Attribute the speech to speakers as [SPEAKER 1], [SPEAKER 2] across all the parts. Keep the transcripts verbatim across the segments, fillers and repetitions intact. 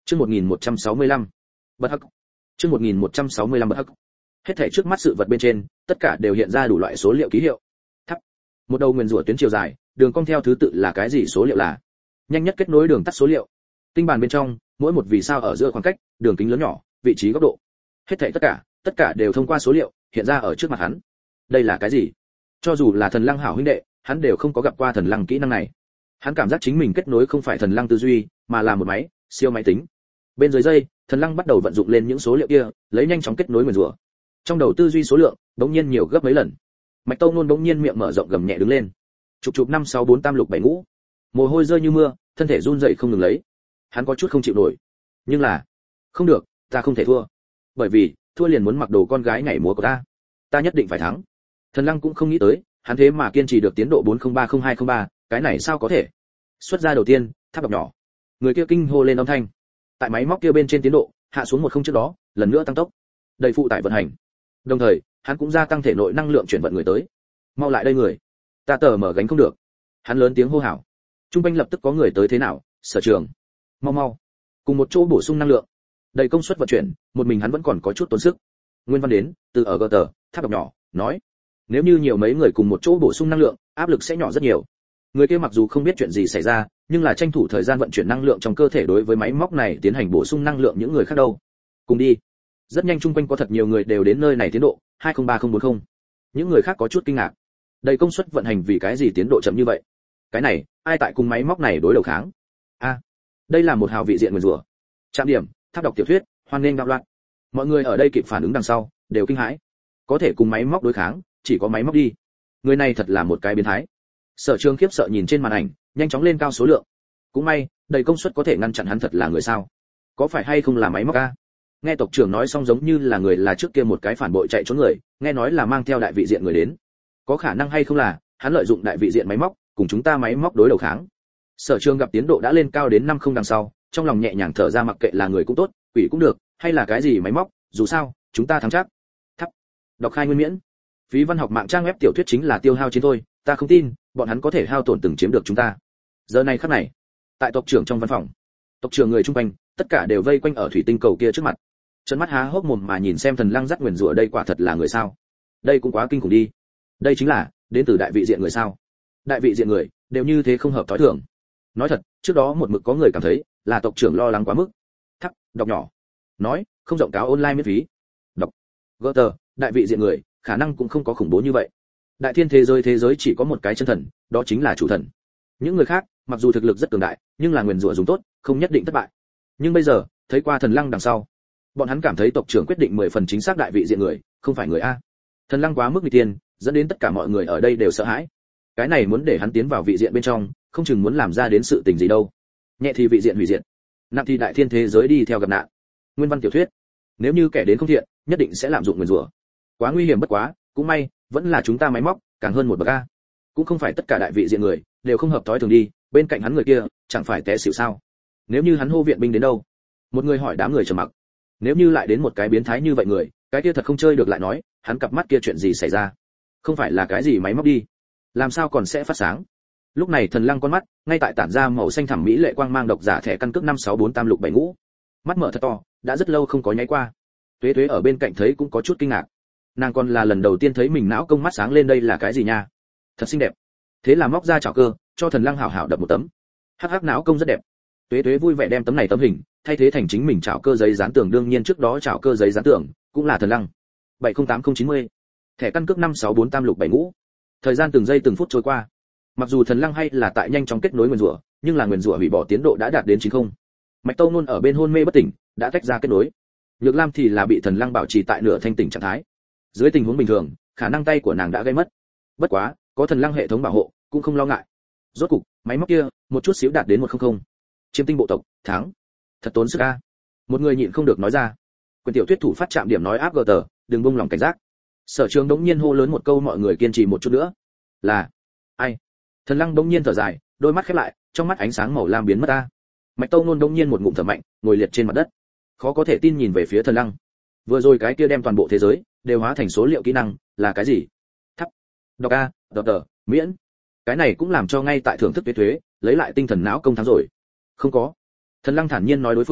[SPEAKER 1] Chương một nghìn một trăm sáu mươi lăm. Bất hắc. Chương một nghìn một trăm sáu mươi lăm bất hắc. Hết thảy trước mắt sự vật bên trên, tất cả đều hiện ra đủ loại số liệu ký hiệu. Thắp. Một đầu nguyên rủa tuyến chiều dài, đường cong theo thứ tự là cái gì số liệu là? Nhanh nhất kết nối đường tắt số liệu. Tinh bàn bên trong, mỗi một vì sao ở giữa khoảng cách, đường kính lớn nhỏ, vị trí góc độ. Hết thảy tất cả, tất cả đều thông qua số liệu hiện ra ở trước mặt hắn. Đây là cái gì? Cho dù là Thần Lăng hảo huynh đệ, hắn đều không có gặp qua Thần Lăng kỹ năng này. Hắn cảm giác chính mình kết nối không phải Thần Lăng tư duy, mà là một máy, siêu máy tính. Bên dưới dây, Thần Lăng bắt đầu vận dụng lên những số liệu kia, lấy nhanh chóng kết nối nguyên rủa. Trong đầu tư duy số lượng bỗng nhiên nhiều gấp mấy lần. Mạch Tông Nôn bỗng nhiên miệng mở rộng gầm nhẹ đứng lên. Chụp chụp năm sáu bốn tam lục bảy ngũ. Mồ hôi rơi như mưa, thân thể run rẩy không ngừng lấy. Hắn có chút không chịu nổi. Nhưng là, không được, ta không thể thua. Bởi vì, thua liền muốn mặc đồ con gái nhảy múa của ta. Ta nhất định phải thắng. Thần Lăng cũng không nghĩ tới, hắn thế mà kiên trì được tiến độ bốn không ba không hai không ba, cái này sao có thể? Xuất ra đầu tiên, tháp đọc nhỏ. Người kia kinh hô lên âm thanh. Tại máy móc kia bên trên tiến độ hạ xuống một không trước đó, lần nữa tăng tốc. Đầy phụ tải vận hành. Đồng thời, hắn cũng gia tăng thể nội năng lượng chuyển vận người tới. Mau lại đây người, ta tờ mở gánh không được. Hắn lớn tiếng hô hào. Trung quanh lập tức có người tới thế nào, Sở Trường, mau mau, cùng một chỗ bổ sung năng lượng. Đầy công suất vận chuyển, một mình hắn vẫn còn có chút tốn sức. Nguyên Văn đến, từ ở gờ tờ, tháp đọc nhỏ, nói, nếu như nhiều mấy người cùng một chỗ bổ sung năng lượng, áp lực sẽ nhỏ rất nhiều. Người kia mặc dù không biết chuyện gì xảy ra, nhưng là tranh thủ thời gian vận chuyển năng lượng trong cơ thể đối với máy móc này tiến hành bổ sung năng lượng những người khác đâu. Cùng đi. Rất nhanh chung quanh có thật nhiều người đều đến nơi này tiến độ hai không ba không bốn không. Những người khác có chút kinh ngạc. Đầy công suất vận hành vì cái gì tiến độ chậm như vậy? Cái này, ai tại cùng máy móc này đối đầu kháng? A, à, đây là một hào vị diện nguyên rủa. Trạm điểm, tháp đọc tiểu thuyết, hoan nghênh đạo loạn. Mọi người ở đây kịp phản ứng đằng sau, đều kinh hãi. Có thể cùng máy móc đối kháng, chỉ có máy móc đi. Người này thật là một cái biến thái. Sở Trường khiếp sợ nhìn trên màn ảnh, nhanh chóng lên cao số lượng. Cũng may, đầy công suất có thể ngăn chặn hắn thật là người sao? Có phải hay không là máy móc a? Nghe tộc trưởng nói xong giống như là người là trước kia một cái phản bội chạy trốn người, nghe nói là mang theo đại vị diện người đến. Có khả năng hay không là hắn lợi dụng đại vị diện máy móc, cùng chúng ta máy móc đối đầu kháng. Sở Trường gặp tiến độ đã lên cao đến năm không đằng sau, trong lòng nhẹ nhàng thở ra, mặc kệ là người cũng tốt, quỷ cũng được, hay là cái gì máy móc, dù sao, chúng ta thắng chắc. Thắp. Đọc khai nguyên miễn. Phí văn học mạng trang web tiểu thuyết chính là tiêu hao chiến thôi, ta không tin, bọn hắn có thể hao tổn từng chiếm được chúng ta. Giờ này khắc này, tại tộc trưởng trong văn phòng, tộc trưởng người chung quanh, tất cả đều vây quanh ở thủy tinh cầu kia trước mặt. Trấn mắt há hốc mồm mà nhìn xem Thần Lăng dắt nguyền rủa, đây quả thật là người sao? Đây cũng quá kinh khủng đi. Đây chính là đến từ đại vị diện người sao? Đại vị diện người đều như thế không hợp thói thường. Nói thật, trước đó một mực có người cảm thấy là tộc trưởng lo lắng quá mức. Thắc, đọc nhỏ. Nói, không rộng cáo online miễn phí. Đọc. Gỡ tờ, đại vị diện người, khả năng cũng không có khủng bố như vậy. Đại thiên thế giới thế giới chỉ có một cái chân thần, đó chính là chủ thần. Những người khác, mặc dù thực lực rất cường đại, nhưng là nguyền rủa dùng tốt, không nhất định thất bại. Nhưng bây giờ, thấy qua Thần Lăng đằng sau, bọn hắn cảm thấy tộc trưởng quyết định mười phần chính xác đại vị diện người, không phải người a. Thần Lăng quá mức nguy tiên, dẫn đến tất cả mọi người ở đây đều sợ hãi. Cái này muốn để hắn tiến vào vị diện bên trong, không chừng muốn làm ra đến sự tình gì đâu. Nhẹ thì vị diện hủy diệt, nặng thì đại thiên thế giới đi theo gặp nạn. Nguyên văn tiểu thuyết, nếu như kẻ đến không thiện, nhất định sẽ lạm dụng nguyền rủa. Quá nguy hiểm bất quá, cũng may, vẫn là chúng ta máy móc, càng hơn một bậc a. Cũng không phải tất cả đại vị diện người đều không hợp thói thường đi, bên cạnh hắn người kia, chẳng phải té xỉu sao? Nếu như hắn hô viện binh đến đâu? Một người hỏi, đám người trầm mặc. Nếu như lại đến một cái biến thái như vậy người, cái kia thật không chơi được, lại nói, hắn cặp mắt kia chuyện gì xảy ra? Không phải là cái gì máy móc đi? Làm sao còn sẽ phát sáng? Lúc này Thần Lăng con mắt, ngay tại tản ra màu xanh thẳm mỹ lệ quang mang, độc giả thẻ căn cước năm sáu bốn tam lục bảy ngũ. Mắt mở thật to, đã rất lâu không có nháy qua. Tuế Tuế ở bên cạnh thấy cũng có chút kinh ngạc. Nàng còn là lần đầu tiên thấy mình não công mắt sáng lên, đây là cái gì nha? Thật xinh đẹp. Thế là móc ra chảo cơ, cho Thần Lăng hảo hảo đập một tấm. Hắc hắc, não công rất đẹp. Tuế Tuế vui vẻ đem tấm này tấm hình thay thế thành chính mình chảo cơ giấy dán tường, đương nhiên trước đó chảo cơ giấy dán tường cũng là Thần Lăng. bảy không tám không chín mươi. Thẻ căn cước năm sáu bốn tam lục bảy ngũ. Thời gian từng giây từng phút trôi qua. Mặc dù Thần Lăng hay là tại nhanh chóng kết nối nguyên rủa, nhưng là nguyên rủa hủy bỏ tiến độ đã đạt đến chín không. Mạch Tông Nôn ở bên hôn mê bất tỉnh, đã tách ra kết nối. Nhược Lam thì là bị Thần Lăng bảo trì tại nửa thanh tỉnh trạng thái. Dưới tình huống bình thường, khả năng tay của nàng đã gây mất. Bất quá, có Thần Lăng hệ thống bảo hộ, cũng không lo ngại. Rốt cục, máy móc kia, một chút xíu đạt đến một trăm. Chiêm tinh bộ tộc, thắng. Thật tốn sức a. Một người nhịn không được nói ra. Quyền tiểu thuyết thủ phát chạm điểm nói áp gờ tờ, đừng buông lòng cảnh giác. Sở Trường đống nhiên hô lớn một câu, mọi người kiên trì một chút nữa. Là ai? Thần Lăng đống nhiên thở dài, đôi mắt khép lại, trong mắt ánh sáng màu lam biến mất a. Mạch Tông Nôn đống nhiên một ngụm thở mạnh, ngồi liệt trên mặt đất. Khó có thể tin nhìn về phía Thần Lăng. Vừa rồi cái kia đem toàn bộ thế giới đều hóa thành số liệu kỹ năng, là cái gì? Thắp. Đọc a, đọc tờ, miễn. Cái này cũng làm cho ngay tại thưởng thức Tuế Tuế lấy lại tinh thần não công thắng rồi. Không có. Thần Lăng thản nhiên nói đối phương,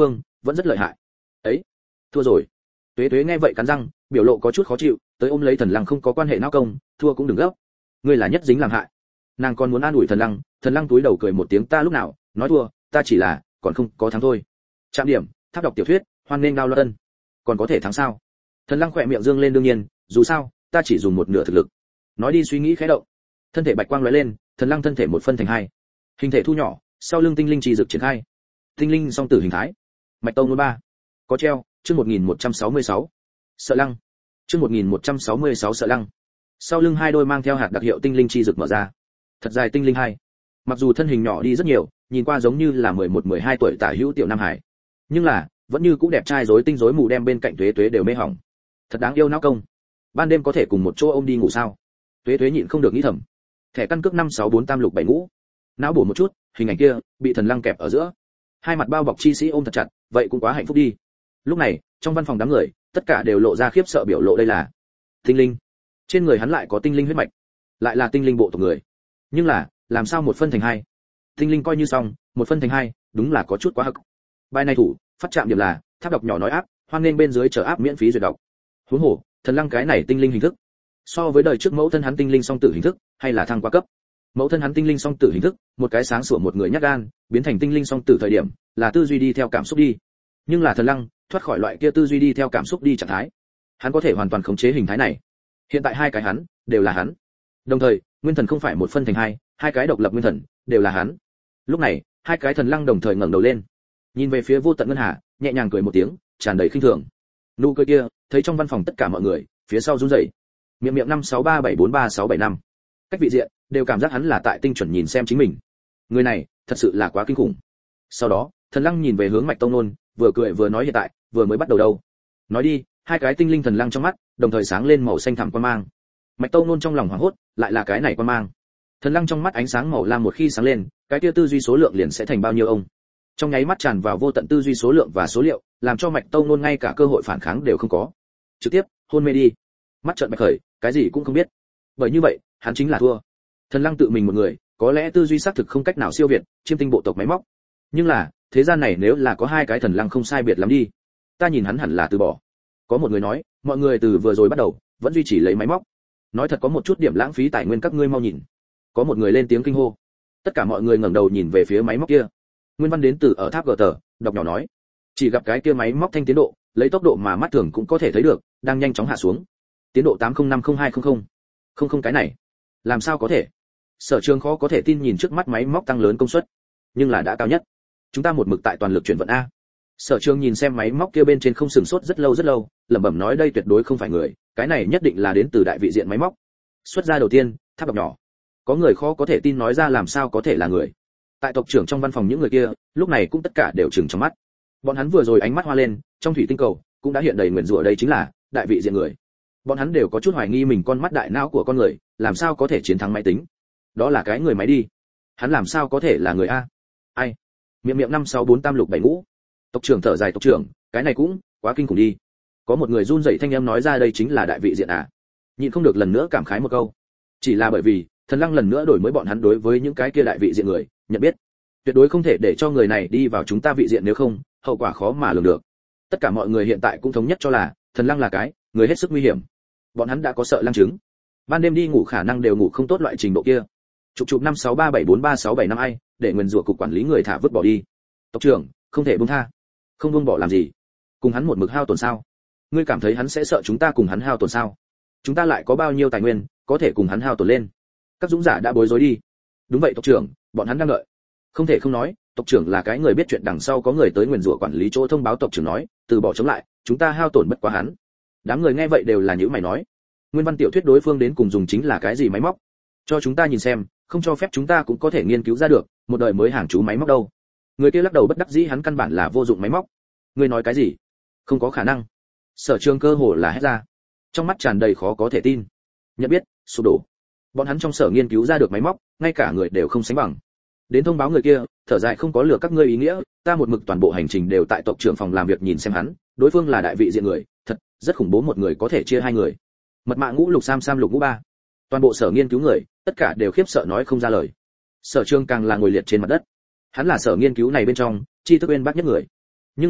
[SPEAKER 1] vẫn rất lợi hại. Ấy, thua rồi. Tuế Tuế nghe vậy cắn răng, biểu lộ có chút khó chịu, tới ôm lấy Thần Lăng không có quan hệ não công, thua cũng đừng gấp. Ngươi là nhất dính làm hại. Nàng còn muốn an ủi Thần Lăng, Thần Lăng túi đầu cười một tiếng, ta lúc nào nói thua, ta chỉ là còn không có thắng thôi. Trạm điểm, tháp đọc tiểu thuyết, hoan nên đao loan. Còn có thể thắng sao? Thần Lăng khỏe miệng dương lên, đương nhiên, dù sao, ta chỉ dùng một nửa thực lực. Nói đi suy nghĩ khẽ động, thân thể bạch quang lóe lên, Thần Lăng thân thể một phân thành hai, hình thể thu nhỏ, sau lưng tinh linh chi dược triển khai. Tinh linh song tử hình thái. Mạch tông núi ba. Có treo, chương một nghìn một trăm sáu mươi sáu. Sợ Lăng. Chương một nghìn một trăm sáu mươi sáu Sợ Lăng. Sau lưng hai đôi mang theo hạt đặc hiệu tinh linh chi dược mở ra. Thật dài tinh linh hai. Mặc dù thân hình nhỏ đi rất nhiều, nhìn qua giống như là mười một mười hai tuổi tả hữu tiểu nam hải. Nhưng là, vẫn như cũ đẹp trai rối tinh rối mù, đem bên cạnh Tuế Tuế đều mê hỏng. Thật đáng yêu não công. Ban đêm có thể cùng một chỗ ôm đi ngủ sao? Tuế Tuế nhịn không được nghĩ thầm. Thẻ căn cước năm sáu bốn tam lục bảy ngũ. Não bổ một chút, hình ảnh kia bị Thần Lăng kẹp ở giữa. Hai mặt bao bọc chi sĩ ôm thật chặt, vậy cũng quá hạnh phúc đi. Lúc này, trong văn phòng đám người, tất cả đều lộ ra khiếp sợ biểu lộ, đây là tinh linh. Trên người hắn lại có tinh linh huyết mạch, lại là tinh linh bộ tộc người. Nhưng là, làm sao một phân thành hai? Tinh linh coi như xong, một phân thành hai, đúng là có chút quá hực. Bài này thủ, phát chạm điểm là, tháp đọc nhỏ nói áp, hoan nên bên dưới chờ áp miễn phí duyệt đọc. Huống hồ, Thần Lăng cái này tinh linh hình thức, so với đời trước mẫu thân hắn tinh linh song tử hình thức, hay là thăng qua cấp. Mẫu thân hắn tinh linh song tử hình thức, một cái sáng sủa một người nhát gan, biến thành tinh linh song tử thời điểm, là tư duy đi theo cảm xúc đi. Nhưng là Thần Lăng, thoát khỏi loại kia tư duy đi theo cảm xúc đi trạng thái. Hắn có thể hoàn toàn khống chế hình thái này. Hiện tại hai cái hắn, đều là hắn. Đồng thời, nguyên thần không phải một phân thành hai, hai cái độc lập nguyên thần, đều là hắn. Lúc này, hai cái Thần Lăng đồng thời ngẩng đầu lên, nhìn về phía vô tận ngân hà, nhẹ nhàng cười một tiếng, tràn đầy khinh thường. Nụ cười kia, thấy trong văn phòng tất cả mọi người, phía sau run rẩy. Miệng miệng năm sáu ba bảy bốn ba sáu bảy năm. Cách vị diện, đều cảm giác hắn là tại tinh chuẩn nhìn xem chính mình. Người này, thật sự là quá kinh khủng. Sau đó, Thần Lăng nhìn về hướng Mạch Tông Nôn, vừa cười vừa nói hiện tại, vừa mới bắt đầu đâu. Nói đi, hai cái tinh linh Thần Lăng trong mắt, đồng thời sáng lên màu xanh thẳm quan mang. Mạch Tông Nôn trong lòng hoảng hốt, lại là cái này quan mang. Thần Lăng trong mắt ánh sáng màu lam một khi sáng lên, cái kia tư duy số lượng liền sẽ thành bao nhiêu ông. Trong nháy mắt tràn vào vô tận tư duy số lượng và số liệu, làm cho Mạch Tông Nôn ngay cả cơ hội phản kháng đều không có. Trực tiếp hôn mê đi. Mắt trợn bạch khởi, cái gì cũng không biết. Bởi như vậy, hắn chính là thua. Thần Lăng tự mình một người, có lẽ tư duy xác thực không cách nào siêu việt chiêm tinh bộ tộc máy móc. Nhưng là, thế gian này nếu là có hai cái Thần Lăng không sai biệt lắm đi. Ta nhìn hắn hẳn là từ bỏ. Có một người nói, mọi người từ vừa rồi bắt đầu, vẫn duy trì lấy máy móc. Nói thật có một chút điểm lãng phí tài nguyên, các ngươi mau nhìn. Có một người lên tiếng kinh hô. Tất cả mọi người ngẩng đầu nhìn về phía máy móc kia. Nguyên văn đến từ ở tháp gờ tờ, đọc nhỏ nói. Chỉ gặp cái kia máy móc thanh tiến độ, lấy tốc độ mà mắt thường cũng có thể thấy được, đang nhanh chóng hạ xuống. Tiến độ tám không năm không hai không không. Không không cái này, làm sao có thể? Sở Trường khó có thể tin nhìn trước mắt máy móc tăng lớn công suất, nhưng là đã cao nhất. Chúng ta một mực tại toàn lực chuyển vận a. Sở Trường nhìn xem máy móc kia bên trên không sừng sốt rất lâu rất lâu, lẩm bẩm nói đây tuyệt đối không phải người, cái này nhất định là đến từ đại vị diện máy móc. Xuất ra đầu tiên, tháp đọc nhỏ. Có người khó có thể tin nói ra làm sao có thể là người. Tại tộc trưởng trong văn phòng những người kia, lúc này cũng tất cả đều trừng trong mắt. Bọn hắn vừa rồi ánh mắt hoa lên, trong thủy tinh cầu cũng đã hiện đầy nguyền rủa, đây chính là đại vị diện người. Bọn hắn đều có chút hoài nghi mình con mắt đại não của con người, làm sao có thể chiến thắng máy tính? Đó là cái người máy đi. Hắn làm sao có thể là người a? Ai? Miệng miệng năm sáu bốn tam lục bảy ngũ. Tộc trưởng thở dài, tộc trưởng, cái này cũng quá kinh khủng đi. Có một người run rẩy thanh âm nói ra đây chính là đại vị diện à? Nhịn không được lần nữa cảm khái một câu. Chỉ là bởi vì, Thần Lăng lần nữa đổi mới bọn hắn đối với những cái kia đại vị diện người, nhận biết. Tuyệt đối không thể để cho người này đi vào chúng ta vị diện, nếu không, hậu quả khó mà lường được. Tất cả mọi người hiện tại cũng thống nhất cho là, Thần Lăng là cái người hết sức nguy hiểm. Bọn hắn đã có sợ lăng chứng. Ban đêm đi ngủ khả năng đều ngủ không tốt loại trình độ kia. Chụp chụp năm sáu ba bảy bốn ba sáu bảy năm ai, để nguyên rủa cục quản lý người thả vứt bỏ đi. Tộc trưởng, không thể buông tha. Không buông bỏ làm gì? Cùng hắn một mực hao tổn sao? Ngươi cảm thấy hắn sẽ sợ chúng ta cùng hắn hao tổn sao? Chúng ta lại có bao nhiêu tài nguyên, có thể cùng hắn hao tổn lên? Các dũng giả đã bối rối đi. Đúng vậy tộc trưởng, bọn hắn đang đợi. Không thể không nói, tộc trưởng là cái người biết chuyện, đằng sau có người tới nguyền rủa quản lý chỗ thông báo, tộc trưởng nói, từ bỏ chống lại, chúng ta hao tổn bất quá hắn. Đám người nghe vậy đều là nhíu mày nói, nguyên văn tiểu thuyết đối phương đến cùng dùng chính là cái gì máy móc? Cho chúng ta nhìn xem, không cho phép chúng ta cũng có thể nghiên cứu ra được, một đời mới hàng chú máy móc đâu. Người kia lắc đầu bất đắc dĩ, hắn căn bản là vô dụng máy móc. Ngươi nói cái gì? Không có khả năng. Sở Trường cơ hồ là hét ra, trong mắt tràn đầy khó có thể tin. Nhận biết, sụp đổ. Bọn hắn trong sở nghiên cứu ra được máy móc, ngay cả người đều không sánh bằng. Đến thông báo người kia, thở dài, không có lừa các ngươi ý nghĩa, ta một mực toàn bộ hành trình đều tại tộc trưởng phòng làm việc nhìn xem hắn, đối phương là đại vị diện người, thật rất khủng bố, một người có thể chia hai người. Mật mã ngũ lục sam sam lục ngũ ba. Toàn bộ sở nghiên cứu người, tất cả đều khiếp sợ nói không ra lời. Sở Trường càng là ngồi liệt trên mặt đất. Hắn là sở nghiên cứu này bên trong tri thức bên bác nhất người. Nhưng là,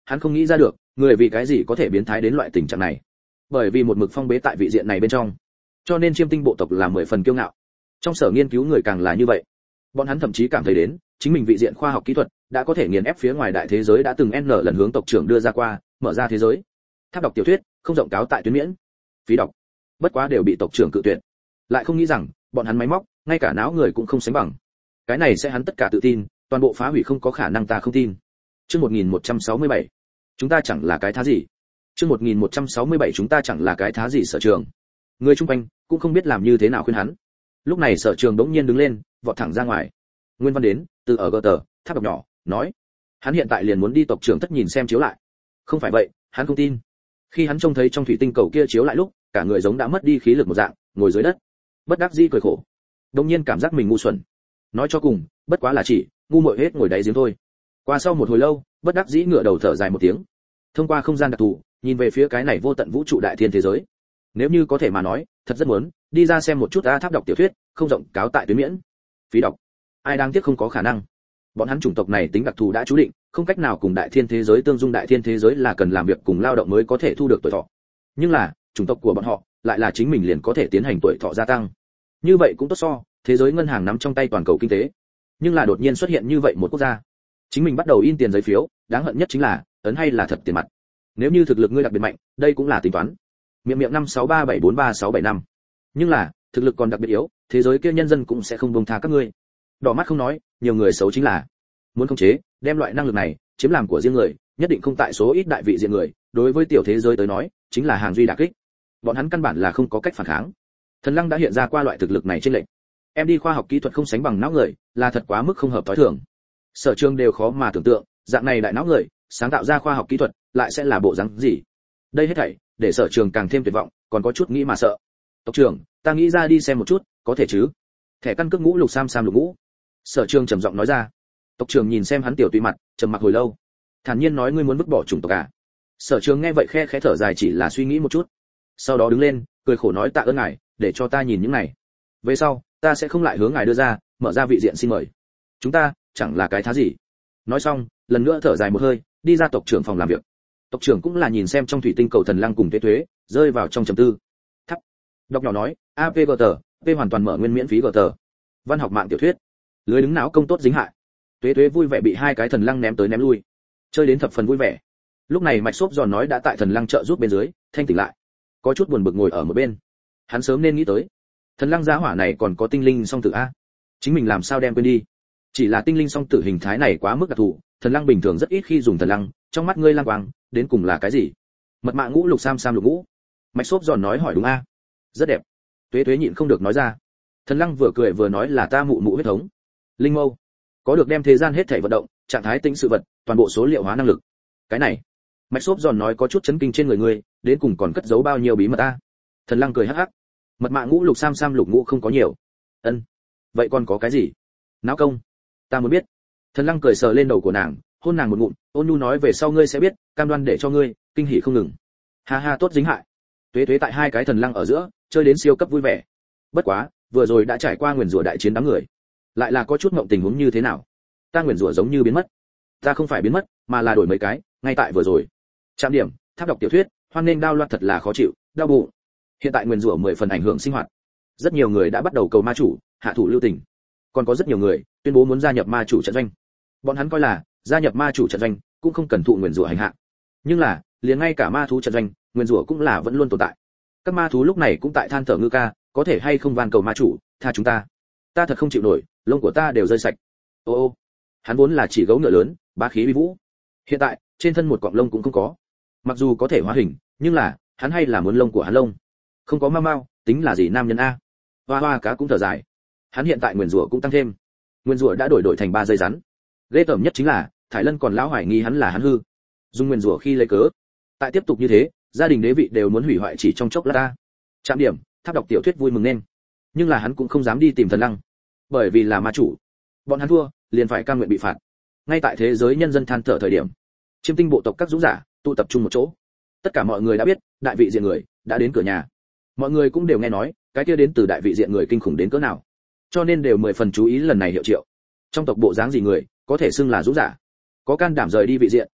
[SPEAKER 1] hắn không nghĩ ra được, người vì cái gì có thể biến thái đến loại tình trạng này. Bởi vì một mực phong bế tại vị diện này bên trong, cho nên Chiêm Tinh bộ tộc là mười phần kiêu ngạo. Trong sở nghiên cứu người càng là như vậy. Bọn hắn thậm chí cảm thấy đến, chính mình vị diện khoa học kỹ thuật đã có thể nghiền ép phía ngoài đại thế giới đã từng n lần hướng tộc trưởng đưa ra qua, mở ra thế giới. Tháp đọc tiểu thuyết, không rộng cáo tại tuyến miễn. Phí đọc. Bất quá đều bị tộc trưởng cự tuyệt. Lại không nghĩ rằng, bọn hắn máy móc, ngay cả não người cũng không sánh bằng. Cái này sẽ hắn tất cả tự tin, toàn bộ phá hủy không có khả năng ta không tin. Chương một nghìn một trăm sáu mươi bảy. Chúng ta chẳng là cái thá gì. Chương một nghìn một trăm sáu mươi bảy chúng ta chẳng là cái thá gì Sở Trường. Người chung quanh cũng không biết làm như thế nào khuyên hắn. Lúc này Sở Trường đống nhiên đứng lên, vọt thẳng ra ngoài. Nguyên Văn đến, từ ở gờ tờ, tháp đọc nhỏ, nói, hắn hiện tại liền muốn đi tộc trưởng tất nhìn xem chiếu lại. Không phải vậy, hắn không tin. Khi hắn trông thấy trong thủy tinh cầu kia chiếu lại lúc, cả người giống đã mất đi khí lực một dạng, ngồi dưới đất, bất đắc dĩ cười khổ. Đống nhiên cảm giác mình ngu xuẩn. Nói cho cùng, bất quá là chỉ ngu muội hết ngồi đáy giếng thôi. Qua sau một hồi lâu, bất đắc dĩ ngửa đầu thở dài một tiếng. Thông qua không gian đặc thù, nhìn về phía cái này vô tận vũ trụ đại thiên thế giới. Nếu như có thể mà nói, thật rất muốn đi ra xem một chút a tháp đọc tiểu thuyết, không rộng cáo tại tuyến miễn. Phí đọc. Ai đáng tiếc không có khả năng. Bọn hắn chủng tộc này tính đặc thù đã chú định, không cách nào cùng đại thiên thế giới tương dung, đại thiên thế giới là cần làm việc cùng lao động mới có thể thu được tuổi thọ. Nhưng là, chủng tộc của bọn họ lại là chính mình liền có thể tiến hành tuổi thọ gia tăng. Như vậy cũng tốt so, thế giới ngân hàng nắm trong tay toàn cầu kinh tế. Nhưng là đột nhiên xuất hiện như vậy một quốc gia, chính mình bắt đầu in tiền giấy phiếu, đáng hận nhất chính là ấn hay là thật tiền mặt. Nếu như thực lực ngươi đặc biệt mạnh, đây cũng là tính toán. Miệng miệng năm sáu ba bảy bốn ba sáu bảy năm. Nhưng là, thực lực còn đặc biệt yếu, thế giới kia nhân dân cũng sẽ không buông tha các ngươi. Đỏ mắt không nói, nhiều người xấu chính là muốn khống chế, đem loại năng lực này chiếm làm của riêng người, nhất định không tại số ít đại vị diện người, đối với tiểu thế giới tới nói, chính là hàng duy đả kích. Bọn hắn căn bản là không có cách phản kháng. Thần Lăng đã hiện ra qua loại thực lực này trên lệnh. Em đi khoa học kỹ thuật không sánh bằng não người, là thật quá mức không hợp tối thường. Sở Trường đều khó mà tưởng tượng, dạng này đại não người, sáng tạo ra khoa học kỹ thuật, lại sẽ là bộ dáng gì. Đây hết thảy, để Sở Trường càng thêm tuyệt vọng, còn có chút nghĩ mà sợ. Tộc trưởng, ta nghĩ ra đi xem một chút, có thể chứ? Thẻ căn cước ngũ lục sam sam lục ngũ. Sở Trường trầm giọng nói ra. Tộc trưởng nhìn xem hắn tiểu tùy mặt, trầm mặc hồi lâu, thản nhiên nói ngươi muốn vứt bỏ chủng tộc à? Sở Trường nghe vậy khe khẽ thở dài, chỉ là suy nghĩ một chút, sau đó đứng lên, cười khổ nói tạ ơn ngài, để cho ta nhìn những này. Về sau, ta sẽ không lại hướng ngài đưa ra, mở ra vị diện xin mời. Chúng ta chẳng là cái thá gì. Nói xong, lần nữa thở dài một hơi, đi ra tộc trưởng phòng làm việc. Tộc trưởng cũng là nhìn xem trong thủy tinh cầu Thần Lăng cùng Tuế Tuế, rơi vào trong trầm tư. Thắp. Đọc nhỏ nói, a pê giê tờ, P hoàn toàn mở nguyên miễn phí gờ tờ. Văn học mạng tiểu thuyết. Lưới đứng não công tốt dính hại. Tuế Tuế vui vẻ bị hai cái Thần Lăng ném tới ném lui, chơi đến thập phần vui vẻ. Lúc này Mạch Xốp giòn nói đã tại Thần Lăng trợ giúp bên dưới, thanh tỉnh lại, có chút buồn bực ngồi ở một bên. Hắn sớm nên nghĩ tới, Thần Lăng giá hỏa này còn có tinh linh song tử a, chính mình làm sao đem quên đi. Chỉ là tinh linh song tử hình thái này quá mức đặc thù, Thần Lăng bình thường rất ít khi dùng Thần Lăng, trong mắt ngươi lang quang, đến cùng là cái gì? Mật mạ ngũ lục sam sam lục ngũ. Mạch Xốp giòn nói hỏi đúng a? Rất đẹp. Tuế Tuế nhịn không được nói ra. Thần Lăng vừa cười vừa nói là ta mụ mụ huyết thống. Linh mâu, có được đem thế gian hết thảy vận động, trạng thái tĩnh sự vật, toàn bộ số liệu hóa năng lực. Cái này, Mạch Xốp giòn nói có chút chấn kinh trên người ngươi, đến cùng còn cất giấu bao nhiêu bí mật a? Thần Lăng cười hắc hắc. Mật mạ ngũ lục sam sam lục ngũ không có nhiều. Ân. Vậy còn có cái gì? Não công. Ta muốn biết. Thần Lăng cười sờ lên đầu của nàng, hôn nàng một ngụm, ôn nhu nói về sau ngươi sẽ biết, cam đoan để cho ngươi kinh hỉ không ngừng. Ha ha tốt dính hại. Tuế Tuế tại hai cái Thần Lăng ở giữa, chơi đến siêu cấp vui vẻ. Bất quá, vừa rồi đã trải qua nguyền rủa đại chiến đám người, lại là có chút ngộng tình huống như thế nào? Ta nguyền rủa giống như biến mất. Ta không phải biến mất, mà là đổi mấy cái, ngay tại vừa rồi. Trạm điểm, tháp đọc tiểu thuyết, hoan nên đau loạn thật là khó chịu, đau bụng. Hiện tại nguyền rủa mười phần ảnh hưởng sinh hoạt. Rất nhiều người đã bắt đầu cầu ma chủ, hạ thủ lưu tình. Còn có rất nhiều người tuyên bố muốn gia nhập ma chủ trận doanh. Bọn hắn coi là gia nhập ma chủ trận doanh cũng không cần thụ nguyền rủa hành hạ. Nhưng là, liền ngay cả ma thú trận doanh, nguyền rủa cũng là vẫn luôn tồn tại. Các ma thú lúc này cũng tại than thở ngư ca, có thể hay không van cầu ma chủ, tha chúng ta. Ta thật không chịu nổi, lông của ta đều rơi sạch. Ô ô. Hắn vốn là chỉ gấu ngựa lớn, bá khí uy vũ. Hiện tại, trên thân một cọng lông cũng không có. Mặc dù có thể hóa hình, nhưng là, hắn hay là muốn lông của hắn lông. Không có mau mau, tính là gì nam nhân a? Hoa hoa cá cũng thở dài. Hắn hiện tại nguyên rủa cũng tăng thêm. Nguyên rủa đã đổi đổi thành ba dây rắn. Ghê tởm nhất chính là, Thải Lân còn lão hoài nghi hắn là hắn hư. Dùng nguyên rủa khi lấy cớ. Tại tiếp tục như thế, gia đình đế vị đều muốn hủy hoại chỉ trong chốc lát ta. Trạm điểm, tháp đọc tiểu thuyết vui mừng nên. Nhưng là hắn cũng không dám đi tìm Thần Lăng, bởi vì là ma chủ. Bọn hắn thua, liền phải cam nguyện bị phạt. Ngay tại thế giới nhân dân than thở thời điểm, Chiêm Tinh bộ tộc các dũng giả tụ tập trung một chỗ. Tất cả mọi người đã biết, đại vị diện người đã đến cửa nhà. Mọi người cũng đều nghe nói, cái kia đến từ đại vị diện người kinh khủng đến cỡ nào, cho nên đều mười phần chú ý lần này hiệu triệu. Trong tộc bộ dáng gì người có thể xưng là dũng giả, có can đảm rời đi vị diện,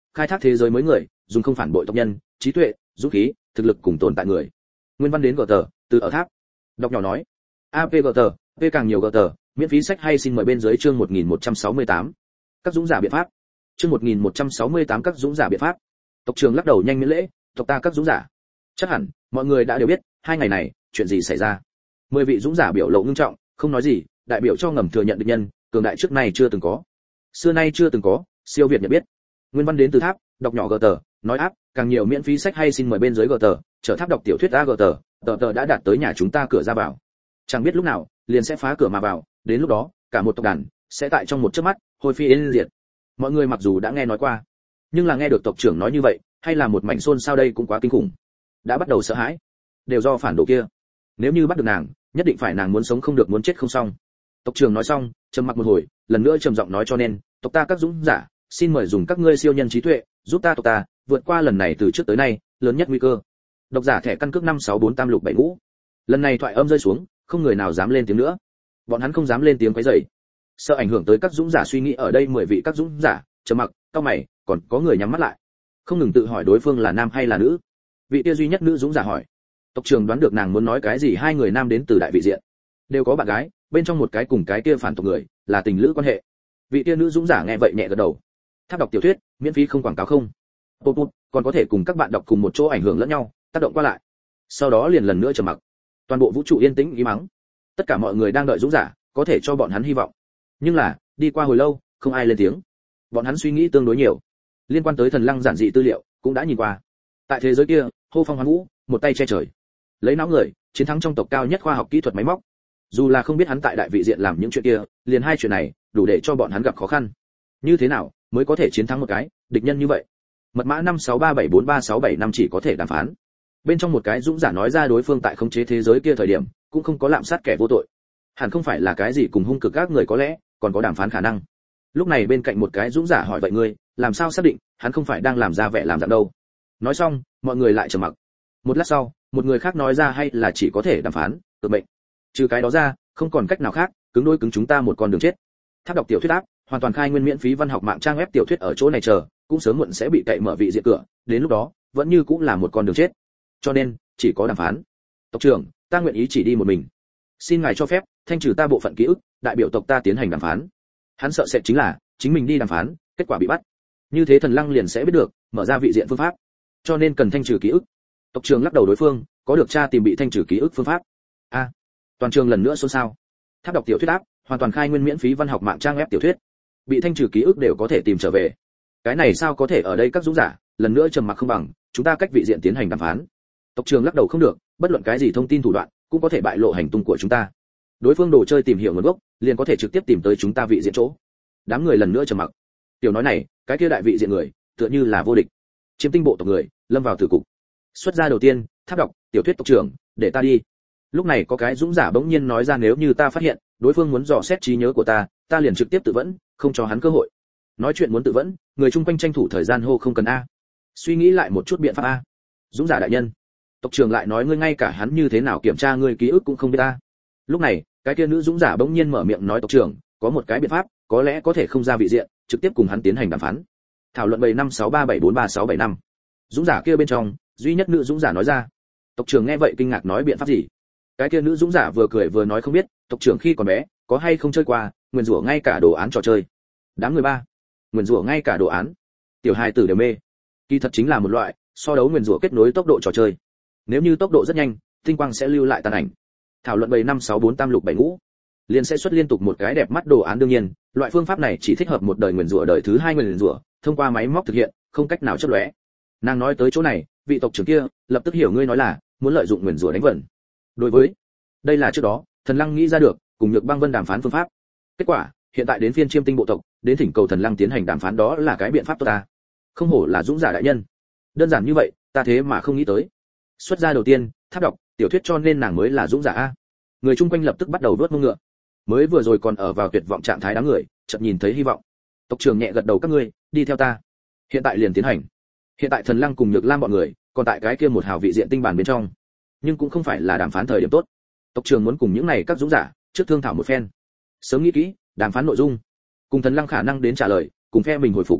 [SPEAKER 1] khai thác thế giới mới người, dùng không phản bội tộc nhân, trí tuệ, dũng khí, thực lực cùng tồn tại người. Nguyên văn đến gờ tờ, từ ở tháp. Đọc nhỏ nói. a pê gờ tờ, p càng nhiều gờ tờ, miễn phí sách hay xin mời bên dưới chương một nghìn một trăm sáu mươi tám. Các dũng giả biện pháp. Chương một nghìn một trăm sáu mươi tám các dũng giả biện pháp. Tộc trưởng lắc đầu nhanh miễn lễ, tộc ta các dũng giả. Chắc hẳn mọi người đã đều biết, hai ngày này, chuyện gì xảy ra. Mười vị dũng giả biểu lộ ngưng trọng, không nói gì, đại biểu cho ngầm thừa nhận địch nhân, cường đại trước nay chưa từng có. Xưa nay chưa từng có, siêu việt nhận biết. Nguyên văn đến từ tháp, đọc nhỏ gờ tờ, nói áp, càng nhiều miễn phí sách hay xin mời bên dưới gờ tờ, trở tháp đọc tiểu thuyết a gờ tờ, tờ tờ đã đạt tới nhà chúng ta cửa ra vào. Chẳng biết lúc nào, liền sẽ phá cửa mà vào, đến lúc đó, cả một tộc đàn sẽ tại trong một chớp mắt, hồi phi yên diệt. Mọi người mặc dù đã nghe nói qua, nhưng là nghe được tộc trưởng nói như vậy, hay là một mảnh xôn xao đây cũng quá kinh khủng. Đã bắt đầu sợ hãi, đều do phản đồ kia. Nếu như bắt được nàng, nhất định phải nàng muốn sống không được muốn chết không xong. Tộc trưởng nói xong, trầm mặc một hồi, lần nữa trầm giọng nói cho nên, tộc ta các dũng giả, xin mời dùng các ngươi siêu nhân trí tuệ, giúp ta tộc ta vượt qua lần này từ trước tới nay lớn nhất nguy cơ. Độc giả thẻ căn cước năm sáu bốn tam lục bảy ngũ. Lần này thoại âm rơi xuống, không người nào dám lên tiếng nữa. Bọn hắn không dám lên tiếng quấy rầy, sợ ảnh hưởng tới các dũng giả suy nghĩ ở đây mười vị các dũng giả, trầm mặc, cau mày, còn có người nhắm mắt lại, không ngừng tự hỏi đối phương là nam hay là nữ. Vị kia duy nhất nữ dũng giả hỏi. Tộc trưởng đoán được nàng muốn nói cái gì, hai người nam đến từ đại vị diện, đều có bạn gái, bên trong một cái cùng cái kia phản tộc người là tình lữ quan hệ. Vị kia nữ dũng giả nghe vậy nhẹ gật đầu. Tháp đọc tiểu thuyết, miễn phí không quảng cáo không. Pop pop, còn có thể cùng các bạn đọc cùng một chỗ ảnh hưởng lẫn nhau, tác động qua lại. Sau đó liền lần nữa trầm mặc. Toàn bộ vũ trụ yên tĩnh im mắng. Tất cả mọi người đang đợi dũng giả, có thể cho bọn hắn hy vọng. Nhưng là, đi qua hồi lâu, không ai lên tiếng. Bọn hắn suy nghĩ tương đối nhiều. Liên quan tới thần lăng giản dị tư liệu, cũng đã nhìn qua. Tại thế giới kia, hô phong hoán vũ, một tay che trời. Lấy não người, chiến thắng trong tộc cao nhất khoa học kỹ thuật máy móc. Dù là không biết hắn tại đại vị diện làm những chuyện kia, liền hai chuyện này, đủ để cho bọn hắn gặp khó khăn. Như thế nào mới có thể chiến thắng một cái địch nhân như vậy? Mật mã năm sáu ba bảy bốn ba sáu bảy năm chỉ có thể đàm phán. Bên trong một cái dũng giả nói ra đối phương tại khống chế thế giới kia thời điểm, cũng không có lạm sát kẻ vô tội. Hẳn không phải là cái gì cùng hung cực các người, có lẽ còn có đàm phán khả năng. Lúc này bên cạnh một cái dũng giả hỏi vậy ngươi, làm sao xác định hắn không phải đang làm ra vẻ làm dạng đâu? Nói xong, mọi người lại trầm mặc. Một lát sau, một người khác nói ra hay là chỉ có thể đàm phán, cực mệnh. Trừ cái đó ra, không còn cách nào khác, cứng đôi cứng chúng ta một con đường chết. Tháp đọc tiểu thuyết áp, hoàn toàn khai nguyên miễn phí văn học mạng trang web tiểu thuyết ở chỗ này chờ, cũng sớm muộn sẽ bị cậy mở vị diện cửa, đến lúc đó, vẫn như cũng là một con đường chết. Cho nên, chỉ có đàm phán. Tộc trưởng, ta nguyện ý chỉ đi một mình. Xin ngài cho phép, thanh trừ ta bộ phận ký ức, đại biểu tộc ta tiến hành đàm phán. Hắn sợ sẽ chính là, chính mình đi đàm phán, kết quả bị bắt. Như thế thần lăng liền sẽ biết được, mở ra vị diện phương pháp. Cho nên cần thanh trừ ký ức. Tộc trưởng lắc đầu đối phương, có được tra tìm bị thanh trừ ký ức phương pháp. A, à, toàn trường lần nữa xôn xao. Tháp đọc tiểu thuyết áp, hoàn toàn khai nguyên miễn phí văn học mạng trang web tiểu thuyết. Bị thanh trừ ký ức đều có thể tìm trở về. Cái này sao có thể? Ở đây các dũng giả, lần nữa trầm mặc không bằng, chúng ta cách vị diện tiến hành đàm phán. Tộc trưởng lắc đầu không được, bất luận cái gì thông tin thủ đoạn, cũng có thể bại lộ hành tung của chúng ta. Đối phương đồ chơi tìm hiểu nguồn gốc, liền có thể trực tiếp tìm tới chúng ta vị diện chỗ. Đám người lần nữa trầm mặc. Tiểu nói này, cái kia đại vị diện người, tựa như là vô địch. Chiếm tinh bộ tộc người, lâm vào tử cục. Xuất ra đầu tiên, Tháp đọc tiểu thuyết tộc trưởng, để ta đi. Lúc này có cái dũng giả bỗng nhiên nói ra nếu như ta phát hiện đối phương muốn dò xét trí nhớ của ta, ta liền trực tiếp tự vẫn, không cho hắn cơ hội. Nói chuyện muốn tự vẫn, người chung quanh tranh thủ thời gian hô không cần a. Suy nghĩ lại một chút biện pháp a. Dũng giả đại nhân. Tộc trưởng lại nói ngươi ngay cả hắn như thế nào kiểm tra ngươi ký ức cũng không biết ta. Lúc này, cái kia nữ dũng giả bỗng nhiên mở miệng nói tộc trưởng, có một cái biện pháp, có lẽ có thể không ra vị diện, trực tiếp cùng hắn tiến hành đàm phán. Thảo luận bảy năm sáu ba bảy bốn ba sáu bảy năm. Dũng giả kia bên trong, duy nhất nữ dũng giả nói ra. Tộc trưởng nghe vậy kinh ngạc nói biện pháp gì? Cái kia nữ dũng giả vừa cười vừa nói không biết, tộc trưởng khi còn bé, có hay không chơi qua, nguyền rủa ngay cả đồ án trò chơi. Đám người ba, nguyền rủa ngay cả đồ án. Tiểu hài tử đều mê. Kỳ thật chính là một loại so đấu nguyền rủa kết nối tốc độ trò chơi. Nếu như tốc độ rất nhanh, tinh quang sẽ lưu lại tàn ảnh. Thảo luận bảy năm sáu bốn tam lục bảy ngũ, liền sẽ xuất liên tục một cái đẹp mắt đồ án. Đương nhiên, loại phương pháp này chỉ thích hợp một đời nguyền rủa, đời thứ hai nguyền rủa, thông qua máy móc thực hiện, không cách nào chớp lóe. Nàng nói tới chỗ này, vị tộc trưởng kia lập tức hiểu ngươi nói là muốn lợi dụng nguyền rủa đánh vần. Đối với đây là trước đó thần lăng nghĩ ra được cùng nhược băng vân đàm phán phương pháp. Kết quả hiện tại đến phiên chiêm tinh bộ tộc đến thỉnh cầu thần lăng tiến hành đàm phán, đó là cái biện pháp tốt ta. Không hổ là dũng giả đại nhân, đơn giản như vậy ta thế mà không nghĩ tới. Xuất ra đầu tiên, Tháp đọc tiểu thuyết, cho nên nàng mới là dũng giả a. Người chung quanh lập tức bắt đầu đuốt mông ngựa. Mới vừa rồi còn ở vào tuyệt vọng trạng thái đám người chợt nhìn thấy hy vọng. Tộc trưởng nhẹ gật đầu, các ngươi đi theo ta, hiện tại liền tiến hành. Hiện tại thần lăng cùng nhược lam bọn người còn tại cái kia một hào vị diện tinh bản bên trong, nhưng cũng không phải là đàm phán thời điểm tốt. Tộc trưởng muốn cùng những này các dũng giả trước thương thảo một phen, sớm nghĩ kỹ đàm phán nội dung, cùng thần lăng khả năng đến trả lời, cùng phe mình hồi phục.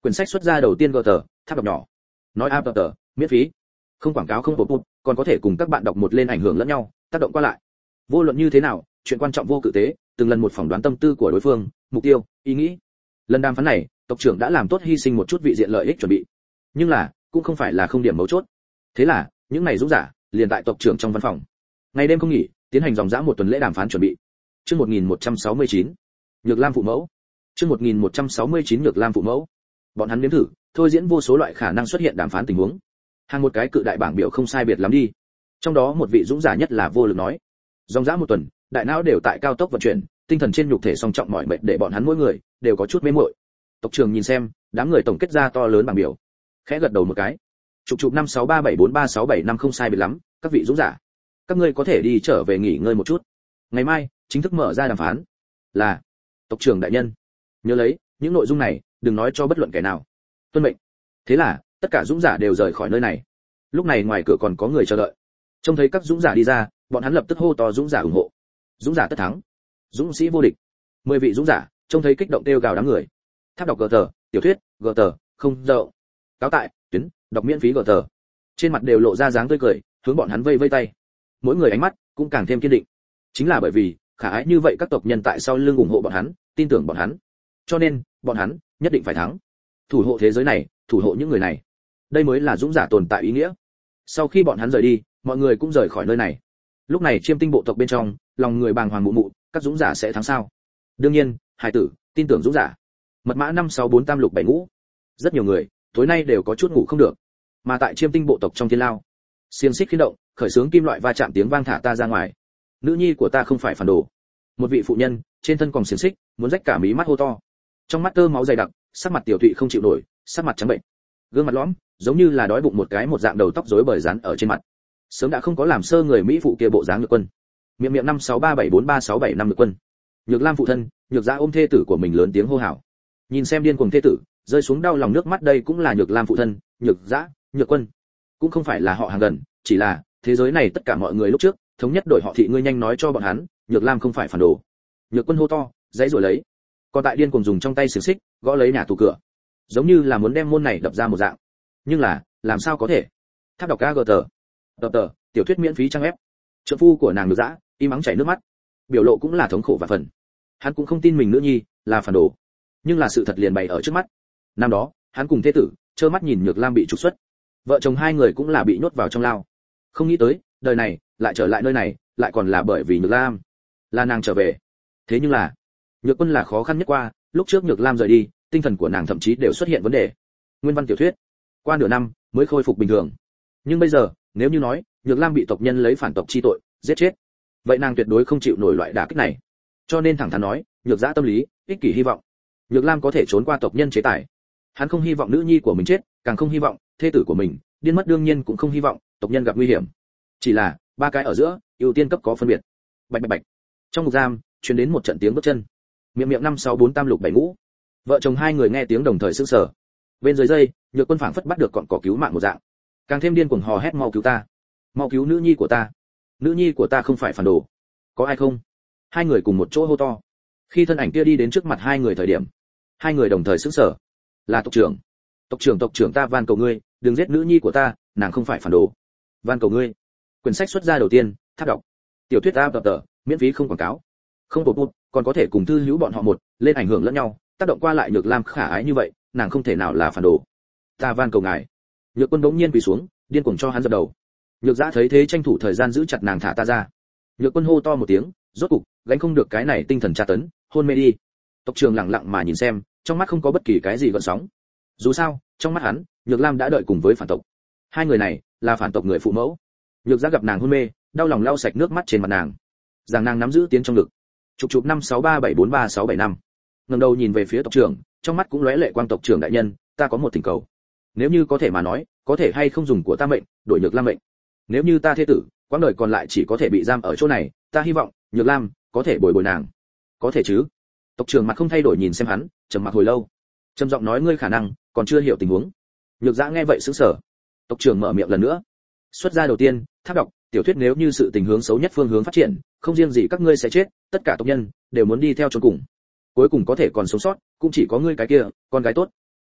[SPEAKER 1] Quyển sách xuất ra đầu tiên gờ tờ, tháp đọc nhỏ. Nói áp tờ, miễn phí. Không quảng cáo không bột bút, còn có thể cùng các bạn đọc một lên ảnh hưởng lẫn nhau, tác động qua lại. Vô luận như thế nào, chuyện quan trọng vô cự tế, từng lần một phỏng đoán tâm tư của đối phương, mục tiêu, ý nghĩ. Lần đàm phán này, tộc trưởng đã làm tốt hy sinh một chút vị diện lợi ích chuẩn bị. Nhưng là, cũng không phải là không điểm mấu chốt. Thế là, những này dũng giả, liền tại tộc trưởng trong văn phòng. Ngày đêm không nghỉ, tiến hành dòng dã một tuần lễ đàm phán chuẩn bị. Chương một nghìn một trăm sáu mươi chín, Nhược Lam phụ mẫu. Chương một nghìn một trăm sáu mươi chín Nhược Lam phụ mẫu. Bọn hắn nếm thử, thôi diễn vô số loại khả năng xuất hiện đàm phán tình huống. Hàng một cái cự đại bảng biểu không sai biệt lắm đi. Trong đó một vị dũng giả nhất là Vô Lực nói, dòng dã một tuần, đại não đều tại cao tốc vận chuyển, tinh thần trên nhục thể song trọng mỏi mệt để bọn hắn mỗi người đều có chút mê muội. Tộc trưởng nhìn xem, đám người tổng kết ra to lớn bảng biểu, khẽ gật đầu một cái. Chụp chụp năm sáu ba bảy bốn ba sáu bảy năm không sai biệt lắm, các vị dũng giả, các ngươi có thể đi trở về nghỉ ngơi một chút. Ngày mai chính thức mở ra đàm phán. Là, tộc trưởng đại nhân. Nhớ lấy, những nội dung này đừng nói cho bất luận kẻ nào. Tuân mệnh. Thế là, tất cả dũng giả đều rời khỏi nơi này. Lúc này ngoài cửa còn có người chờ đợi. Trông thấy các dũng giả đi ra, bọn hắn lập tức hô to dũng giả ủng hộ. Dũng giả tất thắng. Dũng sĩ vô địch. Mười vị dũng giả, trông thấy kích động kêu gào đám người. Tháp đọc gờ tờ, tiểu thuyết, gờ tờ, không dậu. Cáo tại, tuyến, đọc miễn phí gờ tờ. Trên mặt đều lộ ra dáng tươi cười, hướng bọn hắn vây vây tay. Mỗi người ánh mắt cũng càng thêm kiên định. Chính là bởi vì, khả ái như vậy các tộc nhân tại sau lưng ủng hộ bọn hắn, tin tưởng bọn hắn. Cho nên, bọn hắn nhất định phải thắng. Thủ hộ thế giới này, thủ hộ những người này. Đây mới là dũng giả tồn tại ý nghĩa. Sau khi bọn hắn rời đi, mọi người cũng rời khỏi nơi này. Lúc này Chiêm Tinh bộ tộc bên trong, lòng người bàng hoàng mụ mụ, các dũng giả sẽ thắng sao? Đương nhiên, hải tử, tin tưởng dũng giả. Mật mã năm sáu bốn tam lục bảy ngũ. Rất nhiều người, tối nay đều có chút ngủ không được. Mà tại Chiêm Tinh bộ tộc trong thiên lao, xiềng xích khiến động, khởi xướng kim loại va chạm tiếng vang thả ta ra ngoài. Nữ nhi của ta không phải phản đồ. Một vị phụ nhân, trên thân còn xiềng xích, muốn rách cả mí mắt hô to. Trong mắt tơ máu dày đặc, sắc mặt tiểu thụy không chịu nổi, sắc mặt trắng bệnh. Gương mặt lõm, giống như là đói bụng một cái một dạng đầu tóc rối bời rán ở trên mặt. Sớm đã không có làm sơ người mỹ phụ kia bộ dáng Nhược Quân. Miệng miệng năm sáu ba bảy bốn ba sáu bảy năm Nhược Quân. Nhược Lam phụ thân, Nhược Dã ôm thê tử của mình lớn tiếng hô hào. Nhìn xem điên cuồng thê tử, rơi xuống đau lòng nước mắt, đây cũng là Nhược Lam phụ thân, Nhược Dã, Nhược Quân. Cũng không phải là họ hàng gần, chỉ là thế giới này tất cả mọi người lúc trước thống nhất đổi họ thị, ngươi nhanh nói cho bọn hắn, Nhược Lam không phải phản đồ. Nhược Quân hô to, dãy rồi lấy. Còn tại điên cuồng dùng trong tay xiềng xích gõ lấy nhà tủ cửa, giống như là muốn đem môn này đập ra một dạng. Nhưng là, làm sao có thể? Tháp đọc ca gờ tờ. Tập tờ, tiểu thuyết miễn phí trang ép. Trợ phu của nàng Nhược Dã, im ắng chảy nước mắt. Biểu lộ cũng là thống khổ và phần. Hắn cũng không tin mình nữ nhi là phản đồ. Nhưng là sự thật liền bày ở trước mắt. Năm đó, hắn cùng thê tử trơ mắt nhìn Nhược Lam bị trục xuất. Vợ chồng hai người cũng là bị nhốt vào trong lao. Không nghĩ tới, đời này lại trở lại nơi này, lại còn là bởi vì Nhược Lam. Là nàng trở về. Thế nhưng là, Nhược Quân là khó khăn nhất qua, lúc trước Nhược Lam rời đi, tinh thần của nàng thậm chí đều xuất hiện vấn đề. Nguyên văn tiểu thuyết, qua nửa năm mới khôi phục bình thường. Nhưng bây giờ, nếu như nói, Nhược Lam bị tộc nhân lấy phản tộc chi tội giết chết, vậy nàng tuyệt đối không chịu nổi loại đả kích này. Cho nên thẳng thắn nói, Nhược Dã tâm lý, ích kỷ hy vọng, Nhược Lam có thể trốn qua tộc nhân chế tài. Hắn không hy vọng nữ nhi của mình chết, càng không hy vọng thê tử của mình điên mất, đương nhiên cũng không hy vọng tộc nhân gặp nguy hiểm. Chỉ là, ba cái ở giữa, ưu tiên cấp có phân biệt. Bạch bạch bạch. Trong ngục giam, truyền đến một trận tiếng bước chân. Miệng miệng năm sáu bốn tam lục bảy ngũ. Vợ chồng hai người nghe tiếng đồng thời sững sờ. Bên dưới dây, Nhược Quân phảng phất bắt được cọn cỏ cứu mạng một dạng, càng thêm điên cuồng hò hét, mau cứu ta, mau cứu nữ nhi của ta, nữ nhi của ta không phải phản đồ, có ai không? Hai người cùng một chỗ hô to. Khi thân ảnh kia đi đến trước mặt hai người thời điểm, hai người đồng thời sững sờ. Là tộc trưởng. Tộc trưởng, tộc trưởng, ta van cầu ngươi, đừng giết nữ nhi của ta, nàng không phải phản đồ. Van cầu ngươi. Quyển sách xuất ra đầu tiên, tháp đọc. Tiểu thuyết a tập tờ, miễn phí không quảng cáo. Không bột bút, còn có thể cùng thư hữu bọn họ một lên ảnh hưởng lẫn nhau, tác động qua lại. Nhược Lam khả ái như vậy, nàng không thể nào là phản đồ. Ta van cầu ngài. Nhược Quân bỗng nhiên quỳ xuống, điên cuồng cho hắn dập đầu. Nhược Dã thấy thế tranh thủ thời gian giữ chặt nàng, thả ta ra. Nhược Quân hô to một tiếng, rốt cục gánh không được cái này tinh thần tra tấn, hôn mê đi. Tộc trưởng lặng lặng mà nhìn xem, trong mắt không có bất kỳ cái gì gợn sóng. Dù sao, trong mắt hắn, Nhược Lam đã đợi cùng với phản tộc. Hai người này là phản tộc người phụ mẫu. Nhược Dã gặp nàng hôn mê, đau lòng lau sạch nước mắt trên mặt nàng, rằng nàng nắm giữ tiến trong ngực. Chụp chụp năm sáu ba bảy bốn ba sáu bảy năm. Ngẩng đầu nhìn về phía tộc trưởng, trong mắt cũng lóe lệ quang, tộc trưởng đại nhân, ta có một thỉnh cầu. Nếu như có thể mà nói, có thể hay không dùng của ta mệnh đổi Nhược Lam mệnh. Nếu như ta thế tử, quãng đời còn lại chỉ có thể bị giam ở chỗ này, ta hy vọng Nhược Lam có thể bồi bồi nàng. Có thể chứ? Tộc trưởng mặt không thay đổi nhìn xem hắn, trầm mặc hồi lâu, trầm giọng nói, ngươi khả năng còn chưa hiểu tình huống. Nhược Dã nghe vậy sững sờ. Tộc trưởng mở miệng lần nữa. Xuất ra đầu tiên, tháp đọc, tiểu thuyết, nếu như sự tình hướng xấu nhất phương hướng phát triển, không riêng gì các ngươi sẽ chết, tất cả tộc nhân đều muốn đi theo chốn cùng. Cuối cùng có thể còn sống sót, cũng chỉ có ngươi cái kia, con gái tốt.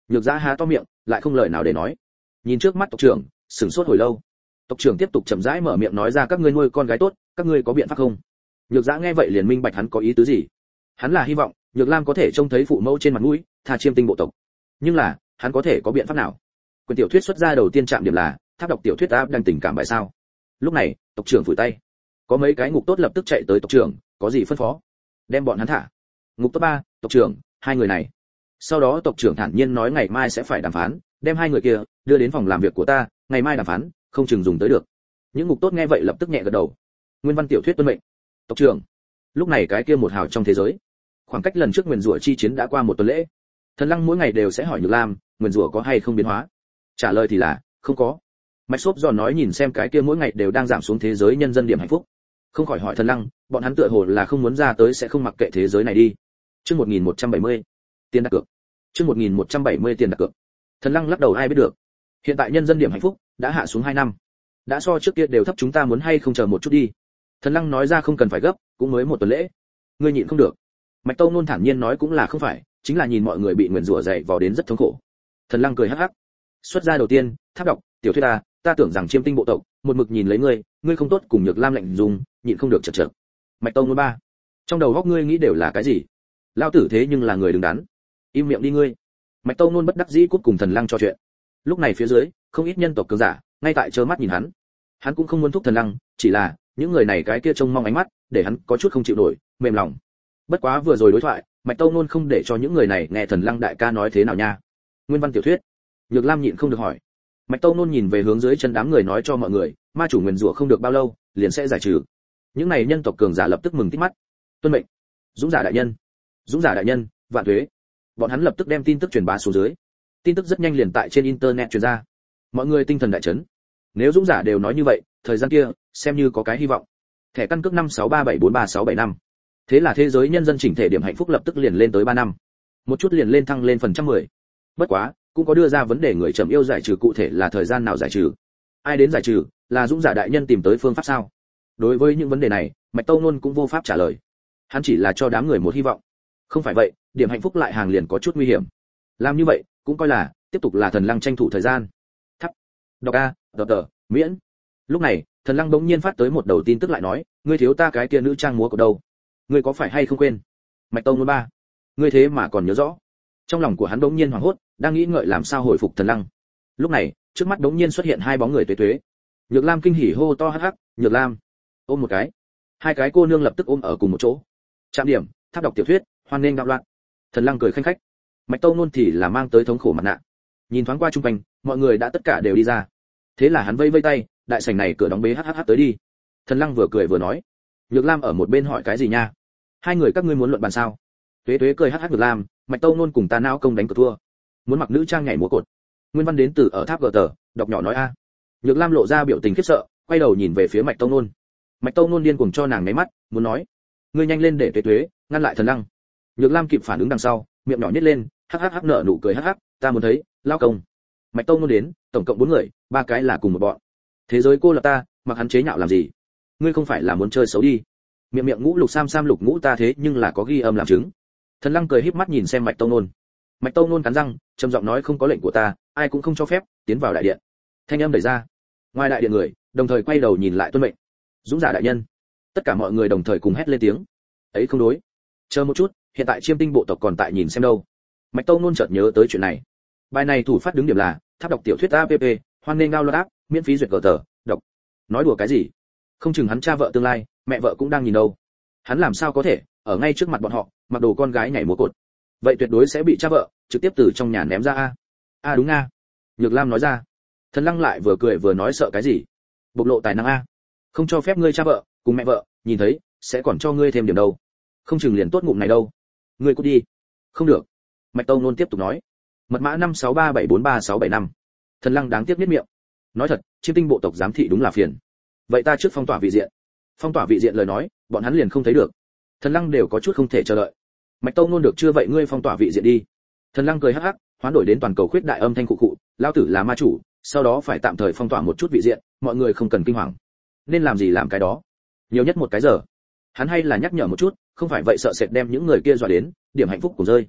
[SPEAKER 1] Nhược Dã há to miệng, lại không lời nào để nói. Nhìn trước mắt tộc trưởng, sửng sốt hồi lâu. Tộc trưởng tiếp tục chậm rãi mở miệng nói ra, các ngươi nuôi con gái tốt, các ngươi có biện pháp không? Nhược Dã nghe vậy liền minh bạch hắn có ý tứ gì. Hắn là hy vọng Nhược Lam có thể trông thấy phụ mẫu trên mặt mũi, tha Chiêm Tinh bộ tộc. Nhưng là, hắn có thể có biện pháp nào? Quyển tiểu thuyết xuất ra đầu tiên chạm điểm là tháp đọc tiểu thuyết áp đang tình cảm bài sao? Lúc này, tộc trưởng phủi tay. Có mấy cái ngục tốt lập tức chạy tới, tộc trưởng, có gì phân phó? Đem bọn hắn thả. Ngục tốt ba, tộc trưởng, hai người này. Sau đó tộc trưởng thản nhiên nói ngày mai sẽ phải đàm phán, đem hai người kia đưa đến phòng làm việc của ta, ngày mai đàm phán, không chừng dùng tới được. Những ngục tốt nghe vậy lập tức nhẹ gật đầu. Nguyên văn tiểu thuyết tuân mệnh. Tộc trưởng. Lúc này cái kia một hào trong thế giới. Khoảng cách lần trước nguyền rủa chi chiến đã qua một tuần lễ. Thần Lăng mỗi ngày đều sẽ hỏi Nhược Lam, nguyền rủa có hay không biến hóa? Trả lời thì là không có. Mạch Xốp giòn nói nhìn xem cái kia mỗi ngày đều đang giảm xuống thế giới nhân dân điểm hạnh phúc. Không khỏi hỏi Thần Lăng, bọn hắn tựa hồ là không muốn ra tới sẽ không mặc kệ thế giới này đi. Chương một nghìn một trăm bảy mươi. Tiền đặt cược. Chương một nghìn một trăm bảy mươi tiền đặt cược. Thần Lăng lắc đầu, ai biết được. Hiện tại nhân dân điểm hạnh phúc đã hạ xuống hai năm. Đã so trước kia đều thấp, chúng ta muốn hay không chờ một chút đi. Thần Lăng nói ra không cần phải gấp, cũng mới một tuần lễ. Ngươi nhịn không được. Mạch Tâu Nôn thản nhiên nói cũng là không phải, chính là nhìn mọi người bị nguyền rủa dày vò đến rất thống khổ. Thần Lăng cười hắc hắc. Xuất ra đầu tiên, tháp đọc, tiểu thuyết ta, ta tưởng rằng Chiêm Tinh bộ tộc, một mực nhìn lấy ngươi, ngươi không tốt cùng Nhược Lam lạnh dùng, nhịn không được chật chật. Mạch Tâu Nôn ba. Trong đầu góc ngươi nghĩ đều là cái gì? Lao tử thế nhưng là người đứng đắn. Im miệng đi ngươi. Mạch Tâu Nôn bất đắc dĩ cút cùng Thần Lăng trò chuyện. Lúc này phía dưới, không ít nhân tộc cường giả, ngay tại trơ mắt nhìn hắn. Hắn cũng không muốn thúc Thần Lăng, chỉ là những người này cái kia trông mong ánh mắt, để hắn có chút không chịu nổi, mềm lòng. Bất quá vừa rồi đối thoại, Mạch Tâu Nôn không để cho những người này nghe Thần Lăng đại ca nói thế nào nha. Nguyên văn tiểu thuyết. Nhược Lam nhịn không được hỏi. Mạch Tâu Nôn nhìn về hướng dưới chân đám người nói cho mọi người, ma chủ nguyền rủa không được bao lâu, liền sẽ giải trừ. Những này nhân tộc cường giả lập tức mừng tít mắt. Tuân mệnh. Dũng giả đại nhân. Dũng giả đại nhân, vạn tuế. Bọn hắn lập tức đem tin tức truyền bá xuống dưới. Tin tức rất nhanh liền tại trên internet truyền ra. Mọi người tinh thần đại chấn. Nếu dũng giả đều nói như vậy, thời gian kia xem như có cái hy vọng. Thẻ căn cước năm sáu ba bảy bốn ba sáu bảy năm. Thế là thế giới nhân dân chỉnh thể điểm hạnh phúc lập tức liền lên tới ba năm. Một chút liền lên thăng lên phần trăm mười. Bất quá, cũng có đưa ra vấn đề người trầm yêu giải trừ cụ thể là thời gian nào giải trừ. Ai đến giải trừ, là dũng giả đại nhân tìm tới phương pháp sao? Đối với những vấn đề này, Mạch Tâu Nôn cũng vô pháp trả lời. Hắn chỉ là cho đám người một hy vọng. Không phải vậy, điểm hạnh phúc lại hàng liền có chút nguy hiểm. Làm như vậy, cũng coi là tiếp tục là Thần Lăng tranh thủ thời gian. Thắp. Đọc a, đọc tờ, miễn. Lúc này, Thần Lăng bỗng nhiên phát tới một đầu tin tức lại nói, ngươi thiếu ta cái kia nữ trang múa của đâu? Ngươi có phải hay không quên? Mạch Tông Nôn ba. Ngươi thế mà còn nhớ rõ. Trong lòng của hắn bỗng nhiên hoảng hốt, đang nghĩ ngợi làm sao hồi phục Thần Lăng. Lúc này, trước mắt bỗng nhiên xuất hiện hai bóng người tuế tuế. Nhược Lam kinh hỉ hô to hắc hắc, Nhược Lam, ôm một cái. Hai cái cô nương lập tức ôm ở cùng một chỗ. Trạm điểm, tháp đọc tiểu thuyết, hoan nghênh đạo loạn. Thần Lăng cười khanh khách. Mạch Tông Nôn thì là mang tới thống khổ mặt nạ. Nhìn thoáng qua chung quanh, mọi người đã tất cả đều đi ra. Thế là hắn vây vây tay, đại sảnh này cửa đóng bế hắc hắc tới đi. Thần Lăng vừa cười vừa nói. Nhược Lam ở một bên hỏi cái gì nha? Hai người các ngươi muốn luận bàn sao? Tuế Tuế cười hắc hắc Nhược Lam, Mạch Tông Nôn cùng ta não công đánh cược thua. Muốn mặc nữ trang nhảy múa cột. Nguyên văn đến từ ở tháp gờ tờ, đọc nhỏ nói a. Nhược Lam lộ ra biểu tình khiếp sợ, quay đầu nhìn về phía Mạch Tông Nôn. Mạch Tông Nôn điên cuồng cho nàng nháy mắt, muốn nói, ngươi nhanh lên để Tuế Tuế ngăn lại Thần Lăng. Nhược Lam kịp phản ứng đằng sau, miệng nhỏ nhếch lên, hắc hắc hắc nở nụ cười hắc hắc, ta muốn thấy, lao công. Mạch Tông Nôn đến, tổng cộng bốn người, ba cái là cùng một bọn. Thế giới cô lập ta, mặc hắn chế nhạo làm gì? Ngươi không phải là muốn chơi xấu đi? Miệng miệng ngũ lục sam sam lục ngũ ta thế nhưng là có ghi âm làm chứng. Thần Lăng cười híp mắt nhìn xem Mạch Tông Nôn. Mạch Tông Nôn cắn răng, trầm giọng nói không có lệnh của ta, ai cũng không cho phép tiến vào đại điện. Thanh âm đẩy ra. Ngoài đại điện người, đồng thời quay đầu nhìn lại tuân mệnh. Dũng giả đại nhân. Tất cả mọi người đồng thời cùng hét lên tiếng. Ấy không đối. Chờ một chút, hiện tại Chiêm Tinh bộ tộc còn tại nhìn xem đâu. Mạch Tông Nôn chợt nhớ tới chuyện này. Bài này thủ phát đứng điểm là tháp đọc tiểu thuyết app, hoan nghênh ngao loạt áp, miễn phí duyệt gờ tờ, đọc. Nói đùa cái gì? Không chừng hắn cha vợ tương lai, mẹ vợ cũng đang nhìn đâu. Hắn làm sao có thể ở ngay trước mặt bọn họ, mặc đồ con gái nhảy múa cột. Vậy tuyệt đối sẽ bị cha vợ trực tiếp từ trong nhà ném ra a. A đúng a. Nhược Lam nói ra. Thần Lăng lại vừa cười vừa nói sợ cái gì? Bộc lộ tài năng a. Không cho phép ngươi cha vợ cùng mẹ vợ nhìn thấy, sẽ còn cho ngươi thêm điểm đâu. Không chừng liền tốt ngụm này đâu. Ngươi cút đi. Không được. Mạch Tông Nôn tiếp tục nói. Mật mã năm sáu ba bảy bốn ba sáu bảy năm. Thần Lăng đáng tiếc niết miệng. Nói thật, Chiêm Tinh bộ tộc giám thị đúng là phiền. Vậy ta trước phong tỏa vị diện. Phong tỏa vị diện lời nói, bọn hắn liền không thấy được. Thần Lăng đều có chút không thể chờ đợi. Mạch Tông Nôn được chưa vậy ngươi phong tỏa vị diện đi. Thần Lăng cười hắc hắc, hoán đổi đến toàn cầu khuyết đại âm thanh cụ cụ, lão tử là ma chủ, sau đó phải tạm thời phong tỏa một chút vị diện, mọi người không cần kinh hoàng. Nên làm gì làm cái đó. Nhiều nhất một cái giờ. Hắn hay là nhắc nhở một chút, không phải vậy sợ sệt đem những người kia dọa đến, điểm hạnh phúc cùng rơi.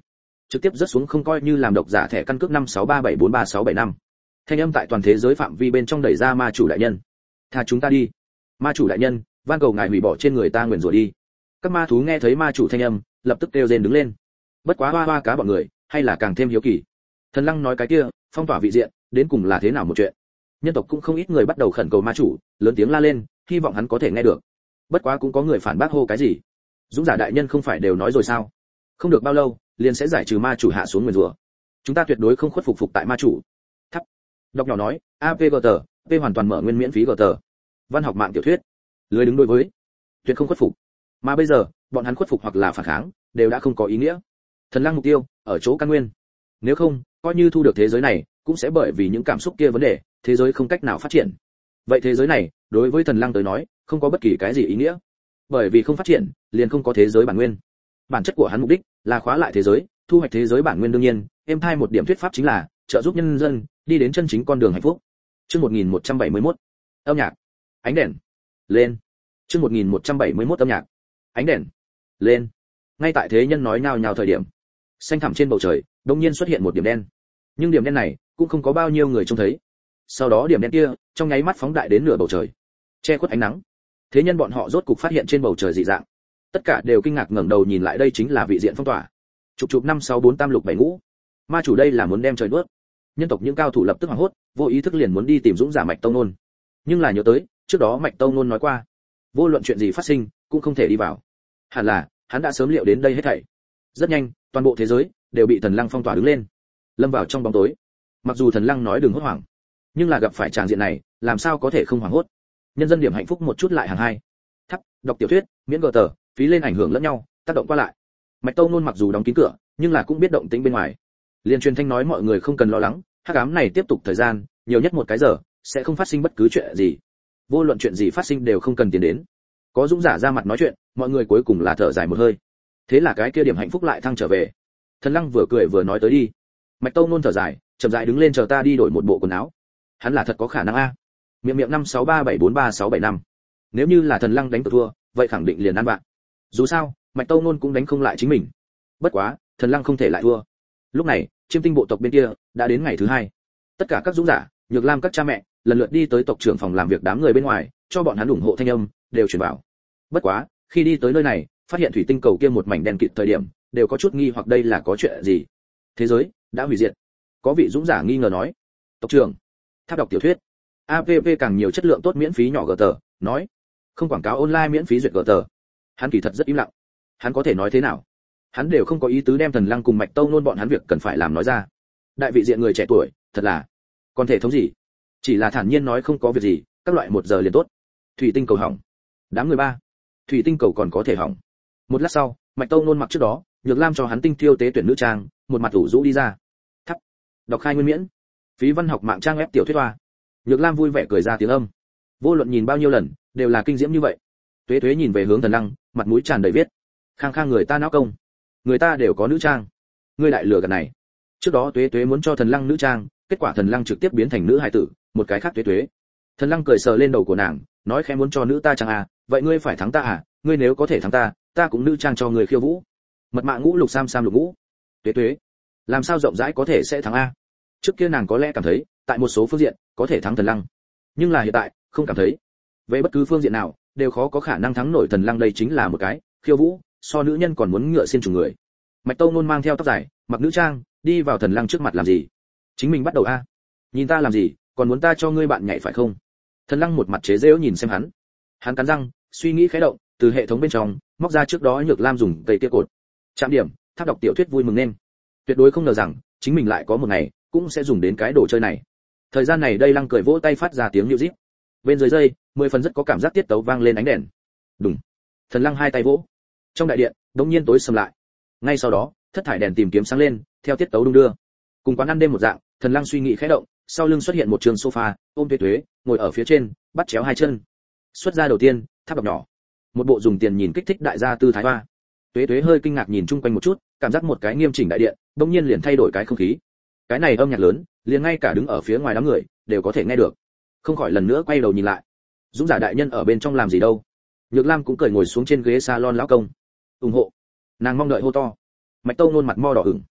[SPEAKER 1] trực tiếp rớt xuống không coi như làm độc giả thẻ căn cước năm sáu ba bảy bốn ba sáu bảy năm. Thanh âm tại toàn thế giới phạm vi bên trong đẩy ra ma chủ đại nhân. Tha chúng ta đi. Ma chủ đại nhân, van cầu ngài hủy bỏ trên người ta nguyền rủa đi. Các ma thú nghe thấy ma chủ thanh âm, lập tức kêu rên đứng lên. Bất quá hoa hoa cá bọn người, hay là càng thêm hiếu kỳ. Thần Lăng nói cái kia, phong tỏa vị diện, đến cùng là thế nào một chuyện? Nhân tộc cũng không ít người bắt đầu khẩn cầu ma chủ, lớn tiếng la lên, hy vọng hắn có thể nghe được. Bất quá cũng có người phản bác hô cái gì? Dũng giả đại nhân không phải đều nói rồi sao? Không được bao lâu, liền sẽ giải trừ ma chủ hạ xuống nguyền rủa. Chúng ta tuyệt đối không khuất phục phục tại ma chủ. Thắp. Đọc nhỏ nói, a vê giê tờ, P hoàn toàn mở nguyên miễn phí giê tờ. Văn học mạng tiểu thuyết. Lười đứng đối với. Tuyệt không khuất phục. Mà bây giờ, bọn hắn khuất phục hoặc là phản kháng, đều đã không có ý nghĩa. Thần Lăng mục tiêu ở chỗ căn nguyên. Nếu không, coi như thu được thế giới này, cũng sẽ bởi vì những cảm xúc kia vấn đề, thế giới không cách nào phát triển. Vậy thế giới này, đối với Thần Lăng tới nói, không có bất kỳ cái gì ý nghĩa. Bởi vì không phát triển, liền không có thế giới bản nguyên. Bản chất của hắn mục đích là khóa lại thế giới, thu hoạch thế giới bản nguyên đương nhiên, em thay một điểm thuyết pháp chính là trợ giúp nhân dân đi đến chân chính con đường hạnh phúc. Chương một nghìn một trăm bảy mươi mốt. Âm nhạc. Ánh đèn. Lên. Chương một nghìn một trăm bảy mươi mốt âm nhạc. Ánh đèn. Lên. Ngay tại thế nhân nói nhao nhao thời điểm, xanh thẳm trên bầu trời, đột nhiên xuất hiện một điểm đen. Nhưng điểm đen này cũng không có bao nhiêu người trông thấy. Sau đó điểm đen kia, trong nháy mắt phóng đại đến nửa bầu trời, che khuất ánh nắng. Thế nhân bọn họ rốt cục phát hiện trên bầu trời dị dạng. Tất cả đều kinh ngạc ngẩng đầu nhìn lại, đây chính là vị diện phong tỏa. Chụp chụp năm sáu bốn tam lục bảy ngũ. Ma chủ đây là muốn đem trời nuốt. Nhân tộc những cao thủ lập tức hoảng hốt, vô ý thức liền muốn đi tìm Dũng giả Mạch Tông Nôn. Nhưng là nhớ tới, trước đó Mạch Tông Nôn nói qua, vô luận chuyện gì phát sinh, cũng không thể đi vào. Hẳn là, hắn đã sớm liệu đến đây hết thảy. Rất nhanh, toàn bộ thế giới đều bị Thần Lăng phong tỏa đứng lên, lâm vào trong bóng tối. Mặc dù Thần Lăng nói đừng hốt hoảng, nhưng là gặp phải tràng diện này, làm sao có thể không hoảng hốt. Nhân dân điểm hạnh phúc một chút lại hàng hai. Thắp, đọc tiểu thuyết, miễn gờ tờ, phí lên ảnh hưởng lẫn nhau, tác động qua lại. Mạch Tông Nôn mặc dù đóng kín cửa, nhưng là cũng biết động tĩnh bên ngoài. Liên truyền thanh nói mọi người không cần lo lắng, hắc ám này tiếp tục thời gian, nhiều nhất một cái giờ, sẽ không phát sinh bất cứ chuyện gì. Vô luận chuyện gì phát sinh đều không cần tiền đến. Có Dũng giả ra mặt nói chuyện, mọi người cuối cùng là thở dài một hơi. Thế là cái kia điểm hạnh phúc lại thăng trở về. Thần Lăng vừa cười vừa nói tới đi. Mạch Tông Nôn thở dài, chậm rãi đứng lên, chờ ta đi đổi một bộ quần áo. Hắn là thật có khả năng a. Miệng miệng năm sáu ba bảy bốn ba sáu bảy năm. Nếu như là Thần Lăng đánh cược thua, vậy khẳng định liền ăn bạn. Dù sao, Mạch Tông Nôn cũng đánh không lại chính mình. Bất quá, Thần Lăng không thể lại thua. Lúc này, Chiêm Tinh bộ tộc bên kia đã đến ngày thứ hai. Tất cả các dũng giả, Nhược Lam các cha mẹ, lần lượt đi tới tộc trưởng phòng làm việc đám người bên ngoài, cho bọn hắn ủng hộ thanh âm, đều truyền vào. Bất quá, khi đi tới nơi này, phát hiện thủy tinh cầu kia một mảnh đen kịt thời điểm, đều có chút nghi hoặc đây là có chuyện gì. Thế giới đã hủy diệt. Có vị dũng giả nghi ngờ nói. Tộc trưởng, Tháp đọc tiểu thuyết. a pê pê càng nhiều chất lượng tốt miễn phí nhỏ gờ tờ, nói. Không quảng cáo online miễn phí duyệt gờ tờ. Hắn kỳ thật rất im lặng. Hắn có thể nói thế nào? Hắn đều không có ý tứ đem Thần Lăng cùng Mạch Tông Nôn bọn hắn việc cần phải làm nói ra. Đại vị diện người trẻ tuổi, thật là còn thể thống gì? Chỉ là thản nhiên nói không có việc gì, các loại một giờ liền tốt. Thủy tinh cầu hỏng. Đám người ba. Thủy tinh cầu còn có thể hỏng. Một lát sau, Mạch Tông Nôn mặc trước đó, Nhược Lam cho hắn tinh tiêu tế tuyển nữ trang, một mặt ủ rũ đi ra. Thắp. Đọc khai nguyên miễn. Phí văn học mạng trang web tiểu thuyết hoa. Nhược Lam vui vẻ cười ra tiếng âm. Vô luận nhìn bao nhiêu lần, đều là kinh diễm như vậy. Tuế Tuế nhìn về hướng Thần Lăng, mặt mũi tràn đầy viết. Khang khang người ta não công. Người ta đều có nữ trang. Ngươi đại lừa gạt này. Trước đó Tuế Tuế muốn cho Thần Lăng nữ trang, kết quả Thần Lăng trực tiếp biến thành nữ hài tử, một cái khác Tuế Tuế. Thần Lăng cười sờ lên đầu của nàng, nói khẽ muốn cho nữ ta trang à, vậy ngươi phải thắng ta à, ngươi nếu có thể thắng ta, ta cũng nữ trang cho người khiêu vũ. Mật mạ ngũ lục sam sam lục ngũ. Tuế Tuế, làm sao rộng rãi có thể sẽ thắng a? Trước kia nàng có lẽ cảm thấy, tại một số phương diện có thể thắng Thần Lăng, nhưng là hiện tại không cảm thấy. Về bất cứ phương diện nào, đều khó có khả năng thắng nổi Thần Lăng, đây chính là một cái khiêu vũ, so nữ nhân còn muốn ngựa xin trùng người. Mạch Tông Nôn mang theo tóc dài, mặc nữ trang, đi vào Thần Lăng trước mặt làm gì? Chính mình bắt đầu a. Nhìn ta làm gì, còn muốn ta cho ngươi bạn nhảy phải không? Thần Lăng một mặt chế giễu nhìn xem hắn. Hắn cắn răng, suy nghĩ khẽ động, từ hệ thống bên trong móc ra trước đó Nhược Lam dùng cây kia cột. Chạm điểm, Tháp đọc tiểu thuyết vui mừng nên. Tuyệt đối không ngờ rằng chính mình lại có một ngày cũng sẽ dùng đến cái đồ chơi này. Thời gian này đây Lăng cười vỗ tay phát ra tiếng nhịu rít. Bên dưới dây, mười phần rất có cảm giác tiết tấu vang lên ánh đèn. Đùng. Thần Lăng hai tay vỗ. Trong đại điện, đột nhiên tối sầm lại. Ngay sau đó, thất thải đèn tìm kiếm sáng lên, theo tiết tấu đung đưa. Cùng quán ăn đêm một dạng, Thần Lăng suy nghĩ khẽ động, sau lưng xuất hiện một trường sofa, ôm Tuế Tuế, ngồi ở phía trên, bắt chéo hai chân. Xuất ra đầu tiên, Tháp đọc nhỏ. Một bộ dùng tiền nhìn kích thích đại gia tư thái hoa. Tuế Tuế hơi kinh ngạc nhìn chung quanh một chút, cảm giác một cái nghiêm chỉnh đại điện, đột nhiên liền thay đổi cái không khí. Cái này âm nhạc lớn, liền ngay cả đứng ở phía ngoài đám người đều có thể nghe được. Không khỏi lần nữa quay đầu nhìn lại. Dũng giả đại nhân ở bên trong làm gì đâu? Nhược Lam cũng cười ngồi xuống trên ghế salon lão công. Ủng hộ. Nàng mong đợi hô to. Mạch Tông Nôn mặt mo đỏ ửng.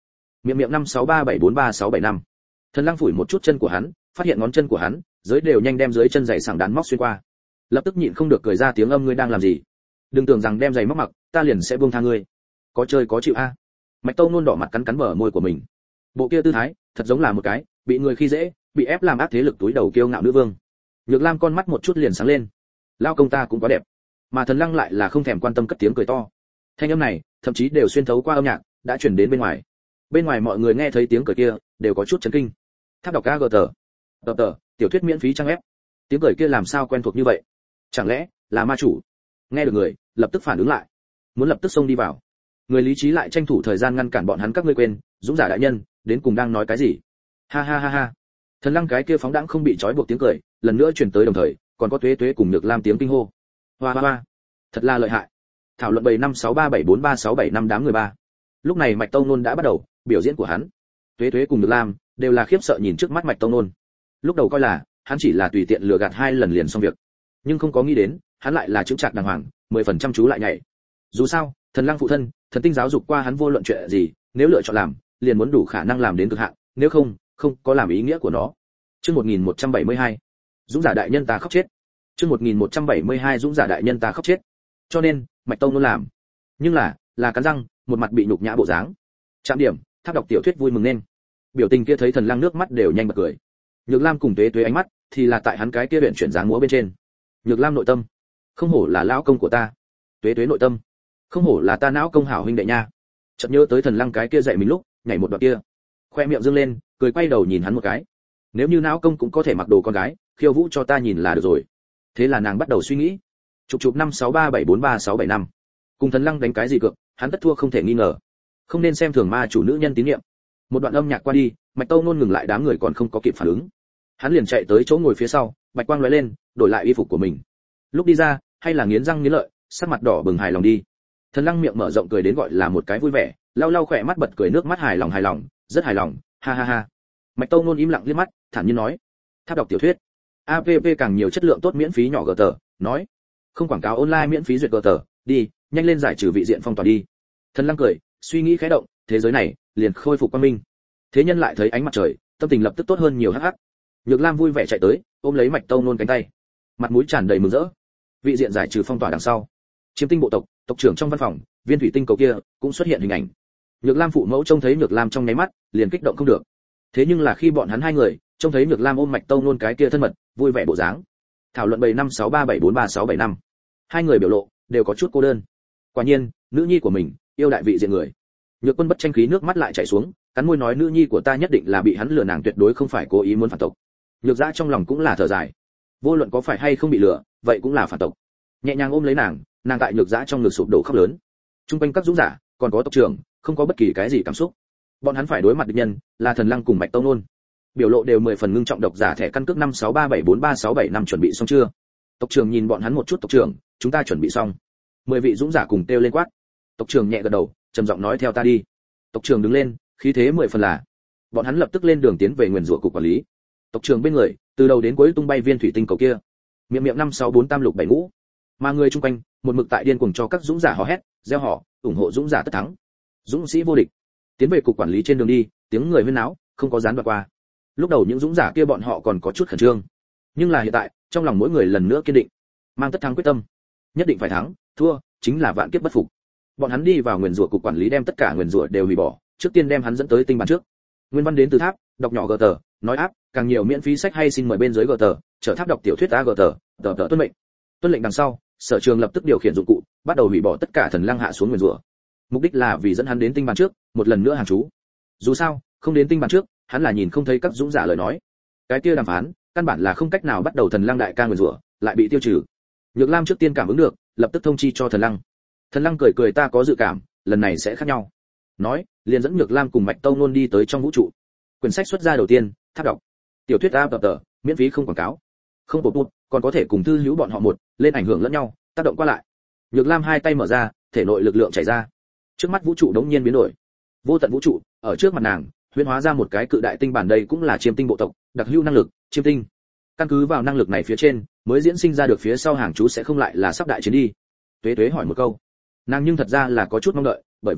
[SPEAKER 1] miệng miệng năm sáu ba bảy bốn ba sáu bảy năm. Thần Lăng phủi một chút chân của hắn, phát hiện ngón chân của hắn dưới đều nhanh đem dưới chân giày sảng đán móc xuyên qua, lập tức nhịn không được cười ra tiếng âm, ngươi đang làm gì? Đừng tưởng rằng đem giày móc mặc ta liền sẽ buông tha ngươi, có chơi có chịu a. Mạch Tông Nôn đỏ mặt cắn cắn bờ môi của mình, bộ kia tư thái thật giống là một cái bị người khi dễ, bị ép làm ác thế lực túi đầu kiêu ngạo nữ vương. Nhược Lam con mắt một chút liền sáng lên, lao công ta cũng quá đẹp. Mà Thần Lăng lại là không thèm quan tâm, cất tiếng cười to. Thanh âm này thậm chí đều xuyên thấu qua âm nhạc đã truyền đến bên ngoài. Bên ngoài mọi người nghe thấy tiếng cười kia đều có chút chấn kinh. Tháp đọc ca gờ tờ tờ tờ tiểu thuyết miễn phí trang web. Tiếng cười kia làm sao quen thuộc như vậy? Chẳng lẽ là ma chủ? Nghe được người lập tức phản ứng lại, muốn lập tức xông đi vào. Người lý trí lại tranh thủ thời gian ngăn cản bọn hắn, các ngươi quên Dũng giả đại nhân đến cùng đang nói cái gì? Ha ha ha ha. Thần Lăng cái kia phóng đãng không bị trói buộc tiếng cười lần nữa truyền tới, đồng thời còn có Tuế Tuế cùng Nhược Lam tiếng kinh hô. Hoa hoa hoa, thật là lợi hại. Thảo luận bảy năm sáu ba bảy bốn ba sáu bảy năm đám người ba. Lúc này Mạch Tông Nôn đã bắt đầu biểu diễn của hắn. Tuế Tuế cùng Nhược Lam đều là khiếp sợ nhìn trước mắt Mạch Tông Nôn. Lúc đầu coi là hắn chỉ là tùy tiện lừa gạt hai lần liền xong việc, nhưng không có nghĩ đến hắn lại là chững chạc đàng hoàng, mười phần trăm chú lại nhảy. Dù sao Thần Lăng phụ thân thần tinh giáo dục qua hắn vô luận chuyện gì, nếu lựa chọn làm liền muốn đủ khả năng làm đến cực hạn, nếu không không có làm ý nghĩa của nó. Chương một nghìn một trăm bảy mươi hai, Dũng giả đại nhân ta khóc chết. Chương một nghìn một trăm bảy mươi hai, Dũng giả đại nhân ta khóc chết. Cho nên Mạch Tông Nôn làm, nhưng là là cắn răng, một mặt bị nhục nhã bộ dáng. Trạm điểm, Tháp đọc tiểu thuyết vui mừng nên. Biểu tình kia thấy Thần Lăng nước mắt đều nhanh bật cười. Nhược Lam cùng Tuế Tuế ánh mắt thì là tại hắn cái kia luyện chuyển dáng múa bên trên. Nhược Lam nội tâm, không hổ là lão công của ta. Tuế Tuế nội tâm, không hổ là ta não công hảo huynh đệ nha. Chợt nhớ tới Thần Lăng cái kia dạy mình lúc nhảy một đoạn kia, khoe miệng dương lên, cười quay đầu nhìn hắn một cái. Nếu như não công cũng có thể mặc đồ con gái khiêu vũ cho ta nhìn là được rồi. Thế là nàng bắt đầu suy nghĩ, chụp chụp năm sáu ba bảy bốn ba sáu bảy năm, cùng Thần Lăng đánh cái gì cược, hắn tất thua không thể nghi ngờ, không nên xem thường ma chủ nữ nhân tín nhiệm. Một đoạn âm nhạc qua đi, Mạch Tông Nôn ngừng lại, đám người còn không có kịp phản ứng, hắn liền chạy tới chỗ ngồi phía sau, bạch quang lóe lên, đổi lại y phục của mình. Lúc đi ra, hay là nghiến răng nghiến lợi, sắc mặt đỏ bừng hài lòng đi. Thần Lăng miệng mở rộng cười đến gọi là một cái vui vẻ, lau lau khỏe mắt bật cười nước mắt, hài lòng hài lòng, rất hài lòng, ha ha ha. Mạch Tông Nôn im lặng liếc mắt, thản nhiên nói, Tháp đọc tiểu thuyết app càng nhiều chất lượng tốt miễn phí nhỏ gờ tờ, nói không quảng cáo online miễn phí duyệt gờ tờ, đi nhanh lên giải trừ vị diện phong tỏa đi. Thần Lăng cười, suy nghĩ khẽ động, thế giới này liền khôi phục quang minh. Thế nhân lại thấy ánh mặt trời, tâm tình lập tức tốt hơn nhiều. hắc hắc. Nhược Lam vui vẻ chạy tới, ôm lấy Mạch Tông Nôn cánh tay, mặt mũi tràn đầy mừng rỡ. Vị diện giải trừ phong tỏa đằng sau, Chiêm Tinh bộ tộc tộc trưởng trong văn phòng, viên thủy tinh cầu kia cũng xuất hiện hình ảnh. Nhược Lam phụ mẫu trông thấy Nhược Lam trong nháy mắt liền kích động không được. Thế nhưng là khi bọn hắn hai người trông thấy Nhược Lam ôm Mạch Tông Nôn cái kia thân mật, vui vẻ bộ dáng, thảo luận bảy năm sáu ba bảy bốn ba sáu bảy năm, hai người biểu lộ đều có chút cô đơn. Quả nhiên, nữ nhi của mình yêu đại vị diện người. Nhược Quân bất tranh khí, nước mắt lại chảy xuống, cắn môi nói nữ nhi của ta nhất định là bị hắn lừa, nàng tuyệt đối không phải cố ý muốn phản tộc. Nhược Dã trong lòng cũng là thở dài, vô luận có phải hay không bị lừa, vậy cũng là phản tộc. Nhẹ nhàng ôm lấy nàng, nàng tại Nhược Dã trong ngực sụp đổ khóc lớn. Trung quanh các dũng giả, còn có tộc trưởng, không có bất kỳ cái gì cảm xúc. Bọn hắn phải đối mặt địch nhân là Thần Lăng cùng Mạch Tông Nôn, biểu lộ đều mười phần ngưng trọng. Độc giả thẻ căn cước năm sáu ba bảy bốn ba sáu bảy năm chuẩn bị xong chưa? Tộc trưởng nhìn bọn hắn một chút, tộc trưởng, chúng ta chuẩn bị xong. Mười vị dũng giả cùng kêu lên quát. Tộc trưởng nhẹ gật đầu, trầm giọng nói theo ta đi. Tộc trưởng đứng lên, khí thế mười phần là. Bọn hắn lập tức lên đường tiến về nguyền rủa cục quản lý. Tộc trưởng bên người, từ đầu đến cuối tung bay viên thủy tinh cầu kia. Miệng miệng năm sáu bốn tam lục bảy ngũ. Mà người chung quanh, một mực tại điên cuồng cho các dũng giả hò hét, reo hò, ủng hộ dũng giả tất thắng. Dũng sĩ vô địch. Tiến về cục quản lý trên đường đi, tiếng người huyên náo, không có gián đoạn qua. Lúc đầu những dũng giả kia bọn họ còn có chút khẩn trương, nhưng là hiện tại, trong lòng mỗi người lần nữa kiên định, mang tất thắng quyết tâm, nhất định phải thắng, thua chính là vạn kiếp bất phục. Bọn hắn đi vào nguyền rủa cục quản lý, đem tất cả nguyền rủa đều hủy bỏ, trước tiên đem hắn dẫn tới tinh bản trước. Nguyên văn đến từ Tháp đọc nhỏ gờ tờ, nói áp, càng nhiều miễn phí sách hay xin mời bên dưới gờ tờ, trở Tháp đọc tiểu thuyết a gờ tờ, tờ tờ tuân mệnh. Tuân lệnh đằng sau, Sở Trường lập tức điều khiển dụng cụ, bắt đầu hủy bỏ tất cả Thần Lăng hạ xuống nguyền rủa. Mục đích là vì dẫn hắn đến tinh bản trước, một lần nữa hàng chú. Dù sao, không đến tinh bản trước, hắn là nhìn không thấy các dũng giả lời nói. Cái kia đàm phán, căn bản là không cách nào bắt đầu Thần Lăng đại ca nguyền rủa, lại bị tiêu trừ. Nhược Lam trước tiên cảm ứng được, lập tức thông chi cho Thần Lăng. Thần Lăng cười cười, ta có dự cảm, lần này sẽ khác nhau. Nói, liền dẫn Nhược Lam cùng Mạch Tông Nôn đi tới trong vũ trụ. Quyển sách xuất ra đầu tiên, Tháp đọc tiểu thuyết a tờ, miễn phí không quảng cáo, không bột bột, còn có thể cùng thư hữu bọn họ một lên ảnh hưởng lẫn nhau, tác động qua lại. Nhược Lam hai tay mở ra, thể nội lực lượng chảy ra. Trước mắt vũ trụ đống nhiên biến đổi. Vô tận vũ trụ, ở trước mặt nàng, huyễn hóa ra một cái cự đại tinh bản, đây cũng là Chiêm Tinh bộ tộc đặc hữu năng lực, Chiêm Tinh. Căn cứ vào năng lực này phía trên, mới diễn sinh ra được phía sau hàng chú sẽ không lại là sắp đại chiến đi. Tuế Tuế hỏi một câu. Nàng nhưng thật ra là có chút mong đợi, bởi vì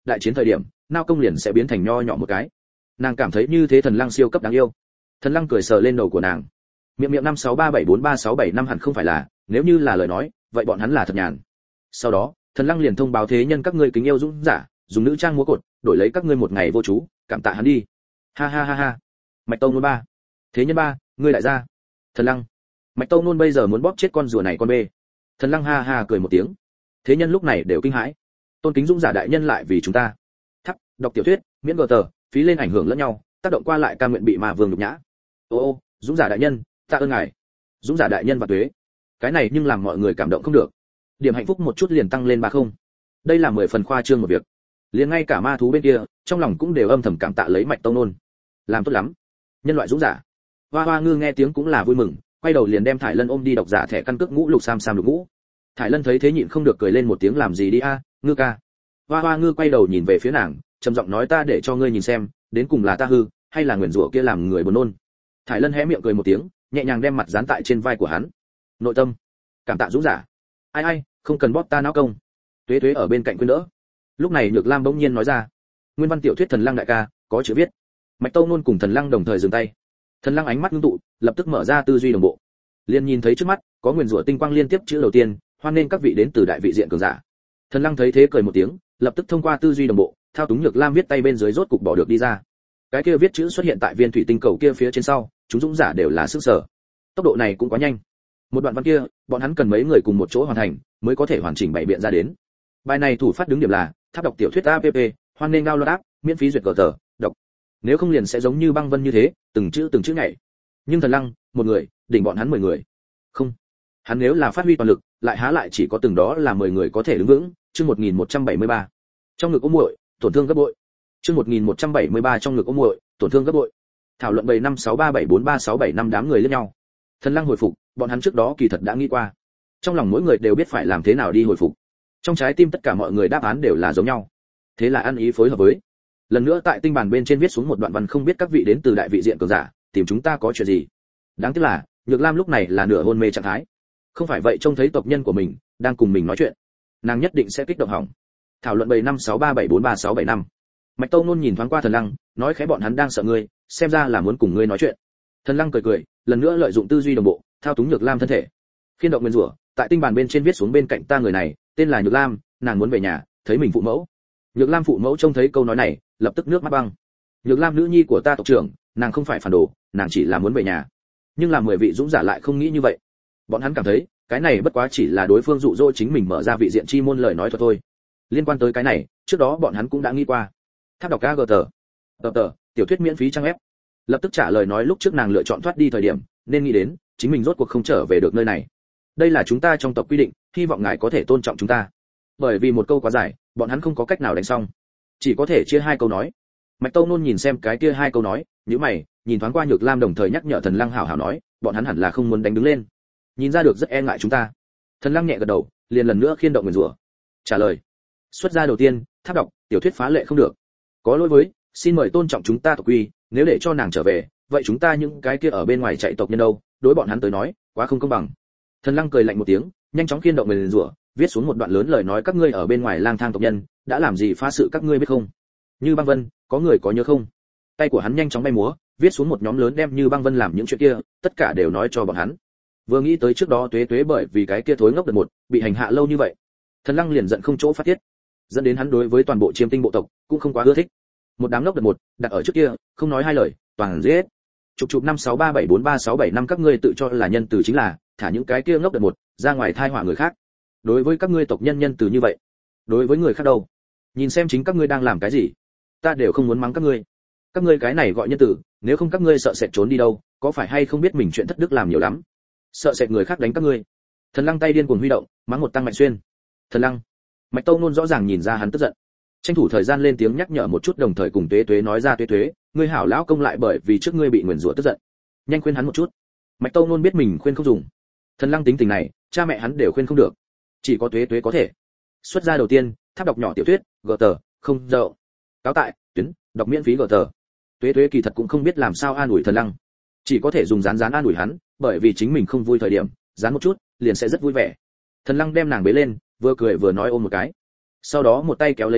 [SPEAKER 1] đại chiến thời điểm nao công liền sẽ biến thành nho nhỏ một cái. Nàng cảm thấy như thế thần lăng siêu cấp đáng yêu. Thần lăng cười sờ lên đầu của nàng. Miệng miệng năm sáu ba bảy bốn ba sáu bảy năm hẳn không phải là, nếu như là lời nói, vậy bọn hắn là thật nhàn. Sau đó, thần lăng liền thông báo thế nhân các ngươi kính yêu dũng giả, dùng nữ trang múa cột, đổi lấy các ngươi một ngày vô chú, cảm tạ hắn đi. Ha ha ha ha. Mạch Tông Nôn ba. Thế nhân ba, ngươi đại gia. Thần lăng. Mạch Tông Nôn bây giờ muốn bóp chết con rùa này con bê. Thần lăng ha ha cười một tiếng. Thế nhân lúc này đều kinh hãi. Tôn kính dũng giả đại nhân lại vì chúng ta. Thắc, đọc tiểu thuyết, miễn gờ tờ, phí lên ảnh hưởng lẫn nhau, tác động qua lại cam nguyện bị mà vương nhục nhã. Ô ô, dũng giả đại nhân, tạ ơn ngài. Dũng giả đại nhân và tuế. Cái này nhưng làm mọi người cảm động không được. Điểm hạnh phúc một chút liền tăng lên ba không. Đây là mười phần khoa trương một việc. Liền ngay cả ma thú bên kia, trong lòng cũng đều âm thầm cảm tạ lấy Mạch Tông Nôn. Làm tốt lắm. Nhân loại dũng giả. Hoa Hoa Ngư nghe tiếng cũng là vui mừng, quay đầu liền đem Thải Lân ôm đi đọc giả thẻ căn cước ngũ lục sam sam lục ngũ. Thải Lân thấy thế nhịn không được cười lên một tiếng làm gì đi a, Ngư ca. Hoa Hoa Ngư quay đầu nhìn về phía nàng, trầm giọng nói ta để cho ngươi nhìn xem, đến cùng là ta hư, hay là nguyền rủa kia làm người buồn nôn. Thải Lân hé miệng cười một tiếng, nhẹ nhàng đem mặt dán tại trên vai của hắn. Nội tâm, cảm tạ dũng giả. Ai ai, không cần bóp ta não công. Tuế Tuế ở bên cạnh khuyên đỡ. Lúc này Nhược Lam bỗng nhiên nói ra, nguyên văn tiểu thuyết Thần Lăng đại ca, có chữ viết. Mạch Tông Nôn cùng Thần Lăng đồng thời dừng tay. Thần Lăng ánh mắt ngưng tụ, lập tức mở ra tư duy đồng bộ. Liên nhìn thấy trước mắt, có nguyền rủa tinh quang liên tiếp chữ đầu tiên, hoan nên các vị đến từ đại vị diện cường giả. Thần Lăng thấy thế cười một tiếng, lập tức thông qua tư duy đồng bộ, thao túng Nhược Lam viết tay bên dưới rốt cục bỏ được đi ra. Cái kia viết chữ xuất hiện tại viên thủy tinh cầu kia phía trên sau, chúng dũng giả đều là sức sở. Tốc độ này cũng quá nhanh. Một đoạn văn kia, bọn hắn cần mấy người cùng một chỗ hoàn thành, mới có thể hoàn chỉnh bày biện ra đến. Bài này thủ phát đứng điểm là, tháp đọc tiểu thuyết app, hoan nên download app, miễn phí duyệt gờ tờ, đọc. Nếu không liền sẽ giống như băng vân như thế, từng chữ từng chữ nhảy. Nhưng Thần Lăng, một người, đỉnh bọn hắn mười người. Không, hắn nếu là phát huy toàn lực, lại há lại chỉ có từng đó là mười người có thể đứng vững. Chương một nghìn một trăm bảy mươi ba. Trong ngực ôm muội, tổn thương gấp bội. Chương một nghìn một trăm bảy mươi ba trong ngực ôm muội, tổn thương gấp bội. Thảo luận bảy năm sáu ba bảy bốn ba sáu bảy năm đám người liếc nhau. Thần Lăng hồi phục, bọn hắn trước đó kỳ thật đã nghĩ qua. Trong lòng mỗi người đều biết phải làm thế nào đi hồi phục. Trong trái tim tất cả mọi người đáp án đều là giống nhau. Thế là ăn ý phối hợp với. Lần nữa tại tinh bản bên trên viết xuống một đoạn văn không biết các vị đến từ đại vị diện cường giả, tìm chúng ta có chuyện gì. Đáng tiếc là, Nhược Lam lúc này là nửa hôn mê trạng thái. Không phải vậy trông thấy tộc nhân của mình đang cùng mình nói chuyện, nàng nhất định sẽ kích động hỏng. Thảo luận bảy năm sáu ba bảy bốn ba sáu bảy năm. Mạch Tông Nôn nhìn thoáng qua Thần Lăng, nói khẽ bọn hắn đang sợ ngươi, xem ra là muốn cùng ngươi nói chuyện. Thần Lăng cười cười, lần nữa lợi dụng tư duy đồng bộ, thao túng Nhược Lam thân thể. Khiên động nguyên rủa, tại tinh bản bên trên viết xuống bên cạnh ta người này, tên là Nhược Lam, nàng muốn về nhà, thấy mình phụ mẫu. Nhược Lam phụ mẫu trông thấy câu nói này, lập tức nước mắt băng. Nhược Lam nữ nhi của ta tộc trưởng, nàng không phải phản đồ, nàng chỉ là muốn về nhà. Nhưng là mười vị dũng giả lại không nghĩ như vậy. Bọn hắn cảm thấy, cái này bất quá chỉ là đối phương dụ dỗ chính mình mở ra vị diện chi môn lời nói thuật thôi. Liên quan tới cái này, trước đó bọn hắn cũng đã nghĩ qua. Tháp đọc ca gờ tờ, tờ tờ, tiểu thuyết miễn phí trang ép. Lập tức trả lời nói lúc trước nàng lựa chọn thoát đi thời điểm, nên nghĩ đến, chính mình rốt cuộc không trở về được nơi này. Đây là chúng ta trong tộc quy định, hy vọng ngài có thể tôn trọng chúng ta. Bởi vì một câu quá dài, bọn hắn không có cách nào đánh xong, chỉ có thể chia hai câu nói. Mạch Tông Nôn nhìn xem cái kia hai câu nói, nhíu mày, nhìn thoáng qua Nhược Lam đồng thời nhắc nhở Thần Lăng hảo hảo nói, bọn hắn hẳn là không muốn đánh đứng lên. Nhìn ra được rất e ngại chúng ta. Thần Lăng nhẹ gật đầu, liền lần nữa khiên động nguyền rủa. Trả lời. Xuất ra đầu tiên, tháp đọc, tiểu thuyết phá lệ không được. Có lỗi với, xin mời tôn trọng chúng ta tộc quy, nếu để cho nàng trở về, vậy chúng ta những cái kia ở bên ngoài chạy tộc nhân đâu, đối bọn hắn tới nói, quá không công bằng. Thần Lăng cười lạnh một tiếng, nhanh chóng khiên động nguyền rủa, viết xuống một đoạn lớn lời nói các ngươi ở bên ngoài lang thang tộc nhân, đã làm gì phá sự các ngươi biết không? Như Băng Vân, có người có nhớ không? Tay của hắn nhanh chóng bay múa, viết xuống một nhóm lớn đem Như Băng Vân làm những chuyện kia, tất cả đều nói cho bọn hắn. Vừa nghĩ tới trước đó Tuế Tuế bởi vì cái kia thối ngốc đợt một, bị hành hạ lâu như vậy, Thần Lăng liền giận không chỗ phát tiết, dẫn đến hắn đối với toàn bộ Chiêm Tinh bộ tộc cũng không quá ưa thích. Một đám ngốc đợt một, đặt ở trước kia, không nói hai lời, toàn giết. Chụp chụp năm sáu ba bảy bốn ba sáu bảy năm các ngươi tự cho là nhân từ chính là, thả những cái kia ngốc đợt một, ra ngoài thai họa người khác. Đối với các ngươi tộc nhân nhân từ như vậy, đối với người khác đâu? Nhìn xem chính các ngươi đang làm cái gì, ta đều không muốn mắng các ngươi. Các ngươi cái này gọi nhân từ, nếu không các ngươi sợ sệt trốn đi đâu, có phải hay không biết mình chuyện thất đức làm nhiều lắm, sợ sệt người khác đánh các ngươi. Thần Lăng tay điên cuồng huy động, mắng một tăng mạnh xuyên. Thần Lăng, Mạch Tông Nôn rõ ràng nhìn ra hắn tức giận, tranh thủ thời gian lên tiếng nhắc nhở một chút, đồng thời cùng Tuế Tuế nói ra Tuế Tuế, ngươi hảo lão công lại bởi vì trước ngươi bị nguyền rủa tức giận, nhanh khuyên hắn một chút. Mạch Tông Nôn biết mình khuyên không dùng, Thần Lăng tính tình này, cha mẹ hắn đều khuyên không được, chỉ có Tuế Tuế có thể. Xuất ra đầu tiên, tháp đọc nhỏ tiểu thuyết, gờ tờ, không dậu. Cáo tại, tuyến, đọc miễn phí gờ tờ. Tuế Tuế kỳ thật cũng không biết làm sao an ủi Thần Lăng, chỉ có thể dùng rán rán an ủi hắn, bởi vì chính mình không vui thời điểm, rán một chút, liền sẽ rất vui vẻ. Thần Lăng đem nàng bế lên, vừa cười vừa nói ôm một cái. Sau đó một tay kéo lấy nàng,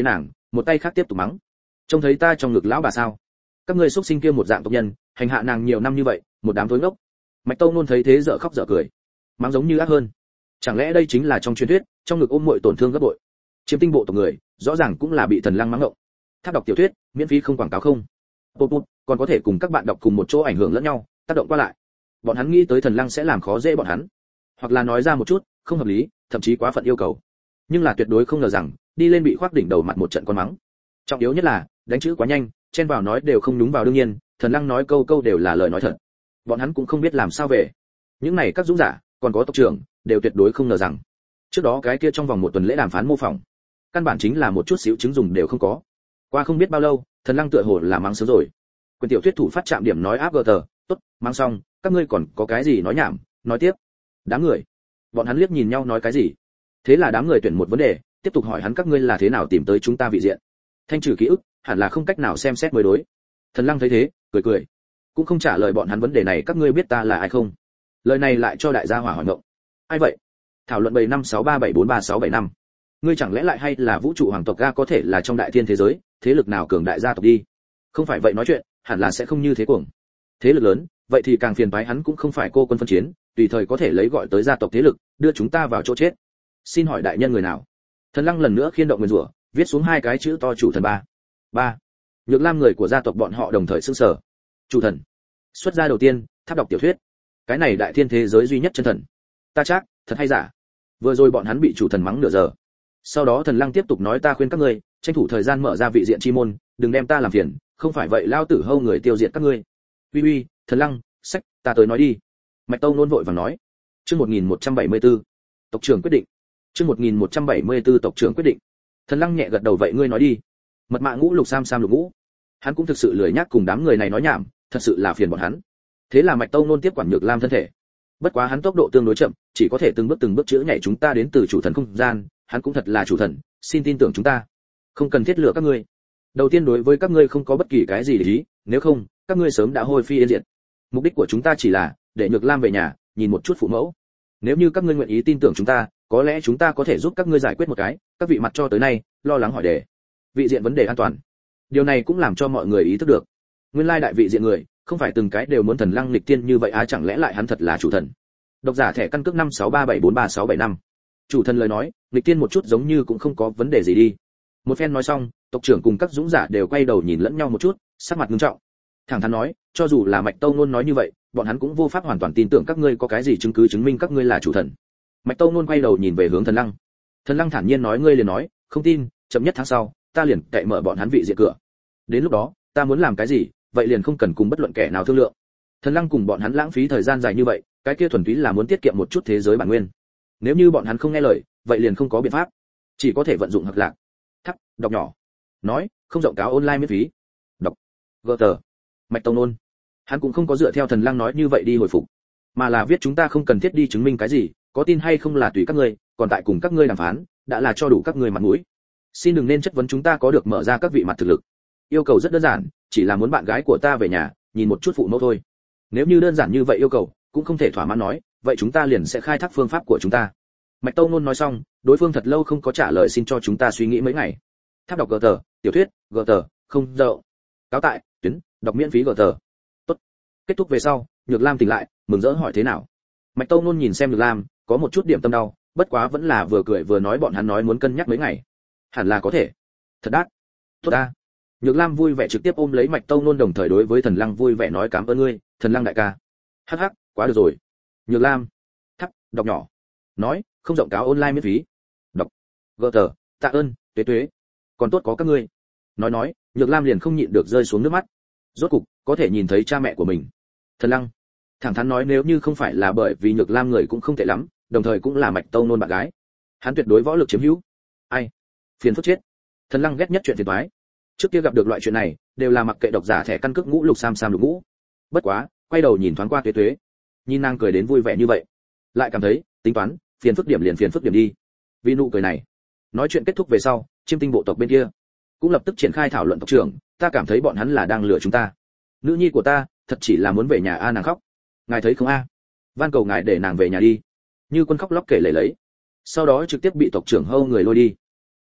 [SPEAKER 1] một tay khác tiếp tục mắng. Trông thấy ta trong ngực lão bà sao? Các ngươi xuất sinh kia một dạng tộc nhân, hành hạ nàng nhiều năm như vậy, một đám thối ngốc. Mạch Tông Nôn thấy thế dở khóc dở cười, mắng giống như ác hơn. Chẳng lẽ đây chính là trong truyền thuyết, trong ngực ôm muội tổn thương gấp bội? Chiếm tinh bộ tộc người, rõ ràng cũng là bị Thần Lăng mắng ngộng. Tháp đọc tiểu thuyết, miễn phí không quảng cáo không. Bộp bộp, còn có thể cùng các bạn đọc cùng một chỗ ảnh hưởng lẫn nhau, tác động qua lại. Bọn hắn nghĩ tới Thần Lăng sẽ làm khó dễ bọn hắn, hoặc là nói ra một chút không hợp lý, thậm chí quá phận yêu cầu. Nhưng là tuyệt đối không ngờ rằng, đi lên bị khoác đỉnh đầu mặt một trận con mắng. Trọng yếu nhất là, đánh chữ quá nhanh, chen vào nói đều không đúng vào đương nhiên, Thần Lăng nói câu câu đều là lời nói thật. Bọn hắn cũng không biết làm sao về. Những này các dũng giả, còn có tộc trưởng, đều tuyệt đối không ngờ rằng, trước đó cái kia trong vòng một tuần lễ đàm phán mô phỏng, căn bản chính là một chút xíu chứng dùng đều không có. Qua không biết bao lâu, Thần Lăng tựa hồ là mắng sớm rồi. Quyền tiểu thuyết thủ phát chạm điểm nói áp gờ tờ, tốt, mang xong, các ngươi còn có cái gì nói nhảm, nói tiếp. Đám người, bọn hắn liếc nhìn nhau nói cái gì. Thế là đám người tuyển một vấn đề, tiếp tục hỏi hắn các ngươi là thế nào tìm tới chúng ta vị diện. Thanh trừ ký ức, hẳn là không cách nào xem xét mới đối. Thần Lăng thấy thế, cười cười, cũng không trả lời bọn hắn vấn đề này. Các ngươi biết ta là ai không? Lời này lại cho đại gia hỏa hỏi ngộng. Ai vậy? Thảo luận bảy năm sáu ba bảy bốn ba sáu bảy năm. Ngươi chẳng lẽ lại hay là vũ trụ hoàng tộc ga, có thể là trong đại thiên thế giới, thế lực nào cường đại gia tộc đi? Không phải vậy nói chuyện, hẳn là sẽ không như thế cuồng. Thế lực lớn, vậy thì càng phiền toái, hắn cũng không phải cô quân phân chiến, tùy thời có thể lấy gọi tới gia tộc thế lực, đưa chúng ta vào chỗ chết. Xin hỏi đại nhân người nào? Thần Lăng lần nữa khiên động nguyên rủa, viết xuống hai cái chữ to chủ thần ba. Ba. Nhược Lam người của gia tộc bọn họ đồng thời sững sờ. Chủ thần. Xuất gia đầu tiên, tháp đọc tiểu thuyết. Cái này đại thiên thế giới duy nhất chân thần. Ta chắc, thật hay giả? Vừa rồi bọn hắn bị chủ thần mắng nửa giờ. Sau đó Thần Lăng tiếp tục nói ta khuyên các ngươi, tranh thủ thời gian mở ra vị diện chi môn, đừng đem ta làm phiền, không phải vậy lao tử hâu người tiêu diệt các ngươi. Uy uy, Thần Lăng, sách, ta tới nói đi. Mạch Tông Nôn vội vàng nói. Chương một nghìn một trăm bảy mươi tư. Tộc trưởng quyết định. Chương một nghìn một trăm bảy mươi tư tộc trưởng quyết định. Thần Lăng nhẹ gật đầu vậy ngươi nói đi. Mật mạ ngũ lục sam sam lục ngũ. Hắn cũng thực sự lười nhác cùng đám người này nói nhảm, thật sự là phiền bọn hắn. Thế là Mạch Tông Nôn tiếp quản Nhược Lam thân thể. Bất quá hắn tốc độ tương đối chậm, chỉ có thể từng bước từng bước chữa nhảy chúng ta đến từ chủ thần không gian, hắn cũng thật là chủ thần, xin tin tưởng chúng ta. Không cần thiết lựa các ngươi. Đầu tiên đối với các ngươi không có bất kỳ cái gì để ý, nếu không, các ngươi sớm đã hôi phi yên diệt. Mục đích của chúng ta chỉ là để Nhược Lam về nhà, nhìn một chút phụ mẫu. Nếu như các ngươi nguyện ý tin tưởng chúng ta, có lẽ chúng ta có thể giúp các ngươi giải quyết một cái, các vị mặt cho tới nay lo lắng hỏi đề. Vị diện vấn đề an toàn. Điều này cũng làm cho mọi người ý thức được. Nguyên lai đại vị diện người, không phải từng cái đều muốn Thần Lăng nghịch tiên như vậy á, chẳng lẽ lại hắn thật là chủ thần? Độc giả thẻ căn cước năm sáu ba bảy bốn ba sáu bảy năm. Chủ thần lời nói, nghịch tiên một chút giống như cũng không có vấn đề gì đi. Một phen nói xong, tộc trưởng cùng các dũng giả đều quay đầu nhìn lẫn nhau một chút, sắc mặt nghiêm trọng. Thẳng thắn nói, cho dù là Mạch Tông Nôn nói như vậy, bọn hắn cũng vô pháp hoàn toàn tin tưởng các ngươi có cái gì chứng cứ chứng minh các ngươi là chủ thần. Mạch Tông Nôn quay đầu nhìn về hướng Thần Lăng. Thần Lăng thản nhiên nói ngươi liền nói, không tin, chậm nhất tháng sau, ta liền cậy mở bọn hắn vị diện cửa. Đến lúc đó, ta muốn làm cái gì, vậy liền không cần cùng bất luận kẻ nào thương lượng. Thần Lăng cùng bọn hắn lãng phí thời gian dài như vậy, cái kia thuần túy là muốn tiết kiệm một chút thế giới bản nguyên. Nếu như bọn hắn không nghe lời, vậy liền không có biện pháp, chỉ có thể vận dụng hợp lạc. Thắc, đọc nhỏ. Nói, không rộng cáo online miễn phí. Đọc. Gờ tờ. Mạch Tông Nôn. Hắn cũng không có dựa theo Thần Lăng nói như vậy đi hồi phục, mà là viết chúng ta không cần thiết đi chứng minh cái gì, có tin hay không là tùy các ngươi, còn tại cùng các ngươi đàm phán, đã là cho đủ các ngươi mặt mũi. Xin đừng nên chất vấn chúng ta có được mở ra các vị mặt thực lực. Yêu cầu rất đơn giản, chỉ là muốn bạn gái của ta về nhà, nhìn một chút phụ mẫu thôi. Nếu như đơn giản như vậy yêu cầu, cũng không thể thỏa mãn nói, vậy chúng ta liền sẽ khai thác phương pháp của chúng ta. Mạch Tông Nôn nói xong, đối phương thật lâu không có trả lời, xin cho chúng ta suy nghĩ mấy ngày. Tháp đọc gờ tờ, tiểu thuyết, gờ tờ, không dậu. Cáo tại, tuyến, đọc miễn phí gờ tờ. Tốt. Kết thúc về sau, Nhược Lam tỉnh lại, mừng rỡ hỏi thế nào. Mạch Tông Nôn nhìn xem Nhược Lam, có một chút điểm tâm đau, bất quá vẫn là vừa cười vừa nói bọn hắn nói muốn cân nhắc mấy ngày. Hẳn là có thể. Thật đắt. Tốt ta. Nhược Lam vui vẻ trực tiếp ôm lấy Mạch Tông Nôn, đồng thời đối với Thần Lăng vui vẻ nói cảm ơn ngươi, Thần Lăng đại ca. Hắc hắc, quá được rồi. Nhược Lam. Thắp, đọc nhỏ. Nói, không rộng cáo online miễn phí. Đọc. Gờ tờ, tạ ơn, tuế tuế. Còn tốt có các ngươi. Nói nói, Nhược Lam liền không nhịn được rơi xuống nước mắt. Rốt cục, có thể nhìn thấy cha mẹ của mình. Thần Lăng. Thẳng thắn nói nếu như không phải là bởi vì Nhược Lam người cũng không tệ lắm, đồng thời cũng là Mạch Tông Nôn bạn gái. Hắn tuyệt đối võ lực chiếm hữu. Ai? Phiền phức chết. Thần Lăng ghét nhất chuyện phiền toái. Trước kia gặp được loại chuyện này, đều là mặc kệ độc giả thẻ căn cước ngũ lục sam sam lục ngũ. Bất quá, quay đầu nhìn thoáng qua Tuế Tuế, nhìn nàng cười đến vui vẻ như vậy, lại cảm thấy, tính toán, phiền phức điểm liền phiền phức điểm đi. Vì nụ cười này, nói chuyện kết thúc về sau, Chiêm Tinh bộ tộc bên kia cũng lập tức triển khai thảo luận tộc trưởng, ta cảm thấy bọn hắn là đang lừa chúng ta. Nữ nhi của ta, thật chỉ là muốn về nhà a, nàng khóc. Ngài thấy không a? Van cầu ngài để nàng về nhà đi. Như Quân khóc lóc kể lể lấy. Sau đó trực tiếp bị tộc trưởng hâu người lôi đi.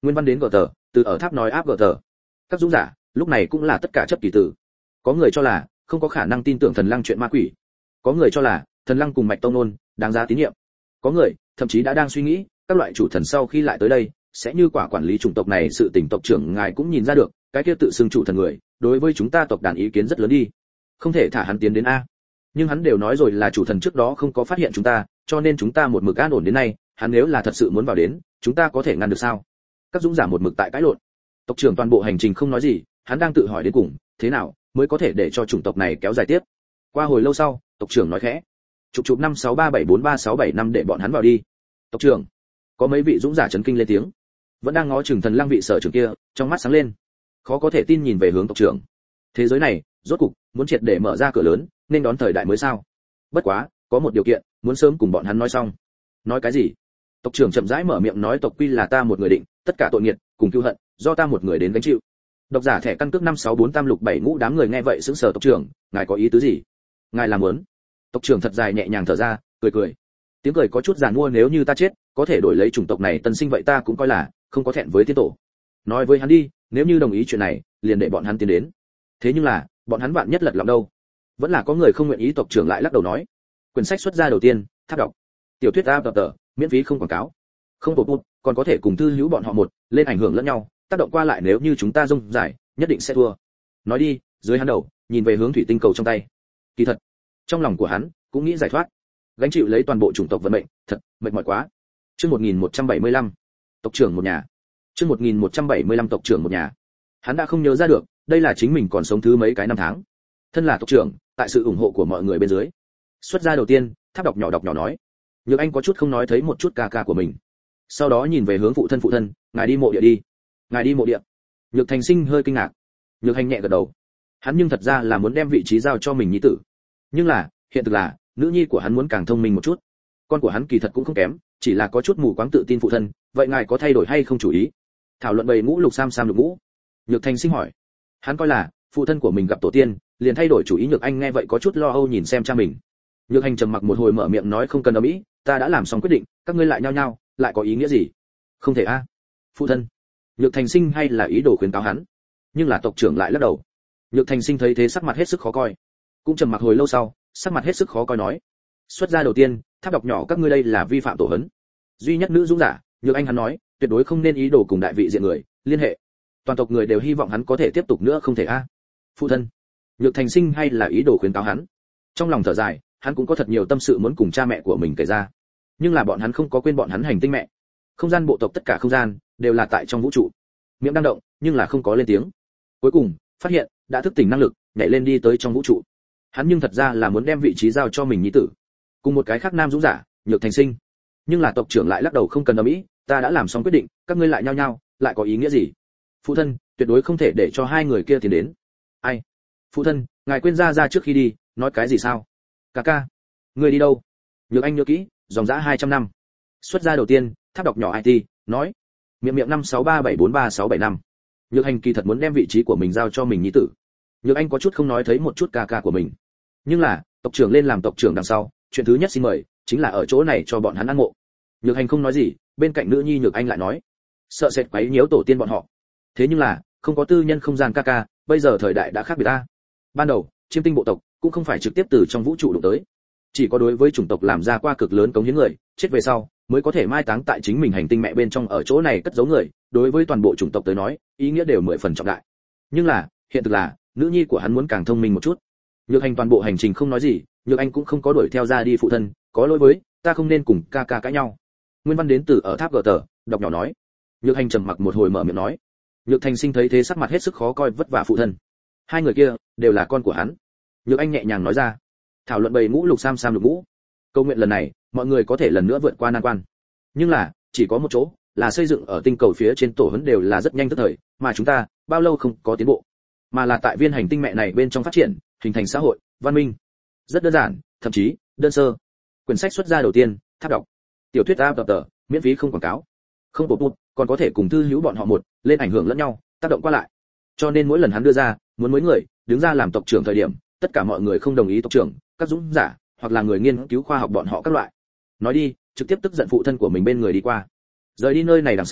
[SPEAKER 1] Nguyên văn đến gờ tờ, từ ở tháp nói áp gờ tờ. Các dũng giả lúc này cũng là tất cả chấp kỳ tử. Có người cho là không có khả năng tin tưởng thần lăng chuyện ma quỷ, có người cho là thần lăng cùng mạch tông nôn đáng giá tín nhiệm, có người thậm chí đã đang suy nghĩ các loại chủ thần sau khi lại tới đây sẽ như quả quản lý chủng tộc này. Sự tỉnh tộc trưởng ngài cũng nhìn ra được, cái kia tự xưng chủ thần người đối với chúng ta tộc đàn ý kiến rất lớn đi, không thể thả hắn tiến đến a. Nhưng hắn đều nói rồi là chủ thần trước đó không có phát hiện chúng ta, cho nên chúng ta một mực an ổn đến nay, hắn nếu là thật sự muốn vào đến, chúng ta có thể ngăn được sao? Các dũng giả một mực tại cãi lộn. Tộc trưởng toàn bộ hành trình không nói gì, hắn đang tự hỏi đến cùng thế nào mới có thể để cho chủng tộc này kéo dài tiếp. Qua hồi lâu sau, tộc trưởng nói khẽ, chụp chụp năm sáu ba bảy bốn ba sáu bảy năm để bọn hắn vào đi. Tộc trưởng. Có mấy vị dũng giả chấn kinh lên tiếng, vẫn đang ngó chừng thần lăng vị sở trưởng kia, trong mắt sáng lên, khó có thể tin nhìn về hướng tộc trưởng. Thế giới này rốt cục muốn triệt để mở ra cửa lớn, nên đón thời đại mới sao? Bất quá có một điều kiện, muốn sớm cùng bọn hắn nói xong. Nói cái gì? Tộc trưởng chậm rãi mở miệng nói, tộc quy là ta một người định, tất cả tội nghiệt cùng cưu hận do ta một người đến gánh chịu. Độc giả thẻ căn cước năm sáu bốn tam lục bảy ngũ. Đám người nghe vậy sững sờ. Tộc trưởng, ngài có ý tứ gì? Ngài làm muốn? Tộc trưởng thật dài nhẹ nhàng thở ra, cười cười. Tiếng cười có chút giàn mua, nếu như ta chết, có thể đổi lấy chủng tộc này tân sinh, vậy ta cũng coi là không có thẹn với tiên tổ. Nói với hắn đi, nếu như đồng ý chuyện này, liền để bọn hắn tiến đến. Thế nhưng là, bọn hắn vạn nhất lật lọng đâu? Vẫn là có người không nguyện ý. Tộc trưởng lại lắc đầu nói. Quyển sách xuất ra đầu tiên, tháp đọc. Tiểu thuyết a tập tờ, miễn phí không quảng cáo. Không bột bút, còn có thể cùng thư hữu bọn họ một lên ảnh hưởng lẫn nhau, tác động qua lại, nếu như chúng ta dung giải, nhất định sẽ thua. Nói đi, dưới hắn đầu, nhìn về hướng thủy tinh cầu trong tay. Kỳ thật, trong lòng của hắn cũng nghĩ giải thoát, gánh chịu lấy toàn bộ chủng tộc vận mệnh, thật mệt mỏi quá. Chương một nghìn một trăm bảy mươi lăm, tộc trưởng một nhà. Chương một nghìn một trăm bảy mươi lăm, tộc trưởng một nhà. Hắn đã không nhớ ra được, đây là chính mình còn sống thứ mấy cái năm tháng. Thân là tộc trưởng, tại sự ủng hộ của mọi người bên dưới, xuất ra đầu tiên, tháp đọc nhỏ đọc nhỏ nói. Nhược Anh có chút không nói thấy một chút ca ca của mình. Sau đó nhìn về hướng phụ thân, phụ thân, ngài đi mộ địa đi. Ngài đi mộ địa. Nhược Thành Sinh hơi kinh ngạc. Nhược Hành nhẹ gật đầu. Hắn nhưng thật ra là muốn đem vị trí giao cho mình nhi tử. Nhưng là, hiện thực là, nữ nhi của hắn muốn càng thông minh một chút. Con của hắn kỳ thật cũng không kém, chỉ là có chút mù quáng tự tin. Phụ thân, vậy ngài có thay đổi hay không chủ ý? Thảo luận bầy ngũ lục sam sam lục ngũ. Nhược Thành Sinh hỏi. Hắn coi là, phụ thân của mình gặp tổ tiên, liền thay đổi chủ ý. Nhược Anh nghe vậy có chút lo âu nhìn xem cha mình. Nhược Hành trầm mặc một hồi mở miệng nói, không cần ầm ĩ, ta đã làm xong quyết định, các ngươi lại nhao nhao, lại có ý nghĩa gì? Không thể a. À. Phụ thân. Nhược Thành Sinh hay là ý đồ khuyến cáo hắn, nhưng là tộc trưởng lại lắc đầu. Nhược Thành Sinh thấy thế sắc mặt hết sức khó coi, cũng trầm mặc hồi lâu sau, sắc mặt hết sức khó coi nói, xuất ra đầu tiên, tháp đọc nhỏ, các ngươi đây là vi phạm tổ hấn. Duy nhất nữ dũng giả, Nhược Anh hắn nói, tuyệt đối không nên ý đồ cùng đại vị diện người liên hệ. Toàn tộc người đều hy vọng hắn có thể tiếp tục nữa, không thể a. À. Phụ thân. Nhược Thành Sinh hay là ý đồ khuyến cáo hắn. Trong lòng thở dài, hắn cũng có thật nhiều tâm sự muốn cùng cha mẹ của mình kể ra, nhưng là bọn hắn không có quên bọn hắn hành tinh mẹ. Không gian bộ tộc tất cả không gian đều là tại trong vũ trụ, miệng đang động nhưng là không có lên tiếng. Cuối cùng phát hiện đã thức tỉnh năng lực, nhảy lên đi tới trong vũ trụ. Hắn nhưng thật ra là muốn đem vị trí giao cho mình nhi tử, cùng một cái khác nam dũng giả, Nhược Thành Sinh. Nhưng là tộc trưởng lại lắc đầu, không cần ầm ĩ, ta đã làm xong quyết định, các ngươi lại nhao nhao, lại có ý nghĩa gì? Phụ thân, tuyệt đối không thể để cho hai người kia tiến đến. Ai? Phụ thân, ngài quên ra ra trước khi đi, nói cái gì sao? Ca ca, ngươi đi đâu? Nhược Anh nhớ kỹ, dòng dã hai trăm năm. Xuất ra đầu tiên, tháp đọc nhỏ i tê, nói. Miệng miệng năm sáu ba bảy bốn ba sáu bảy năm. Nhược Hành kỳ thật muốn đem vị trí của mình giao cho mình nhi tử. Nhược Anh có chút không nói thấy một chút ca ca của mình. Nhưng là, tộc trưởng lên làm tộc trưởng đằng sau, chuyện thứ nhất xin mời, chính là ở chỗ này cho bọn hắn ăn mộ. Nhược Hành không nói gì, bên cạnh nữ nhi Nhược Anh lại nói. Sợ sệt quấy nhiễu tổ tiên bọn họ. Thế nhưng là, không có tư nhân không gian ca ca, bây giờ thời đại đã khác biệt ta. Ban đầu, Chiêm Tinh bộ tộc cũng không phải trực tiếp từ trong vũ trụ đụng tới, chỉ có đối với chủng tộc làm ra qua cực lớn cống hiến người, chết về sau mới có thể mai táng tại chính mình hành tinh mẹ bên trong, ở chỗ này cất giấu người, đối với toàn bộ chủng tộc tới nói, ý nghĩa đều mười phần trọng đại. Nhưng là, hiện thực là, nữ nhi của hắn muốn càng thông minh một chút. Nhược Hành toàn bộ hành trình không nói gì, Nhược Anh cũng không có đuổi theo ra đi. Phụ thân, có lỗi với, ta không nên cùng ca ca cãi nhau. Nguyên văn đến từ ở tháp gờ tờ, đọc nhỏ nói. Nhược Hành trầm mặc một hồi mở miệng nói. Nhược Thành Sinh thấy thế sắc mặt hết sức khó coi, vất vả phụ thân. Hai người kia đều là con của hắn. Nhược Anh nhẹ nhàng nói ra. Thảo luận bầy ngũ lục sam sam lục ngũ. Câu nguyện lần này, mọi người có thể lần nữa vượt qua nan quan. Nhưng là, chỉ có một chỗ, là xây dựng ở tinh cầu phía trên tổ huấn đều là rất nhanh tức thời, mà chúng ta bao lâu không có tiến bộ, mà là tại viên hành tinh mẹ này bên trong phát triển, hình thành xã hội văn minh. Rất đơn giản, thậm chí đơn sơ. Quyển sách xuất ra đầu tiên, tháp đọc. Tiểu thuyết a tập tờ, miễn phí không quảng cáo. Không bổ bụt, còn có thể cùng thư hữu bọn họ một lên ảnh hưởng lẫn nhau, tác động qua lại. Cho nên mỗi lần hắn đưa ra, muốn mấy người đứng ra làm tộc trưởng thời điểm, tất cả mọi người không đồng ý tộc trưởng, các dũng giả hoặc là người nghiên cứu khoa học bọn họ các loại. Nói đi, trực tiếp tức giận phụ thân của mình bên người đi qua. Rời đi nơi này đằng sau,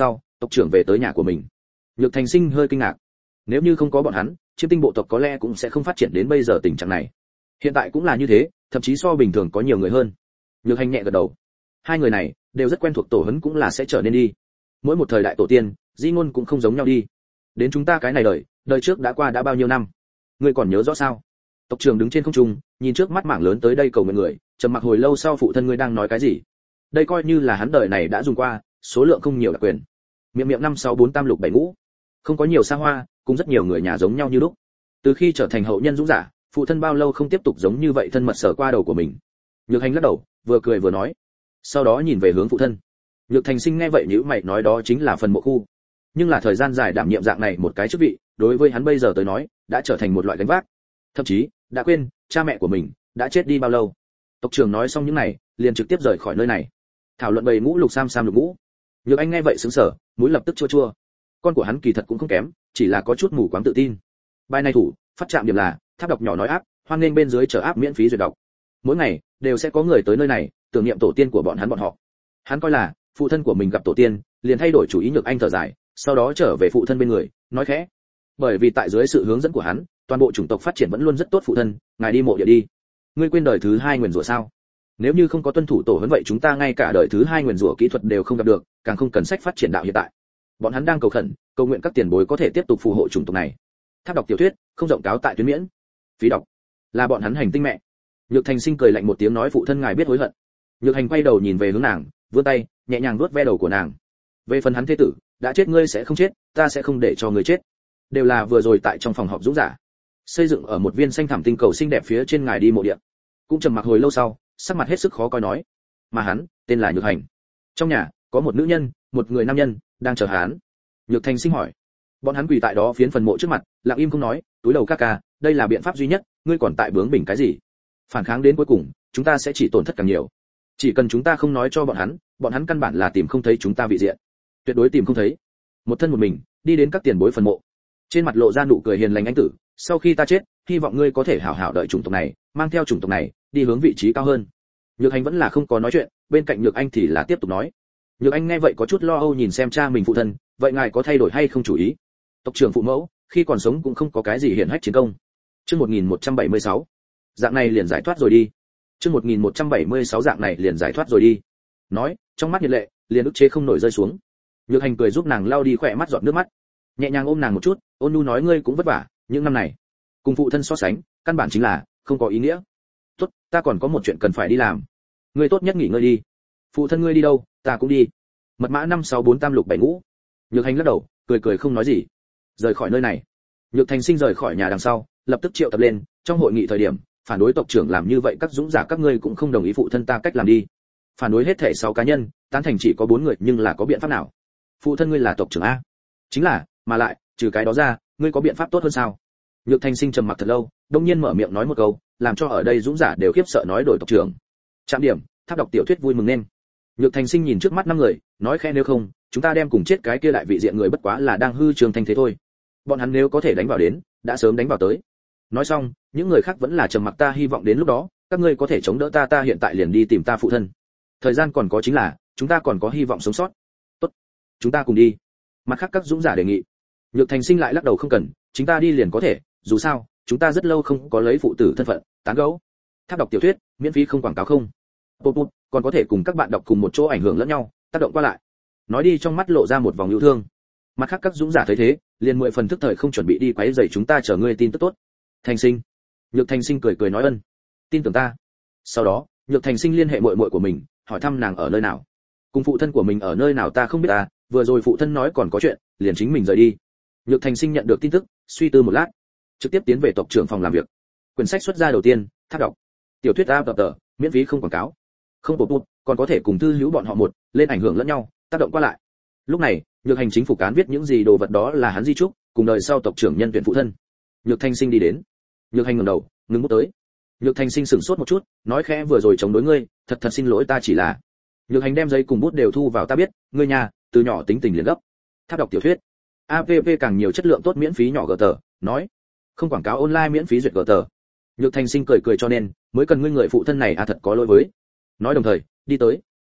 [SPEAKER 1] tộc trưởng về tới nhà của mình. Nhược Thành Sinh hơi kinh ngạc. Nếu như không có bọn hắn, Chiêm Tinh bộ tộc có lẽ cũng sẽ không phát triển đến bây giờ tình trạng này. Hiện tại cũng là như thế, thậm chí so bình thường có nhiều người hơn. Nhược Hành nhẹ gật đầu. Hai người này đều rất quen thuộc tổ huấn cũng là sẽ trở nên đi. Mỗi một thời đại tổ tiên, di ngôn cũng không giống nhau đi. Đến chúng ta cái này đời, đời trước đã qua đã bao nhiêu năm? Ngươi còn nhớ rõ sao? Tộc trưởng đứng trên không trung, nhìn trước mắt mảng lớn tới đây cầu nguyện người, trầm mặc hồi lâu sau phụ thân ngươi đang nói cái gì? Đây coi như là hắn đời này đã dùng qua, số lượng không nhiều đặc quyền. Miệng miệng năm sáu bốn tam lục bảy ngũ, không có nhiều xa hoa, cũng rất nhiều người nhà giống nhau như lúc. Từ khi trở thành hậu nhân dũng giả, phụ thân bao lâu không tiếp tục giống như vậy thân mật sờ qua đầu của mình. Nhược Hành lắc đầu, vừa cười vừa nói. Sau đó nhìn về hướng phụ thân. Nhược Thành Sinh nghe vậy nhíu mày nói đó chính là phần mộ khu. Nhưng là thời gian dài đảm nhiệm dạng này một cái chức vị, đối với hắn bây giờ tới nói, đã trở thành một loại gánh vác. Thậm chí, đã quên, cha mẹ của mình đã chết đi bao lâu. Tộc trưởng nói xong những này, liền trực tiếp rời khỏi nơi này. Thảo luận bầy ngũ lục sam sam lục ngũ. Nhược Anh nghe vậy sững sờ, mũi lập tức chua chua. Con của hắn kỳ thật cũng không kém, chỉ là có chút mù quáng tự tin. Bài này thủ, phát chạm điểm là, tháp đọc nhỏ nói áp, hoan nghênh bên dưới chờ áp miễn phí duyệt đọc. Mỗi ngày đều sẽ có người tới nơi này, tưởng niệm tổ tiên của bọn hắn bọn họ. Hắn coi là phụ thân của mình gặp tổ tiên, liền thay đổi chủ ý. Nhược Anh thở dài, sau đó trở về phụ thân bên người, nói khẽ. Bởi vì tại dưới sự hướng dẫn của hắn, toàn bộ chủng tộc phát triển vẫn luôn rất tốt. Phụ thân, ngài đi mộ địa đi. Ngươi quên đời thứ hai nguyền rủa sao? Nếu như không có tuân thủ tổ huấn vậy chúng ta ngay cả đời thứ hai nguyền rủa kỹ thuật đều không gặp được, càng không cần sách phát triển đạo hiện tại. Bọn hắn đang cầu khẩn, cầu nguyện các tiền bối có thể tiếp tục phù hộ chủng tộc này. Tháp đọc tiểu thuyết, không rộng cáo tại tuyến miễn. Phí đọc là bọn hắn hành tinh mẹ. Nhược Thành Sinh cười lạnh một tiếng nói phụ thân ngài biết hối hận. Nhược Hành quay đầu nhìn về hướng nàng, vươn tay, nhẹ nhàng vuốt ve đầu của nàng. Về phần hắn thế tử, đã chết ngươi sẽ không chết, ta sẽ không để cho ngươi chết. Đều là vừa rồi tại trong phòng họp dũng giả, xây dựng ở một viên xanh thẳm tinh cầu xinh đẹp phía trên ngài đi mộ địa. Cũng trầm mặc hồi lâu sau, sắc mặt hết sức khó coi nói, mà hắn tên là Nhược Hành. Trong nhà có một nữ nhân, một người nam nhân đang chờ hắn. Nhược Thành Sinh hỏi. Bọn hắn quỳ tại đó phiến phần mộ trước mặt, lặng im không nói, túi đầu ca ca, đây là biện pháp duy nhất, ngươi còn tại bướng bỉnh cái gì? Phản kháng đến cuối cùng, chúng ta sẽ chỉ tổn thất càng nhiều. Chỉ cần chúng ta không nói cho bọn hắn, bọn hắn căn bản là tìm không thấy chúng ta vị diện. Tuyệt đối tìm không thấy. Một thân một mình, đi đến các tiền bối phần mộ. Trên mặt lộ ra nụ cười hiền lành anh tử, sau khi ta chết, hy vọng ngươi có thể hảo hảo đợi chủng tộc này, mang theo chủng tộc này, đi hướng vị trí cao hơn. Nhược Hành vẫn là không có nói chuyện, bên cạnh Nhược Anh thì là tiếp tục nói. Nhược Anh nghe vậy có chút lo âu nhìn xem cha mình phụ thân, vậy ngài có thay đổi hay không chủ ý? Tộc trưởng phụ mẫu, khi còn sống cũng không có cái gì hiển hách chiến công. Chương một nghìn một trăm bảy mươi sáu. Dạng này liền giải thoát rồi đi. Chương một nghìn một trăm bảy mươi sáu dạng này liền giải thoát rồi đi. Nói, trong mắt nhiệt lệ liền ức chế không nổi rơi xuống. Nhược Hành cười giúp nàng lau đi khỏe mắt giọt nước mắt, nhẹ nhàng ôm nàng một chút, ôn nhu nói ngươi cũng vất vả, những năm này cùng phụ thân so sánh, căn bản chính là không có ý nghĩa. Tốt, ta còn có một chuyện cần phải đi làm. Ngươi tốt nhất nghỉ ngơi đi. Phụ thân ngươi đi đâu, ta cũng đi. Mật mã năm sáu bốn tam lục bảy ngũ. Nhược Hành lắc đầu, cười cười không nói gì, rời khỏi nơi này. Nhược Thành Sinh rời khỏi nhà đằng sau, lập tức triệu tập lên, trong hội nghị thời điểm, phản đối tộc trưởng làm như vậy các dũng giả các ngươi cũng không đồng ý phụ thân ta cách làm đi. Phản đối hết thể sáu cá nhân, tán thành chỉ có bốn người, nhưng là có biện pháp nào? Phụ thân ngươi là tộc trưởng a? Chính là, mà lại, trừ cái đó ra, ngươi có biện pháp tốt hơn sao? Nhược Thành Sinh trầm mặc thật lâu, đông nhiên mở miệng nói một câu, làm cho ở đây dũng giả đều khiếp sợ nói đổi tộc trưởng. Trạm điểm, tháp đọc tiểu thuyết vui mừng nên. Nhược Thành Sinh nhìn trước mắt năm người, nói khẽ nếu không, chúng ta đem cùng chết cái kia lại vị diện người bất quá là đang hư trường thanh thế thôi. Bọn hắn nếu có thể đánh vào đến, đã sớm đánh vào tới. Nói xong, những người khác vẫn là trầm mặc ta hy vọng đến lúc đó, các ngươi có thể chống đỡ ta ta hiện tại liền đi tìm ta phụ thân. Thời gian còn có chính là, chúng ta còn có hy vọng sống sót. Tốt, chúng ta cùng đi. Mặt khác các dũng giả đề nghị. Nhược Thành Sinh lại lắc đầu không cần, chúng ta đi liền có thể, dù sao, chúng ta rất lâu không có lấy phụ tử thân phận, tán gẫu. Tháp đọc tiểu thuyết, miễn phí không quảng cáo không. Bụp bụp, còn có thể cùng các bạn đọc cùng một chỗ ảnh hưởng lẫn nhau, tác động qua lại. Nói đi trong mắt lộ ra một vòng yêu thương. Mặt khác các dũng giả thấy thế, liền mười phần thức thời không chuẩn bị đi quấy rầy chúng ta chờ ngươi tin tức tốt. Thành Sinh. Nhược Thành Sinh cười cười nói ân. Tin tưởng ta. Sau đó, Nhược Thành Sinh liên hệ muội muội của mình, hỏi thăm nàng ở nơi nào. Cùng phụ thân của mình ở nơi nào ta không biết à, vừa rồi phụ thân nói còn có chuyện, liền chính mình rời đi. Nhược Thành Sinh nhận được tin tức, suy tư một lát, trực tiếp tiến về tộc trưởng phòng làm việc. Quyển sách xuất ra đầu tiên, tháp đọc. Tiểu thuyết a tập tờ, miễn phí không quảng cáo. Không bột bột, còn có thể cùng thư hữu bọn họ một, lên ảnh hưởng lẫn nhau, tác động qua lại. Lúc này, Nhược Hành chính phủ cán viết những gì đồ vật đó là hắn di chúc, cùng đời sau tộc trưởng nhân tuyển phụ thân. Nhược Thành Sinh đi đến. Nhược Hành ngẩng đầu, ngừng bút tới. Nhược Thành Sinh sửng sốt một chút, nói khẽ vừa rồi chống đối ngươi, thật thật xin lỗi ta chỉ là. Nhược Hành đem giấy cùng bút đều thu vào ta biết, ngươi nhà, từ nhỏ tính tình liền gấp. Tháp đọc tiểu thuyết. a pê pê càng nhiều chất lượng tốt miễn phí nhỏ gờ tờ, nói. Không quảng cáo online miễn phí duyệt gờ tờ. Nhược Thành Sinh cười cười cho nên, mới cần ngươi người phụ thân này à thật có lỗi với. Nói đồng thời, đi tới.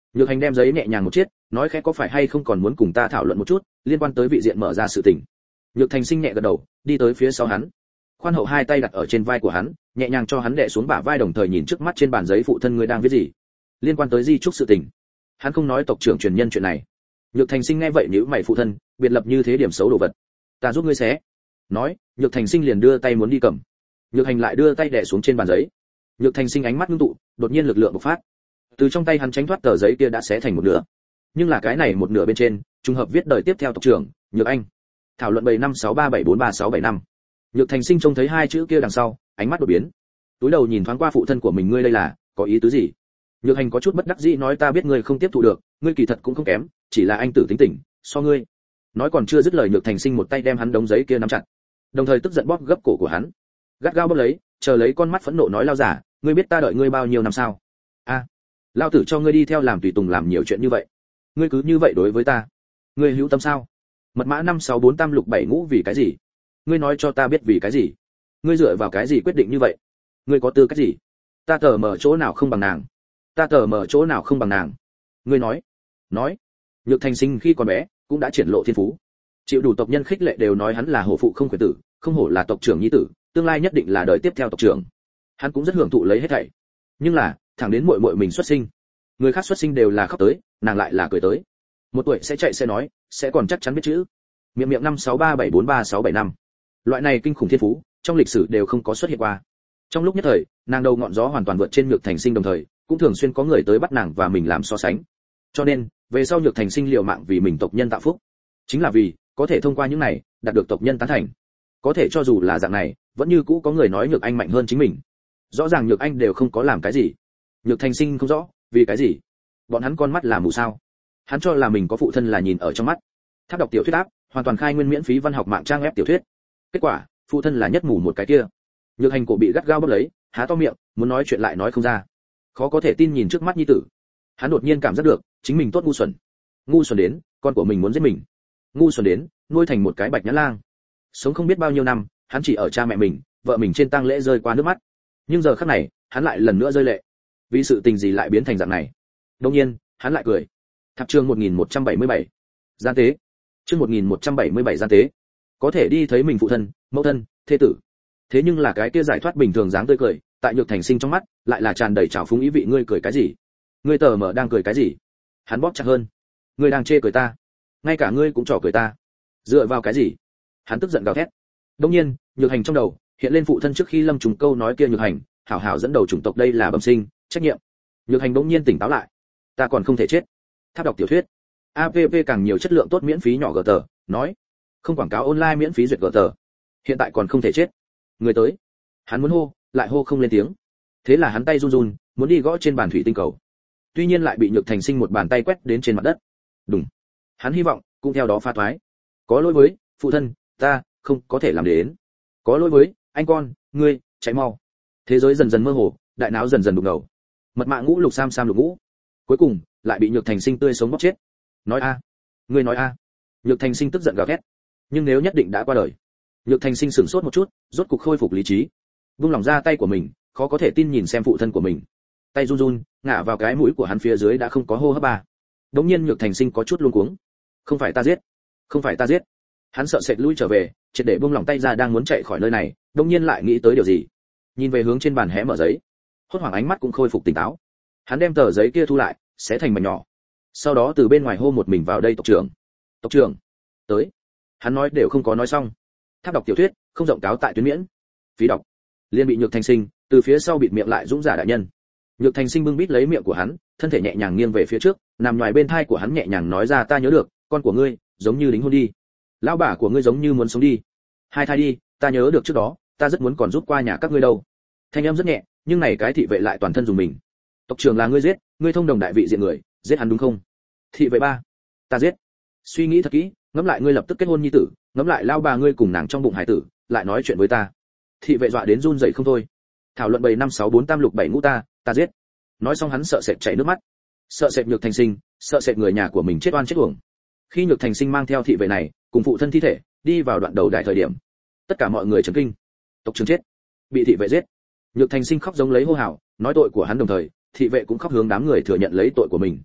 [SPEAKER 1] Nhược Hành đem giấy nhẹ nhàng một chiếc, nói khẽ có phải hay không còn muốn cùng ta thảo luận một chút, liên quan tới vị diện mở ra sự tình. Nhược Thành Sinh nhẹ gật đầu, đi tới phía sau hắn. Khoan hậu hai tay đặt ở trên vai của hắn, nhẹ nhàng cho hắn đè xuống bả vai đồng thời nhìn trước mắt trên bàn giấy phụ thân ngươi đang viết gì. Liên quan tới di trúc sự tình. Hắn không nói tộc trưởng truyền nhân chuyện này. Nhược Thành Sinh nghe vậy nhíu mày phụ thân, biệt lập như thế điểm xấu đồ vật. Ta giúp ngươi xé. Nói, Nhược Thành Sinh liền đưa tay muốn đi cầm. Nhược Hành lại đưa tay đè xuống trên bàn giấy. Nhược Thành Sinh ánh mắt ngưng tụ, đột nhiên lực lượng bộc phát. Từ trong tay hắn tránh thoát tờ giấy kia đã xé thành một nửa. Nhưng là cái này một nửa bên trên, trùng hợp viết đời tiếp theo tộc trưởng, Nhược Anh. Thảo luận bảy năm sáu ba bảy bốn ba sáu bảy năm. Nhược Thành Sinh trông thấy hai chữ kia đằng sau, ánh mắt đột biến. Túi đầu nhìn thoáng qua phụ thân của mình, ngươi đây là có ý tứ gì? Nhược Hành có chút bất đắc dĩ nói ta biết ngươi không tiếp thu được, ngươi kỳ thật cũng không kém, chỉ là anh tử tính tình, so ngươi. Nói còn chưa dứt lời Nhược Thành Sinh một tay đem hắn đống giấy kia nắm chặt, đồng thời tức giận bóp gấp cổ của hắn. Gắt gao bóp lấy, chờ lấy con mắt phẫn nộ nói lao giả, ngươi biết ta đợi ngươi bao nhiêu năm sao? A, à, lao tử cho ngươi đi theo làm tùy tùng làm nhiều chuyện như vậy, ngươi cứ như vậy đối với ta, ngươi hữu tâm sao? Mật mã năm sáu bốn tam lục bảy ngũ vì cái gì? Ngươi nói cho ta biết vì cái gì? Ngươi dựa vào cái gì quyết định như vậy? Ngươi có tư cách gì? Ta tờ mở chỗ nào không bằng nàng? Ta tờ mở chỗ nào không bằng nàng? Ngươi nói, nói. Nhược Thành Sinh khi còn bé cũng đã triển lộ thiên phú, chịu đủ tộc nhân khích lệ đều nói hắn là hổ phụ không khuyển tử, không hổ là tộc trưởng nhi tử, tương lai nhất định là đời tiếp theo tộc trưởng. Hắn cũng rất hưởng thụ lấy hết thảy. Nhưng là, thẳng đến muội muội mình xuất sinh, người khác xuất sinh đều là khóc tới, nàng lại là cười tới. Một tuổi sẽ chạy sẽ nói, sẽ còn chắc chắn biết chữ. Miệng miệng năm sáu ba bảy bốn ba sáu bảy năm. Loại này kinh khủng thiên phú, trong lịch sử đều không có xuất hiện qua. Trong lúc nhất thời, nàng đầu ngọn gió hoàn toàn vượt trên Nhược Thành Sinh, đồng thời cũng thường xuyên có người tới bắt nàng và mình làm so sánh. Cho nên, về sau Nhược Thành Sinh liều mạng vì mình tộc nhân tạo phúc, chính là vì có thể thông qua những này đạt được tộc nhân tán thành. Có thể cho dù là dạng này, vẫn như cũ có người nói Nhược Anh mạnh hơn chính mình. Rõ ràng Nhược Anh đều không có làm cái gì. Nhược Thành Sinh không rõ, vì cái gì? Bọn hắn con mắt là mù sao? Hắn cho là mình có phụ thân là nhìn ở trong mắt. Tháp đọc tiểu thuyết áp, hoàn toàn khai nguyên miễn phí văn học mạng trang web tiểu thuyết. Kết quả, phụ thân là nhất mù một cái kia. Nhược Hành cổ bị gắt gao bóp lấy, há to miệng, muốn nói chuyện lại nói không ra. Khó có thể tin nhìn trước mắt nhi tử. Hắn đột nhiên cảm giác được, chính mình tốt ngu xuẩn. Ngu xuẩn đến, con của mình muốn giết mình. Ngu xuẩn đến, nuôi thành một cái bạch nhãn lang. Sống không biết bao nhiêu năm, hắn chỉ ở cha mẹ mình, vợ mình trên tang lễ rơi qua nước mắt. Nhưng giờ khắc này, hắn lại lần nữa rơi lệ. Vì sự tình gì lại biến thành dạng này? Đương nhiên, hắn lại cười. Thập chương một nghìn một trăm bảy mươi bảy. Gian tế. Chương một nghìn một trăm bảy mươi bảy gian tế. Có thể đi thấy mình phụ thân, mẫu thân, thê tử. Thế nhưng là cái kia giải thoát bình thường dáng tươi cười, tại Nhược Thành Sinh trong mắt, lại là tràn đầy trào phúng ý vị, ngươi cười cái gì? Ngươi tờ mở đang cười cái gì? Hắn bóp chặt hơn. Ngươi đang chê cười ta? Ngay cả ngươi cũng trò cười ta. Dựa vào cái gì? Hắn tức giận gào thét. Đương nhiên, Nhược Hành trong đầu hiện lên phụ thân trước khi lâm trùng câu nói kia, Nhược Hành, hảo hảo dẫn đầu chủng tộc đây là bẩm sinh, trách nhiệm. Nhược Hành bỗng nhiên tỉnh táo lại. Ta còn không thể chết. Tháp đọc tiểu thuyết. a pê pê càng nhiều chất lượng tốt miễn phí nhỏ gờ tờ, nói. Không quảng cáo online miễn phí duyệt gờ tờ. Hiện tại còn không thể chết. Người tới. Hắn muốn hô, lại hô không lên tiếng. Thế là hắn tay run run, muốn đi gõ trên bàn thủy tinh cầu. Tuy nhiên lại bị Nhược Thành Sinh một bàn tay quét đến trên mặt đất. Đùng. Hắn hy vọng cũng theo đó pha thoái. Có lỗi với phụ thân, ta không có thể làm đến. Có lỗi với anh con, ngươi cháy mau. Thế giới dần dần mơ hồ, đại não dần dần đục ngầu. Mật mã ngũ lục sam sam lục ngũ. Cuối cùng lại bị Nhược Thành Sinh tươi sống bóp chết. Nói a, ngươi nói a. Nhược Thành Sinh tức giận gào thét. Nhưng nếu nhất định đã qua đời. Nhược Thành Sinh sửng sốt một chút, rốt cục khôi phục lý trí. Vung lòng ra tay của mình, khó có thể tin nhìn xem phụ thân của mình. Tay run run, ngả vào cái mũi của hắn phía dưới đã không có hô hấp ba. Đống nhiên Nhược Thành Sinh có chút luống cuống. Không phải ta giết, không phải ta giết. Hắn sợ sệt lui trở về, triệt để buông lòng tay ra đang muốn chạy khỏi nơi này, đống nhiên lại nghĩ tới điều gì. Nhìn về hướng trên bàn hé mở giấy, hốt hoảng ánh mắt cũng khôi phục tỉnh táo. Hắn đem tờ giấy kia thu lại, xé thành mảnh nhỏ. Sau đó từ bên ngoài hô một mình vào đây tộc trưởng. Tộc trưởng, tới. Hắn nói đều không có nói xong. Tháp đọc tiểu thuyết, không rộng cáo tại tuyến miễn. Phí đọc. Liên bị Nhược Thành Sinh từ phía sau bịt miệng lại dũng giả đại nhân. Nhược Thành Sinh bưng bít lấy miệng của hắn, thân thể nhẹ nhàng nghiêng về phía trước, nằm ngoài bên thai của hắn nhẹ nhàng nói ra ta nhớ được, con của ngươi giống như đính hôn đi. Lão bà của ngươi giống như muốn sống đi. Hai thai đi, ta nhớ được trước đó, ta rất muốn còn rút qua nhà các ngươi đâu. Thanh âm rất nhẹ, nhưng này cái thị vệ lại toàn thân dùng mình. Tộc trưởng là ngươi giết, ngươi thông đồng đại vị diện người, giết hắn đúng không? Thị vệ ba, ta giết. Suy nghĩ thật kỹ, ngẫm lại ngươi lập tức kết hôn nhi tử, ngẫm lại lao bà ngươi cùng nàng trong bụng hải tử, lại nói chuyện với ta. Thị vệ dọa đến run rẩy không thôi. Thảo luận bảy năm sáu bốn tam lục bảy ngũ ta, ta giết. Nói xong hắn sợ sệt chảy nước mắt. Sợ sệt Nhược Thành Sinh, sợ sệt người nhà của mình chết oan chết uổng. Khi Nhược Thành Sinh mang theo thị vệ này, cùng phụ thân thi thể, đi vào đoạn đầu đại thời điểm, tất cả mọi người chấn kinh. Tộc trưởng chết, bị thị vệ giết. Nhược Thành Sinh khóc giống lấy hô hào, nói tội của hắn đồng thời, thị vệ cũng khóc hướng đám người thừa nhận lấy tội của mình.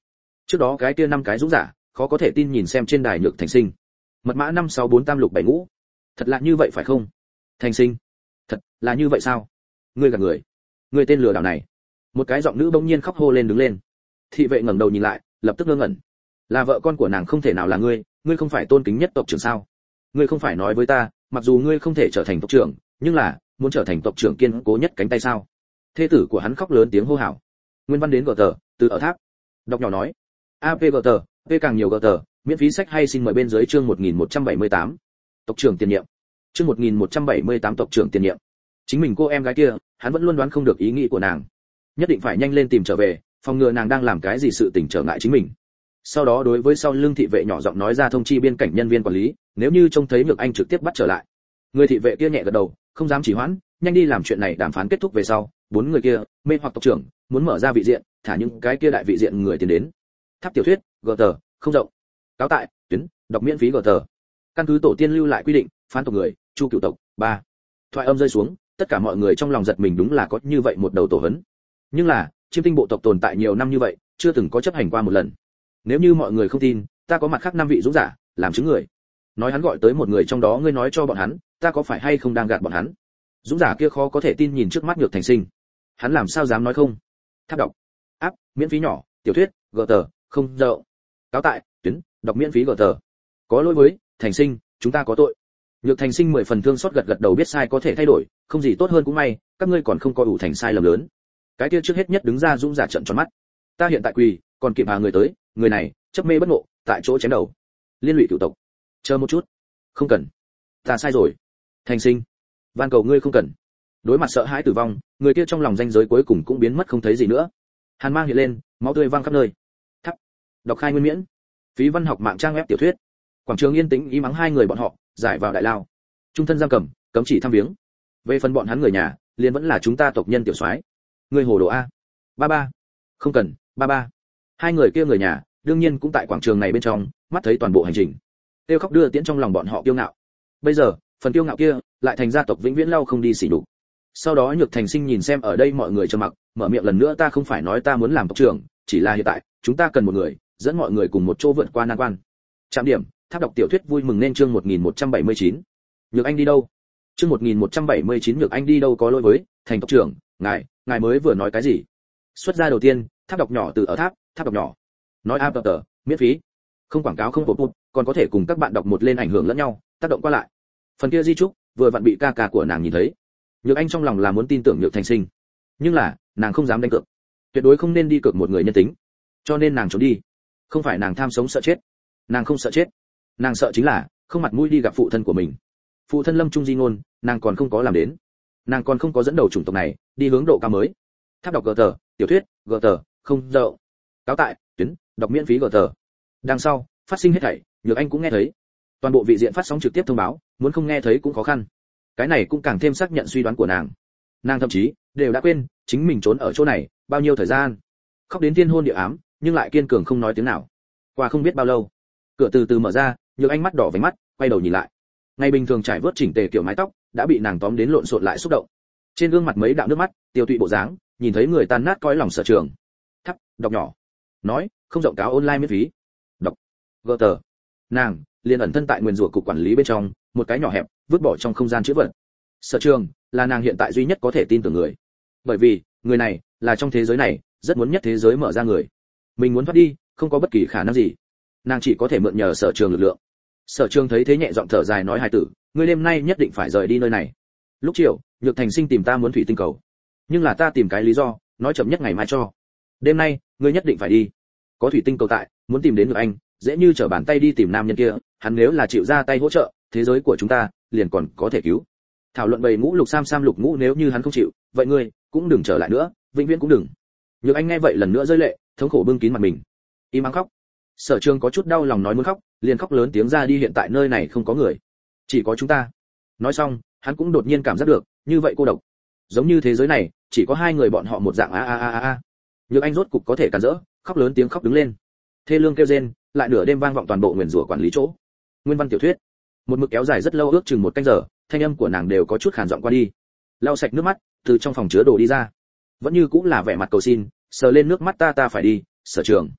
[SPEAKER 1] Trước đó cái kia năm cái dũng giả, khó có thể tin nhìn xem trên đài Nhược Thành Sinh. Mật mã năm sáu bốn tam lục bảy ngũ. Thật là như vậy phải không? Thành Sinh, thật là như vậy sao? Ngươi gạt người. Ngươi tên lừa đảo này. Một cái giọng nữ bỗng nhiên khóc hô lên đứng lên. Thị vệ ngẩng đầu nhìn lại, lập tức ngơ ngẩn. Là vợ con của nàng không thể nào là ngươi, ngươi không phải tôn kính nhất tộc trưởng sao? Ngươi không phải nói với ta, mặc dù ngươi không thể trở thành tộc trưởng, nhưng là muốn trở thành tộc trưởng kiên cố nhất cánh tay sao? Thê tử của hắn khóc lớn tiếng hô hào. Nguyên văn đến gờ tờ, từ ở tháp. Đọc nhỏ nói. a pê gờ tờ, p càng nhiều gờ tờ, miễn phí sách hay xin mời bên dưới chương một nghìn một trăm bảy mươi tám. Tộc trưởng tiền nhiệm. Chương một nghìn một trăm bảy mươi tám tộc trưởng tiền nhiệm. Chính mình cô em gái kia, hắn vẫn luôn đoán không được ý nghĩ của nàng. Nhất định phải nhanh lên tìm trở về, phòng ngừa nàng đang làm cái gì sự tình trở ngại chính mình. Sau đó đối với sau lưng thị vệ nhỏ giọng nói ra thông chi biên cảnh nhân viên quản lý, nếu như trông thấy Nhược Anh trực tiếp bắt trở lại. Người thị vệ kia nhẹ gật đầu, không dám chỉ hoãn, nhanh đi làm chuyện này. Đàm phán kết thúc về sau, bốn người kia, mê hoặc tộc trưởng, muốn mở ra vị diện, thả những cái kia đại vị diện người tiến đến. Tháp tiểu thuyết, gờ tờ, không rộng. Cáo tại, tuyến, đọc miễn phí gờ tờ. Căn cứ tổ tiên lưu lại quy định, phán tộc người, chu cửu tộc, ba. Thoại âm rơi xuống, tất cả mọi người trong lòng giật mình, đúng là có như vậy một đầu tổ hấn. Nhưng là, Chiêm Tinh bộ tộc tồn tại nhiều năm như vậy, chưa từng có chấp hành qua một lần. Nếu như mọi người không tin, ta có mặt khác năm vị dũng giả làm chứng người. Nói hắn gọi tới một người trong đó, ngươi nói cho bọn hắn, ta có phải hay không đang gạt bọn hắn? Dũng giả kia khó có thể tin nhìn trước mắt Nhược Thành Sinh. Hắn làm sao dám nói không? Tháp đọc, áp, miễn phí nhỏ, tiểu thuyết, gờ tờ, không dậu. Cáo tại, tuyến, đọc miễn phí gờ tờ. Có lỗi với Thành Sinh, chúng ta có tội. Nhược Thành Sinh mười phần thương xót gật gật đầu, biết sai có thể thay đổi, không gì tốt hơn cũng may, các ngươi còn không có ủ thành sai lầm lớn. Cái kia trước hết nhất đứng ra dũng giả trợn tròn mắt. Ta hiện tại quỳ, còn kịp hà người tới, người này chấp mê bất ngộ, tại chỗ chém đầu. Liên lụy cửu tộc. Chờ một chút. Không cần. Ta sai rồi. Thành Sinh, van cầu ngươi không cần. Đối mặt sợ hãi tử vong, người kia trong lòng ranh giới cuối cùng cũng biến mất không thấy gì nữa. Hàn mang hiện lên, máu tươi văng khắp nơi. Thắp. Đọc khai nguyên miễn. Phí văn học mạng trang web tiểu thuyết. Quảng trường yên tĩnh, ý mắng hai người bọn họ, giải vào đại lao. Trung thân giam cầm, cấm chỉ thăm viếng. Về phần bọn hắn người nhà, liền vẫn là chúng ta tộc nhân tiểu soái. Ngươi hồ đồ a. Ba ba. Không cần, ba ba. Hai người kia người nhà, đương nhiên cũng tại quảng trường này bên trong, mắt thấy toàn bộ hành trình. Tiêu khóc đưa tiễn trong lòng bọn họ kiêu ngạo. Bây giờ, phần kiêu ngạo kia, lại thành gia tộc vĩnh viễn lau không đi xỉ nhục. Sau đó Nhược Thành Sinh nhìn xem ở đây mọi người trầm mặc, mở miệng lần nữa, ta không phải nói ta muốn làm tộc trưởng, chỉ là hiện tại, chúng ta cần một người, dẫn mọi người cùng một chỗ vượt qua nan quan. Trạm điểm, Tháp đọc tiểu thuyết vui mừng nên chương một nghìn một trăm bảy mươi chín. Nhược Anh đi đâu? Chương một nghìn một trăm bảy mươi chín Nhược Anh đi đâu có lỗi với, thành tộc trưởng, ngài, ngài mới vừa nói cái gì? Xuất ra đầu tiên, Tháp đọc nhỏ từ ở tháp, Tháp đọc nhỏ. Nói áp tờ, miễn phí. Không quảng cáo không bột bột, còn có thể cùng các bạn đọc một lên ảnh hưởng lẫn nhau, tác động qua lại. Phần kia di trúc, vừa vặn bị ca ca của nàng nhìn thấy. Nhược Anh trong lòng là muốn tin tưởng Nhược Thành Sinh, nhưng là, nàng không dám đánh cược. Tuyệt đối không nên đi cược một người nhân tính. Cho nên nàng trốn đi. Không phải nàng tham sống sợ chết. Nàng không sợ chết. Nàng sợ chính là không mặt mũi đi gặp phụ thân của mình. Phụ thân Lâm Trung di ngôn, nàng còn không có làm đến. Nàng còn không có dẫn đầu chủng tộc này đi hướng độ cao mới. Tháp đọc gờ tờ, tiểu thuyết, gờ tờ, không dậu. Cáo tại, tuyến, đọc miễn phí gờ tờ. Đằng sau, phát sinh hết thảy, Nhược Anh cũng nghe thấy. Toàn bộ vị diện phát sóng trực tiếp thông báo, muốn không nghe thấy cũng khó khăn. Cái này cũng càng thêm xác nhận suy đoán của nàng. Nàng thậm chí đều đã quên chính mình trốn ở chỗ này bao nhiêu thời gian. Khóc đến thiên hôn địa ám, nhưng lại kiên cường không nói tiếng nào. Qua không biết bao lâu, cửa từ từ mở ra, Nhược Anh mắt đỏ vành mắt, quay đầu nhìn lại. Ngày bình thường trải vớt chỉnh tề kiểu mái tóc, đã bị nàng tóm đến lộn xộn lại xúc động. Trên gương mặt mấy đạo nước mắt, tiêu tụy bộ dáng, nhìn thấy người tan nát cõi lòng Sở Trường. Thắp, đọc nhỏ. Nói, không rộng cáo online miễn phí. Đọc. Gờ tờ. Nàng liền ẩn thân tại nguyên rủa cục quản lý bên trong, một cái nhỏ hẹp, vứt bỏ trong không gian chữ vật. Sở Trường là nàng hiện tại duy nhất có thể tin tưởng người. Bởi vì, người này là trong thế giới này, rất muốn nhất thế giới mở ra người. Mình muốn thoát đi, không có bất kỳ khả năng gì. Nàng chỉ có thể mượn nhờ Sở Trường lực lượng. Sở Trường thấy thế nhẹ giọng thở dài nói, hài tử, ngươi đêm nay nhất định phải rời đi nơi này. Lúc chiều, Nhược Thành Sinh tìm ta muốn thủy tinh cầu, nhưng là ta tìm cái lý do, nói chậm nhất ngày mai cho. Đêm nay, ngươi nhất định phải đi. Có thủy tinh cầu tại, muốn tìm đến Nhược Anh, dễ như trở bàn tay đi tìm nam nhân kia, hắn nếu là chịu ra tay hỗ trợ, thế giới của chúng ta liền còn có thể cứu. Thảo luận bầy ngũ lục sam sam lục ngũ, nếu như hắn không chịu, vậy ngươi cũng đừng trở lại nữa, vĩnh viễn cũng đừng. Nhược Anh nghe vậy lần nữa rơi lệ, thống khổ bưng kín mặt mình, im ắng khóc. Sở Trường có chút đau lòng nói muốn khóc, liền khóc lớn tiếng ra đi, hiện tại nơi này không có người, chỉ có chúng ta. Nói xong, hắn cũng đột nhiên cảm giác được, như vậy cô độc, giống như thế giới này chỉ có hai người bọn họ một dạng a a a a. Nhược Anh rốt cục có thể cản rỡ, khóc lớn tiếng khóc đứng lên. Thê lương kêu rên, lại nửa đêm vang vọng toàn bộ nguyền rủa quản lý chỗ. Nguyên văn tiểu thuyết, một mực kéo dài rất lâu, ước chừng một canh giờ, thanh âm của nàng đều có chút khàn giọng qua đi. Lau sạch nước mắt, từ trong phòng chứa đồ đi ra, vẫn như cũng là vẻ mặt cầu xin, sờ lên nước mắt, ta ta phải đi, Sở Trường.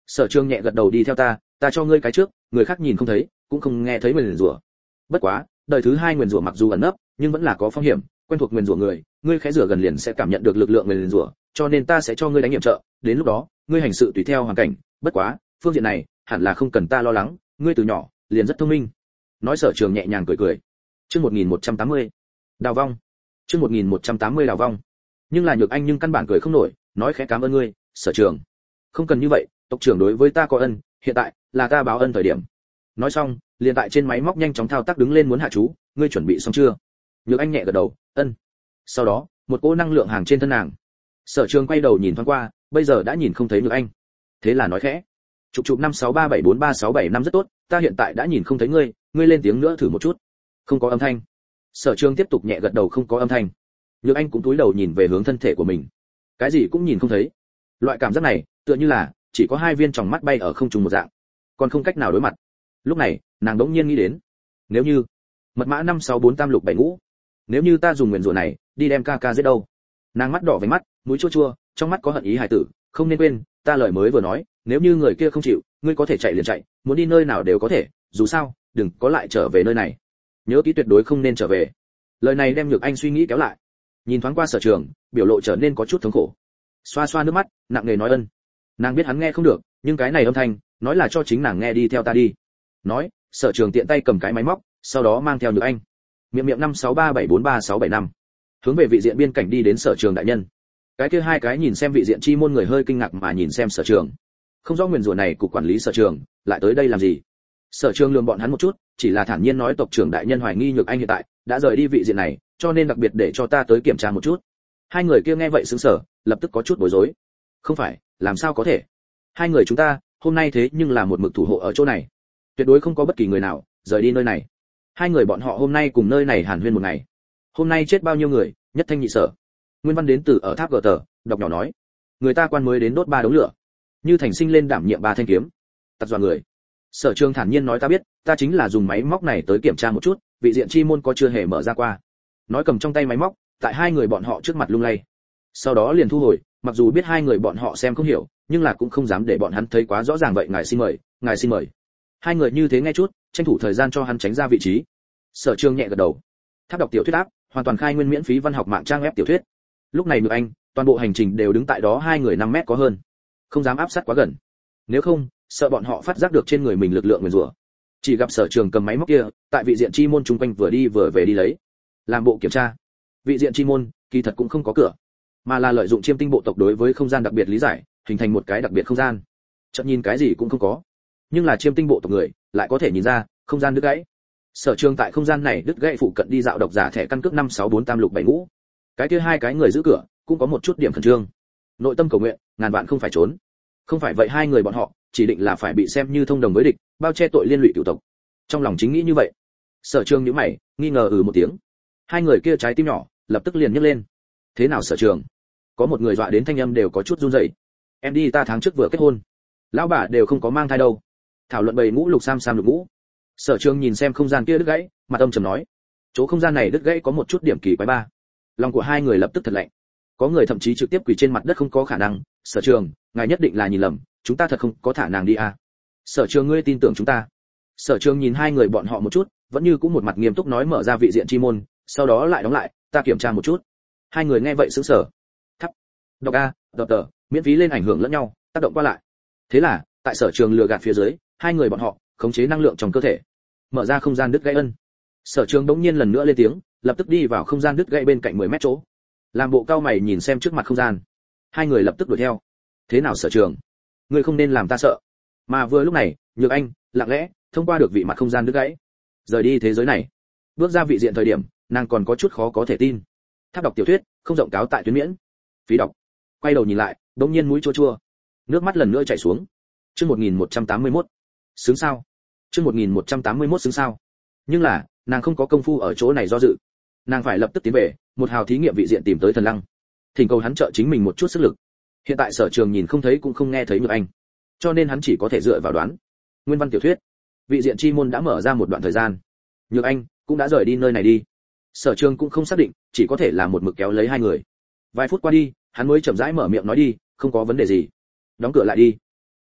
[SPEAKER 1] Sở Trường nhẹ gật đầu, đi theo ta, ta cho ngươi cái trước, người khác nhìn không thấy, cũng không nghe thấy nguyền rủa. Bất quá, đời thứ hai nguyền rủa mặc dù ẩn nấp, nhưng vẫn là có phong hiểm, quen thuộc nguyền rủa người, ngươi khẽ rửa gần liền sẽ cảm nhận được lực lượng nguyền rủa, cho nên ta sẽ cho ngươi đánh nghiệm trợ, đến lúc đó, ngươi hành sự tùy theo hoàn cảnh, bất quá, phương diện này, hẳn là không cần ta lo lắng, ngươi từ nhỏ liền rất thông minh. Nói Sở Trường nhẹ nhàng cười cười. Chương một nghìn một trăm tám mươi. Đào vong. Chương một nghìn một trăm tám mươi đào vong. Nhưng là Nhược Anh nhưng căn bản cười không nổi, nói khẽ cảm ơn ngươi, Sở Trường. Không cần như vậy, tộc trưởng đối với ta có ân, hiện tại là ta báo ân thời điểm. Nói xong, liền tại trên máy móc nhanh chóng thao tác đứng lên muốn hạ chú, ngươi chuẩn bị xong chưa? Nhược Anh nhẹ gật đầu, ân. Sau đó, một cỗ năng lượng hàng trên thân nàng. Sở Trường quay đầu nhìn thoáng qua, bây giờ đã nhìn không thấy Nhược Anh. Thế là nói khẽ, chụp chụp năm sáu ba bảy bốn ba sáu bảy năm rất tốt, ta hiện tại đã nhìn không thấy ngươi, ngươi lên tiếng nữa thử một chút. Không có âm thanh. Sở Trường tiếp tục nhẹ gật đầu, không có âm thanh. Nhược Anh cũng cúi đầu nhìn về hướng thân thể của mình, cái gì cũng nhìn không thấy. Loại cảm giác này, tựa như là chỉ có hai viên tròng mắt bay ở không trung một dạng, còn không cách nào đối mặt. Lúc này, nàng đống nhiên nghĩ đến, nếu như mật mã năm sáu bốn tam lục bảy ngũ, nếu như ta dùng nguyền rủa này đi đem ca ca giết đâu. Nàng mắt đỏ với mắt, mũi chua chua, trong mắt có hận ý hài tử, không nên quên, ta lời mới vừa nói, nếu như người kia không chịu, ngươi có thể chạy liền chạy, muốn đi nơi nào đều có thể, dù sao, đừng có lại trở về nơi này. Nhớ kỹ tuyệt đối không nên trở về. Lời này đem Nhược Anh suy nghĩ kéo lại. Nhìn thoáng qua Sở Trường, biểu lộ trở nên có chút thống khổ. Xoa xoa nước mắt, nặng nề nói ân. Nàng biết hắn nghe không được, nhưng cái này âm thanh, nói là cho chính nàng nghe, đi theo ta đi. Nói, Sở Trường tiện tay cầm cái máy móc, sau đó mang theo Nhược Anh. Miệng miệng năm sáu ba bảy bốn ba sáu bảy năm. Hướng về vị diện biên cảnh đi đến Sở Trường đại nhân. Cái kia hai cái nhìn xem vị diện chi môn người hơi kinh ngạc mà nhìn xem Sở Trường. Không rõ nguyền rủa này cục quản lý Sở Trường lại tới đây làm gì. Sở Trường lườm bọn hắn một chút, chỉ là thản nhiên nói tộc trưởng đại nhân hoài nghi Nhược Anh hiện tại đã rời đi vị diện này, cho nên đặc biệt để cho ta tới kiểm tra một chút. Hai người kia nghe vậy sững sờ, lập tức có chút bối rối. Không phải, làm sao có thể? Hai người chúng ta hôm nay thế nhưng là một mực thủ hộ ở chỗ này, tuyệt đối không có bất kỳ người nào rời đi nơi này. Hai người bọn họ hôm nay cùng nơi này hàn huyên một ngày, hôm nay chết bao nhiêu người, nhất thanh nhị sở. Nguyên Văn đến từ ở tháp gờ tờ, đọc nhỏ nói, người ta quan mới đến đốt ba đống lửa, như thành sinh lên đảm nhiệm ba thanh kiếm, tặc dọa người. Sở Trường thản nhiên nói, ta biết, ta chính là dùng máy móc này tới kiểm tra một chút, vị diện chi môn có chưa hề mở ra qua. Nói cầm trong tay máy móc, tại hai người bọn họ trước mặt lung lay. Sau đó liền thu hồi, mặc dù biết hai người bọn họ xem không hiểu, nhưng là cũng không dám để bọn hắn thấy quá rõ ràng vậy, ngài xin mời, ngài xin mời. Hai người như thế nghe chút, tranh thủ thời gian cho hắn tránh ra vị trí. Sở Trường nhẹ gật đầu. Tháp đọc tiểu thuyết áp, hoàn toàn khai nguyên miễn phí văn học mạng trang web tiểu thuyết. Lúc này Nhược Anh, toàn bộ hành trình đều đứng tại đó, hai người năm mét có hơn, không dám áp sát quá gần. Nếu không, sợ bọn họ phát giác được trên người mình lực lượng nguyền rủa. Chỉ gặp Sở Trường cầm máy móc kia, tại vị diện chi môn chung quanh vừa đi vừa về đi lấy, làm bộ kiểm tra. Vị diện chi môn kỳ thật cũng không có cửa, mà là lợi dụng chiêm tinh bộ tộc đối với không gian đặc biệt lý giải, hình thành một cái đặc biệt không gian. Chợt nhìn cái gì cũng không có, nhưng là chiêm tinh bộ tộc người lại có thể nhìn ra không gian đứt gãy. Sở Trường tại không gian này đứt gãy phụ cận đi dạo, độc giả thẻ căn cước năm sáu bốn tam lục bảy ngũ. Cái kia hai cái người giữ cửa cũng có một chút điểm khẩn trương, nội tâm cầu nguyện ngàn vạn không phải trốn. Không phải vậy hai người bọn họ chỉ định là phải bị xem như thông đồng với địch, bao che tội liên lụy cửu tộc. Trong lòng chính nghĩ như vậy. Sở Trường nhíu mày, nghi ngờ ừ một tiếng. Hai người kia trái tim nhỏ lập tức liền nhấc lên. Thế nào Sở Trường? Có một người dọa đến thanh âm đều có chút run rẩy. Em đi, ta tháng trước vừa kết hôn, lão bà đều không có mang thai đâu. Thảo luận bầy ngũ lục sam sam lục ngũ. Sở Trường nhìn xem không gian kia đứt gãy, mặt âm trầm nói, chỗ không gian này đứt gãy có một chút điểm kỳ quái ba. Lòng của hai người lập tức thật lạnh. Có người thậm chí trực tiếp quỳ trên mặt đất, không có khả năng, Sở Trường, ngài nhất định là nhìn lầm, chúng ta thật không có thả nàng đi à? Sở Trường, ngươi tin tưởng chúng ta? Sở Trường nhìn hai người bọn họ một chút, vẫn như cũng một mặt nghiêm túc nói, mở ra vị diện chi môn, sau đó lại đóng lại, ta kiểm tra một chút. Hai người nghe vậy sững sờ. Thắp, đọc a, đọc tờ, miễn phí lên ảnh hưởng lẫn nhau, tác động qua lại. Thế là, tại Sở Trường lừa gạt phía dưới, hai người bọn họ khống chế năng lượng trong cơ thể, mở ra không gian đứt gãy ân. Sở Trường đống nhiên lần nữa lên tiếng, lập tức đi vào không gian đứt gãy bên cạnh mười mét chỗ, làm bộ cao mày nhìn xem trước mặt không gian. Hai người lập tức đuổi theo. Thế nào Sở Trường, ngươi không nên làm ta sợ. Mà vừa lúc này, Nhược Anh lặng lẽ thông qua được vị mặt không gian đứt gãy, rời đi thế giới này. Bước ra vị diện thời điểm, nàng còn có chút khó có thể tin. Tháp đọc tiểu thuyết, không rộng cáo tại tuyến miễn phí đọc. Quay đầu nhìn lại, đống nhiên mũi chua chua, nước mắt lần nữa chảy xuống. Chương một nghìn một trăm tám mươi mốt. Sướng sao? Chương một nghìn một trăm tám mươi mốt sướng sao? Nhưng là, nàng không có công phu ở chỗ này do dự. Nàng phải lập tức tiến về, một hào thí nghiệm vị diện tìm tới Thần Lăng, thỉnh cầu hắn trợ chính mình một chút sức lực. Hiện tại Sở Trường nhìn không thấy cũng không nghe thấy Nhược Anh, cho nên hắn chỉ có thể dựa vào đoán. Nguyên văn tiểu thuyết, vị diện chi môn đã mở ra một đoạn thời gian, Nhược Anh cũng đã rời đi nơi này đi. Sở Trường cũng không xác định, chỉ có thể là một mực kéo lấy hai người. Vài phút qua đi, hắn mới chậm rãi mở miệng nói, đi, không có vấn đề gì, đóng cửa lại đi.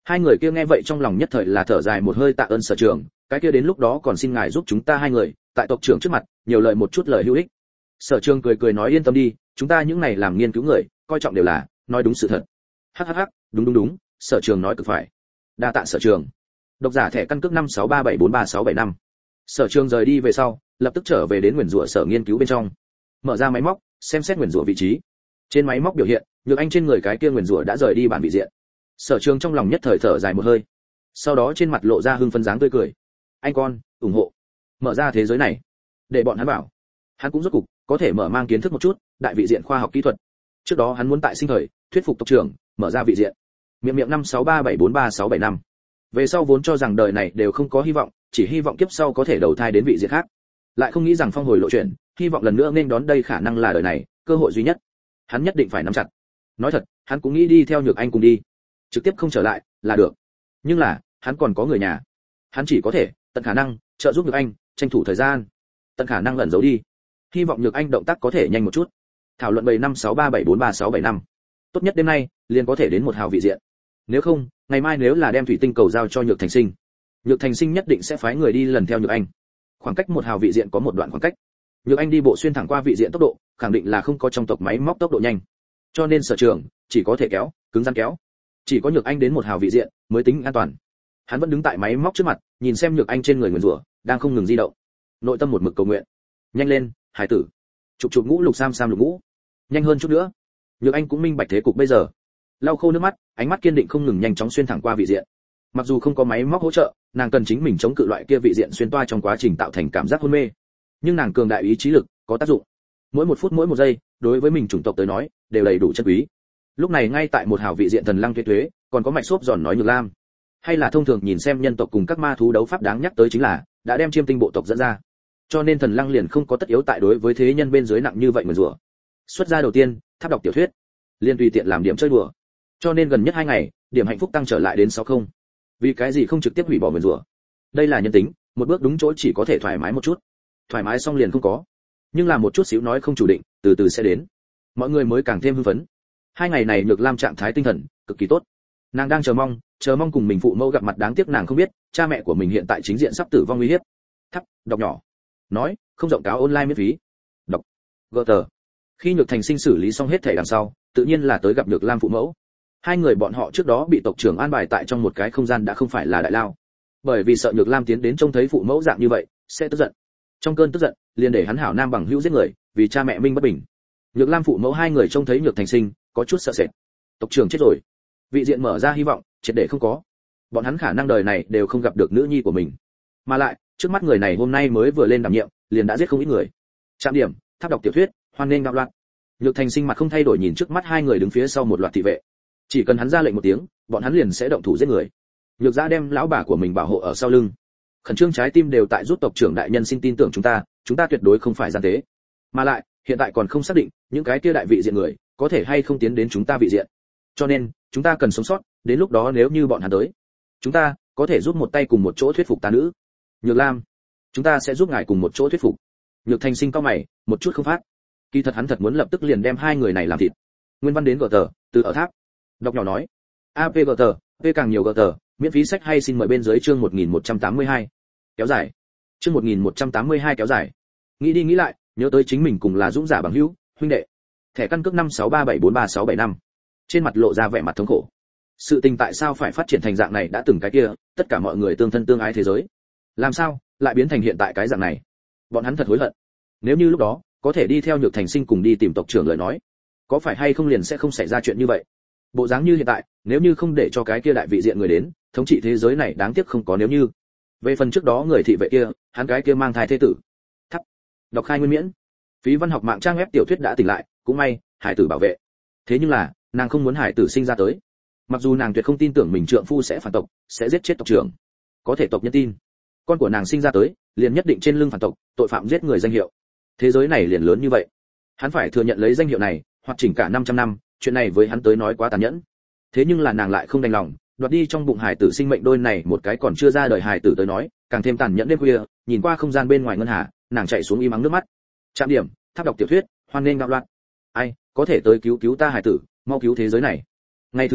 [SPEAKER 1] Hai người kia nghe vậy trong lòng nhất thời là thở dài một hơi tạ ơn Sở Trường, cái kia đến lúc đó còn xin ngài giúp chúng ta hai người, tại tộc trưởng trước mặt, nhiều lời một chút lời hữu ích. Sở Trường cười cười nói yên tâm đi, chúng ta những này làm nghiên cứu người, coi trọng đều là nói đúng sự thật. Hắc hắc hắc, đúng đúng đúng, Sở Trường nói cực phải. Đa tạ Sở Trường. Độc giả thẻ căn cước năm sáu ba bảy bốn ba sáu bảy năm. Sở Trường rời đi về sau, lập tức trở về đến nguyền rủa sở nghiên cứu bên trong. Mở ra máy móc, xem xét nguyền rủa vị trí. Trên máy móc biểu hiện, Nhược Anh trên người cái kia nguyền rủa đã rời đi bản vị diện. Sở Trường trong lòng nhất thời thở dài một hơi. Sau đó trên mặt lộ ra hưng phấn dáng tươi cười. Anh con, ủng hộ. Mở ra thế giới này, để bọn hắn bảo. Hắn cũng rốt cục có thể mở mang kiến thức một chút đại vị diện khoa học kỹ thuật. Trước đó hắn muốn tại sinh thời thuyết phục tộc trưởng mở ra vị diện. Miệng miệng năm sáu ba bảy bốn ba sáu bảy năm. Về sau vốn cho rằng đời này đều không có hy vọng, chỉ hy vọng kiếp sau có thể đầu thai đến vị diện khác. Lại không nghĩ rằng phong hồi lộ chuyển, hy vọng lần nữa nên đón đây khả năng là đời này cơ hội duy nhất. Hắn nhất định phải nắm chặt. Nói thật, hắn cũng nghĩ đi theo Nhược Anh cùng đi, trực tiếp không trở lại là được. Nhưng là, hắn còn có người nhà. Hắn chỉ có thể tận khả năng trợ giúp Nhược Anh, tranh thủ thời gian, tận khả năng lẩn giấu đi. Hy vọng Nhược Anh động tác có thể nhanh một chút. Thảo luận bảy năm sáu ba bảy bốn ba sáu bảy năm. Tốt nhất đêm nay liền có thể đến một hào vị diện. Nếu không, ngày mai nếu là đem thủy tinh cầu giao cho Nhược Thành Sinh, Nhược Thành Sinh nhất định sẽ phái người đi lần theo Nhược Anh. Khoảng cách một hào vị diện có một đoạn khoảng cách. Nhược Anh đi bộ xuyên thẳng qua vị diện tốc độ, khẳng định là không có trong tộc máy móc tốc độ nhanh. Cho nên Sở Trường chỉ có thể kéo, cứng rắn kéo. Chỉ có Nhược Anh đến một hào vị diện mới tính an toàn. Hắn vẫn đứng tại máy móc trước mặt, nhìn xem Nhược Anh trên người nguyền rủa đang không ngừng di động. Nội tâm một mực cầu nguyện. Nhanh lên, hải tử. Chụp chụp ngũ lục sam sam lục ngũ. Nhanh hơn chút nữa. Nhược Anh cũng minh bạch thế cục bây giờ. Lau khô nước mắt, ánh mắt kiên định không ngừng nhanh chóng xuyên thẳng qua vị diện. Mặc dù không có máy móc hỗ trợ, nàng cần chính mình chống cự loại kia vị diện xuyên toa trong quá trình tạo thành cảm giác hôn mê. Nhưng nàng cường đại ý chí lực có tác dụng. Mỗi một phút mỗi một giây, đối với mình chủng tộc tới nói, đều đầy đủ chân quý. Lúc này ngay tại một hào vị diện thần lăng tuế tuế, còn có mạch xốp giòn nói Nhược Lam. Hay là thông thường nhìn xem nhân tộc cùng các ma thú đấu pháp đáng nhắc tới chính là đã đem chiêm tinh bộ tộc dẫn ra. Cho nên thần lăng liền không có tất yếu tại đối với thế nhân bên dưới nặng như vậy mà rủa. Xuất ra đầu tiên, tháp đọc tiểu thuyết, liền tùy tiện làm điểm chơi đùa. Cho nên gần nhất hai ngày, điểm hạnh phúc tăng trở lại đến sáu không. Vì cái gì không trực tiếp hủy bỏ nguyền rủa? Đây là nhân tính, một bước đúng chỗ chỉ có thể thoải mái một chút. Thoải mái xong liền không có. Nhưng là một chút xíu nói không chủ định, từ từ sẽ đến. Mọi người mới càng thêm hưng phấn. Hai ngày này Nhược Lam trạng thái tinh thần cực kỳ tốt. Nàng đang chờ mong, chờ mong cùng mình phụ mẫu gặp mặt, đáng tiếc nàng không biết, cha mẹ của mình hiện tại chính diện sắp tử vong nguy hiểm. Thắp, đọc nhỏ. Nói, không rộng cáo online miễn phí. Đọc. Gờ tờ. Khi Nhược Thành Sinh xử lý xong hết thảy đằng sau, tự nhiên là tới gặp Nhược Lam phụ mẫu. Hai người bọn họ trước đó bị tộc trưởng an bài tại trong một cái không gian đã không phải là đại lao. Bởi vì sợ Nhược Lam tiến đến trông thấy phụ mẫu dạng như vậy, sẽ tức giận. Trong cơn tức giận, liền để hắn hảo nam bằng hữu giết người, vì cha mẹ minh bất bình. Nhược Lam phụ mẫu hai người trông thấy Nhược Thành Sinh, có chút sợ sệt. Tộc trưởng chết rồi, vị diện mở ra hy vọng, triệt để không có. Bọn hắn khả năng đời này đều không gặp được nữ nhi của mình. Mà lại, trước mắt người này hôm nay mới vừa lên đảm nhiệm, liền đã giết không ít người. Trạm điểm, tháp đọc tiểu thuyết, hoan nghênh đạo loạn. Nhược Thành Sinh mặt không thay đổi nhìn trước mắt hai người đứng phía sau một loạt thị vệ. Chỉ cần hắn ra lệnh một tiếng, bọn hắn liền sẽ động thủ giết người. Nhược Gia đem lão bà của mình bảo hộ ở sau lưng. Khẩn trương trái tim đều tại rút tộc trưởng đại nhân xin tin tưởng chúng ta, chúng ta tuyệt đối không phải gian tế. Mà lại, hiện tại còn không xác định, những cái kia đại vị diện người có thể hay không tiến đến chúng ta vị diện. Cho nên, chúng ta cần sống sót, đến lúc đó nếu như bọn hắn tới, chúng ta có thể giúp một tay cùng một chỗ thuyết phục ta nữ. Nhược Lam, chúng ta sẽ giúp ngài cùng một chỗ thuyết phục. Nhược Thành Sinh cau mày, một chút không phát. Kỳ thật hắn thật muốn lập tức liền đem hai người này làm thịt. Nguyên văn đến gờ tờ, từ ở tháp. Đọc nhỏ nói. a pê giê tờ, P càng nhiều gờ tờ, miễn phí sách hay xin mời bên dưới chương một nghìn một trăm tám mươi hai. Kéo dài. Chương một nghìn một trăm tám mươi hai kéo dài. Nghĩ đi nghĩ lại, nhớ tới chính mình cùng là dũng giả bằng hữu, huynh đệ. Thẻ căn cước năm sáu ba bảy bốn ba sáu bảy năm. Trên mặt lộ ra vẻ mặt thống khổ. Sự tình tại sao phải phát triển thành dạng này đã từng cái kia, tất cả mọi người tương thân tương ái thế giới. Làm sao lại biến thành hiện tại cái dạng này? Bọn hắn thật hối hận. Nếu như lúc đó có thể đi theo Nhược Thành Sinh cùng đi tìm tộc trưởng lời nói, có phải hay không liền sẽ không xảy ra chuyện như vậy. Bộ dáng như hiện tại, nếu như không để cho cái kia đại vị diện người đến thống trị thế giới này, đáng tiếc không có nếu như. Về phần trước đó người thị vệ kia, hắn cái kia mang thai thế tử. Thắp. Đọc khai nguyên miễn. Phí văn học mạng trang web tiểu thuyết đã tỉnh lại, cũng may hải tử bảo vệ. Thế nhưng là nàng không muốn hải tử sinh ra tới. Mặc dù nàng tuyệt không tin tưởng mình trượng phu sẽ phản tộc, sẽ giết chết tộc trưởng, có thể tộc nhân tin con của nàng sinh ra tới liền nhất định trên lưng phản tộc, tội phạm giết người danh hiệu. Thế giới này liền lớn như vậy, hắn phải thừa nhận lấy danh hiệu này, hoặc chỉnh cả năm trăm năm, chuyện này với hắn tới nói quá tàn nhẫn. Thế nhưng là nàng lại không đành lòng đoạt đi trong bụng hải tử sinh mệnh, đôi này một cái còn chưa ra đời hải tử tới nói càng thêm tàn nhẫn. Đêm khuya nhìn qua không gian bên ngoài ngân hà, nàng chạy xuống im ắng nước mắt. Trạm điểm, tháp đọc tiểu thuyết, hoan nghênh đạo loạn. Ai có thể tới cứu cứu ta hải tử, mau cứu thế giới này. Ngày thứ hai,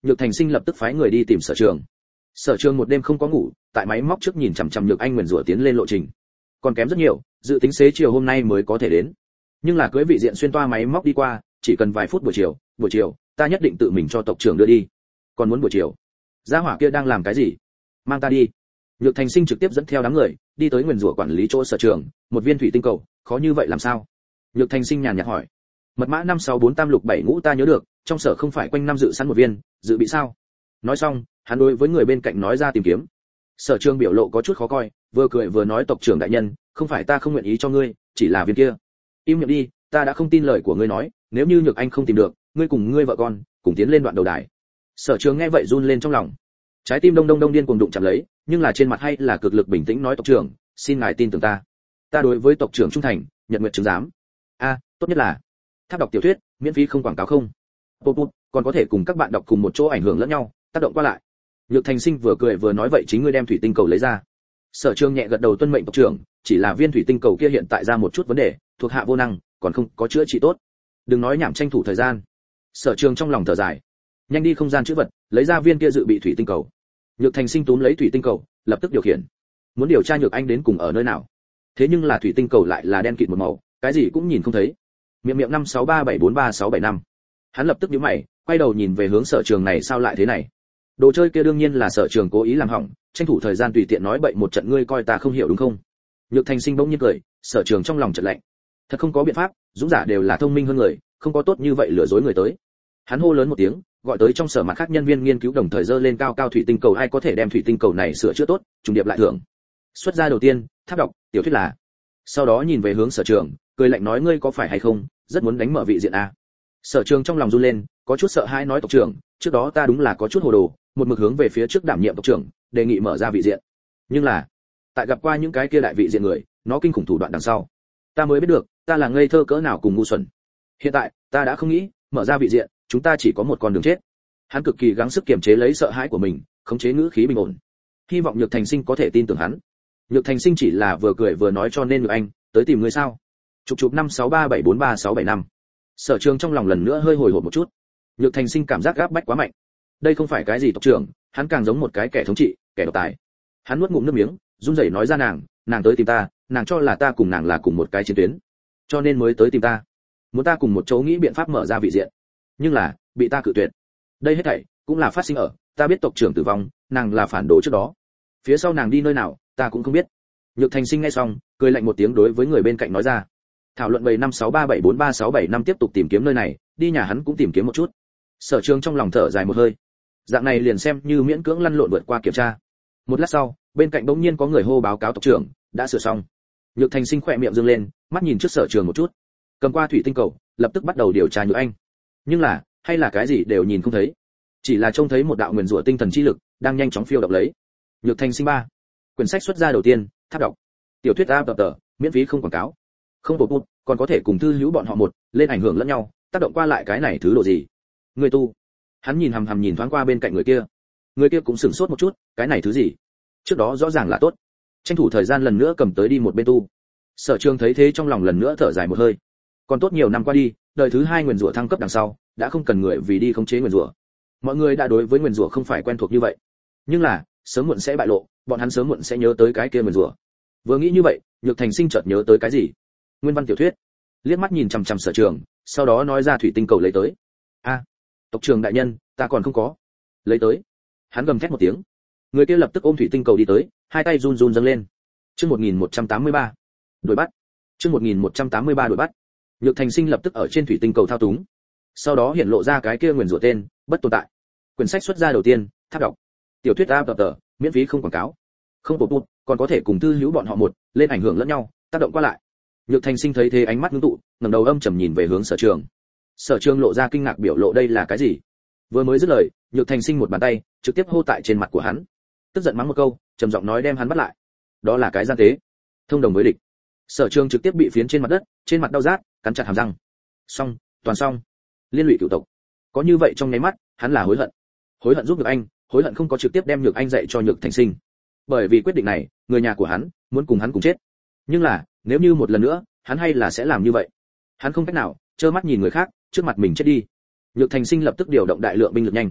[SPEAKER 1] Nhược Thành Sinh lập tức phái người đi tìm Sở Trường. Sở Trường một đêm không có ngủ, tại máy móc trước nhìn chằm chằm Nhược Anh nguyền rủa tiến lên lộ trình. Còn kém rất nhiều, dự tính xế chiều hôm nay mới có thể đến. Nhưng là cưới vị diện xuyên toa máy móc đi qua, chỉ cần vài phút buổi chiều, buổi chiều, ta nhất định tự mình cho tộc trưởng đưa đi. Còn muốn buổi chiều? Gia hỏa kia đang làm cái gì? Mang ta đi. Nhược Thành Sinh trực tiếp dẫn theo đám người, đi tới nguyền rủa quản lý chỗ Sở Trường, một viên thủy tinh cầu, khó như vậy làm sao? Nhược Thành Sinh nhàn nhạt hỏi. Mật mã năm sáu bốn tam lục bảy ngũ ta nhớ được, trong sở không phải quanh năm dự sẵn một viên, dự bị sao? Nói xong, hắn đối với người bên cạnh nói ra tìm kiếm. Sở Trường biểu lộ có chút khó coi, vừa cười vừa nói tộc trưởng đại nhân, không phải ta không nguyện ý cho ngươi, chỉ là viên kia. Im miệng đi, ta đã không tin lời của ngươi nói, nếu như Nhược Anh không tìm được, ngươi cùng ngươi vợ con, cùng tiến lên đoạn đầu đài. Sở Trường nghe vậy run lên trong lòng. Trái tim đông đông đông điên cuồng đụng chạm lấy, nhưng là trên mặt hay là cực lực bình tĩnh nói tộc trưởng, xin ngài tin tưởng ta. Ta đối với tộc trưởng trung thành, nhận nguyện chứng giám. A, tốt nhất là tháp đọc tiểu thuyết, miễn phí không quảng cáo không. Pop pop, còn có thể cùng các bạn đọc cùng một chỗ ảnh hưởng lẫn nhau, tác động qua lại. Nhược Thành Sinh vừa cười vừa nói vậy chính ngươi đem thủy tinh cầu lấy ra. Sở Trường nhẹ gật đầu tuân mệnh tộc trưởng, chỉ là viên thủy tinh cầu kia hiện tại ra một chút vấn đề, thuộc hạ vô năng, còn không có chữa trị tốt. Đừng nói nhảm tranh thủ thời gian. Sở Trường trong lòng thở dài, nhanh đi không gian chữ vật, lấy ra viên kia dự bị thủy tinh cầu. Nhược Thành Sinh túm lấy thủy tinh cầu, lập tức điều khiển, muốn điều tra Nhược Anh đến cùng ở nơi nào. Thế nhưng là thủy tinh cầu lại là đen kịt một màu, cái gì cũng nhìn không thấy. Miệng miệng năm sáu ba bảy bốn ba sáu bảy năm. Hắn lập tức nhíu mày, quay đầu nhìn về hướng Sở Trường này sao lại thế này? Đồ chơi kia đương nhiên là Sở Trường cố ý làm hỏng, tranh thủ thời gian tùy tiện nói bậy một trận ngươi coi ta không hiểu đúng không? Nhược Thành Sinh bỗng nhiên cười, Sở Trường trong lòng chợt lạnh. Thật không có biện pháp, dũng giả đều là thông minh hơn người, không có tốt như vậy lừa dối người tới. Hắn hô lớn một tiếng, gọi tới trong sở mặt khác nhân viên nghiên cứu đồng thời dơ lên cao cao thủy tinh cầu ai có thể đem thủy tinh cầu này sửa chữa tốt, trùng điệp lại thưởng. Xuất ra đầu tiên, tháp đọc, tiểu thuyết là. Sau đó nhìn về hướng Sở Trường, cười lạnh nói ngươi có phải hay không, rất muốn đánh mở vị diện a. Sở Trường trong lòng run lên, có chút sợ hãi nói tộc trưởng, trước đó ta đúng là có chút hồ đồ, một mực hướng về phía trước đảm nhiệm tộc trưởng, đề nghị mở ra vị diện. Nhưng là, tại gặp qua những cái kia đại vị diện người, nó kinh khủng thủ đoạn đằng sau, ta mới biết được, ta là ngây thơ cỡ nào cùng ngu xuẩn. Hiện tại, ta đã không nghĩ, mở ra vị diện, chúng ta chỉ có một con đường chết. Hắn cực kỳ gắng sức kiềm chế lấy sợ hãi của mình, khống chế ngữ khí bình ổn. Hy vọng Nhược Thành Sinh có thể tin tưởng hắn. Nhược Thành Sinh chỉ là vừa cười vừa nói cho nên Nhược Anh, tới tìm ngươi sao? Chụp chụp năm sáu ba bảy bốn ba sáu bảy năm. Sở Trường trong lòng lần nữa hơi hồi hộp một chút. Nhược Thành Sinh cảm giác gáp bách quá mạnh. Đây không phải cái gì tộc trưởng, hắn càng giống một cái kẻ thống trị, kẻ độc tài. Hắn nuốt ngụm nước miếng, run rẩy nói ra nàng, nàng tới tìm ta, nàng cho là ta cùng nàng là cùng một cái chiến tuyến, cho nên mới tới tìm ta. Muốn ta cùng một chỗ nghĩ biện pháp mở ra vị diện. Nhưng là, bị ta cự tuyệt. Đây hết thảy cũng là phát sinh ở, ta biết tộc trưởng tử vong, nàng là phản đồ trước đó. Phía sau nàng đi nơi nào, ta cũng không biết. Nhược Thành Sinh nghe xong, cười lạnh một tiếng đối với người bên cạnh nói ra. Thảo luận bảy năm sáu ba bảy bốn ba sáu bảy năm tiếp tục tìm kiếm nơi này, đi nhà hắn cũng tìm kiếm một chút. Sở Trường trong lòng thở dài một hơi. Dạng này liền xem như miễn cưỡng lăn lộn vượt qua kiểm tra. Một lát sau, bên cạnh bỗng nhiên có người hô báo cáo tộc trưởng, đã sửa xong. Nhược Thành Sinh khỏe miệng dương lên, mắt nhìn trước Sở Trường một chút. Cầm qua thủy tinh cầu, lập tức bắt đầu điều tra Nhược Anh. Nhưng là, hay là cái gì đều nhìn không thấy. Chỉ là trông thấy một đạo nguyền rủa tinh thần chi lực đang nhanh chóng phiêu động lấy. Nhược Thành Sinh ba. Quyển sách xuất ra đầu tiên, tháp đọc. Tiểu thuyết a tập tờ, miễn phí không quảng cáo. Không bột bút, còn có thể cùng thư hữu bọn họ một, lên ảnh hưởng lẫn nhau, tác động qua lại cái này thứ độ gì? Người tu. Hắn nhìn hằm hằm nhìn thoáng qua bên cạnh người kia. Người kia cũng sửng sốt một chút, cái này thứ gì? Trước đó rõ ràng là tốt. Tranh thủ thời gian lần nữa cầm tới đi một bên tu. Sở Trường thấy thế trong lòng lần nữa thở dài một hơi. Còn tốt nhiều năm qua đi, đời thứ hai nguyền rủa thăng cấp đằng sau, đã không cần người vì đi khống chế nguyền rủa. Mọi người đã đối với nguyền rủa không phải quen thuộc như vậy. Nhưng là, sớm muộn sẽ bại lộ, bọn hắn sớm muộn sẽ nhớ tới cái kia nguyền rủa. Vừa nghĩ như vậy, Nhược Thành Sinh chợt nhớ tới cái gì? Nguyên văn tiểu thuyết. Liếc mắt nhìn chằm chằm Sở Trường, sau đó nói ra thủy tinh cầu lấy tới. A, tộc trưởng đại nhân, ta còn không có. Lấy tới. Hắn gầm thét một tiếng. Người kia lập tức ôm thủy tinh cầu đi tới, hai tay run run dâng lên. Chương một nghìn một trăm tám mươi ba. Đuổi bắt. Chương một nghìn một trăm tám mươi ba đuổi bắt. Nhược Thành Sinh lập tức ở trên thủy tinh cầu thao túng. Sau đó hiện lộ ra cái kia nguyền rủa tên, bất tồn tại. Quyển sách xuất ra đầu tiên, tháp đọc. Tiểu thuyết a tập tờ, miễn phí không quảng cáo. Không bột bút, còn có thể cùng thư hữu bọn họ một, lên ảnh hưởng lẫn nhau, tác động qua lại. Nhược Thành Sinh thấy thế ánh mắt ngưng tụ, ngẩng đầu âm trầm nhìn về hướng Sở Trường. Sở Trường lộ ra kinh ngạc biểu lộ đây là cái gì? Vừa mới dứt lời, Nhược Thành Sinh một bàn tay trực tiếp hô tại trên mặt của hắn. Tức giận mắng một câu, trầm giọng nói đem hắn bắt lại. Đó là cái gian tế, thông đồng với địch. Sở Trường trực tiếp bị phiến trên mặt đất, trên mặt đau rát, cắn chặt hàm răng. Xong, toàn xong. Liên lụy cửu tộc. Có như vậy trong nháy mắt, hắn là hối hận. Hối hận giúp Nhược Anh, hối hận không có trực tiếp đem Nhược Anh dạy cho Nhược Thành Sinh. Bởi vì quyết định này, người nhà của hắn muốn cùng hắn cùng chết. Nhưng là, nếu như một lần nữa, hắn hay là sẽ làm như vậy. Hắn không cách nào trơ mắt nhìn người khác trước mặt mình chết đi. Nhược Thành Sinh lập tức điều động đại lượng binh lực nhanh,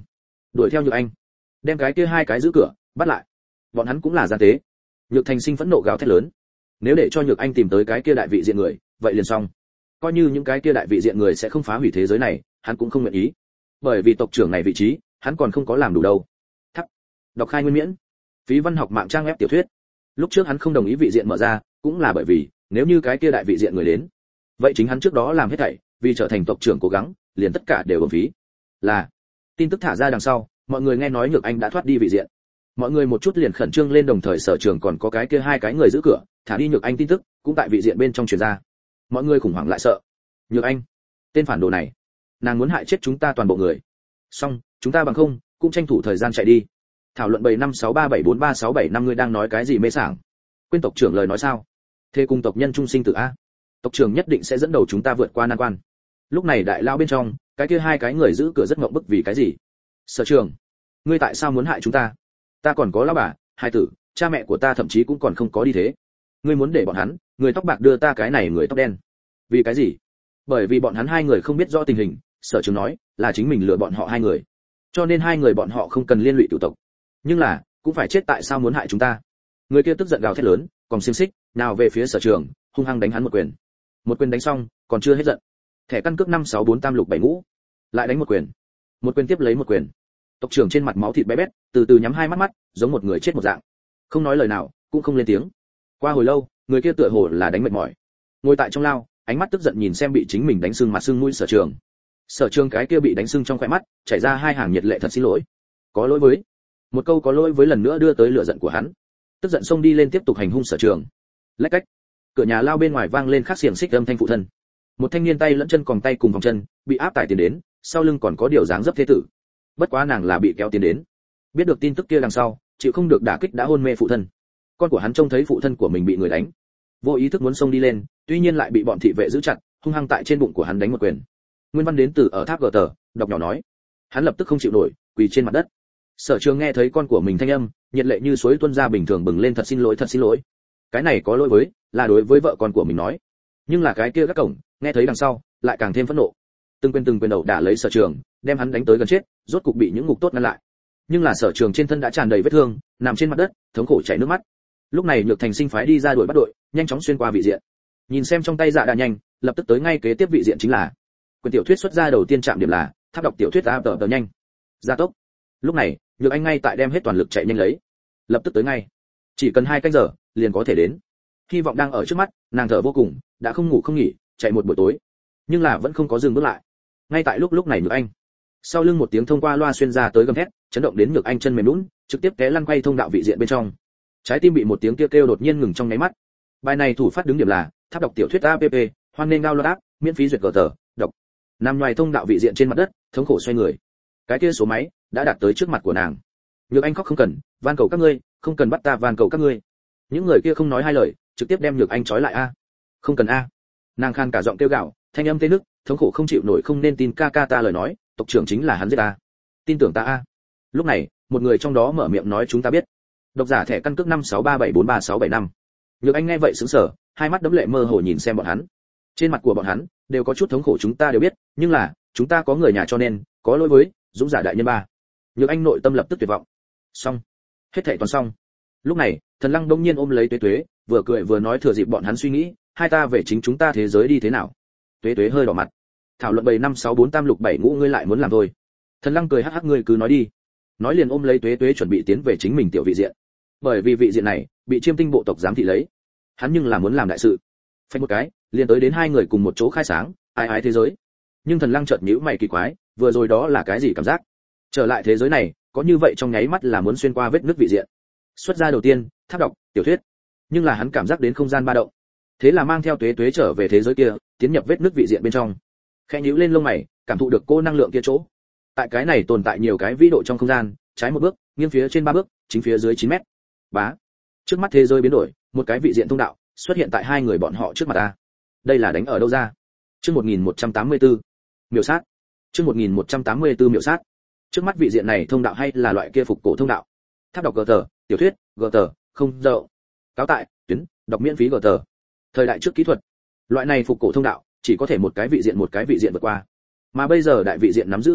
[SPEAKER 1] đuổi theo Nhược Anh, đem cái kia hai cái giữ cửa bắt lại. Bọn hắn cũng là gian tế. Nhược Thành Sinh phẫn nộ gào thét lớn, nếu để cho Nhược Anh tìm tới cái kia đại vị diện người, vậy liền xong. Coi như những cái kia đại vị diện người sẽ không phá hủy thế giới này, hắn cũng không nguyện ý. Bởi vì tộc trưởng này vị trí, hắn còn không có làm đủ đâu. Thắc. Đọc khai nguyên miễn. Phí văn học mạng trang web tiểu thuyết. Lúc trước hắn không đồng ý vị diện mở ra, cũng là bởi vì, nếu như cái kia đại vị diện người đến, vậy chính hắn trước đó làm hết thảy, vì trở thành tộc trưởng cố gắng, liền tất cả đều uổng phí. Là. Tin tức thả ra đằng sau, mọi người nghe nói Nhược Anh đã thoát đi vị diện. Mọi người một chút liền khẩn trương lên, đồng thời sở trường còn có cái kia hai cái người giữ cửa, thả đi Nhược Anh tin tức, cũng tại vị diện bên trong truyền ra. Mọi người khủng hoảng lại sợ. Nhược Anh, tên phản đồ này, nàng muốn hại chết chúng ta toàn bộ người. Xong, chúng ta bằng không, cũng tranh thủ thời gian chạy đi. Thảo luận bảy năm sáu ba bảy bốn ba sáu bảy năm, ngươi đang nói cái gì mê sảng? Quên tộc trưởng lời nói sao? Thế cùng tộc nhân trung sinh tử a. Tộc trưởng nhất định sẽ dẫn đầu chúng ta vượt qua nan quan. Lúc này đại lao bên trong, cái kia hai cái người giữ cửa rất ngậm bức vì cái gì? Sở trường, ngươi tại sao muốn hại chúng ta? Ta còn có lão bà, hai tử, cha mẹ của ta thậm chí cũng còn không có đi thế. Ngươi muốn để bọn hắn, người tóc bạc đưa ta cái này người tóc đen. Vì cái gì? Bởi vì bọn hắn hai người không biết rõ tình hình, sở trường nói là chính mình lừa bọn họ hai người, cho nên hai người bọn họ không cần liên lụy tiểu tộc, nhưng là cũng phải chết. Tại sao muốn hại chúng ta? Người kia tức giận gào thét lớn, còn xiềng xích nào về phía sở trường, hung hăng đánh hắn một quyền. Một quyền đánh xong, còn chưa hết giận, thẻ căn cước năm sáu bốn tam lục bảy ngũ, lại đánh một quyền, một quyền tiếp lấy một quyền. Tộc trưởng trên mặt máu thịt bé bét, từ từ nhắm hai mắt mắt, giống một người chết một dạng, không nói lời nào, cũng không lên tiếng. Qua hồi lâu, người kia tựa hồ là đánh mệt mỏi, ngồi tại trong lao, ánh mắt tức giận nhìn xem bị chính mình đánh sưng mặt sưng mũi sở trường. Sở trường cái kia bị đánh sưng trong khóe mắt chảy ra hai hàng nhiệt lệ, thật xin lỗi, có lỗi với. Một câu có lỗi với lần nữa đưa tới lửa giận của hắn, tức giận xông đi lên tiếp tục hành hung sở trường. Lách cách, cửa nhà lao bên ngoài vang lên khắc xiềng xích âm thanh phụ thân. Một thanh niên tay lẫn chân còng tay cùng vòng chân, bị áp tải tiến đến, sau lưng còn có điều dáng dấp thế tử. Bất quá nàng là bị kéo tiến đến. Biết được tin tức kia đằng sau, chịu không được đả kích đã hôn mê phụ thân. Con của hắn trông thấy phụ thân của mình bị người đánh, vô ý thức muốn xông đi lên, tuy nhiên lại bị bọn thị vệ giữ chặt, hung hăng tại trên bụng của hắn đánh một quyền. Nguyên văn đến từ ở tháp gờ tờ, đọc nhỏ nói. Hắn lập tức không chịu nổi, quỳ trên mặt đất. Sở Trường nghe thấy con của mình thanh âm, nhiệt lệ như suối tuôn ra bình thường bừng lên, thật xin lỗi, thật xin lỗi. Cái này có lỗi với, là đối với vợ con của mình nói. Nhưng là cái kia gác cổng, nghe thấy đằng sau, lại càng thêm phẫn nộ. Từng quyền từng quyền đầu đả lấy Sở Trường, đem hắn đánh tới gần chết, rốt cục bị những ngục tốt ngăn lại. Nhưng là Sở Trường trên thân đã tràn đầy vết thương, nằm trên mặt đất, thống khổ chảy nước mắt. Lúc này Nhược Thành Sinh phái đi ra đuổi bắt đội, nhanh chóng xuyên qua vị diện. Nhìn xem trong tay dạ đà nhanh, lập tức tới ngay kế tiếp vị diện chính là quyển tiểu thuyết xuất ra đầu tiên chạm điểm là tháp đọc tiểu thuyết a tờ tờ nhanh gia tốc. Lúc này Nhược Anh ngay tại đem hết toàn lực chạy nhanh lấy, lập tức tới ngay, chỉ cần hai canh giờ liền có thể đến. Hy vọng đang ở trước mắt, nàng thở vô cùng, đã không ngủ không nghỉ, chạy một buổi tối, nhưng là vẫn không có dừng bước lại. Ngay tại lúc lúc này Nhược Anh sau lưng một tiếng thông qua loa xuyên ra tới gầm thét, chấn động đến Nhược Anh chân mềm nhũn, trực tiếp té lăn quay thông đạo vị diện bên trong. Trái tim bị một tiếng kêu kêu đột nhiên ngừng trong nháy mắt. Bài này thủ phát đứng điểm là tháp đọc tiểu thuyết app, hoan nên download app, miễn phí duyệt gờ tờ, đọc. Nằm ngoài thông đạo vị diện trên mặt đất, thống khổ xoay người. Cái kia số máy đã đạt tới trước mặt của nàng. Nhược Anh khóc, không cần, van cầu các ngươi, không cần bắt ta, van cầu các ngươi. Những người kia không nói hai lời, trực tiếp đem Nhược Anh trói lại a. Không cần a. Nàng khan cả giọng kêu gào, thanh âm tê nức, thống khổ không chịu nổi, không nên tin ca ca ta lời nói, tộc trưởng chính là hắn giết ta. Tin tưởng ta a. Lúc này, một người trong đó mở miệng nói, chúng ta biết. Độc giả thẻ căn cước năm sáu ba bảy bốn ba sáu bảy năm. Nhược Anh nghe vậy sững sờ, hai mắt đẫm lệ mơ hồ nhìn xem bọn hắn. Trên mặt của bọn hắn đều có chút thống khổ, chúng ta đều biết, nhưng là chúng ta có người nhà cho nên có lỗi với Dũng giả đại nhân ba. Nhược Anh nội tâm lập tức tuyệt vọng. Xong, hết thảy toàn xong. Lúc này, Thần Lăng đông nhiên ôm lấy Tuế Tuế, vừa cười vừa nói, thừa dịp bọn hắn suy nghĩ, hai ta về chính chúng ta thế giới đi thế nào. Tuế Tuế hơi đỏ mặt. Thảo luận bảy năm sáu bốn tam lục bảy ngũ, ngươi lại muốn làm thôi. Thần Lăng cười hắc hắc, ngươi cứ nói đi. Nói liền ôm lấy Tuế Tuế chuẩn bị tiến về chính mình tiểu vị diện. Bởi vì vị diện này bị Chiêm Tinh bộ tộc giám thị lấy, hắn nhưng là muốn làm đại sự. Phanh một cái, liền tới đến hai người cùng một chỗ khai sáng, ai ái thế giới. Nhưng Thần Lăng chợt nhíu mày kỳ quái, vừa rồi đó là cái gì cảm giác? Trở lại thế giới này, có như vậy trong nháy mắt là muốn xuyên qua vết nứt vị diện. Xuất ra đầu tiên, tháp đọc tiểu thuyết, nhưng là hắn cảm giác đến không gian ba động. Thế là mang theo Tuế Tuế trở về thế giới kia, tiến nhập vết nứt vị diện bên trong. Khẽ nhíu lên lông mày, cảm thụ được cô năng lượng kia chỗ. Tại cái này tồn tại nhiều cái vĩ độ trong không gian, trái một bước, nghiêng phía trên ba bước, chính phía dưới chín mét. Bá. Trước mắt thế giới biến đổi, một cái vị diện thông đạo xuất hiện tại hai người bọn họ trước mặt ta. Đây là đánh ở đâu ra? Chương một nghìn một trăm tám mươi tư. Miểu sát. Chương một nghìn một trăm tám mươi tư miểu sát. Trước mắt vị diện này thông đạo hay là loại kia phục cổ thông đạo? Tháp đọc gờ tờ, tiểu thuyết, gờ tờ, không dậu. Cáo tại, tuyến, đọc miễn phí gờ tờ. Thời đại trước kỹ thuật, loại này phục cổ thông đạo chỉ có thể một cái vị diện một cái vị diện vượt qua. Mà bây giờ đại vị diện nắm giữ kỹ thuật,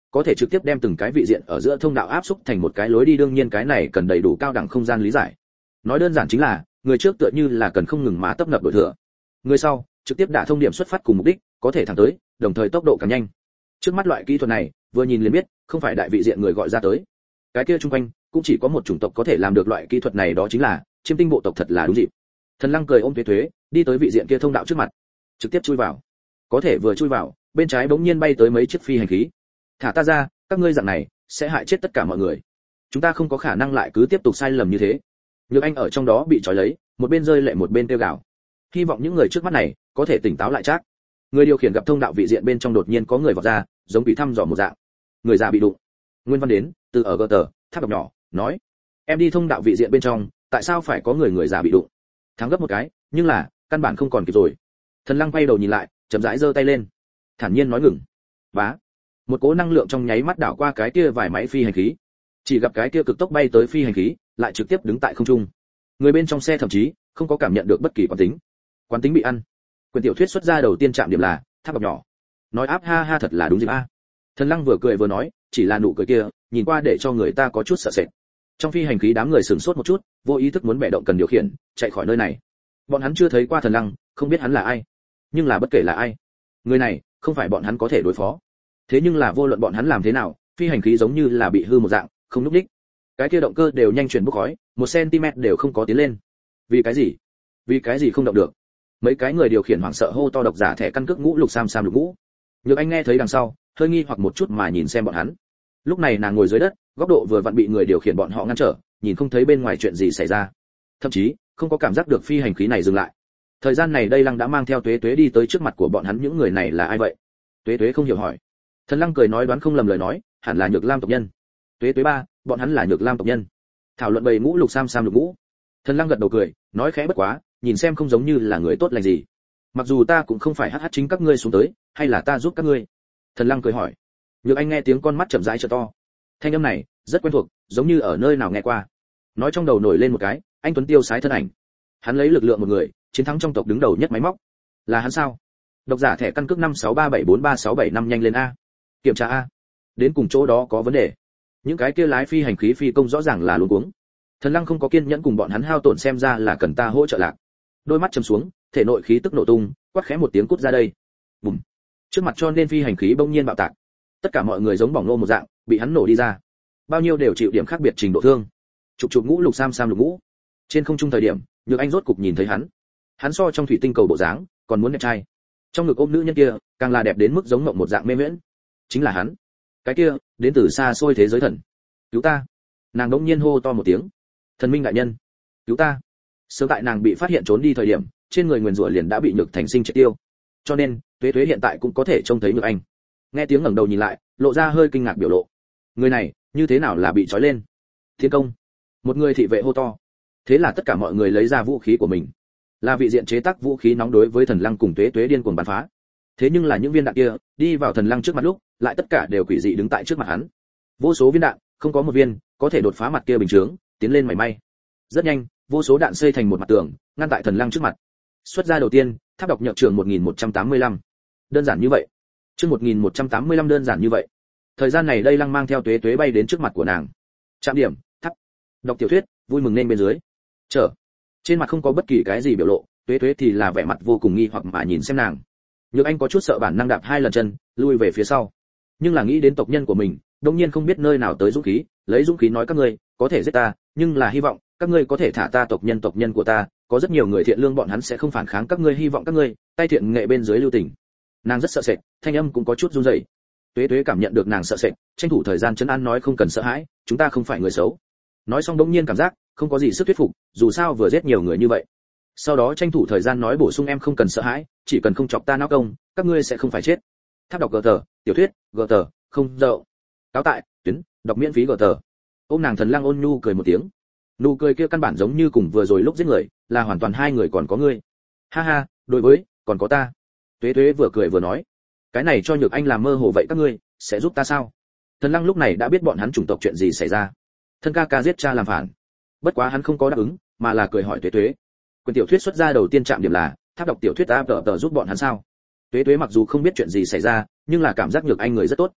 [SPEAKER 1] có thể trực tiếp đem từng cái vị diện ở giữa thông đạo áp xúc thành một cái lối đi, đương nhiên cái này cần đầy đủ cao đẳng không gian lý giải. Nói đơn giản chính là, người trước tựa như là cần không ngừng mà tấp nập đổi thừa. Người sau, trực tiếp đả thông điểm xuất phát cùng mục đích, có thể thẳng tới, đồng thời tốc độ càng nhanh. Trước mắt loại kỹ thuật này, vừa nhìn liền biết, không phải đại vị diện người gọi ra tới. Cái kia chung quanh, cũng chỉ có một chủng tộc có thể làm được loại kỹ thuật này, đó chính là Chiêm Tinh bộ tộc, thật là đúng dịp. Thần Lăng cười ôm Tuế Tuế, đi tới vị diện kia thông đạo trước mặt, trực tiếp chui vào. Có thể vừa chui vào, bên trái bỗng nhiên bay tới mấy chiếc phi hành khí. Thả ta ra, các ngươi dạng này sẽ hại chết tất cả mọi người. Chúng ta không có khả năng lại cứ tiếp tục sai lầm như thế. Nhược Anh ở trong đó bị trói lấy, một bên rơi lệ một bên kêu gào. Hy vọng những người trước mắt này có thể tỉnh táo lại chắc. Người điều khiển gặp thông đạo vị diện bên trong đột nhiên có người vọt ra, giống bị thăm dò một dạng. Người già bị đụng. Nguyên Văn đến, từ ở gờ tờ, tháp độc nhỏ, nói: "Em đi thông đạo vị diện bên trong, tại sao phải có người người già bị đụng?" Thắng gấp một cái, nhưng là, căn bản không còn kịp rồi. Thần Lăng quay đầu nhìn lại, chậm rãi giơ tay lên, thản nhiên nói ngừng. Bá. Một cỗ năng lượng trong nháy mắt đảo qua cái kia vài máy phi hành khí. Chỉ gặp cái kia cực tốc bay tới phi hành khí, lại trực tiếp đứng tại không trung. Người bên trong xe thậm chí không có cảm nhận được bất kỳ quán tính. Quán tính bị ăn. Quyền tiểu thuyết xuất ra đầu tiên chạm điểm là tháp bọc nhỏ. Nói áp ha ha, thật là đúng dịp a. Thần Lăng vừa cười vừa nói, chỉ là nụ cười kia, nhìn qua để cho người ta có chút sợ sệt. Trong phi hành khí đám người sửng sốt một chút, vô ý thức muốn bẻ động cần điều khiển, chạy khỏi nơi này. Bọn hắn chưa thấy qua Thần Lăng, không biết hắn là ai. Nhưng là bất kể là ai, người này không phải bọn hắn có thể đối phó. Thế nhưng là vô luận bọn hắn làm thế nào, phi hành khí giống như là bị hư một dạng, không lúc đích. Cái kia động cơ đều nhanh chuyển bốc khói, một cm đều không có tiến lên. Vì cái gì? Vì cái gì không động được? Mấy cái người điều khiển hoảng sợ hô to, độc giả thẻ căn cước ngũ lục sam sam lục ngũ. Nhược Anh nghe thấy đằng sau, hơi nghi hoặc một chút mà nhìn xem bọn hắn. Lúc này nàng ngồi dưới đất, góc độ vừa vặn bị người điều khiển bọn họ ngăn trở, nhìn không thấy bên ngoài chuyện gì xảy ra, thậm chí không có cảm giác được phi hành khí này dừng lại. Thời gian này đây Lăng đã mang theo Tuế Tuế đi tới trước mặt của bọn hắn, những người này là ai vậy? Tuế Tuế không hiểu hỏi. Thần Lăng cười nói, đoán không lầm lời nói, hẳn là Nhược Lam tộc nhân. Tuế Tuế ba, bọn hắn là Nhược Lam tộc nhân. Thảo luận bầy ngũ lục sam sam lục ngũ. Thần Lăng gật đầu cười, nói khẽ, bất quá, nhìn xem không giống như là người tốt lành gì. Mặc dù ta cũng không phải hắc hắc chính các ngươi xuống tới, hay là ta giúp các ngươi? Thần Lăng cười hỏi. Nhược Anh nghe tiếng con mắt chậm rãi trợ to. Thanh âm này rất quen thuộc, giống như ở nơi nào nghe qua. Nói trong đầu nổi lên một cái, anh tuấn tiêu sái thân ảnh. Hắn lấy lực lượng một người, chiến thắng trong tộc đứng đầu nhất máy móc. Là hắn sao? Độc giả thẻ căn cước năm sáu ba bảy bốn ba sáu bảy năm, nhanh lên a. Kiểm tra a. Đến cùng chỗ đó có vấn đề. Những cái kia lái phi hành khí phi công rõ ràng là luống cuống. Thần Lăng không có kiên nhẫn cùng bọn hắn hao tổn, xem ra là cần ta hỗ trợ lạc. Đôi mắt trầm xuống, thể nội khí tức nổ tung, quát khẽ một tiếng, cút ra đây. Bùm. Trước mặt cho nên phi hành khí bỗng nhiên bạo tạc. Tất cả mọi người giống bỏng nô một dạng, bị hắn nổ đi ra. Bao nhiêu đều chịu điểm khác biệt trình độ thương. Chụp chụp ngũ lục sam sam lục ngũ. Trên không trung thời điểm, Nhược Anh rốt cục nhìn thấy hắn. Hắn so trong thủy tinh cầu bộ dáng, còn muốn đẹp trai. Trong ngực ôm nữ nhân kia, càng là đẹp đến mức giống mộng một dạng mê miễn. Chính là hắn. Cái kia, đến từ xa xôi thế giới thần. Cứu ta. Nàng đống nhiên hô to một tiếng. Thần minh đại nhân, cứu ta. Sớm tại nàng bị phát hiện trốn đi thời điểm, trên người nguyền rủa liền đã bị Nhược Thành Sinh triệt tiêu. Cho nên, Tuế Tuế hiện tại cũng có thể trông thấy Nhược Anh. Nghe tiếng ngẩng đầu nhìn lại, lộ ra hơi kinh ngạc biểu lộ. Người này, như thế nào là bị trói lên? Thiên công. Một người thị vệ hô to. Thế là tất cả mọi người lấy ra vũ khí của mình. Là vị diện chế tác vũ khí nóng đối với Thần Lăng cùng Tuế Tuế điên cuồng bắn phá. Thế nhưng là những viên đạn kia, đi vào Thần Lăng trước mặt lúc, lại tất cả đều quỷ dị đứng tại trước mặt hắn. Vô số viên đạn, không có một viên có thể đột phá mặt kia bình chướng, tiến lên mảy may. Rất nhanh, vô số đạn xây thành một mặt tường, ngăn tại Thần Lăng trước mặt. Xuất ra đầu tiên, tháp độc nhậm trường một nghìn một trăm tám mươi lăm. Đơn giản như vậy. Chương một nghìn một trăm tám mươi lăm, đơn giản như vậy. Thời gian này đây Lăng mang theo Tuế Tuế bay đến trước mặt của nàng. Trạm điểm, tháp. Đọc tiểu thuyết, vui mừng nên bên dưới. Chờ. Trên mặt không có bất kỳ cái gì biểu lộ, Tuế Tuế thì là vẻ mặt vô cùng nghi hoặc mà nhìn xem nàng. Nhược Anh có chút sợ bản năng đạp hai lần chân, lui về phía sau. Nhưng là nghĩ đến tộc nhân của mình, đương nhiên không biết nơi nào tới dũng khí, lấy dũng khí nói, các ngươi có thể giết ta, nhưng là hy vọng các ngươi có thể thả ta tộc nhân tộc nhân của ta, có rất nhiều người thiện lương, bọn hắn sẽ không phản kháng các ngươi, hy vọng các ngươi tay thiện nghệ bên dưới lưu tình. Nàng rất sợ sệt, thanh âm cũng có chút run rẩy. Tuế Tuế cảm nhận được nàng sợ sệt, tranh thủ thời gian trấn an nói, không cần sợ hãi, chúng ta không phải người xấu. Nói xong đống nhiên cảm giác không có gì sức thuyết phục, dù sao vừa giết nhiều người như vậy. Sau đó tranh thủ thời gian nói bổ sung, em không cần sợ hãi, chỉ cần không chọc ta não công, các ngươi sẽ không phải chết. Tháp đọc gờ tờ, tiểu thuyết, gờ tờ, không dậu. Cáo tại, tuyến, đọc miễn phí gờ tờ. Ôm nàng Thần Lăng ôn nhu cười một tiếng. Nụ cười kia căn bản giống như cùng vừa rồi lúc giết người, là hoàn toàn hai người, còn có ngươi. Ha ha, đối với, còn có ta. Tuế Tuế vừa cười vừa nói, cái này cho Nhược Anh làm mơ hồ vậy, các ngươi sẽ giúp ta sao? Thần Lăng lúc này đã biết bọn hắn chủng tộc chuyện gì xảy ra. Thân ca ca giết cha làm phản. Bất quá hắn không có đáp ứng, mà là cười hỏi Tuế Tuế. Quyền tiểu thuyết xuất ra đầu tiên chạm điểm là tháp đọc tiểu thuyết ta tờ tờ giúp bọn hắn sao? Tuế Tuế mặc dù không biết chuyện gì xảy ra, nhưng là cảm giác Nhược Anh người rất tốt.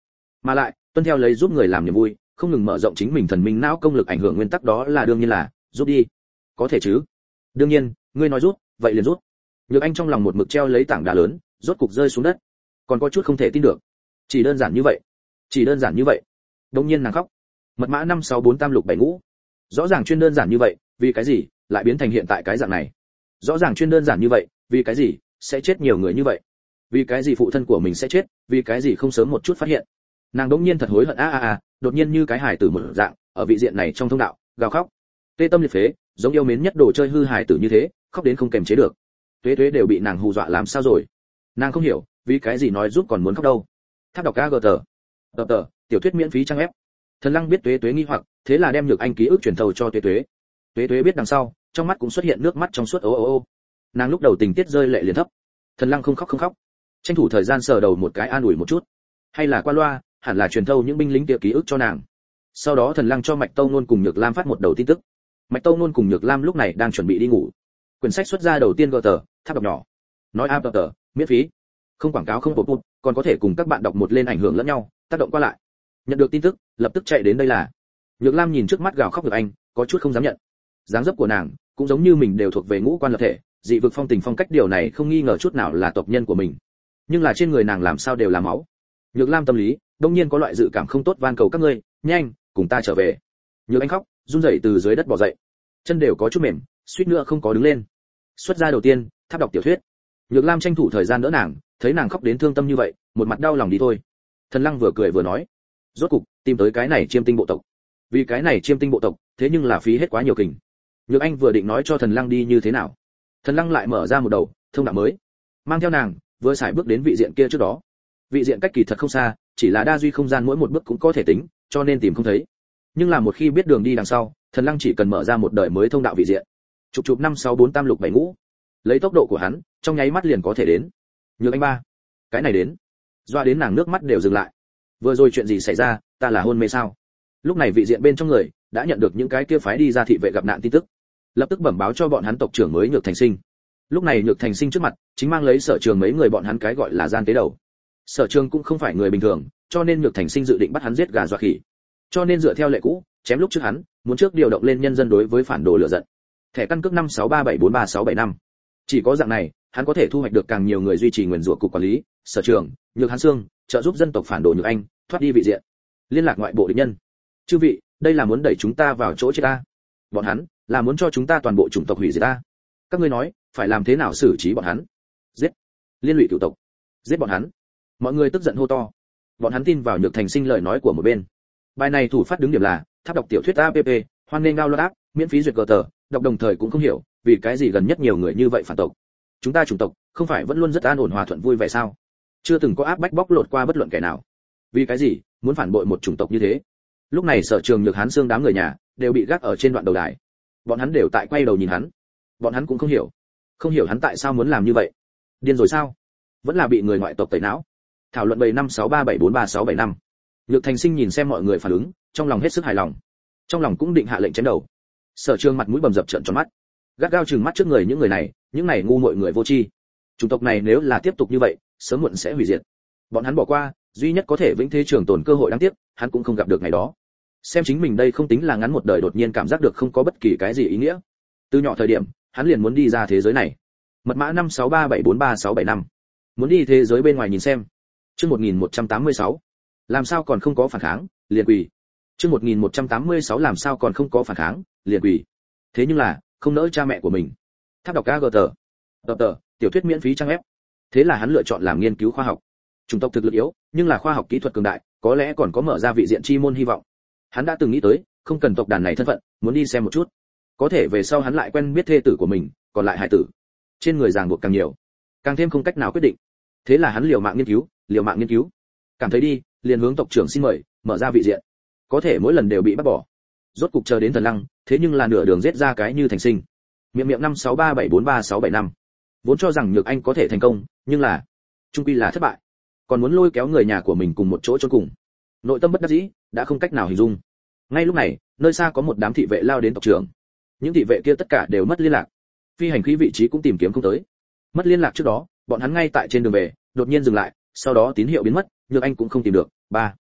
[SPEAKER 1] Mà lại, tuân theo lấy giúp người làm niềm vui, không ngừng mở rộng chính mình thần minh não công lực ảnh hưởng nguyên tắc đó là đương nhiên là giúp đi. Có thể chứ? Đương nhiên, ngươi nói rút, vậy liền rút. Nhược Anh trong lòng một mực treo lấy tảng đá lớn, rốt cục rơi xuống đất. Còn có chút không thể tin được. Chỉ đơn giản như vậy. Chỉ đơn giản như vậy. Đột nhiên nàng khóc. Mật mã năm sáu bốn tam lục bảy ngũ. Rõ ràng chuyên đơn giản như vậy, vì cái gì lại biến thành hiện tại cái dạng này? Rõ ràng chuyên đơn giản như vậy, vì cái gì sẽ chết nhiều người như vậy? Vì cái gì phụ thân của mình sẽ chết, vì cái gì không sớm một chút phát hiện? Nàng đống nhiên thật hối hận a a a, đột nhiên như cái hải tử một dạng, ở vị diện này trong thông đạo, gào khóc. Tê tâm liệt phế, giống yêu mến nhất đồ chơi hư hải tử như thế, khóc đến không kềm chế được. Tuế Tuế đều bị nàng hù dọa làm sao rồi? Nàng không hiểu, vì cái gì nói giúp còn muốn khóc đâu? Tháp đọc ca gờ tờ. Tờ tờ, tiểu thuyết miễn phí trang ép. Thần Lăng biết Tuế Tuế nghi hoặc, thế là đem Nhược Anh ký ức truyền thầu cho Tuế Tuế. Tuế Tuế biết đằng sau, trong mắt cũng xuất hiện nước mắt trong suốt ô ô ô. Nàng lúc đầu tình tiết rơi lệ liền thấp. Thần Lăng không khóc không khóc, tranh thủ thời gian sờ đầu một cái an ủi một chút. Hay là qua loa, hẳn là truyền thâu những binh lính kia ký ức cho nàng. Sau đó Thần Lăng cho Mạch Tâu Nôn cùng Nhược Lam phát một đầu tin tức. Mạch Tâu Nôn cùng Nhược Lam lúc này đang chuẩn bị đi ngủ. Quyển sách xuất ra đầu tiên gờ tờ, tháp đọc nhỏ. Nói a tờ, miễn phí. Không quảng cáo không bột bột, còn có thể cùng các bạn đọc một lên ảnh hưởng lẫn nhau, tác động qua lại. Nhận được tin tức, lập tức chạy đến đây là. Nhược Lam nhìn trước mắt gào khóc Nhược Anh, có chút không dám nhận. Dáng dấp của nàng, cũng giống như mình đều thuộc về ngũ quan lập thể, dị vực phong tình phong cách điều này không nghi ngờ chút nào là tộc nhân của mình. Nhưng là trên người nàng làm sao đều là máu. Nhược Lam tâm lý, đông nhiên có loại dự cảm không tốt van cầu các ngươi, nhanh, cùng ta trở về. Nhược Anh khóc, run rẩy từ dưới đất bò dậy, chân đều có chút mềm, suýt nữa không có đứng lên. Xuất ra đầu tiên, tháp đọc tiểu thuyết. Nhược Lam tranh thủ thời gian đỡ nàng, thấy nàng khóc đến thương tâm như vậy, một mặt đau lòng đi thôi. Thần Lăng vừa cười vừa nói, rốt cục tìm tới cái này chiêm tinh bộ tộc. Vì cái này chiêm tinh bộ tộc, thế nhưng là phí hết quá nhiều kình. Nhược Anh vừa định nói cho Thần Lăng đi như thế nào, Thần Lăng lại mở ra một đầu thông đạo mới, mang theo nàng vừa xài bước đến vị diện kia trước đó. Vị diện cách kỳ thật không xa, chỉ là đa duy không gian mỗi một bước cũng có thể tính, cho nên tìm không thấy. Nhưng là một khi biết đường đi đằng sau, Thần Lăng chỉ cần mở ra một đời mới thông đạo vị diện. Chụp chụp năm sáu bốn tam lục bảy ngũ, lấy tốc độ của hắn, trong nháy mắt liền có thể đến. Nhược Anh ba, cái này đến, doa đến nàng nước mắt đều dừng lại. Vừa rồi chuyện gì xảy ra, ta là hôn mê sao? Lúc này vị diện bên trong người đã nhận được những cái kia phái đi ra thị vệ gặp nạn tin tức, lập tức bẩm báo cho bọn hắn tộc trưởng mới Nhược Thành Sinh. Lúc này Nhược Thành Sinh trước mặt chính mang lấy Sở Trường mấy người bọn hắn cái gọi là gian tế đầu. Sở Trường cũng không phải người bình thường, cho nên Nhược Thành Sinh dự định bắt hắn giết gà dọa khỉ. Cho nên dựa theo lệ cũ, chém lúc trước hắn, muốn trước điều động lên nhân dân đối với phản đồ lửa giận. Thẻ căn cước năm sáu ba bảy bốn ba sáu bảy năm. Chỉ có dạng này, hắn có thể thu hoạch được càng nhiều người duy trì nguyền rủa cục quản lý, Sở Trường, Nhược Hán Xương, trợ giúp dân tộc phản đồ Nhược Anh thoát đi vị diện. Liên lạc ngoại bộ địch nhân. Chư vị, đây là muốn đẩy chúng ta vào chỗ chết ta. Bọn hắn là muốn cho chúng ta toàn bộ chủng tộc hủy diệt ta. Các ngươi nói, phải làm thế nào xử trí bọn hắn? Giết. Liên lụy cửu tộc. Giết bọn hắn. Mọi người tức giận hô to. Bọn hắn tin vào Nhược Thành Sinh lời nói của một bên. Bài này thủ phát đứng điểm là tháp đọc tiểu thuyết app, hoan nghênh download app, miễn phí duyệt cờ tờ, đọc đồng thời cũng không hiểu, vì cái gì gần nhất nhiều người như vậy phản tộc. Chúng ta chủng tộc không phải vẫn luôn rất an ổn hòa thuận vui vẻ sao? Chưa từng có áp bách bóc lột qua bất luận kẻ nào. Vì cái gì muốn phản bội một chủng tộc như thế? Lúc này Sở Trường, Nhược Hán Xương đám người nhà đều bị gác ở trên đoạn đầu đài. Bọn hắn đều tại quay đầu nhìn hắn. Bọn hắn cũng không hiểu, không hiểu hắn tại sao muốn làm như vậy. Điên rồi sao? Vẫn là bị người ngoại tộc tẩy não. Thảo luận bảy năm sáu ba bảy bốn ba sáu bảy năm. Nhược Thành Sinh nhìn xem mọi người phản ứng, trong lòng hết sức hài lòng. Trong lòng cũng định hạ lệnh chém đầu. Sở Trường mặt mũi bầm dập trợn tròn mắt, gắt gao trừng mắt trước người những người này, những này ngu muội người vô tri. Chủng tộc này nếu là tiếp tục như vậy, sớm muộn sẽ hủy diệt. Bọn hắn bỏ qua, duy nhất có thể vĩnh thế trường tồn cơ hội đáng tiếc, hắn cũng không gặp được ngày đó. Xem chính mình đây không tính là ngắn một đời, đột nhiên cảm giác được không có bất kỳ cái gì ý nghĩa. Từ nhỏ thời điểm, hắn liền muốn đi ra thế giới này. Mật mã năm sáu ba bảy bốn ba sáu bảy năm. Muốn đi thế giới bên ngoài nhìn xem. Chương một nghìn một trăm tám mươi sáu. Làm sao còn không có phản kháng, liền quỳ. Chương một nghìn một trăm tám mươi sáu làm sao còn không có phản kháng, liền quỳ. Thế nhưng là, không nỡ cha mẹ của mình. Tháp đọc ca gờ tờ. Tờ tờ, tiểu thuyết miễn phí trang ép. Thế là hắn lựa chọn làm nghiên cứu khoa học. Chủng tộc thực lực yếu, nhưng là khoa học kỹ thuật cường đại, có lẽ còn có mở ra vị diện chi môn hy vọng. Hắn đã từng nghĩ tới, không cần tộc đàn này thân phận, muốn đi xem một chút. Có thể về sau hắn lại quen biết thê tử của mình, còn lại hải tử. Trên người ràng buộc càng nhiều, càng thêm không cách nào quyết định. Thế là hắn liều mạng nghiên cứu, liều mạng nghiên cứu. Cảm thấy đi, liền hướng tộc trưởng xin mời, mở ra vị diện. Có thể mỗi lần đều bị bắt bỏ. Rốt cục chờ đến Thần Lăng, thế nhưng là nửa đường giết ra cái Như Thành Sinh. Miệng miệng năm sáu ba bảy bốn ba sáu bảy năm. Vốn cho rằng Nhược Anh có thể thành công, nhưng là chung quy là thất bại. Còn muốn lôi kéo người nhà của mình cùng một chỗ chôn cùng. Nội tâm bất đắc dĩ, đã không cách nào hình dung. Ngay lúc này, nơi xa có một đám thị vệ lao đến tộc trưởng. Những thị vệ kia tất cả đều mất liên lạc. Phi hành khí vị trí cũng tìm kiếm không tới. Mất liên lạc trước đó, bọn hắn ngay tại trên đường về, đột nhiên dừng lại, sau đó tín hiệu biến mất, Nhược Anh cũng không tìm được. Ba.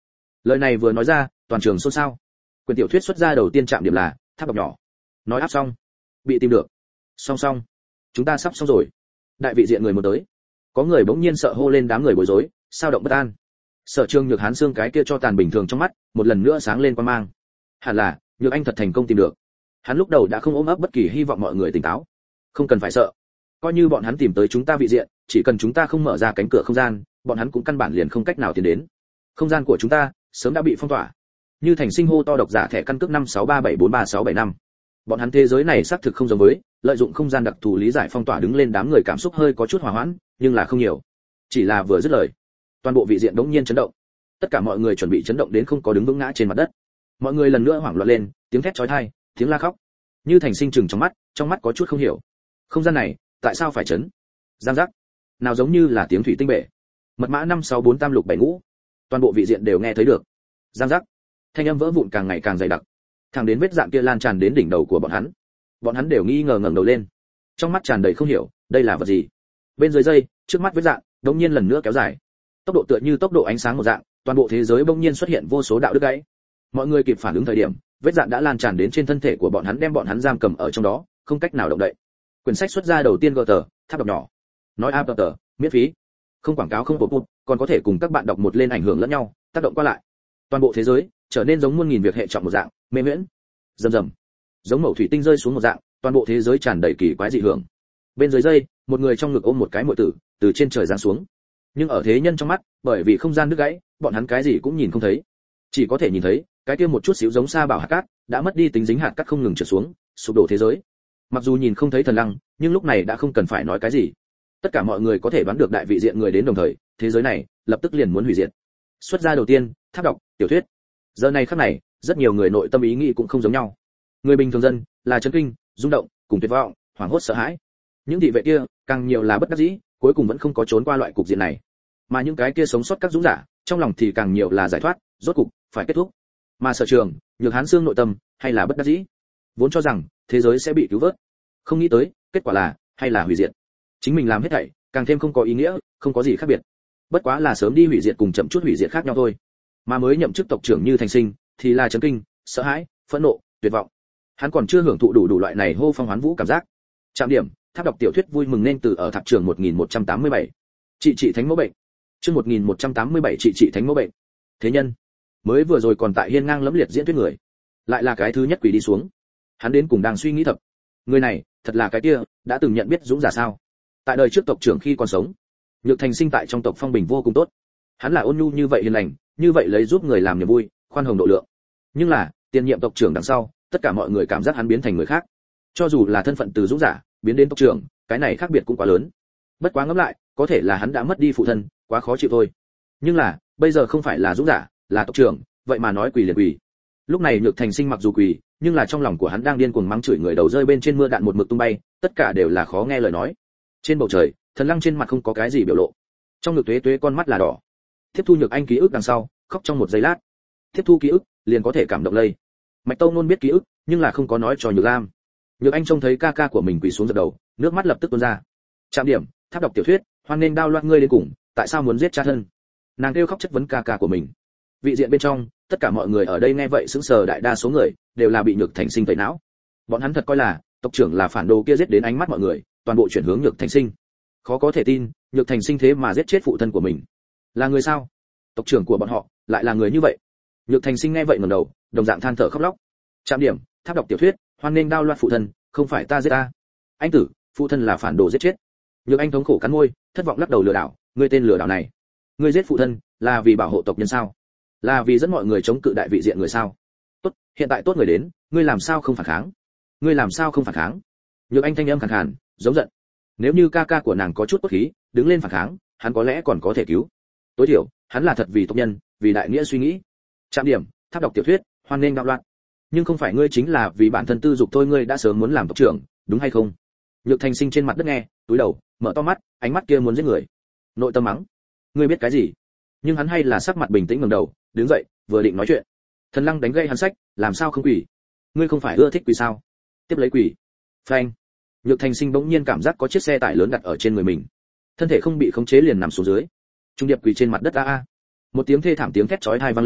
[SPEAKER 1] Lời này vừa nói ra, toàn trường xôn xao. Quyển tiểu thuyết xuất ra đầu tiên chạm điểm là tháp độc nhỏ. Nói áp xong, bị tìm được. Song song, chúng ta sắp xong rồi. Đại vị diện người muốn tới. Có người bỗng nhiên sợ hô lên, đám người bối rối, sao động bất an. Sở Trương Nhược Hán xương cái kia cho tàn bình thường trong mắt, một lần nữa sáng lên quan mang. Hẳn là, Nhược Anh thật thành công tìm được. Hắn lúc đầu đã không ôm ấp bất kỳ hy vọng mọi người tỉnh táo. Không cần phải sợ. Coi như bọn hắn tìm tới chúng ta vị diện, chỉ cần chúng ta không mở ra cánh cửa không gian, bọn hắn cũng căn bản liền không cách nào tiến đến. Không gian của chúng ta sớm đã bị phong tỏa. Như Thành Sinh hô to độc giả thẻ căn cước năm sáu ba bảy bốn ba sáu bảy năm. Bọn hắn thế giới này xác thực không giống với, lợi dụng không gian đặc thù lý giải phong tỏa đứng lên, đám người cảm xúc hơi có chút hòa hoãn, nhưng là không nhiều. Chỉ là vừa dứt lời, toàn bộ vị diện đống nhiên chấn động. Tất cả mọi người chuẩn bị chấn động đến không có đứng vững ngã trên mặt đất. Mọi người lần nữa hoảng loạn lên, tiếng thét chói tai, tiếng la khóc. Như Thành Sinh trừng trong mắt, trong mắt có chút không hiểu. Không gian này, tại sao phải chấn? Giang giác. Nào giống như là tiếng thủy tinh bể. Mật mã năm sáu bốn tam lục bảy ngũ. Toàn bộ vị diện đều nghe thấy được. Giang giác. Thanh âm vỡ vụn càng ngày càng dày đặc. Thẳng đến vết dạn kia lan tràn đến đỉnh đầu của bọn hắn. Bọn hắn đều nghi ngờ ngẩng đầu lên. Trong mắt tràn đầy không hiểu, đây là vật gì? Bên dưới dây, trước mắt vết dạn, đột nhiên lần nữa kéo dài. Tốc độ tựa như tốc độ ánh sáng một dạng, toàn bộ thế giới bỗng nhiên xuất hiện vô số đạo đứt gãy. Mọi người kịp phản ứng thời điểm, vết dạn đã lan tràn đến trên thân thể của bọn hắn, đem bọn hắn giam cầm ở trong đó, không cách nào động đậy. Quyển sách xuất ra đầu tiên gờ tờ, tháp đọc nhỏ. Nói áp tờ, miễn phí. Không quảng cáo không bột bột, còn có thể cùng các bạn đọc một lên ảnh hưởng lẫn nhau, tác động qua lại. Toàn bộ thế giới trở nên giống muôn nghìn việc hệ trọng một dạng, mê miễn. Rầm rầm. Giống mẩu thủy tinh rơi xuống một dạng, toàn bộ thế giới tràn đầy kỳ quái dị hưởng. Bên dưới dây, một người trong ngực ôm một cái muội tử, từ trên trời giáng xuống. Nhưng ở thế nhân trong mắt, bởi vì không gian đứt gãy, bọn hắn cái gì cũng nhìn không thấy. Chỉ có thể nhìn thấy, cái kia một chút xíu giống sa bảo hạt cát, đã mất đi tính dính hạt cát không ngừng trượt xuống, sụp đổ thế giới. Mặc dù nhìn không thấy thần lăng, nhưng lúc này đã không cần phải nói cái gì. Tất cả mọi người có thể đoán được đại vị diện người đến đồng thời, thế giới này lập tức liền muốn hủy diệt. Xuất ra đầu tiên, tháp đọc, tiểu thuyết. Giờ này khắc này, rất nhiều người nội tâm ý nghĩ cũng không giống nhau. Người bình thường dân là chấn kinh, rung động, cùng tuyệt vọng, hoảng hốt sợ hãi. Những thị vệ kia, càng nhiều là bất đắc dĩ, cuối cùng vẫn không có trốn qua loại cục diện này. Mà những cái kia sống sót các dũng giả, trong lòng thì càng nhiều là giải thoát, rốt cục phải kết thúc. Mà Sở Trường, Nhược Hán xương nội tâm hay là bất đắc dĩ. Vốn cho rằng thế giới sẽ bị cứu vớt, không nghĩ tới, kết quả là hay là hủy diệt. Chính mình làm hết thảy, càng thêm không có ý nghĩa, không có gì khác biệt. Bất quá là sớm đi hủy diệt cùng chậm chút hủy diệt khác nhau thôi. Mà mới nhậm chức tộc trưởng Như Thành Sinh, thì là chấn kinh, sợ hãi, phẫn nộ, tuyệt vọng. Hắn còn chưa hưởng thụ đủ đủ loại này hô phong hoán vũ cảm giác. Trạm điểm, tháp đọc tiểu thuyết vui mừng nên từ ở tháp trường một nghìn một trăm tám mươi bảy. Chị chị thánh mẫu bệnh. Chương một nghìn một trăm tám mươi bảy chị chị thánh mẫu bệnh. Thế nhân, mới vừa rồi còn tại hiên ngang lẫm liệt diễn thuyết người, lại là cái thứ nhất quỷ đi xuống. Hắn đến cùng đang suy nghĩ thập, người này, thật là cái kia, đã từng nhận biết dũng giả sao? Tại đời trước tộc trưởng khi còn sống, Nhược Thành Sinh tại trong tộc phong bình vô cùng tốt. Hắn là ôn nhu như vậy hiền lành, như vậy lấy giúp người làm niềm vui, khoan hồng độ lượng. Nhưng là, tiền nhiệm tộc trưởng đằng sau, tất cả mọi người cảm giác hắn biến thành người khác. Cho dù là thân phận từ dũng giả, biến đến tộc trưởng, cái này khác biệt cũng quá lớn. Bất quá ngẫm lại, có thể là hắn đã mất đi phụ thân, quá khó chịu thôi. Nhưng là, bây giờ không phải là dũng giả, là tộc trưởng, vậy mà nói quỳ liền quỳ. Lúc này Nhược Thành Sinh mặc dù quỳ, nhưng là trong lòng của hắn đang điên cuồng mắng chửi người đầu rơi bên trên mưa đạn một mực tung bay, tất cả đều là khó nghe lời nói. Trên bầu trời, Thần Lăng trên mặt không có cái gì biểu lộ. Trong ngực Tuế Tuế con mắt là đỏ. Tiếp thu Nhược Anh ký ức đằng sau, khóc trong một giây lát. Tiếp thu ký ức, liền có thể cảm động lây. Mạch Tâu Nôn biết ký ức, nhưng là không có nói cho Nhược Lam. Nhược Anh trông thấy ca ca của mình quỳ xuống dập đầu, nước mắt lập tức tuôn ra. Trạm điểm, tháp đọc tiểu thuyết, hoan nên đao loạn ngươi đến cùng, tại sao muốn giết cha thân? Nàng kêu khóc chất vấn ca ca của mình. Vị diện bên trong, tất cả mọi người ở đây nghe vậy sững sờ, đại đa số người đều là bị Nhược Thành Sinh tẩy não. Bọn hắn thật coi là tộc trưởng là phản đồ kia giết đến ánh mắt mọi người, toàn bộ chuyển hướng Nhược Thành Sinh. Khó có thể tin, Nhược Thành Sinh thế mà giết chết phụ thân của mình. Là người sao? Tộc trưởng của bọn họ lại là người như vậy? Nhược Thành Sinh nghe vậy ngẩng đầu, đồng dạng than thở khóc lóc. Trạm điểm, tháp đọc tiểu thuyết, hoan nên đao loạn phụ thân, không phải ta giết ta. Anh tử, phụ thân là phản đồ giết chết. Nhược Anh thống khổ cắn môi, thất vọng lắc đầu, lừa đảo, ngươi tên lừa đảo này, ngươi giết phụ thân là vì bảo hộ tộc nhân sao? Là vì dẫn mọi người chống cự đại vị diện người sao? Tốt, hiện tại tốt người đến, ngươi làm sao không phản kháng? Ngươi làm sao không phản kháng? Nhược Anh thanh âm khàn khàn, giống giận. Nếu như ca ca của nàng có chút cốt khí, đứng lên phản kháng, hắn có lẽ còn có thể cứu. Tối thiểu, hắn là thật vì tộc nhân, vì đại nghĩa suy nghĩ. Trạm điểm, tháp đọc tiểu thuyết, hoan nên đạo loạn. Nhưng không phải ngươi chính là vì bản thân tư dục thôi, ngươi đã sớm muốn làm tộc trưởng, đúng hay không? Nhược Thành Sinh trên mặt đất nghe, túi đầu, mở to mắt, ánh mắt kia muốn giết người. Nội tâm mắng, ngươi biết cái gì? Nhưng hắn hay là sắc mặt bình tĩnh ngẩng đầu, đứng dậy, vừa định nói chuyện. Thần Lăng đánh gây hắn sách, làm sao không quỳ? Ngươi không phải ưa thích quỳ sao? Tiếp lấy quỳ. Phanh. Nhược Thành Sinh bỗng nhiên cảm giác có chiếc xe tải lớn đặt ở trên người mình, thân thể không bị khống chế liền nằm xuống dưới. Trung điệp quỳ trên mặt đất a a. Một tiếng thê thảm tiếng thét chói tai vang lên,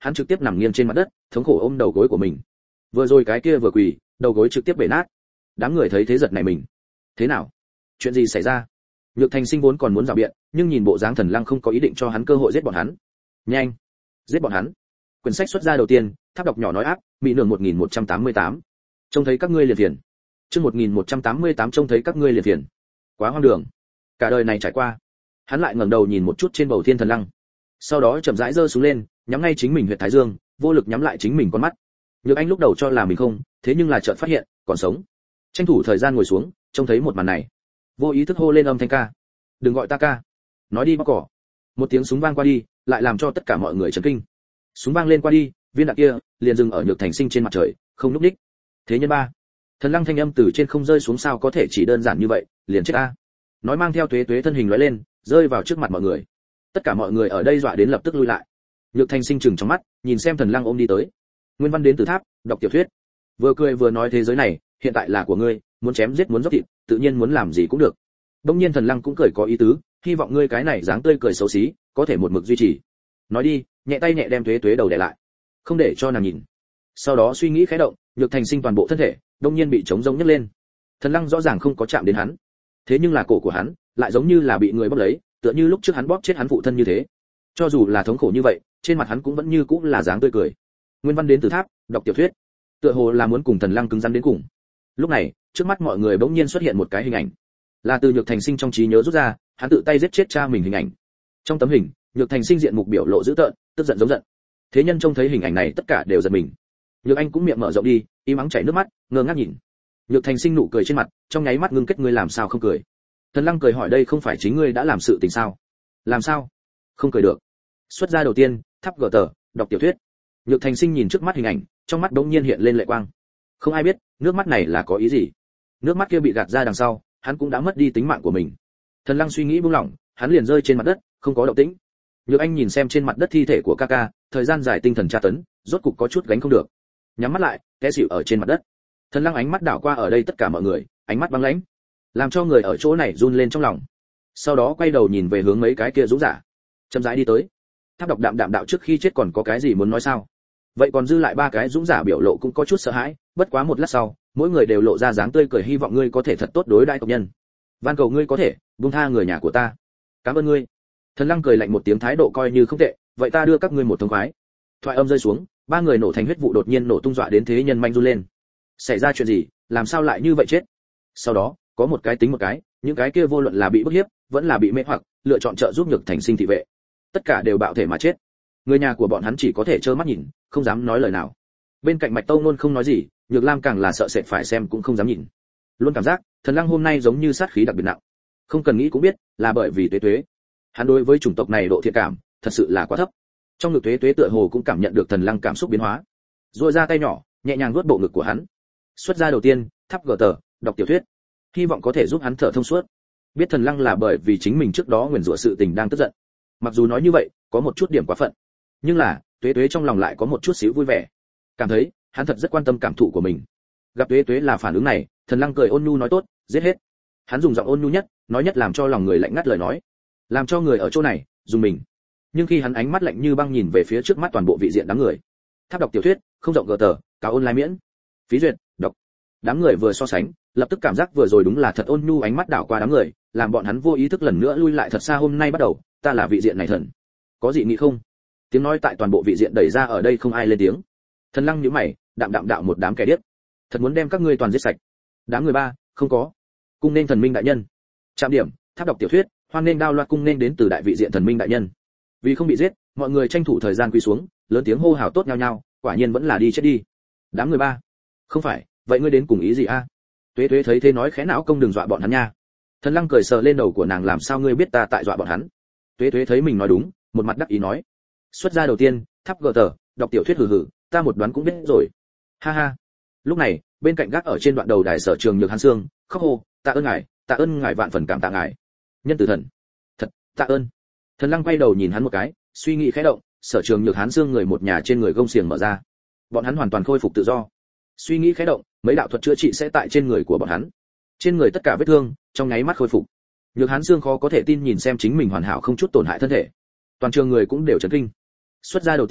[SPEAKER 1] hắn trực tiếp nằm nghiêng trên mặt đất, thống khổ ôm đầu gối của mình. Vừa rồi cái kia vừa quỳ, đầu gối trực tiếp bể nát. Đám người thấy thế giật nảy mình. Thế nào? Chuyện gì xảy ra? Nhược Thành Sinh vốn còn muốn rào biện, nhưng nhìn bộ dáng Thần Lăng không có ý định cho hắn cơ hội giết bọn hắn. Nhanh, giết bọn hắn. Quyển sách xuất ra đầu tiên, Tháp đọc nhỏ nói áp, mỹ nương một nghìn một trăm tám mươi tám. Trông thấy các ngươi liền phiền. Chương một nghìn một trăm tám mươi tám trông thấy các ngươi liền phiền. Quá hoang đường. Cả đời này trải qua. Hắn lại ngẩng đầu nhìn một chút trên bầu thiên Thần Lăng. Sau đó chậm rãi giơ xuống lên, nhắm ngay chính mình huyệt thái dương, vô lực nhắm lại chính mình con mắt. Nhược Anh lúc đầu cho là mình không, thế nhưng là chợt phát hiện, còn sống. Tranh thủ thời gian ngồi xuống, trông thấy một màn này, vô ý thức hô lên âm thanh ca. Đừng gọi ta ca. Nói đi bóc cỏ. Một tiếng súng vang qua đi, lại làm cho tất cả mọi người chấn kinh. Súng vang lên qua đi, viên đạn kia liền dừng ở Nhược Thành Sinh trên mặt trời, không lúc đích. Thế nhân ba. Thần Lăng thanh âm từ trên không rơi xuống, sao có thể chỉ đơn giản như vậy, liền chết a. Nói mang theo Tuế Tuế thân hình lóe lên, rơi vào trước mặt mọi người. Tất cả mọi người ở đây dọa đến lập tức lui lại. Nhược Thành Sinh chừng trong mắt, nhìn xem Thần Lăng ôm đi tới. Nguyên Văn đến từ Tháp, đọc tiểu thuyết. Vừa cười vừa nói thế giới này, hiện tại là của ngươi, muốn chém giết muốn dốc thịt, tự nhiên muốn làm gì cũng được. Đông nhiên Thần Lăng cũng cười có ý tứ, hy vọng ngươi cái này dáng tươi cười xấu xí, có thể một mực duy trì. Nói đi, nhẹ tay nhẹ đem Tuế Tuế đầu đè lại, không để cho nàng nhìn. Sau đó suy nghĩ khẽ động, Nhược Thành Sinh toàn bộ thân thể, đông nhiên bị trống rỗng nhấc lên. Thần Lăng rõ ràng không có chạm đến hắn, thế nhưng là cổ của hắn, lại giống như là bị người bóp lấy, tựa như lúc trước hắn bóp chết hắn phụ thân như thế. Cho dù là thống khổ như vậy, trên mặt hắn cũng vẫn như cũng là dáng tươi cười. Nguyên Văn đến từ Tháp, đọc tiểu thuyết. Tựa hồ là muốn cùng Thần Lăng cứng rắn đến cùng. Lúc này, trước mắt mọi người bỗng nhiên xuất hiện một cái hình ảnh, là từ Nhược Thành Sinh trong trí nhớ rút ra, hắn tự tay giết chết cha mình hình ảnh. Trong tấm hình, Nhược Thành Sinh diện mục biểu lộ dữ tợn, tức giận giống giận. Thế nhân trông thấy hình ảnh này tất cả đều giật mình. Nhược Anh cũng miệng mở rộng đi, im ắng chảy nước mắt, ngơ ngác nhìn. Nhược Thành Sinh nụ cười trên mặt, trong nháy mắt ngưng kết, ngươi làm sao không cười? Thần Lăng cười hỏi, đây không phải chính ngươi đã làm sự tình sao? Làm sao? Không cười được. Xuất ra đầu tiên, Tháp gở tờ, đọc tiểu thuyết. Nhược Thành Sinh nhìn trước mắt hình ảnh, trong mắt bỗng nhiên hiện lên lệ quang. Không ai biết, nước mắt này là có ý gì. Nước mắt kia bị gạt ra đằng sau, hắn cũng đã mất đi tính mạng của mình. Thần Lăng suy nghĩ buông lỏng, hắn liền rơi trên mặt đất, không có động tĩnh. Nhược Anh nhìn xem trên mặt đất thi thể của Kaka, thời gian dài tinh thần tra tấn, rốt cục có chút gánh không được, nhắm mắt lại, té xỉu ở trên mặt đất. Thần Lăng ánh mắt đảo qua ở đây tất cả mọi người, ánh mắt băng lãnh, làm cho người ở chỗ này run lên trong lòng. Sau đó quay đầu nhìn về hướng mấy cái kia dũng giả, chậm rãi đi tới. Tháp đọc đạm đạm đạo, trước khi chết còn có cái gì muốn nói sao? Vậy còn dư lại ba cái dũng giả biểu lộ cũng có chút sợ hãi, bất quá một lát sau, mỗi người đều lộ ra dáng tươi cười, hy vọng ngươi có thể thật tốt đối đãi tộc nhân. Van cầu ngươi có thể buông tha người nhà của ta. Cảm ơn ngươi. Thần Lăng cười lạnh một tiếng, thái độ coi như không tệ, vậy ta đưa các ngươi một thông khoái. Thoại âm rơi xuống, ba người nổ thành huyết vụ, đột nhiên nổ tung dọa đến thế nhân manh run lên. Xảy ra chuyện gì, làm sao lại như vậy chết? Sau đó, có một cái tính một cái, những cái kia vô luận là bị bức hiếp, vẫn là bị mê hoặc, lựa chọn trợ giúp Nhược Thành Sinh thị vệ, tất cả đều bạo thể mà chết. Người nhà của bọn hắn chỉ có thể trơ mắt nhìn, không dám nói lời nào. Bên cạnh Mạch Tông Nôn không nói gì, Nhược Lam càng là sợ sệt phải xem cũng không dám nhìn. Luôn cảm giác, Thần Lăng hôm nay giống như sát khí đặc biệt nặng. Không cần nghĩ cũng biết, là bởi vì Tuế Tuế. Hắn đối với chủng tộc này độ thiện cảm, thật sự là quá thấp. Trong ngực Tuế Tuế tựa hồ cũng cảm nhận được Thần Lăng cảm xúc biến hóa, rồi ra tay nhỏ, nhẹ nhàng vuốt bộ ngực của hắn. Xuất ra đầu tiên, Tháp gở tờ, đọc tiểu thuyết. Hy vọng có thể giúp hắn thở thông suốt. Biết Thần Lăng là bởi vì chính mình trước đó nguyền rủa sự tình đang tức giận. Mặc dù nói như vậy, có một chút điểm quá phận, nhưng là Tuế Tuế trong lòng lại có một chút xíu vui vẻ, cảm thấy hắn thật rất quan tâm cảm thụ của mình. Gặp Tuế Tuế là phản ứng này, Thần Lăng cười ôn nhu nói, tốt, giết hết. Hắn dùng giọng ôn nhu nhất, nói nhất làm cho lòng người lạnh ngắt lời nói, làm cho người ở chỗ này dùng mình. Nhưng khi hắn ánh mắt lạnh như băng nhìn về phía trước mắt toàn bộ vị diện đám người. Tháp đọc tiểu thuyết, không rộng gờ tờ, cáo online miễn phí duyệt, đọc. Đám người vừa so sánh, lập tức cảm giác vừa rồi đúng là thật ôn nhu, ánh mắt đảo qua đám người, làm bọn hắn vô ý thức lần nữa lui lại thật xa. Hôm nay bắt đầu, ta là vị diện này thần, có gì nghĩ không? Tiếng nói tại toàn bộ vị diện đẩy ra, ở đây không ai lên tiếng. Thần Lăng nhíu mày, đạm đạm đạo, một đám kẻ điếc, thật muốn đem các ngươi toàn giết sạch. Đám người ba, không có. Cung nên thần minh đại nhân. Trạm điểm, Tháp đọc tiểu thuyết, hoan nên đao loạt, cung nên đến từ đại vị diện thần minh đại nhân. Vì không bị giết, mọi người tranh thủ thời gian quỳ xuống, lớn tiếng hô hào tốt nhau nhau, quả nhiên vẫn là đi chết đi. Đám người ba, không phải, vậy ngươi đến cùng ý gì a? Tuế Tuế thấy thế nói khẽ, não công đừng dọa bọn hắn nha. Thần Lăng cười sờ lên đầu của nàng, làm sao ngươi biết ta tại dọa bọn hắn? Tuế Tuế thấy mình nói đúng, một mặt đắc ý nói. Xuất ra đầu tiên, Tháp gờ tờ, đọc tiểu thuyết, hừ hừ, ta một đoán cũng biết rồi. Ha ha. Lúc này, bên cạnh gác ở trên đoạn đầu đài Sở Trường Nhược Hàn Sương khóc hô, tạ ơn ngài, tạ ơn ngài, vạn phần cảm tạ ngài. Nhân tử thần. Thật, tạ ơn. Thần Lăng quay đầu nhìn hắn một cái, suy nghĩ khẽ động, Sở Trường Nhược Hàn Sương người một nhà trên người gông xiềng mở ra, bọn hắn hoàn toàn khôi phục tự do. Suy nghĩ khẽ động, mấy đạo thuật chữa trị sẽ tại trên người của bọn hắn, trên người tất cả vết thương trong nháy mắt khôi phục. Nhược Hán Sương khó có thể tin nhìn xem chính mình hoàn hảo không chút tổn hại thân thể, toàn trường người cũng đều chấn kinh. Xuất ra đầu tiên,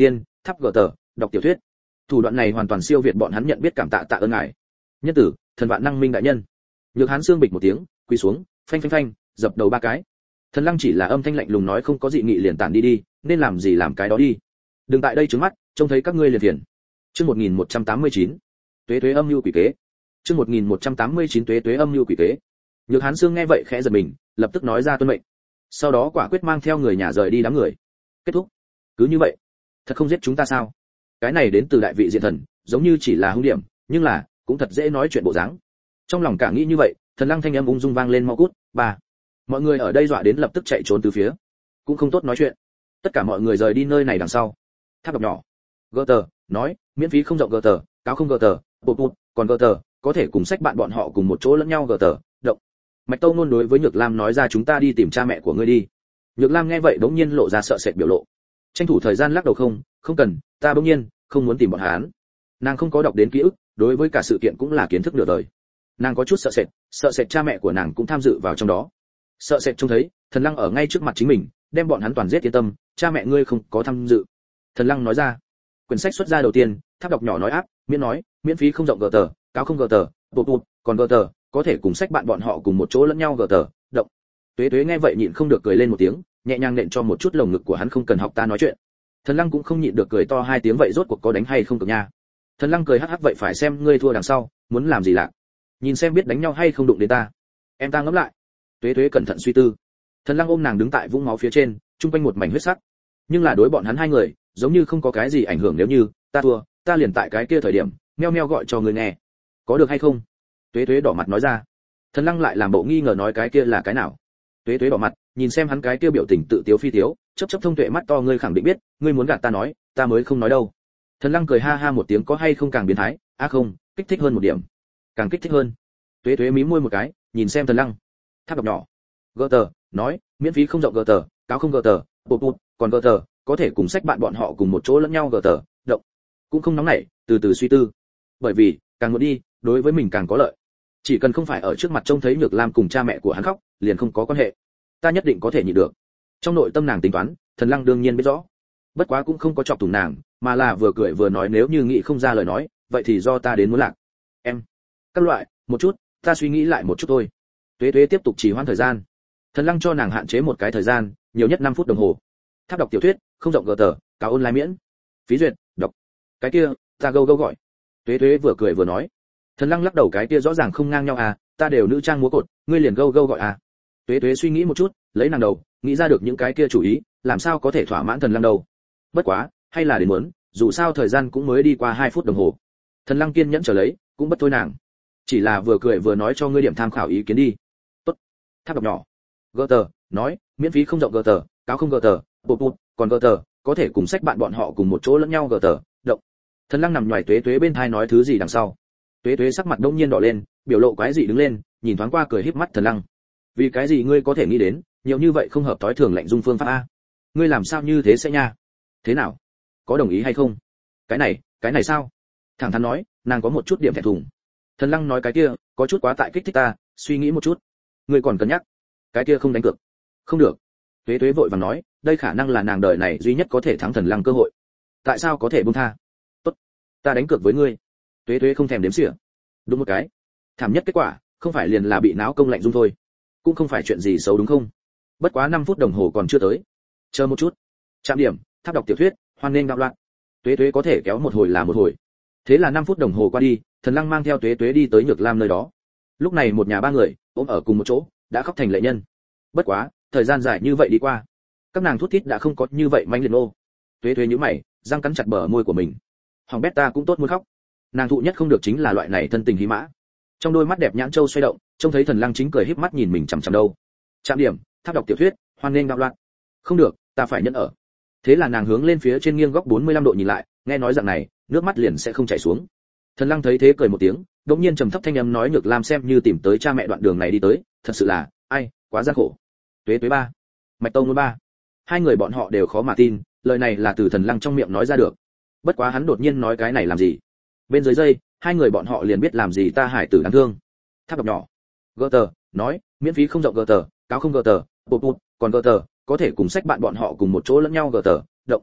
[SPEAKER 1] tháp gờ tờ đọc tiểu thuyết. Thủ đoạn này hoàn toàn siêu việt bọn hắn nhận biết, cảm tạ tạ ơn ngài. Nhân tử, thần vạn năng minh đại nhân. Nhược Hán xương bịch một tiếng, quỳ xuống, phanh phanh phanh, dập đầu ba cái. Thần Lăng chỉ là âm thanh lạnh lùng nói không có dị nghị liền tản đi đi, nên làm gì làm cái đó đi. Đừng tại đây trướng mắt, trông thấy các ngươi liền phiền. Chương một nghìn một trăm tám mươi chín. Tuế tuế âm nhu quỷ kế. Chương một nghìn một trăm tám mươi chín tuế tuế âm nhu quỷ kế. Nhược Hán xương nghe vậy khẽ giật mình, lập tức nói ra tuân mệnh. Sau đó quả quyết mang theo người nhà rời đi đám người. Kết thúc. Cứ như vậy, thật không giết chúng ta sao? Cái này đến từ đại vị diện thần, giống như chỉ là hung điểm, nhưng là cũng thật dễ nói chuyện bộ dáng. Trong lòng cả nghĩ như vậy, Thần Lăng thanh âm ung dung vang lên mau cút, ba. Mọi người ở đây dọa đến lập tức chạy trốn từ phía. Cũng không tốt nói chuyện. Tất cả mọi người rời đi nơi này đằng sau. Tháp độc nhỏ. Gơ tờ, nói, miễn phí không rộng gơ tờ, cáo không gơ tờ, bột bột, còn gơ tờ, có thể cùng sách bạn bọn họ cùng một chỗ lẫn nhau gờ tờ động. Mạch Tâu Nôn đối với Nhược Lam nói ra chúng ta đi tìm cha mẹ của ngươi đi. Nhược Lam nghe vậy đống nhiên lộ ra sợ sệt biểu lộ, tranh thủ thời gian lắc đầu không không cần, ta bỗng nhiên không muốn tìm bọn hắn. Nàng không có đọc đến ký ức, đối với cả sự kiện cũng là kiến thức nửa đời. Nàng có chút sợ sệt, sợ sệt cha mẹ của nàng cũng tham dự vào trong đó. Sợ sệt trông thấy Thần Lăng ở ngay trước mặt chính mình, đem bọn hắn toàn giết, yên tâm, cha mẹ ngươi không có tham dự. Thần Lăng nói ra. Quyển sách xuất ra đầu tiên, Tháp đọc nhỏ nói áp, miễn nói, miễn phí không rộng gờ tờ, cáo không gờ tờ, bột bột, còn gờ tờ, có thể cùng sách bạn bọn họ cùng một chỗ lẫn nhau gờ tờ động. Tuế Tuế nghe vậy nhịn không được cười lên một tiếng, nhẹ nhàng nện cho một chút lồng ngực của hắn, không cần học ta nói chuyện. Thần Lăng cũng không nhịn được cười to hai tiếng, vậy rốt cuộc có đánh hay không cực nha. Thần Lăng cười hắc hắc, vậy phải xem ngươi thua đằng sau muốn làm gì lạ, nhìn xem biết đánh nhau hay không đụng đến ta. Em ta ngẫm lại. Tuế Tuế cẩn thận suy tư. Thần Lăng ôm nàng đứng tại vũng máu phía trên, trung quanh một mảnh huyết sắc, nhưng là đối bọn hắn hai người giống như không có cái gì ảnh hưởng. Nếu như ta thua, ta liền tại cái kia thời điểm meo meo gọi cho người nghe, có được hay không? Tuế Tuế đỏ mặt nói ra. Thần Lăng lại làm bộ nghi ngờ nói cái kia là cái nào? Tuế Tuế đỏ mặt, nhìn xem hắn cái kia biểu tình tự tiếu phi tiếu, chớp chớp thông tuệ mắt to, ngươi khẳng định biết, ngươi muốn gạt ta nói, ta mới không nói đâu. Thần Lăng cười ha ha một tiếng, có hay không càng biến thái, á à không, kích thích hơn một điểm, càng kích thích hơn. Tuế Tuế mím môi một cái, nhìn xem Thần Lăng. Tháp đọc nhỏ. Gờ tờ, nói, miễn phí không rộng gờ tờ, cáo không gờ tờ, bột bột, còn gờ tờ, có thể cùng sách bạn bọn họ cùng một chỗ lẫn nhau gờ tờ động. Cũng không nóng nảy, từ từ suy tư. Bởi vì càng muốn đi, đối với mình càng có lợi. Chỉ cần không phải ở trước mặt trông thấy Nhược Lam cùng cha mẹ của hắn khóc, liền không có quan hệ. Ta nhất định có thể nhịn được. Trong nội tâm nàng tính toán, Thần Lăng đương nhiên biết rõ. Bất quá cũng không có chọc thủng nàng, mà là vừa cười vừa nói, nếu như nghĩ không ra lời nói, vậy thì do ta đến muốn lạc. Em, các loại, một chút, ta suy nghĩ lại một chút thôi. Tuế Tuế tiếp tục trì hoãn thời gian. Thần Lăng cho nàng hạn chế một cái thời gian, nhiều nhất năm phút đồng hồ. Tháp đọc tiểu thuyết, không rộng gờ tờ, cáo online miễn. Phí duyệt, đọc. Cái kia, ta gâu gâu gọi. Tuế Tuế vừa cười vừa nói. Thần Lăng lắc đầu, cái kia rõ ràng không ngang nhau à, ta đều nữ trang múa cột, ngươi liền gâu gâu gọi à. Tuế Tuế suy nghĩ một chút, lấy nàng đầu, nghĩ ra được những cái kia chủ ý, làm sao có thể thỏa mãn Thần Lăng đâu. Bất quá, hay là đến muốn, dù sao thời gian cũng mới đi qua hai phút đồng hồ. Thần Lăng kiên nhẫn chờ lấy, cũng bất thôi nàng. Chỉ là vừa cười vừa nói cho ngươi điểm tham khảo ý kiến đi. Tốt. Tháp đọc nhỏ. Gờ tờ, nói, miễn phí không rộng gờ tờ, cáo không gờ tờ, bột bột, còn gờ tờ, có thể cùng sách bạn bọn họ cùng một chỗ lẫn nhau gờ tờ động. Thần Lăng nằm nhòi Tuế Tuế bên tai nói thứ gì đằng sau. Tuế Tuế sắc mặt đông nhiên đỏ lên, biểu lộ quái dị đứng lên, nhìn thoáng qua cười híp mắt Thần Lăng. Vì cái gì ngươi có thể nghĩ đến nhiều như vậy không hợp thói thường lạnh dung phương pháp a? Ngươi làm sao như thế sẽ nha? Thế nào? Có đồng ý hay không? Cái này, cái này sao? Thẳng thắn nói, nàng có một chút điểm thẹn thùng. Thần Lăng nói cái kia, có chút quá tại kích thích ta, suy nghĩ một chút. Ngươi còn cân nhắc? Cái kia không đánh cược. Không được. Tuế Tuế vội vàng nói, đây khả năng là nàng đời này duy nhất có thể thắng Thần Lăng cơ hội. Tại sao có thể buông tha? Tốt, ta đánh cược với ngươi. Tuế Tuế không thèm đếm xỉa. Đúng một cái. Thảm nhất kết quả, không phải liền là bị náo công lạnh dung thôi. Cũng không phải chuyện gì xấu đúng không? Bất quá năm phút đồng hồ còn chưa tới. Chờ một chút. Trạm điểm, Tháp đọc tiểu thuyết, hoan nghênh đạo loạn. Tuế Tuế có thể kéo một hồi là một hồi. Thế là năm phút đồng hồ qua đi, Thần Lăng mang theo Tuế Tuế đi tới Nhược Lam nơi đó. Lúc này một nhà ba người ôm ở cùng một chỗ, đã khóc thành lệ nhân. Bất quá, thời gian dài như vậy đi qua, các nàng thút thít đã không có như vậy manh liệt nô. Tuế Tuế nhíu mày, răng cắn chặt bờ môi của mình. Hỏng bét, ta cũng tốt muốn khóc. Nàng thụ nhất không được chính là loại này thân tình hí mã. Trong đôi mắt đẹp nhãn châu xoay động, trông thấy Thần Lăng chính cười híp mắt nhìn mình chằm chằm đâu. Trạm điểm, Tháp đọc tiểu thuyết, hoan nghênh đạo loạn. Không được, ta phải nhẫn ở. Thế là nàng hướng lên phía trên nghiêng góc bốn mươi lăm độ nhìn lại, nghe nói rằng này, nước mắt liền sẽ không chảy xuống. Thần Lăng thấy thế cười một tiếng, đột nhiên trầm thấp thanh âm nói, Nhược Lam xem như tìm tới cha mẹ đoạn đường này đi tới, thật sự là, ai, quá gian khổ. Tuế Tuế ba, Mạch Tông Nôn ba, hai người bọn họ đều khó mà tin, lời này là từ Thần Lăng trong miệng nói ra được. Bất quá hắn đột nhiên nói cái này làm gì? Bên dưới dây, hai người bọn họ liền biết làm gì, ta hải tử đáng thương. Tháp đọc nhỏ. Gờ tờ, nói, miễn phí không rộng gờ tờ, cáo không gờ tờ, bột bột, còn gờ tờ, có thể cùng sách bạn bọn họ cùng một chỗ lẫn nhau gờ tờ động.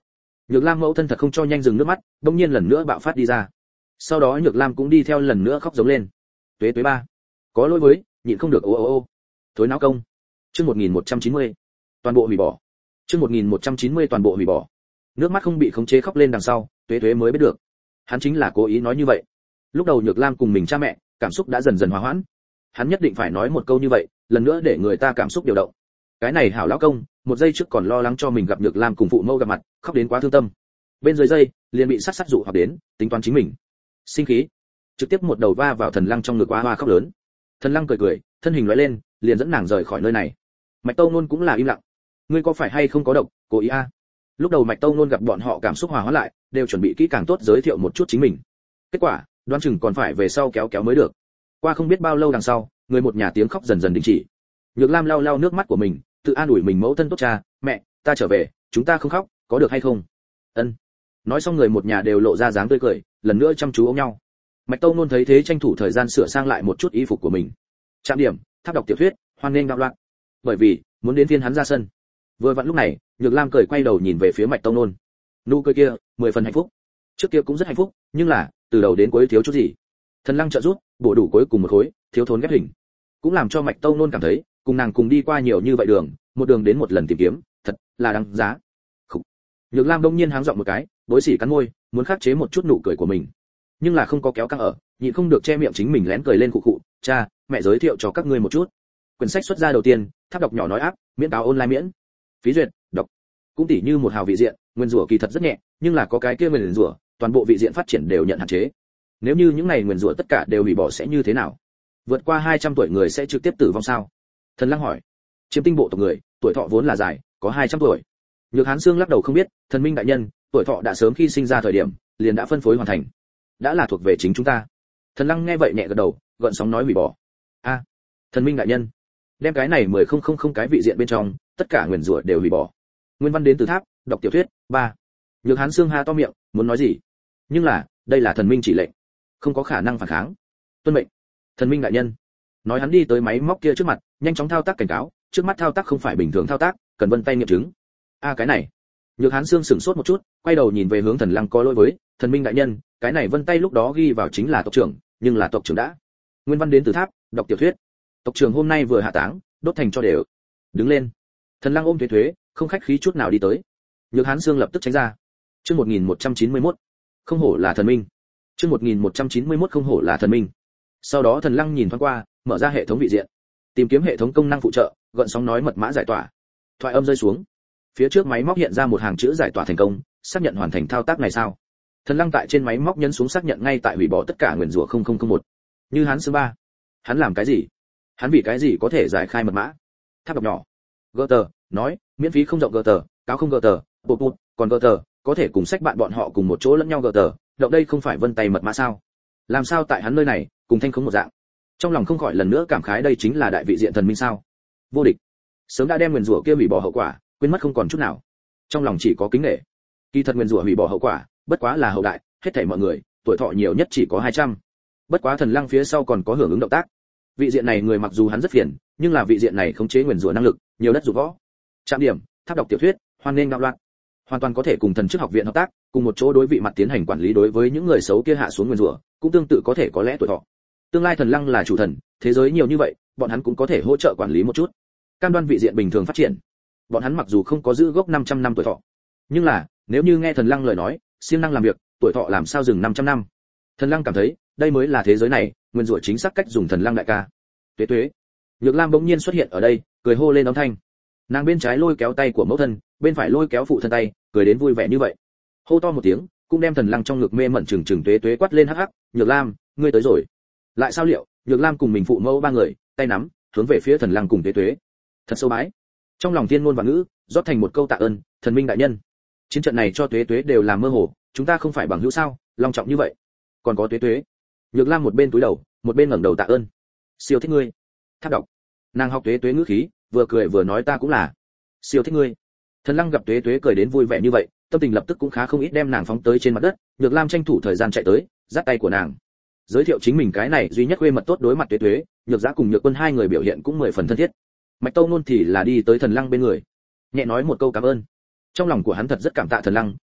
[SPEAKER 1] Nhược Lam mẫu thân thật không cho nhanh dừng nước mắt, đột nhiên lần nữa bạo phát đi ra. Sau đó Nhược Lam cũng đi theo lần nữa khóc giống lên. Tuế Tuế ba, có lỗi với, nhịn không được ô ô ô. Thối não công. Chương một nghìn một trăm chín mươi. Toàn bộ hủy bỏ. Chương một nghìn một trăm chín mươi toàn bộ hủy bỏ. Nước mắt không bị khống chế khóc lên đằng sau, Tuế Tuế mới biết được. Hắn chính là cố ý nói như vậy. Lúc đầu Nhược Lam cùng mình cha mẹ, cảm xúc đã dần dần hòa hoãn. Hắn nhất định phải nói một câu như vậy, lần nữa để người ta cảm xúc điều động. Cái này hảo lão công, một giây trước còn lo lắng cho mình gặp Nhược Lam cùng phụ mẫu gặp mặt, khóc đến quá thương tâm. Bên dưới dây, liền bị sát sát dụ hoặc đến, tính toán chính mình. Sinh khí, trực tiếp một đầu va vào Thần Lăng trong ngực oa oa khóc lớn. Thần Lăng cười cười, thân hình lóe lên, liền dẫn nàng rời khỏi nơi này. Mạch Tâu Nôn cũng là im lặng. Ngươi có phải hay không có độc, cố ý a? À? Lúc đầu Mạch Tâu Nôn gặp bọn họ cảm xúc hòa hóa lại, đều chuẩn bị kỹ càng tốt giới thiệu một chút chính mình. Kết quả, đoán chừng còn phải về sau kéo kéo mới được. Qua không biết bao lâu đằng sau, người một nhà tiếng khóc dần dần đình chỉ. Nhược Lam lau lau nước mắt của mình, tự an ủi mình mẫu thân tốt cha, mẹ, ta trở về, chúng ta không khóc, có được hay không? Ân. Nói xong người một nhà đều lộ ra dáng tươi cười, lần nữa chăm chú ôm nhau. Mạch Tâu Nôn thấy thế tranh thủ thời gian sửa sang lại một chút y phục của mình. Trạm điểm, tháp đọc tiểu thuyết, hoan nghênh đạo loạn. Bởi vì muốn đến phiên hắn ra sân. Vừa vặn lúc này, Nhược Lam cười quay đầu nhìn về phía Mạch Tâu Nôn. Nụ cười kia, mười phần hạnh phúc. Trước kia cũng rất hạnh phúc, nhưng là, từ đầu đến cuối thiếu chút gì. Thần Lăng trợ giúp, bổ đủ cuối cùng một khối, thiếu thốn ghép hình. Cũng làm cho Mạch Tâu Nôn cảm thấy, cùng nàng cùng đi qua nhiều như vậy đường, một đường đến một lần tìm kiếm, thật là đáng giá. Khủ. Nhược Lam đông nhiên háng giọng một cái, bối xỉ cắn môi, muốn khắc chế một chút nụ cười của mình. Nhưng là không có kéo căng ở, nhịn không được che miệng chính mình lén cười lên khụ khụ, "Cha, mẹ giới thiệu cho các ngươi một chút." Quyển sách xuất ra đầu tiên, tháp đọc nhỏ nói áp, miễn cáo online miễn. Phí duyệt, đọc. Cũng tỉ như một hào vị diện, nguyên rủa kỳ thật rất nhẹ, nhưng là có cái kia nguyên rủa, toàn bộ vị diện phát triển đều nhận hạn chế. Nếu như những này nguyên rủa tất cả đều hủy bỏ sẽ như thế nào? Vượt qua hai trăm tuổi người sẽ trực tiếp tử vong sao? Thần Lăng hỏi. Chiếm tinh bộ tộc người, tuổi thọ vốn là dài, có hai trăm tuổi. Nhược Hán Xương lắc đầu không biết, Thần Minh đại nhân, tuổi thọ đã sớm khi sinh ra thời điểm, liền đã phân phối hoàn thành. Đã là thuộc về chính chúng ta. Thần Lăng nghe vậy nhẹ gật đầu, gợn sóng nói hủy bỏ. A, à, Thần Minh đại nhân, đem cái này mười không không không cái vị diện bên trong, tất cả nguyên rủa đều hủy bỏ. Nguyên văn đến từ tháp, đọc tiểu thuyết, ba. Nhược Hán Xương ha to miệng, muốn nói gì? Nhưng là, đây là Thần Minh chỉ lệnh, không có khả năng phản kháng. Tuân mệnh. Thần Minh đại nhân. Nói hắn đi tới máy móc kia trước mặt, nhanh chóng thao tác cảnh cáo, trước mắt thao tác không phải bình thường thao tác, cần vân tay nghiệm chứng. A à, cái này. Nhược Hán Xương sửng sốt một chút, quay đầu nhìn về hướng Thần Lăng có lỗi với, Thần Minh đại nhân, cái này vân tay lúc đó ghi vào chính là tộc trưởng, nhưng là tộc trưởng đã. Nguyên văn đến từ tháp, đọc tiểu thuyết. Tộc trưởng hôm nay vừa hạ táng, đốt thành cho đều. Đứng lên. Thần Lăng ôm Thuế Thuế, không khách khí chút nào đi tới. Nhược Hán Xương lập tức tránh ra. Chương một nghìn một trăm chín mươi mốt. Không hổ là thần minh. Chương một nghìn một trăm chín mươi mốt không hổ là thần minh. Sau đó Thần Lăng nhìn thoáng qua, mở ra hệ thống vị diện. Tìm kiếm hệ thống công năng phụ trợ, gợn sóng nói mật mã giải tỏa. Thoại âm rơi xuống. Phía trước máy móc hiện ra một hàng chữ giải tỏa thành công, xác nhận hoàn thành thao tác này sao? Thần Lăng tại trên máy móc nhấn xuống xác nhận ngay tại hủy bỏ tất cả nguyên rủa không không không một. Như hắn số ba. Hắn làm cái gì? Hắn vì cái gì có thể giải khai mật mã? Tháp đọc nhỏ. Gờ tờ, nói, miễn phí không rộng gờ tờ, cáo không gờ tờ, bột bột, còn gờ tờ, có thể cùng sách bạn bọn họ cùng một chỗ lẫn nhau gờ tờ, động đây không phải vân tay mật mã sao? Làm sao tại hắn nơi này, cùng thanh không một dạng? Trong lòng không khỏi lần nữa cảm khái đây chính là đại vị diện thần minh sao? Vô địch. Sớm đã đem nguyên rủa kia hủy bỏ hậu quả, quên mất không còn chút nào. Trong lòng chỉ có kính nể. Kỳ thật nguyên rủa hủy bỏ hậu quả, bất quá là hậu đại, hết thảy mọi người, tuổi thọ nhiều nhất chỉ có hai trăm. Bất quá Thần Lăng phía sau còn có hưởng ứng động tác. Vị diện này người mặc dù hắn rất phiền, nhưng là vị diện này khống chế nguyên rủa năng lực, nhiều đất dụng võ. Trạm điểm, tháp đọc tiểu thuyết, hoan nghênh đạo loạn. Hoàn toàn có thể cùng thần chức học viện hợp tác, cùng một chỗ đối vị mặt tiến hành quản lý đối với những người xấu kia hạ xuống nguyên rủa, cũng tương tự có thể có lẽ tuổi thọ. Tương lai Thần Lăng là chủ thần, thế giới nhiều như vậy, bọn hắn cũng có thể hỗ trợ quản lý một chút. Cam đoan vị diện bình thường phát triển. Bọn hắn mặc dù không có giữ gốc năm trăm năm tuổi thọ, nhưng là, nếu như nghe Thần Lăng lời nói, siêng năng làm việc, tuổi thọ làm sao dừng năm trăm năm. Thần Lăng cảm thấy, đây mới là thế giới này, nguyên rủa chính xác cách dùng Thần Lăng đại ca. Tuế Tuế. Nhược Lam bỗng nhiên xuất hiện ở đây, cười hô lên âm thanh. Nàng bên trái lôi kéo tay của mẫu thân, bên phải lôi kéo phụ thân tay, cười đến vui vẻ như vậy. Hô to một tiếng, cũng đem Thần Lăng trong ngực mê mẩn chừng chừng Tuế Tuế quát lên hắc hắc, "Nhược Lam, ngươi tới rồi." Lại sao liệu, Nhược Lam cùng mình phụ mẫu ba người, tay nắm, hướng về phía Thần Lăng cùng Tuế Tuế. Thật sâu bái. Trong lòng thiên ngôn và ngữ, rót thành một câu tạ ơn, thần minh đại nhân. Chiến trận này cho Tuế Tuế đều làm mơ hồ, chúng ta không phải bằng hữu sao, long trọng như vậy. Còn có Tuế Tuế. Nhược Lam một bên cúi đầu, một bên ngẩng đầu tạ ơn. Siêu thích ngươi. Tháp đọc. Nàng học Tuế Tuế ngữ khí, vừa cười vừa nói ta cũng là. Siêu thích ngươi. Thần Lăng gặp Tuế Tuế cười đến vui vẻ như vậy, tâm tình lập tức cũng khá không ít đem nàng phóng tới trên mặt đất, Nhược Lam tranh thủ thời gian chạy tới, dắt tay của nàng. Giới thiệu chính mình cái này duy nhất quê mật tốt đối mặt Tuế Tuế, Nhược Giá cùng Nhược Quân hai người biểu hiện cũng mười phần thân thiết. Mạch Tâu Nôn thì là đi tới Thần Lăng bên người, nhẹ nói một câu cảm ơn. Trong lòng của hắn thật rất cảm tạ Thần Lăng,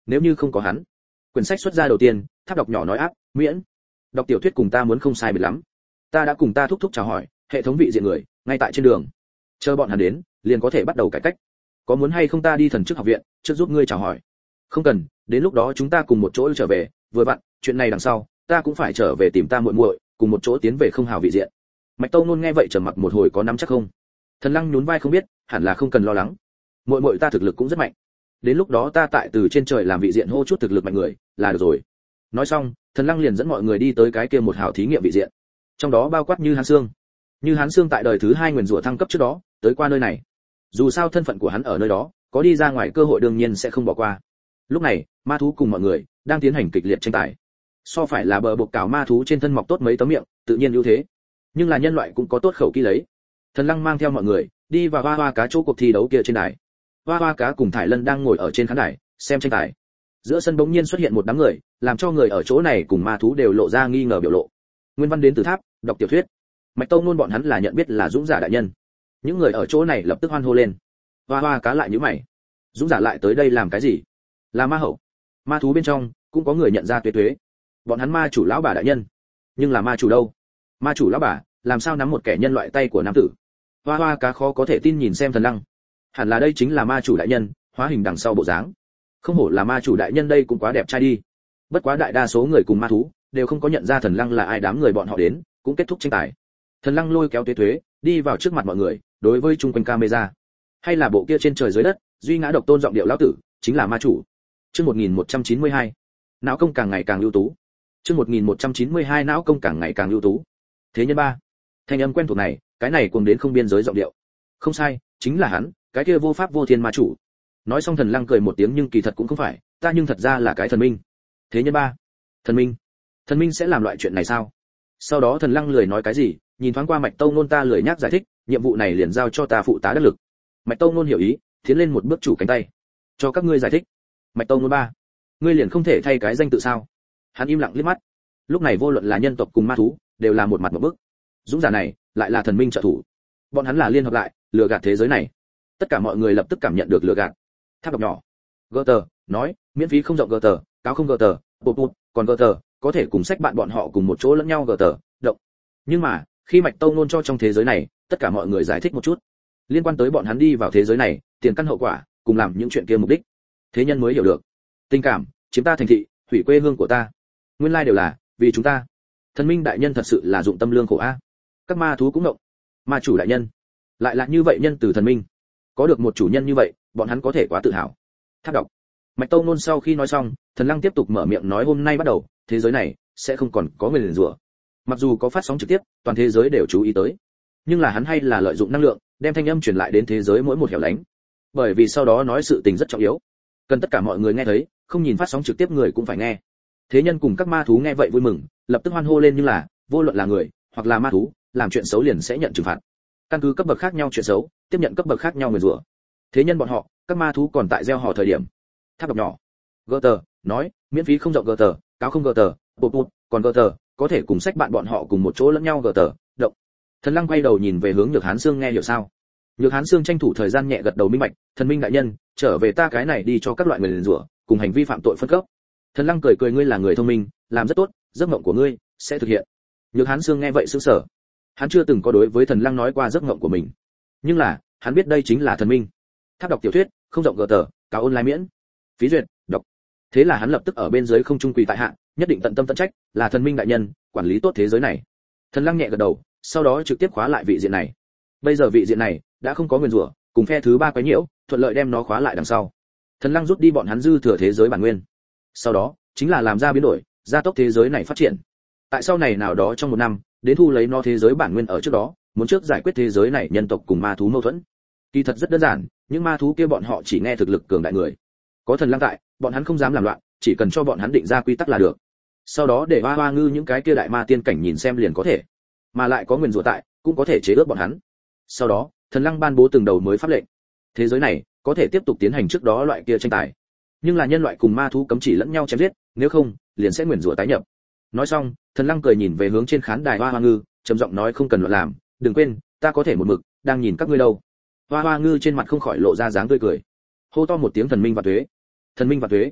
[SPEAKER 1] nếu như không có hắn. Quyển sách xuất ra đầu tiên, Tháp đọc nhỏ nói áp, miễn. Đọc tiểu thuyết cùng ta muốn không sai biệt lắm. Ta đã cùng ta thúc thúc chào hỏi, hệ thống vị diện người, ngay tại trên đường. Chờ bọn hắn đến, liền có thể bắt đầu cải cách. Có muốn hay không ta đi thần chức học viện, trước giúp ngươi chào hỏi. Không cần, đến lúc đó chúng ta cùng một chỗ trở về, vừa vặn, chuyện này đằng sau, ta cũng phải trở về tìm ta muội muội, cùng một chỗ tiến về không hào vị diện. Mạch Tông Nôn nghe vậy trầm mặc một hồi có nắm chắc không? Thần Lăng nhún vai không biết, hẳn là không cần lo lắng. Muội muội ta thực lực cũng rất mạnh. Đến lúc đó ta tại từ trên trời làm vị diện hô chút thực lực mạnh người, là được rồi. Nói xong, Thần Lăng liền dẫn mọi người đi tới cái kia một hào thí nghiệm vị diện. Trong đó bao quát Như Hán Xương. Như Hán Xương tại đời thứ hai nguyền rủa thăng cấp trước đó, tới qua nơi này. Dù sao thân phận của hắn ở nơi đó, có đi ra ngoài cơ hội đương nhiên sẽ không bỏ qua. Lúc này, ma thú cùng mọi người đang tiến hành kịch liệt tranh tài. So phải là bờ buộc cào ma thú trên thân mọc tốt mấy tấm miệng, tự nhiên ưu thế. Nhưng là nhân loại cũng có tốt khẩu kỹ lấy. Thần Lăng mang theo mọi người đi vào hoa hoa cá chỗ cuộc thi đấu kia trên đài. Hoa hoa cá cùng Thải Lân đang ngồi ở trên khán đài xem tranh tài. Giữa sân bỗng nhiên xuất hiện một đám người, làm cho người ở chỗ này cùng ma thú đều lộ ra nghi ngờ biểu lộ. Nguyên Văn đến từ Tháp, đọc tiểu thuyết. Mạch Tông Nôn bọn hắn là nhận biết là Dũng Giả đại nhân. Những người ở chỗ này lập tức hoan hô lên. Hoa hoa cá lại nhíu mày. Dũng Giả lại tới đây làm cái gì? Là ma hậu. Ma thú bên trong cũng có người nhận ra Tuế Tuế. Bọn hắn ma chủ lão bà đại nhân. Nhưng là ma chủ đâu? Ma chủ lão bà, làm sao nắm một kẻ nhân loại tay của nam tử? Hoa hoa cá khó có thể tin nhìn xem Thần Lăng. Hẳn là đây chính là ma chủ đại nhân, hóa hình đằng sau bộ dáng. Không hổ là ma chủ đại nhân, đây cũng quá đẹp trai đi. Bất quá đại đa số người cùng ma thú đều không có nhận ra Thần Lăng là ai, đám người bọn họ đến, cũng kết thúc tranh tài. Thần Lăng lôi kéo Tuế Tuế, đi vào trước mặt mọi người, đối với chung quanh camera. Hay là bộ kia trên trời dưới đất, duy ngã độc tôn giọng điệu lão tử, chính là ma chủ. Chương một nghìn một trăm chín mươi hai. Não công càng ngày càng ưu tú. Chương một nghìn một trăm chín mươi hai não công càng ngày càng ưu tú. Thế nhân ba. Thanh âm quen thuộc này, cái này cuồng đến không biên giới giọng điệu. Không sai, chính là hắn, cái kia vô pháp vô thiên ma chủ. Nói xong Thần Lăng cười một tiếng, nhưng kỳ thật cũng không phải, ta nhưng thật ra là cái thần minh. Thế nhân ba. Thần minh? Thần minh sẽ làm loại chuyện này sao? Sau đó Thần Lăng lười nói cái gì, nhìn thoáng qua Mạch Tông Nôn, ta lười nhác giải thích, nhiệm vụ này liền giao cho ta phụ tá đắc lực. Mạch Tông Nôn hiểu ý, tiến lên một bước chủ cánh tay. Cho các ngươi giải thích. Mạch Tông Nôn ba. Ngươi liền không thể thay cái danh tự sao? Hắn im lặng liếc mắt. Lúc này vô luận là nhân tộc cùng ma thú, đều là một mặt một bức. Dũng Giả này, lại là thần minh trợ thủ. Bọn hắn là liên hợp lại, lừa gạt thế giới này. Tất cả mọi người lập tức cảm nhận được lừa gạt. Tháp đọc nhỏ. Gơ tờ, nói, miễn phí không rộng gơ tờ, cáo không gơ tờ, bột bột, còn gơ tờ, có thể cùng sách bạn bọn họ cùng một chỗ lẫn nhau gờ tờ động. Nhưng mà khi Mạch Tông Nôn cho trong thế giới này tất cả mọi người giải thích một chút liên quan tới bọn hắn đi vào thế giới này tiền căn hậu quả cùng làm những chuyện kia mục đích, thế nhân mới hiểu được tình cảm chiếm ta thành thị hủy quê hương của ta, nguyên lai đều là vì chúng ta. Thần minh đại nhân thật sự là dụng tâm lương khổ a. Các ma thú cũng động. Ma chủ đại nhân lại là như vậy nhân từ thần minh, có được một chủ nhân như vậy bọn hắn có thể quá tự hào. Tháp đọc. Mạch Tông Nôn sau khi nói xong, Thần Lăng tiếp tục mở miệng nói, hôm nay bắt đầu thế giới này sẽ không còn có người liền rủa. Mặc dù có phát sóng trực tiếp toàn thế giới đều chú ý tới, nhưng là hắn hay là lợi dụng năng lượng đem thanh âm truyền lại đến thế giới mỗi một hẻo lánh, bởi vì sau đó nói sự tình rất trọng yếu, cần tất cả mọi người nghe thấy, không nhìn phát sóng trực tiếp người cũng phải nghe. Thế nhân cùng các ma thú nghe vậy vui mừng, lập tức hoan hô lên, nhưng là vô luận là người hoặc là ma thú làm chuyện xấu liền sẽ nhận trừng phạt, căn cứ cấp bậc khác nhau chuyện xấu tiếp nhận cấp bậc khác nhau người rủa. Thế nhân bọn họ các ma thú còn tại gieo hò thời điểm. Tháp đọc nhỏ. Gơ tờ, nói, miễn phí không rộng gơ tờ, cáo không gơ tờ, bột bột, còn gơ tờ, có thể cùng sách bạn bọn họ cùng một chỗ lẫn nhau gờ tờ động. Thần Lăng quay đầu nhìn về hướng Nhược Hán Xương, nghe hiểu sao? Nhược Hán Xương tranh thủ thời gian nhẹ gật đầu minh bạch, thần minh đại nhân, trở về ta cái này đi cho các loại người liền rủa cùng hành vi phạm tội phân cấp. Thần Lăng cười cười, ngươi là người thông minh, làm rất tốt, giấc mộng của ngươi sẽ thực hiện. Nhược Hán Xương nghe vậy sững sờ, hắn chưa từng có đối với Thần Lăng nói qua giấc mộng của mình, nhưng là hắn biết đây chính là thần minh. Tháp đọc tiểu thuyết không rộng gờ tờ, cáo online miễn phí duyệt đọc. Thế là hắn lập tức ở bên dưới không trung quỳ tại hạ, nhất định tận tâm tận trách, là thần minh đại nhân, quản lý tốt thế giới này. Thần Lăng nhẹ gật đầu, sau đó trực tiếp khóa lại vị diện này. Bây giờ vị diện này đã không có nguyên rủa, cùng phe thứ ba quấy nhiễu, thuận lợi đem nó khóa lại đằng sau. Thần Lăng rút đi bọn hắn dư thừa thế giới bản nguyên. Sau đó chính là làm ra biến đổi, gia tốc thế giới này phát triển. Tại sau này nào đó trong một năm, đến thu lấy nó thế giới bản nguyên ở trước đó, muốn trước giải quyết thế giới này nhân tộc cùng ma thú mâu thuẫn. Kỳ thật rất đơn giản, những ma thú kia bọn họ chỉ nghe thực lực cường đại người. Có Thần Lăng tại, bọn hắn không dám làm loạn, chỉ cần cho bọn hắn định ra quy tắc là được. Sau đó để Hoa Hoa Ngư những cái kia đại ma tiên cảnh nhìn xem liền có thể, mà lại có nguyên rủa tại, cũng có thể chế ước bọn hắn. Sau đó, Thần Lăng ban bố từng đầu mới pháp lệnh. Thế giới này có thể tiếp tục tiến hành trước đó loại kia tranh tài, nhưng là nhân loại cùng ma thú cấm chỉ lẫn nhau chém giết, nếu không, liền sẽ nguyên rủa tái nhập. Nói xong, Thần Lăng cười nhìn về hướng trên khán đài Hoa Hoa Ngư, trầm giọng nói, không cần loạn làm, đừng quên, ta có thể một mực đang nhìn các ngươi đâu. Hoa Hoa Ngư trên mặt không khỏi lộ ra dáng tươi cười, hô to một tiếng, thần minh và tuế, thần minh và tuế.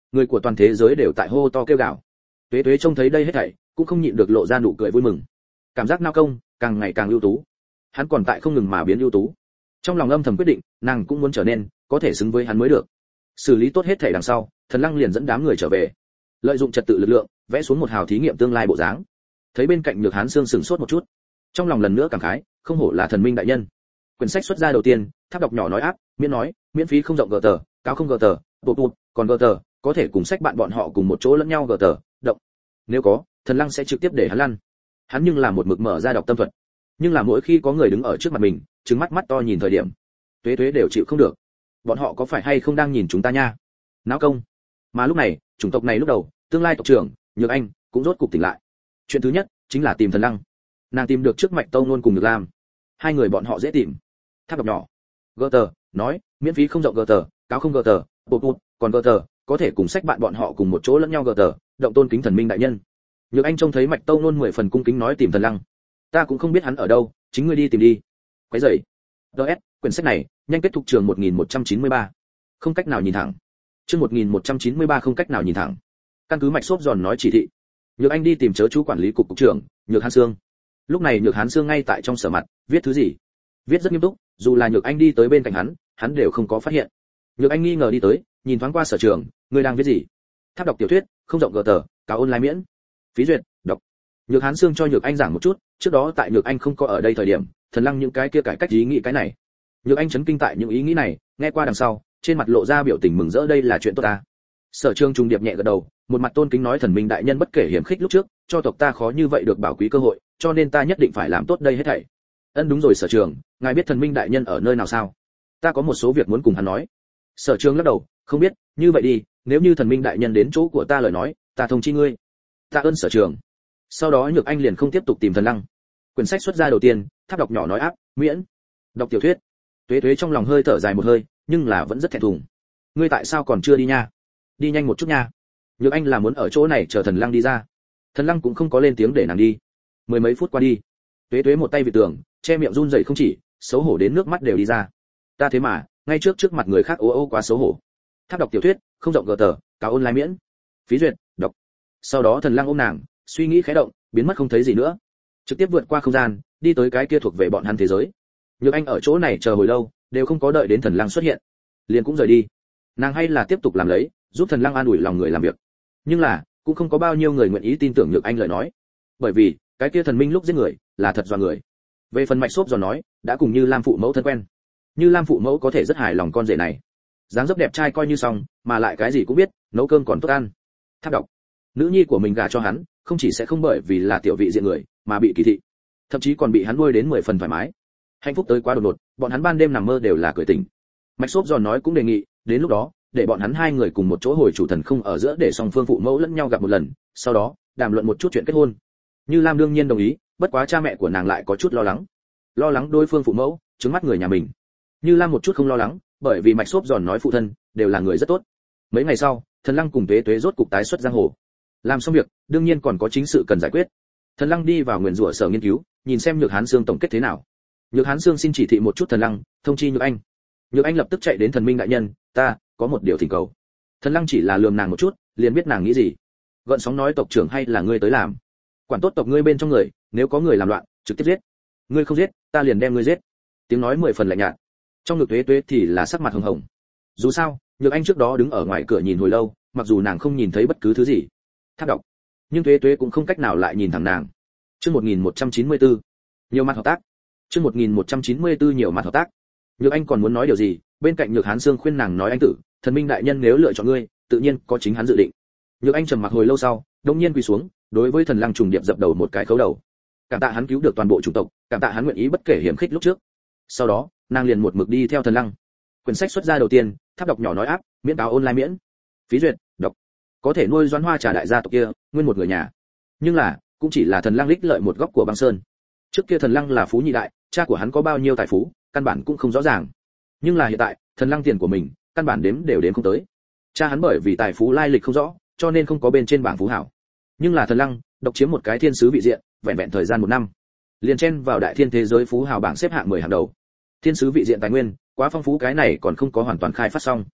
[SPEAKER 1] Người của toàn thế giới đều tại hô to kêu gào. Tuế Tuế trông thấy đây hết thảy, cũng không nhịn được lộ ra nụ cười vui mừng. Cảm giác Nao Công càng ngày càng ưu tú. Hắn còn tại không ngừng mà biến ưu tú. Trong lòng âm thầm quyết định, nàng cũng muốn trở nên có thể xứng với hắn mới được. Xử lý tốt hết thảy đằng sau, Thần Lăng liền dẫn đám người trở về. Lợi dụng trật tự lực lượng, vẽ xuống một hào thí nghiệm tương lai bộ dáng. Thấy bên cạnh Nhược Hán Sương sững sốt một chút, trong lòng lần nữa cảm khái, không hổ là thần minh đại nhân. Quyển sách xuất ra đầu tiên, Tháp đọc nhỏ nói áp, miễn nói, miễn phí không rộng gờ tờ, cao không gờ tờ, bộ tụt, còn gờ tờ, có thể cùng sách bạn bọn họ cùng một chỗ lẫn nhau gờ tờ, động. Nếu có, Thần Lăng sẽ trực tiếp để hắn lăn. Hắn nhưng là một mực mở ra đọc tâm thuật. Nhưng là mỗi khi có người đứng ở trước mặt mình, trừng mắt mắt to nhìn thời điểm, Tuế Tuế đều chịu không được. Bọn họ có phải hay không đang nhìn chúng ta nha? Náo Công. Mà lúc này, chủng tộc này lúc đầu, tương lai tộc trưởng, Nhược Anh cũng rốt cục tỉnh lại. Chuyện thứ nhất chính là tìm Thần Lăng. Nàng tìm được trước Mạch Tâu Nôn cùng Nhược Lam. Hai người bọn họ dễ tìm. Tháp đọc nhỏ. Gờ tờ, nói, miễn phí không rộng gờ tờ, cáo không gờ tờ, bộ tụt, còn gờ tờ, có thể cùng sách bạn bọn họ cùng một chỗ lẫn nhau gờ tờ, động tôn kính thần minh đại nhân. Nhược Anh trông thấy Mạch Tâu Nôn mười phần cung kính nói tìm Thần Lăng. Ta cũng không biết hắn ở đâu, chính ngươi đi tìm đi. Quấy rầy. ds quyển sách này nhanh kết thúc trường một nghìn một trăm chín mươi ba. Không cách nào nhìn thẳng. Chương một nghìn một trăm chín mươi ba không cách nào nhìn thẳng. Căn cứ Mạch Xốp giòn nói chỉ thị, Nhược Anh đi tìm chớ chú quản lý cục cục trưởng, Nhược Hán Sương. Lúc này Nhược Hán Sương ngay tại trong sở mặt, viết thứ gì? Viết rất nghiêm túc, dù là Nhược Anh đi tới bên cạnh hắn, hắn đều không có phát hiện. Nhược Anh nghi ngờ đi tới, nhìn thoáng qua sở trường, ngươi đang viết gì? Tháp đọc tiểu thuyết, không rộng gờ tờ, cáo online miễn. Phí duyệt, đọc. Nhược Hán Sương cho Nhược Anh giảng một chút, trước đó tại Nhược Anh không có ở đây thời điểm, Thần Lăng những cái kia cải cách ý nghĩ cái này. Nhược Anh chấn kinh tại những ý nghĩ này, nghe qua đằng sau, trên mặt lộ ra biểu tình mừng rỡ, đây là chuyện tốt ta. Sở Trường trùng điệp nhẹ gật đầu, một mặt tôn kính nói thần minh đại nhân bất kể hiểm khích lúc trước, cho tộc ta khó như vậy được bảo quý cơ hội, cho nên ta nhất định phải làm tốt đây hết thảy. Ân đúng rồi Sở Trường, ngài biết thần minh đại nhân ở nơi nào sao? Ta có một số việc muốn cùng hắn nói. Sở Trường lắc đầu, không biết, như vậy đi, nếu như thần minh đại nhân đến chỗ của ta lời nói, ta thông chi ngươi. Ta ơn Sở Trường. Sau đó Nhược Anh liền không tiếp tục tìm Thần Lăng. Quyển sách xuất ra đầu tiên, Tháp đọc nhỏ nói áp, miễn. Đọc tiểu thuyết. Tuế Tuế trong lòng hơi thở dài một hơi, nhưng là vẫn rất thẹn thùng. Ngươi tại sao còn chưa đi nha? Đi nhanh một chút nha. Nhược Anh là muốn ở chỗ này chờ Thần Lăng đi ra. Thần Lăng cũng không có lên tiếng để nàng đi. Mười mấy phút qua đi, Tuế Tuế một tay vì tường, che miệng run rẩy không chỉ, xấu hổ đến nước mắt đều đi ra. Ta thế mà, ngay trước trước mặt người khác ô ô quá xấu hổ. Tháp đọc tiểu thuyết, không rộng gờ tờ, cáo online miễn. Phí duyệt, đọc. Sau đó Thần Lăng ôm nàng, suy nghĩ khẽ động, biến mất không thấy gì nữa. Trực tiếp vượt qua không gian, đi tới cái kia thuộc về bọn hắn thế giới. Nhược Anh ở chỗ này chờ hồi lâu, đều không có đợi đến Thần Lăng xuất hiện, liền cũng rời đi. Nàng hay là tiếp tục làm lấy, giúp Thần Lăng an ủi lòng người làm việc. Nhưng là, cũng không có bao nhiêu người nguyện ý tin tưởng Nhược Anh lời nói. Bởi vì, cái kia thần minh lúc giết người, là thật dọa người. Về phần Mạch Xốp giòn nói, đã cùng Như Lam phụ mẫu thân quen. Như Lam phụ mẫu có thể rất hài lòng con rể này. Dáng dấp đẹp trai coi như xong, mà lại cái gì cũng biết, nấu cơm còn tốt ăn. Tháp đọc. Nữ nhi của mình gả cho hắn, không chỉ sẽ không bởi vì là tiểu vị diện người, mà bị kỳ thị. Thậm chí còn bị hắn nuôi đến mười phần thoải mái. Hạnh phúc tới quá đột ngột, bọn hắn ban đêm nằm mơ đều là cười tỉnh. Mạch Xốp giòn nói cũng đề nghị, đến lúc đó, để bọn hắn hai người cùng một chỗ hồi chủ thần không ở giữa để song phương phụ mẫu lẫn nhau gặp một lần, sau đó đàm luận một chút chuyện kết hôn. Như Lam đương nhiên đồng ý, bất quá cha mẹ của nàng lại có chút lo lắng, lo lắng đối phương phụ mẫu trứng mắt người nhà mình. Như Lam một chút không lo lắng, bởi vì Mạch Xốp giòn nói phụ thân đều là người rất tốt. Mấy ngày sau, Thần Lăng cùng Tuế Tuế rốt cục tái xuất giang hồ. Làm xong việc, đương nhiên còn có chính sự cần giải quyết. Thần Lăng đi vào nguyền rủa sở nghiên cứu, nhìn xem Nhược Hán Sương tổng kết thế nào. Nhược Hán Sương xin chỉ thị một chút Thần Lăng, thông chi Nhược Anh. Nhược Anh lập tức chạy đến thần minh đại nhân, ta có một điều thỉnh cầu. Thần Lăng chỉ là lườm nàng một chút, liền biết nàng nghĩ gì. Gợn sóng nói tộc trưởng hay là ngươi tới làm? Quản tốt tộc ngươi bên trong người, nếu có người làm loạn, trực tiếp giết. Ngươi không giết, ta liền đem ngươi giết. Tiếng nói mười phần lạnh nhạt. Trong ngực Tuế Tuế thì là sắc mặt hồng hồng. Dù sao, Nhược Anh trước đó đứng ở ngoài cửa nhìn hồi lâu, mặc dù nàng không nhìn thấy bất cứ thứ gì. Tháp đọc. Nhưng Tuế Tuế cũng không cách nào lại nhìn thẳng nàng. Chương một nghìn một trăm chín mươi bốn. Nhiều mặt hợp tác. Chương một nghìn một trăm chín mươi bốn nhiều mặt hợp tác. Nhược Anh còn muốn nói điều gì, bên cạnh Nhược Hán Sương khuyên nàng nói anh tử, thần minh đại nhân nếu lựa chọn ngươi, tự nhiên có chính hắn dự định. Nhược Anh trầm mặc hồi lâu sau, đột nhiên quỳ xuống, đối với Thần Lăng trùng điệp dập đầu một cái khấu đầu. Cảm tạ hắn cứu được toàn bộ chủng tộc, cảm tạ hắn nguyện ý bất kể hiểm khích lúc trước. Sau đó, nàng liền một mực đi theo Thần Lăng. Quyển sách xuất ra đầu tiên, Tháp đọc nhỏ nói áp, miễn cáo online miễn. Phí duyệt, đọc. Có thể nuôi Doãn Hoa Trà đại gia tộc kia, nguyên một người nhà. Nhưng là, cũng chỉ là Thần Lăng lích lợi một góc của băng sơn. Trước kia Thần Lăng là phú nhị đại, cha của hắn có bao nhiêu tài phú, căn bản cũng không rõ ràng. Nhưng là hiện tại, Thần Lăng tiền của mình, căn bản đếm đều đếm không tới. Cha hắn bởi vì tài phú lai lịch không rõ, cho nên không có bên trên bảng phú hảo. Nhưng là Thần Lăng, độc chiếm một cái thiên sứ vị diện, vẹn vẹn thời gian một năm, liền chen vào đại thiên thế giới phú hào bảng xếp hạng mười hàng đầu. Thiên sứ vị diện tài nguyên, quá phong phú, cái này còn không có hoàn toàn khai phát xong.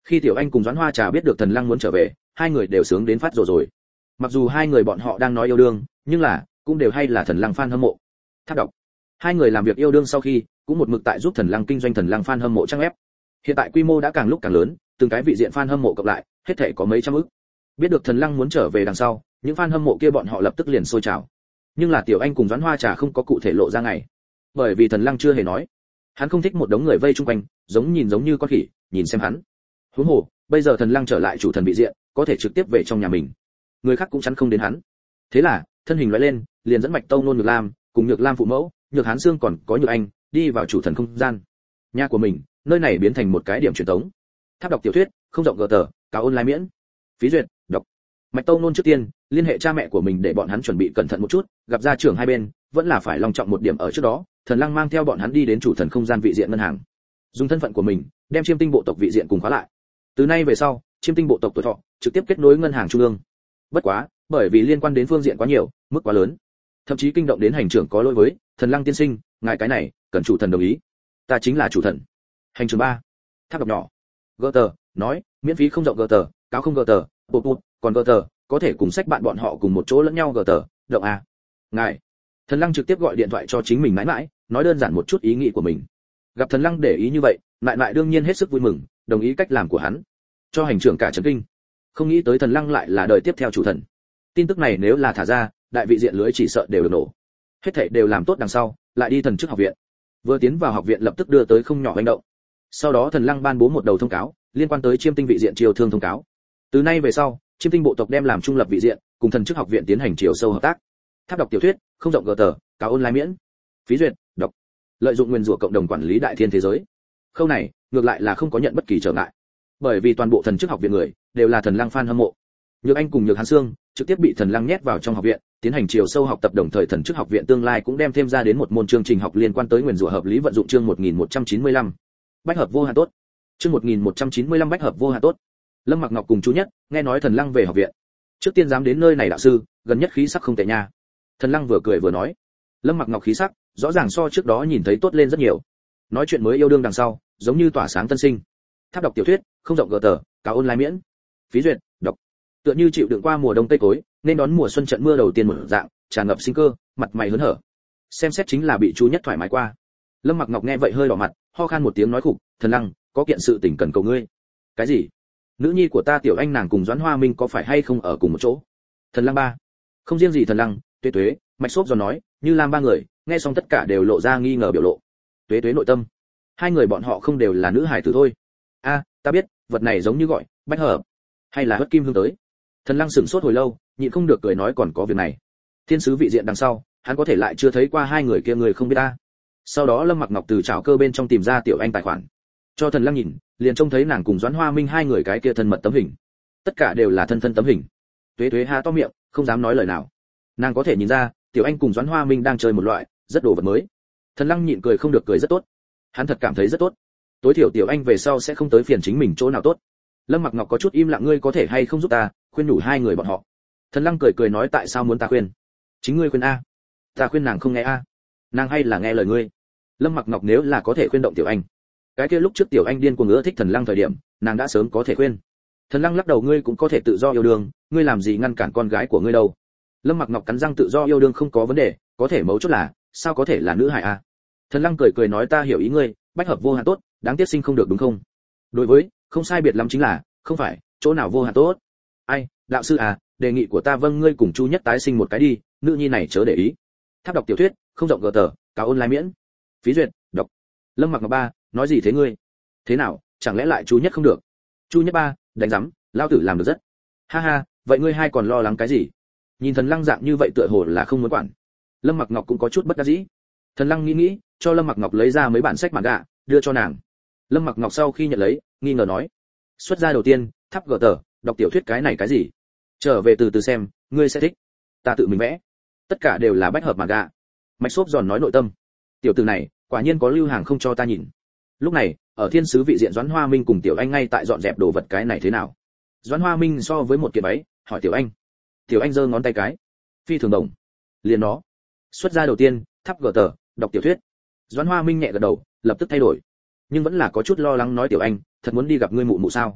[SPEAKER 1] Khi Tiểu Anh cùng Doãn Hoa Trà biết được Thần Lăng muốn trở về, hai người đều sướng đến phát rồi rồi. Mặc dù hai người bọn họ đang nói yêu đương, nhưng là cũng đều hay là Thần Lăng fan hâm mộ. Tháp đọc. Hai người làm việc yêu đương sau khi, cũng một mực tại giúp Thần Lăng kinh doanh Thần Lăng fan hâm mộ trang web. Hiện tại quy mô đã càng lúc càng lớn, từng cái vị diện fan hâm mộ cộng lại, hết thảy có mấy trăm ức. Biết được Thần Lăng muốn trở về đằng sau, những fan hâm mộ kia bọn họ lập tức liền sôi trào. Nhưng là Tiểu Anh cùng Doãn Hoa Trà không có cụ thể lộ ra ngày, bởi vì Thần Lăng chưa hề nói, hắn không thích một đống người vây chung quanh, giống nhìn giống như con khỉ, nhìn xem hắn. Huống hồ, bây giờ Thần Lăng trở lại chủ thần vị diện, có thể trực tiếp về trong nhà mình, người khác cũng chắn không đến hắn. Thế là, thân hình lóe lên, liền dẫn Mạch Tông Nôn Nhược Lam, cùng Nhược Lam phụ mẫu, Nhược Hán Xương còn có Nhược Anh, đi vào chủ thần không gian. Nhà của mình, nơi này biến thành một cái điểm truyền tống. Tháp đọc tiểu thuyết, không rộng gờ tờ, cáo online miễn. Phí duyệt, đọc. Mạch Tông Nôn trước tiên liên hệ cha mẹ của mình để bọn hắn chuẩn bị cẩn thận một chút, gặp gia trưởng hai bên, vẫn là phải long trọng một điểm ở trước đó. Thần Lăng mang theo bọn hắn đi đến chủ thần không gian vị diện ngân hàng, dùng thân phận của mình đem Chiêm Tinh bộ tộc vị diện cùng khóa lại. Từ nay về sau, Chiêm Tinh bộ tộc tuổi thọ trực tiếp kết nối ngân hàng trung ương. Bất quá, bởi vì liên quan đến phương diện quá nhiều, mức quá lớn, thậm chí kinh động đến hành trưởng có lỗi với Thần Lăng tiên sinh, ngài cái này cần chủ thần đồng ý. Ta chính là chủ thần. Hành trưởng ba. Tháp đọc nhỏ. Gờ tờ nói, miễn phí không rộng gờ tờ, cáo không gờ tờ, bột bột, còn gờ tờ có thể cùng sách bạn bọn họ cùng một chỗ lẫn nhau gờ tờ, động à. Ngài. Thần Lăng trực tiếp gọi điện thoại cho chính mình mãi mãi, nói đơn giản một chút ý nghĩ của mình. Gặp Thần Lăng để ý như vậy, lại lại đương nhiên hết sức vui mừng, đồng ý cách làm của hắn, cho hành trưởng cả chấn kinh. Không nghĩ tới Thần Lăng lại là đời tiếp theo chủ thần. Tin tức này nếu là thả ra, đại vị diện lưới chỉ sợ đều được nổ. Hết thảy đều làm tốt đằng sau, lại đi thần chức học viện. Vừa tiến vào học viện lập tức đưa tới không nhỏ hành động. Sau đó Thần Lăng ban bố một đầu thông cáo, liên quan tới Chiêm Tinh vị diện triều thương thông cáo. Từ nay về sau, Chiêm Tinh bộ tộc đem làm trung lập vị diện, cùng thần chức học viện tiến hành chiều sâu hợp tác. Tháp đọc tiểu thuyết, không rộng gờ tờ, cáo online miễn. Phí duyệt, đọc. Lợi dụng nguyên rủa cộng đồng quản lý đại thiên thế giới. Khâu này, ngược lại là không có nhận bất kỳ trở ngại. Bởi vì toàn bộ thần chức học viện người đều là Thần Lăng fan hâm mộ. Nhược Anh cùng Nhược Hán Xương trực tiếp bị Thần Lăng nhét vào trong học viện, tiến hành chiều sâu học tập, đồng thời thần chức học viện tương lai cũng đem thêm ra đến một môn chương trình học liên quan tới nguyên rủa hợp lý vận dụng chương một nghìn một trăm chín mươi lăm. Bách hợp vô hạn tốt. Chương một nghìn một trăm chín mươi lăm bách hợp vô hạn tốt. Lâm Mặc Ngọc cùng chú Nhất, nghe nói Thần Lăng về học viện. Trước tiên dám đến nơi này đạo sư, gần nhất khí sắc không tệ nha. Thần Lăng vừa cười vừa nói. Lâm Mặc Ngọc khí sắc, rõ ràng so trước đó nhìn thấy tốt lên rất nhiều. Nói chuyện mới yêu đương đằng sau, giống như tỏa sáng tân sinh. Tháp đọc tiểu thuyết, không rộng gờ tờ, cáo online miễn. Phí duyệt, đọc. Tựa như chịu đựng qua mùa đông tây cối, nên đón mùa xuân trận mưa đầu tiên một dạng, tràn ngập sinh cơ, mặt mày hớn hở. Xem xét chính là bị chú Nhất thoải mái qua. Lâm Mặc Ngọc nghe vậy hơi đỏ mặt, ho khan một tiếng nói khục, Thần Lăng, có kiện sự tình cần cầu ngươi. Cái gì? Nữ nhi của ta Tiểu Anh nàng cùng Doãn Hoa Minh có phải hay không ở cùng một chỗ? Thần Lăng ba. Không riêng gì Thần Lăng, Tuế Tuế, Mạch Xốp giòn nói, như Lam ba người, nghe xong tất cả đều lộ ra nghi ngờ biểu lộ. Tuế Tuế nội tâm, hai người bọn họ không đều là nữ hải tử thôi. A, ta biết, vật này giống như gọi bách hợp, hay là hất kim hương tới. Thần Lăng sửng sốt hồi lâu, nhịn không được cười nói còn có việc này. Thiên sứ vị diện đằng sau, hắn có thể lại chưa thấy qua hai người kia, người không biết ta. Sau đó Lâm Mặc Ngọc từ trảo cơ bên trong tìm ra Tiểu Anh tài khoản, cho Thần Lăng nhìn, liền trông thấy nàng cùng Doãn Hoa Minh hai người cái kia thân mật tấm hình. Tất cả đều là thân thân tấm hình. Tuế Tuế ha to miệng, không dám nói lời nào. Nàng có thể nhìn ra, Tiểu Anh cùng Doãn Hoa Minh đang chơi một loại rất đồ vật mới. Thần Lăng nhịn cười không được cười rất tốt. Hắn thật cảm thấy rất tốt. Tối thiểu Tiểu Anh về sau sẽ không tới phiền chính mình chỗ nào tốt. Lâm Mặc Ngọc có chút im lặng, ngươi có thể hay không giúp ta khuyên nhủ hai người bọn họ? Thần Lăng cười cười nói, tại sao muốn ta khuyên? Chính ngươi khuyên a. Ta khuyên nàng không nghe a. Nàng hay là nghe lời ngươi? Lâm Mặc Ngọc nếu là có thể khuyên động Tiểu Anh, cái kia lúc trước Tiểu Anh điên cuồng ưa thích Thần Lăng thời điểm, nàng đã sớm có thể khuyên. Thần Lăng lắc đầu, ngươi cũng có thể tự do yêu đương, ngươi làm gì ngăn cản con gái của ngươi đâu? Lâm Mặc Ngọc cắn răng, tự do yêu đương không có vấn đề, có thể mấu chốt là, sao có thể là nữ hài a? Thần Lăng cười cười nói, ta hiểu ý ngươi, bách hợp vô hạn tốt, đáng tiếc sinh không được đúng không? Đối với, không sai biệt lắm chính là, không phải, chỗ nào vô hạn tốt? Ai, đạo sư à, đề nghị của ta vâng, ngươi cùng Chu Nhất tái sinh một cái đi, nữ nhi này chớ để ý. Tháp đọc tiểu thuyết, không rộng gờ tờ, cáo online miễn. Phí duyệt, đọc. Lâm Mặc Ngọc ba, nói gì thế ngươi? Thế nào, chẳng lẽ lại Chu Nhất không được? Chu Nhất ba, đánh rắm, lao tử làm được rất. Ha ha, vậy ngươi hai còn lo lắng cái gì? Nhìn Thần Lăng dạng như vậy tựa hồ là không muốn quản. Lâm Mặc Ngọc cũng có chút bất đắc dĩ. Thần Lăng nghĩ nghĩ, cho Lâm Mặc Ngọc lấy ra mấy bản sách manga, đưa cho nàng. Lâm Mặc Ngọc sau khi nhận lấy, nghi ngờ nói, xuất ra đầu tiên, tháp gờ tờ, đọc tiểu thuyết cái này cái gì? Trở về từ từ xem, ngươi sẽ thích. Ta tự mình vẽ. Tất cả đều là bách hợp manga. Mạch Xốp giòn nói nội tâm. Tiểu tử này, quả nhiên có lưu hàng không cho ta nhìn. Lúc này, ở thiên sứ vị diện Doãn Hoa Minh cùng Tiểu Anh ngay tại dọn dẹp đồ vật, cái này thế nào? Doãn Hoa Minh so với một kiện váy, hỏi Tiểu Anh. Tiểu Anh giơ ngón tay cái. Phi thường đồng. Liền nó. Xuất ra đầu tiên, tháp gờ tờ, đọc tiểu thuyết. Doãn Hoa Minh nhẹ gật đầu, lập tức thay đổi. Nhưng vẫn là có chút lo lắng nói, Tiểu Anh, thật muốn đi gặp ngươi mụ mụ sao?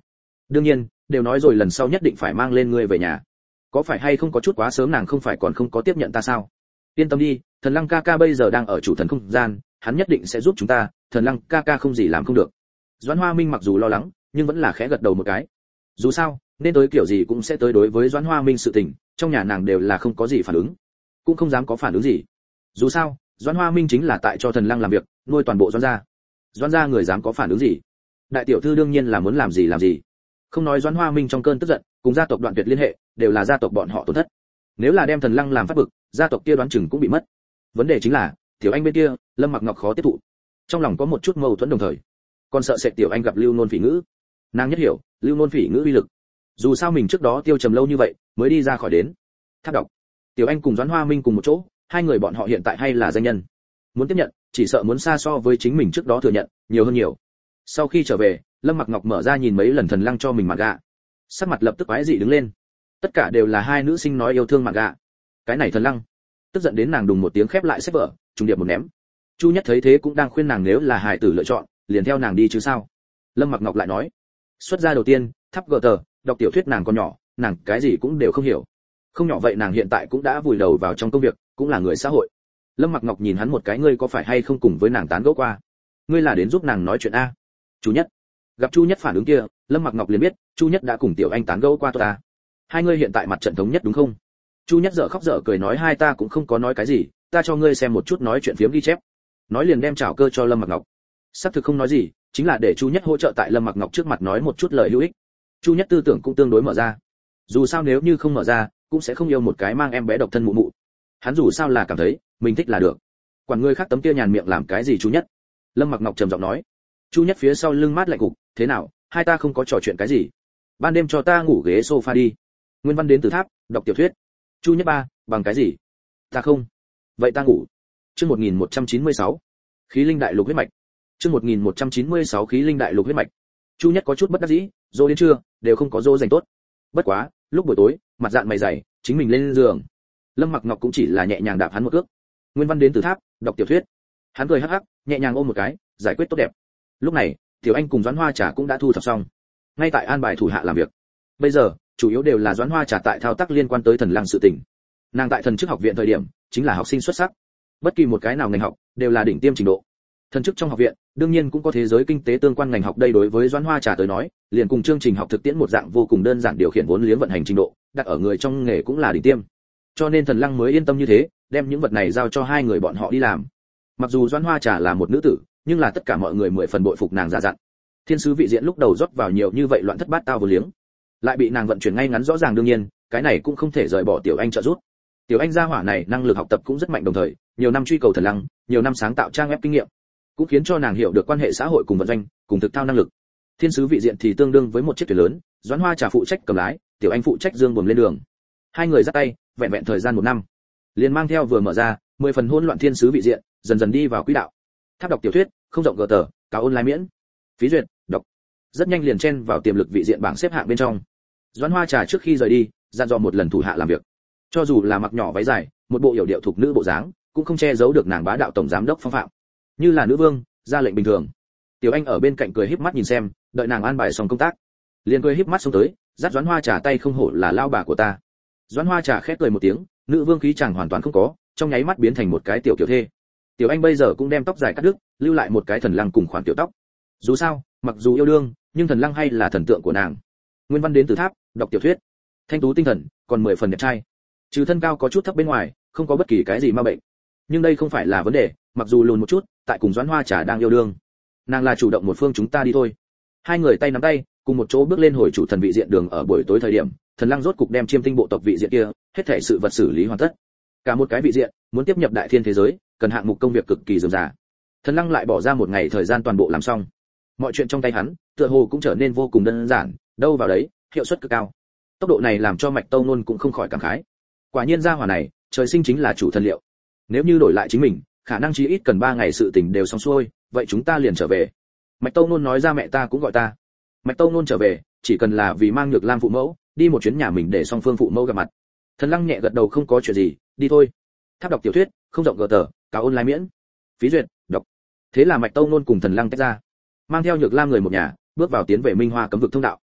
[SPEAKER 1] đương nhiên đều nói rồi lần sau nhất định phải mang lên ngươi về nhà, có phải hay không có chút quá sớm? Nàng không phải còn không có tiếp nhận ta sao? Yên tâm đi, Thần Lăng ca ca bây giờ đang ở chủ thần không gian, hắn nhất định sẽ giúp chúng ta, Thần Lăng ca ca không gì làm không được. Doãn Hoa Minh mặc dù lo lắng, nhưng vẫn là khẽ gật đầu một cái. Dù sao, nên tới kiểu gì cũng sẽ tới. Đối với Doãn Hoa Minh sự tình, trong nhà nàng đều là không có gì phản ứng, cũng không dám có phản ứng gì. Dù sao, Doãn Hoa Minh chính là tại cho Thần Lăng làm việc, nuôi toàn bộ Doãn gia. Doãn gia người dám có phản ứng gì? Đại tiểu thư đương nhiên là muốn làm gì làm gì. Không nói Doãn Hoa Minh trong cơn tức giận, cùng gia tộc đoạn tuyệt liên hệ, đều là gia tộc bọn họ tổn thất. Nếu là đem Thần Lăng làm phát bực, gia tộc kia đoán chừng cũng bị mất. Vấn đề chính là, tiểu anh bên kia, Lâm Mặc Ngọc khó tiếp thụ. Trong lòng có một chút mâu thuẫn đồng thời, còn sợ sệt tiểu anh gặp Lưu Nôn Phỉ Ngữ. Nàng nhất hiểu, Lưu Nôn Phỉ Ngữ uy lực. Dù sao mình trước đó tiêu trầm lâu như vậy, mới đi ra khỏi đến. Tháp đọc. Tiểu anh cùng Doãn Hoa Minh cùng một chỗ, hai người bọn họ hiện tại hay là danh nhân. Muốn tiếp nhận, chỉ sợ muốn xa so với chính mình trước đó thừa nhận, nhiều hơn nhiều. Sau khi trở về, Lâm Mặc Ngọc mở ra nhìn mấy lần Thần Lăng cho mình mặt gạ. Sắc mặt lập tức quái dị đứng lên. Tất cả đều là hai nữ sinh nói yêu thương mặt gạ. Cái này Thần Lăng, tức giận đến nàng đùng một tiếng khép lại sách vở, trùng điệp một ném. Chu Nhất thấy thế cũng đang khuyên nàng nếu là hài tử lựa chọn, liền theo nàng đi chứ sao. Lâm Mặc Ngọc lại nói, xuất gia đầu tiên, thắp gờ tờ, đọc tiểu thuyết nàng còn nhỏ, nàng cái gì cũng đều không hiểu. Không nhỏ vậy nàng hiện tại cũng đã vùi đầu vào trong công việc, cũng là người xã hội. Lâm Mặc Ngọc nhìn hắn một cái, ngươi có phải hay không cùng với nàng tán gẫu qua? Ngươi là đến giúp nàng nói chuyện a? Chu Nhất. Gặp Chu Nhất phản ứng kia, Lâm Mặc Ngọc liền biết, Chu Nhất đã cùng tiểu anh tán gẫu qua tôi ta. Hai ngươi hiện tại mặt trận thống nhất đúng không? Chu Nhất dở khóc dở cười nói, hai ta cũng không có nói cái gì, ta cho ngươi xem một chút nói chuyện phiếm ghi chép. Nói liền đem trảo cơ cho Lâm Mặc Ngọc. Xác thực không nói gì, chính là để Chu Nhất hỗ trợ tại Lâm Mặc Ngọc trước mặt nói một chút lời hữu ích. Chu Nhất tư tưởng cũng tương đối mở ra. Dù sao nếu như không mở ra, cũng sẽ không yêu một cái mang em bé độc thân mụ mụ. Hắn dù sao là cảm thấy mình thích là được. Quản người khác tấm kia nhàn miệng làm cái gì Chu Nhất? Lâm Mặc Ngọc trầm giọng nói. Chu Nhất phía sau lưng mát lạnh cục, thế nào, hai ta không có trò chuyện cái gì? Ban đêm cho ta ngủ ghế sofa đi. Nguyên Văn đến từ tháp, đọc tiểu thuyết. Chu Nhất ba, bằng cái gì? Ta không. Vậy ta ngủ. Chương một nghìn một trăm chín mươi sáu. Khí linh đại lục huyết mạch. Chương một nghìn một trăm chín mươi sáu khí linh đại lục huyết mạch. Chu Nhất có chút bất đắc dĩ, dỗ đến trưa, đều không có dỗ dành tốt. Bất quá, lúc buổi tối, mặt dạn mày dày, chính mình lên giường. Lâm Mặc Ngọc cũng chỉ là nhẹ nhàng đạp hắn một cước. Nguyên Văn đến từ tháp, đọc tiểu thuyết. Hắn cười hắc hắc, nhẹ nhàng ôm một cái, giải quyết tốt đẹp. Lúc này, Tiểu Anh cùng Doãn Hoa Trà cũng đã thu thập xong, ngay tại an bài thủ hạ làm việc. Bây giờ, chủ yếu đều là Doãn Hoa Trà tại thao tác liên quan tới Thần Lăng sự tình. Nàng tại Thần Chức học viện thời điểm, chính là học sinh xuất sắc. Bất kỳ một cái nào ngành học, đều là đỉnh tiêm trình độ. Thần Chức trong học viện, đương nhiên cũng có thế giới kinh tế tương quan ngành học, đây đối với Doãn Hoa Trà tới nói, liền cùng chương trình học thực tiễn một dạng vô cùng đơn giản, điều khiển vốn liếng vận hành trình độ, đặt ở người trong nghề cũng là đỉnh tiêm. Cho nên Thần Lăng mới yên tâm như thế, đem những vật này giao cho hai người bọn họ đi làm. Mặc dù Doãn Hoa Trà là một nữ tử, nhưng là tất cả mọi người mười phần bội phục nàng dạ dặn. Thiên sứ vị diện lúc đầu rót vào nhiều như vậy loạn thất bát tao vốn liếng, lại bị nàng vận chuyển ngay ngắn rõ ràng, đương nhiên, cái này cũng không thể rời bỏ Tiểu Anh trợ giúp. Tiểu Anh gia hỏa này năng lực học tập cũng rất mạnh, đồng thời, nhiều năm truy cầu Thần Lăng, nhiều năm sáng tạo trang web kinh nghiệm, cũng khiến cho nàng hiểu được quan hệ xã hội cùng vận doanh, cùng thực thao năng lực. Thiên sứ vị diện thì tương đương với một chiếc thuyền lớn, Doãn Hoa Trà phụ trách cầm lái, Tiểu Anh phụ trách dương buồm lên đường. Hai người dắt tay, vẹn vẹn thời gian một năm, liền mang theo vừa mở ra, mười phần hỗn loạn thiên sứ vị diện, dần dần đi vào quỹ đạo. Tháp đọc tiểu thuyết, không rộng gờ tờ, cáo online miễn. Phí duyệt, đọc. Rất nhanh liền chen vào tiềm lực vị diện bảng xếp hạng bên trong. Doãn Hoa Trà trước khi rời đi, dặn dò một lần thủ hạ làm việc. Cho dù là mặc nhỏ váy dài, một bộ yểu điệu thuộc nữ bộ dáng, cũng không che giấu được nàng bá đạo tổng giám đốc phong phạm. Như là nữ vương, ra lệnh bình thường. Tiểu Anh ở bên cạnh cười híp mắt nhìn xem, đợi nàng an bài xong công tác, liền cười híp mắt xuống tới, dắt Doãn Hoa Trà tay, không hổ là lao bà của ta. Doãn Hoa Trà khép cười một tiếng, nữ vương khí chàng hoàn toàn không có, trong nháy mắt biến thành một cái tiểu tiểu thê. Tiểu Anh bây giờ cũng đem tóc dài cắt đứt, lưu lại một cái Thần Lăng cùng khoản tiểu tóc. Dù sao, mặc dù yêu đương, nhưng Thần Lăng hay là thần tượng của nàng. Nguyên Văn đến từ tháp, đọc tiểu thuyết. Thanh tú tinh thần, còn mười phần đẹp trai. Trừ thân cao có chút thấp bên ngoài, không có bất kỳ cái gì ma bệnh. Nhưng đây không phải là vấn đề, mặc dù lùn một chút, tại cùng Doãn Hoa Trà đang yêu đương. Nàng là chủ động một phương, chúng ta đi thôi. Hai người tay nắm tay, cùng một chỗ bước lên hồi chủ thần vị diện đường. Ở buổi tối thời điểm, Thần Lăng rốt cục đem chiêm tinh bộ tộc vị diện kia, hết thảy sự vật xử lý hoàn tất. Cả một cái vị diện, muốn tiếp nhập đại thiên thế giới, cần hạng mục công việc cực kỳ rườm rà. Thần Lăng lại bỏ ra một ngày thời gian toàn bộ làm xong. Mọi chuyện trong tay hắn, tựa hồ cũng trở nên vô cùng đơn giản, đâu vào đấy, hiệu suất cực cao. Tốc độ này làm cho Mạch Tâu Nôn cũng không khỏi cảm khái. Quả nhiên gia hỏa này, trời sinh chính là chủ thần liệu. Nếu như đổi lại chính mình, khả năng chí ít cần ba ngày sự tình đều xong xuôi, vậy chúng ta liền trở về. Mạch Tâu Nôn nói ra, mẹ ta cũng gọi ta. Mạch Tâu Nôn trở về, chỉ cần là vì mang Nhược Lam phụ mẫu, đi một chuyến nhà mình để song phương phụ mẫu gặp mặt. Thần Lăng nhẹ gật đầu, không có chuyện gì, đi thôi. Tháp đọc tiểu thuyết, không rộng gờ tờ, cáo online miễn. Phí duyệt, đọc. Thế là Mạch Tâu Nôn cùng Thần Lăng tách ra, mang theo Nhược Lam người một nhà, bước vào tiến về Minh Hoa cấm vực thông đạo.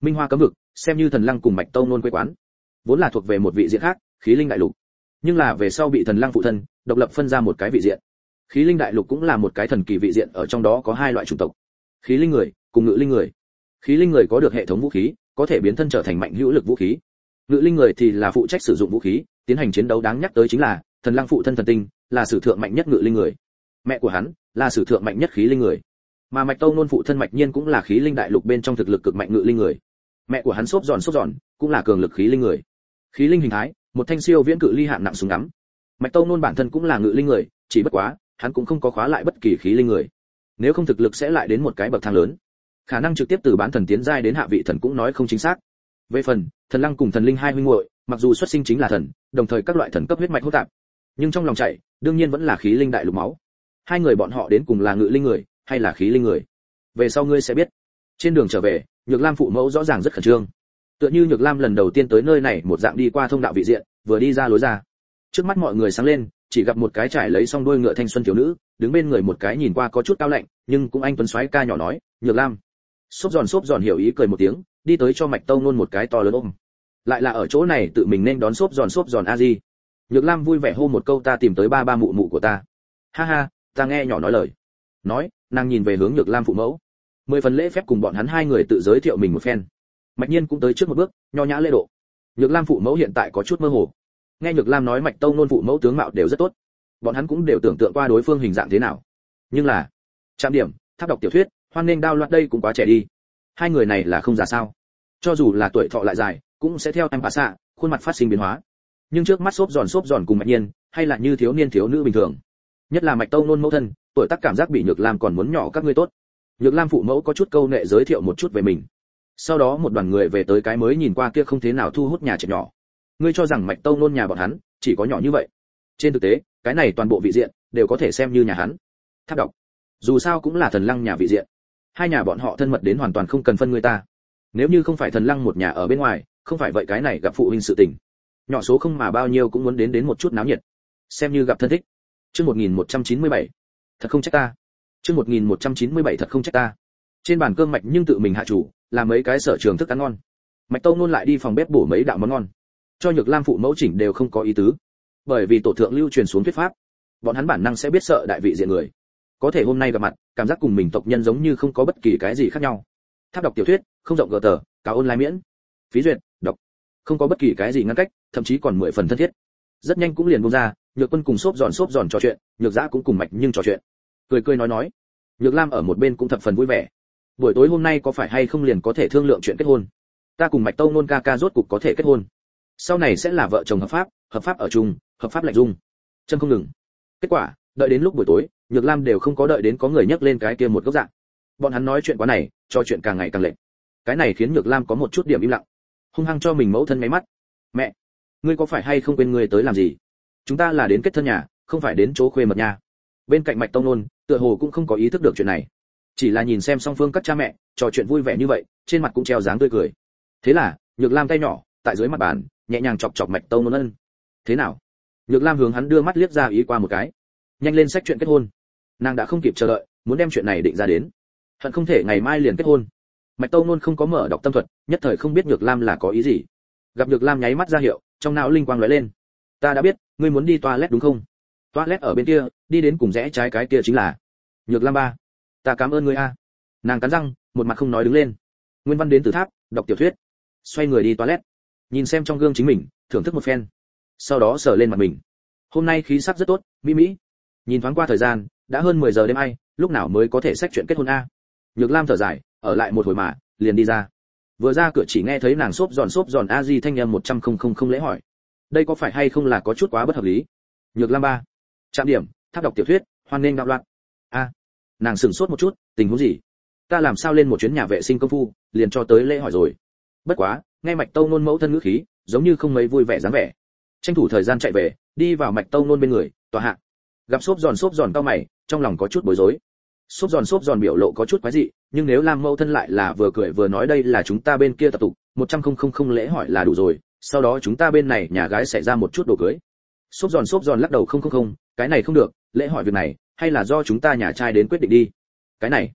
[SPEAKER 1] Minh Hoa cấm vực, xem như Thần Lăng cùng Mạch Tông Nôn quê quán, vốn là thuộc về một vị diện khác, Khí Linh đại lục. Nhưng là về sau bị Thần Lăng phụ thân độc lập phân ra một cái vị diện. Khí Linh đại lục cũng là một cái thần kỳ vị diện, ở trong đó có hai loại chủng tộc, Khí Linh người cùng Ngự Linh người. Khí Linh người có được hệ thống vũ khí, có thể biến thân trở thành mạnh hữu lực vũ khí. Ngự Linh người thì là phụ trách sử dụng vũ khí, tiến hành chiến đấu. Đáng nhắc tới chính là Thần Lăng phụ thân Thần Tinh là sử thượng mạnh nhất Ngự Linh người, mẹ của hắn là sử thượng mạnh nhất Khí Linh người, mà Mạch Tông Nôn phụ thân Mạch Nhiên cũng là Khí Linh đại lục bên trong thực lực cực mạnh Ngự Linh người, mẹ của hắn xốp giòn xốp giòn cũng là cường lực Khí Linh người. Khí Linh hình thái, một thanh siêu viễn cự ly hạng nặng súng ngắm. Mạch Tông Nôn bản thân cũng là Ngự Linh người, chỉ bất quá hắn cũng không có khóa lại bất kỳ Khí Linh người, nếu không thực lực sẽ lại đến một cái bậc thang lớn, khả năng trực tiếp từ bán thần tiến giai đến hạ vị thần cũng nói không chính xác. Về phần Thần Lăng cùng Thần Linh hai huynh muội, mặc dù xuất sinh chính là thần, đồng thời các loại thần cấp huyết mạch hỗn tạp, nhưng trong lòng chạy đương nhiên vẫn là Khí Linh đại lục máu. Hai người bọn họ đến cùng là Ngự Linh người hay là Khí Linh người, về sau ngươi sẽ biết. Trên đường trở về, Nhược Lam phụ mẫu rõ ràng rất khẩn trương, tựa như Nhược Lam lần đầu tiên tới nơi này một dạng, đi qua thông đạo vị diện, vừa đi ra lối ra, trước mắt mọi người sáng lên, chỉ gặp một cái trải lấy song đuôi ngựa thanh xuân thiếu nữ, đứng bên người một cái nhìn qua có chút cao lạnh, nhưng cũng anh tuấn soái ca nhỏ nói, "Nhược Lam." Xốp giòn xốp giòn hiểu ý cười một tiếng, đi tới cho Mạch Tông Nôn một cái to lớn ôm. Lại là ở chỗ này tự mình nên đón xốp giòn xốp giòn a di. Nhược Lam vui vẻ hô một câu, "Ta tìm tới ba ba mụ mụ của ta." "Ha ha, ta nghe nhỏ nói lời." Nói, nàng nhìn về hướng Nhược Lam phụ mẫu. Mười phần lễ phép cùng bọn hắn hai người tự giới thiệu mình một phen. Mạch Nhiên cũng tới trước một bước, nho nhã lễ độ. Nhược Lam phụ mẫu hiện tại có chút mơ hồ. Nghe Nhược Lam nói Mạch Tông Nôn phụ mẫu tướng mạo đều rất tốt, bọn hắn cũng đều tưởng tượng qua đối phương hình dạng thế nào. Nhưng là, trạm điểm, tháp đọc tiểu thuyết, hoan nên đao loạt đây cũng quá trẻ đi. Hai người này là không già sao? Cho dù là tuổi thọ lại dài, cũng sẽ theo em phá xạ, khuôn mặt phát sinh biến hóa. Nhưng trước mắt xốp giòn xốp giòn cùng Mạch Nhiên, hay là như thiếu niên thiếu nữ bình thường. Nhất là Mạch Tông Nôn mẫu thân, tuổi tác cảm giác bị Nhược Lam còn muốn nhỏ các ngươi tốt. Nhược Lam phụ mẫu có chút câu nệ giới thiệu một chút về mình. Sau đó một đoàn người về tới cái mới nhìn qua kia không thế nào thu hút nhà trẻ nhỏ. Ngươi cho rằng Mạch Tông Nôn nhà bọn hắn chỉ có nhỏ như vậy? Trên thực tế, cái này toàn bộ vị diện đều có thể xem như nhà hắn. Tháp đọc, dù sao cũng là Thần Lăng nhà vị diện. Hai nhà bọn họ thân mật đến hoàn toàn không cần phân người ta. Nếu như không phải Thần Lăng một nhà ở bên ngoài, không phải vậy cái này gặp phụ huynh sự tình, nhỏ số không mà bao nhiêu cũng muốn đến đến một chút náo nhiệt, xem như gặp thân thích. Chương một nghìn một trăm chín mươi bảy, thật không trách ta. Chương một nghìn một trăm chín mươi bảy thật không trách ta. Trên bàn cơm Mạch nhưng tự mình hạ chủ, làm mấy cái sở trường thức ăn ngon. Mạch Tông Nôn lại đi phòng bếp bổ mấy đạo món ngon, cho Nhược Lam phụ mẫu chỉnh đều không có ý tứ. Bởi vì tổ thượng lưu truyền xuống thuyết pháp, bọn hắn bản năng sẽ biết sợ đại vị diện người. Có thể hôm nay gặp mặt, cảm giác cùng mình tộc nhân giống như không có bất kỳ cái gì khác nhau. Tháp đọc tiểu thuyết, không rộng gờ tờ, cao online miễn. Phí duyệt, đọc. Không có bất kỳ cái gì ngăn cách, thậm chí còn mười phần thân thiết. Rất nhanh cũng liền buông ra, Nhược Quân cùng xốp giòn xốp giòn trò chuyện, Nhược Dã cũng cùng Mạch nhưng trò chuyện. Cười cười nói nói. Nhược Lam ở một bên cũng thập phần vui vẻ. Buổi tối hôm nay có phải hay không liền có thể thương lượng chuyện kết hôn? Ta cùng Mạch Tông Nôn ca ca rốt cục có thể kết hôn. Sau này sẽ là vợ chồng hợp pháp, hợp pháp ở chung, hợp pháp lạnh dung. Chân không ngừng. Kết quả, đợi đến lúc buổi tối, Nhược Lam đều không có đợi đến có người nhắc lên cái kia một góc dạng. Bọn hắn nói chuyện quá này, cho chuyện càng ngày càng lệch. Cái này khiến Nhược Lam có một chút điểm im lặng. Hung hăng cho mình mẫu thân nháy mắt. "Mẹ, ngươi có phải hay không quên ngươi tới làm gì? Chúng ta là đến kết thân nhà, không phải đến chỗ khuê mật nhà." Bên cạnh Mạch Tông Nôn, tựa hồ cũng không có ý thức được chuyện này, chỉ là nhìn xem song phương các cha mẹ trò chuyện vui vẻ như vậy, trên mặt cũng treo dáng tươi cười. Thế là, Nhược Lam tay nhỏ tại dưới mặt bàn, nhẹ nhàng chọc chọc Mạch Tông Nôn ân. "Thế nào?" Nhược Lam hướng hắn đưa mắt liếc ra ý qua một cái. "Nhanh lên xách chuyện kết hôn." Nàng đã không kịp chờ đợi, muốn đem chuyện này định ra đến. Hận không thể ngày mai liền kết hôn. Mạch Tông Nôn không có mở đọc tâm thuật, nhất thời không biết Nhược Lam là có ý gì. Gặp Nhược Lam nháy mắt ra hiệu, trong não linh quang lóe lên. "Ta đã biết, ngươi muốn đi toilet đúng không? Toilet ở bên kia, đi đến cùng rẽ trái cái kia chính là." "Nhược Lam ba, ta cảm ơn ngươi a." Nàng cắn răng, một mặt không nói đứng lên. Nguyên Văn đến từ tháp, đọc tiểu thuyết. Xoay người đi toilet, nhìn xem trong gương chính mình, thưởng thức một phen. Sau đó sờ lên mặt mình. Hôm nay khí sắc rất tốt, mỹ mỹ. Nhìn thoáng qua thời gian, đã hơn mười giờ đêm ai, lúc nào mới có thể xách chuyện kết hôn a? Nhược Lam thở dài, ở lại một hồi mà, liền đi ra. Vừa ra cửa chỉ nghe thấy nàng xốp giòn xốp giòn a di thanh âm một trăm không không không lễ hỏi. Đây có phải hay không là có chút quá bất hợp lý? Nhược Lam ba. Trạm điểm, tháp đọc tiểu thuyết, hoan nên đạo loạn. A. Nàng sửng sốt một chút, tình huống gì? Ta làm sao lên một chuyến nhà vệ sinh công phu, liền cho tới lễ hỏi rồi. Bất quá, nghe Mạch Tông Nôn mẫu thân ngữ khí, giống như không mấy vui vẻ dáng vẻ. Tranh thủ thời gian chạy về, đi vào Mạch Tông Nôn bên người, tòa hạ. Gặp xốp giòn xốp giòn cao mày, trong lòng có chút bối rối. Xốp giòn xốp giòn biểu lộ có chút quái dị, nhưng nếu Lam mẫu thân lại là vừa cười vừa nói đây là chúng ta bên kia tập tục, một trăm không không không lễ hỏi là đủ rồi, sau đó chúng ta bên này nhà gái xảy ra một chút đồ cưới. Xốp giòn xốp giòn lắc đầu không không không, cái này không được, lễ hỏi việc này, hay là do chúng ta nhà trai đến quyết định đi. Cái này,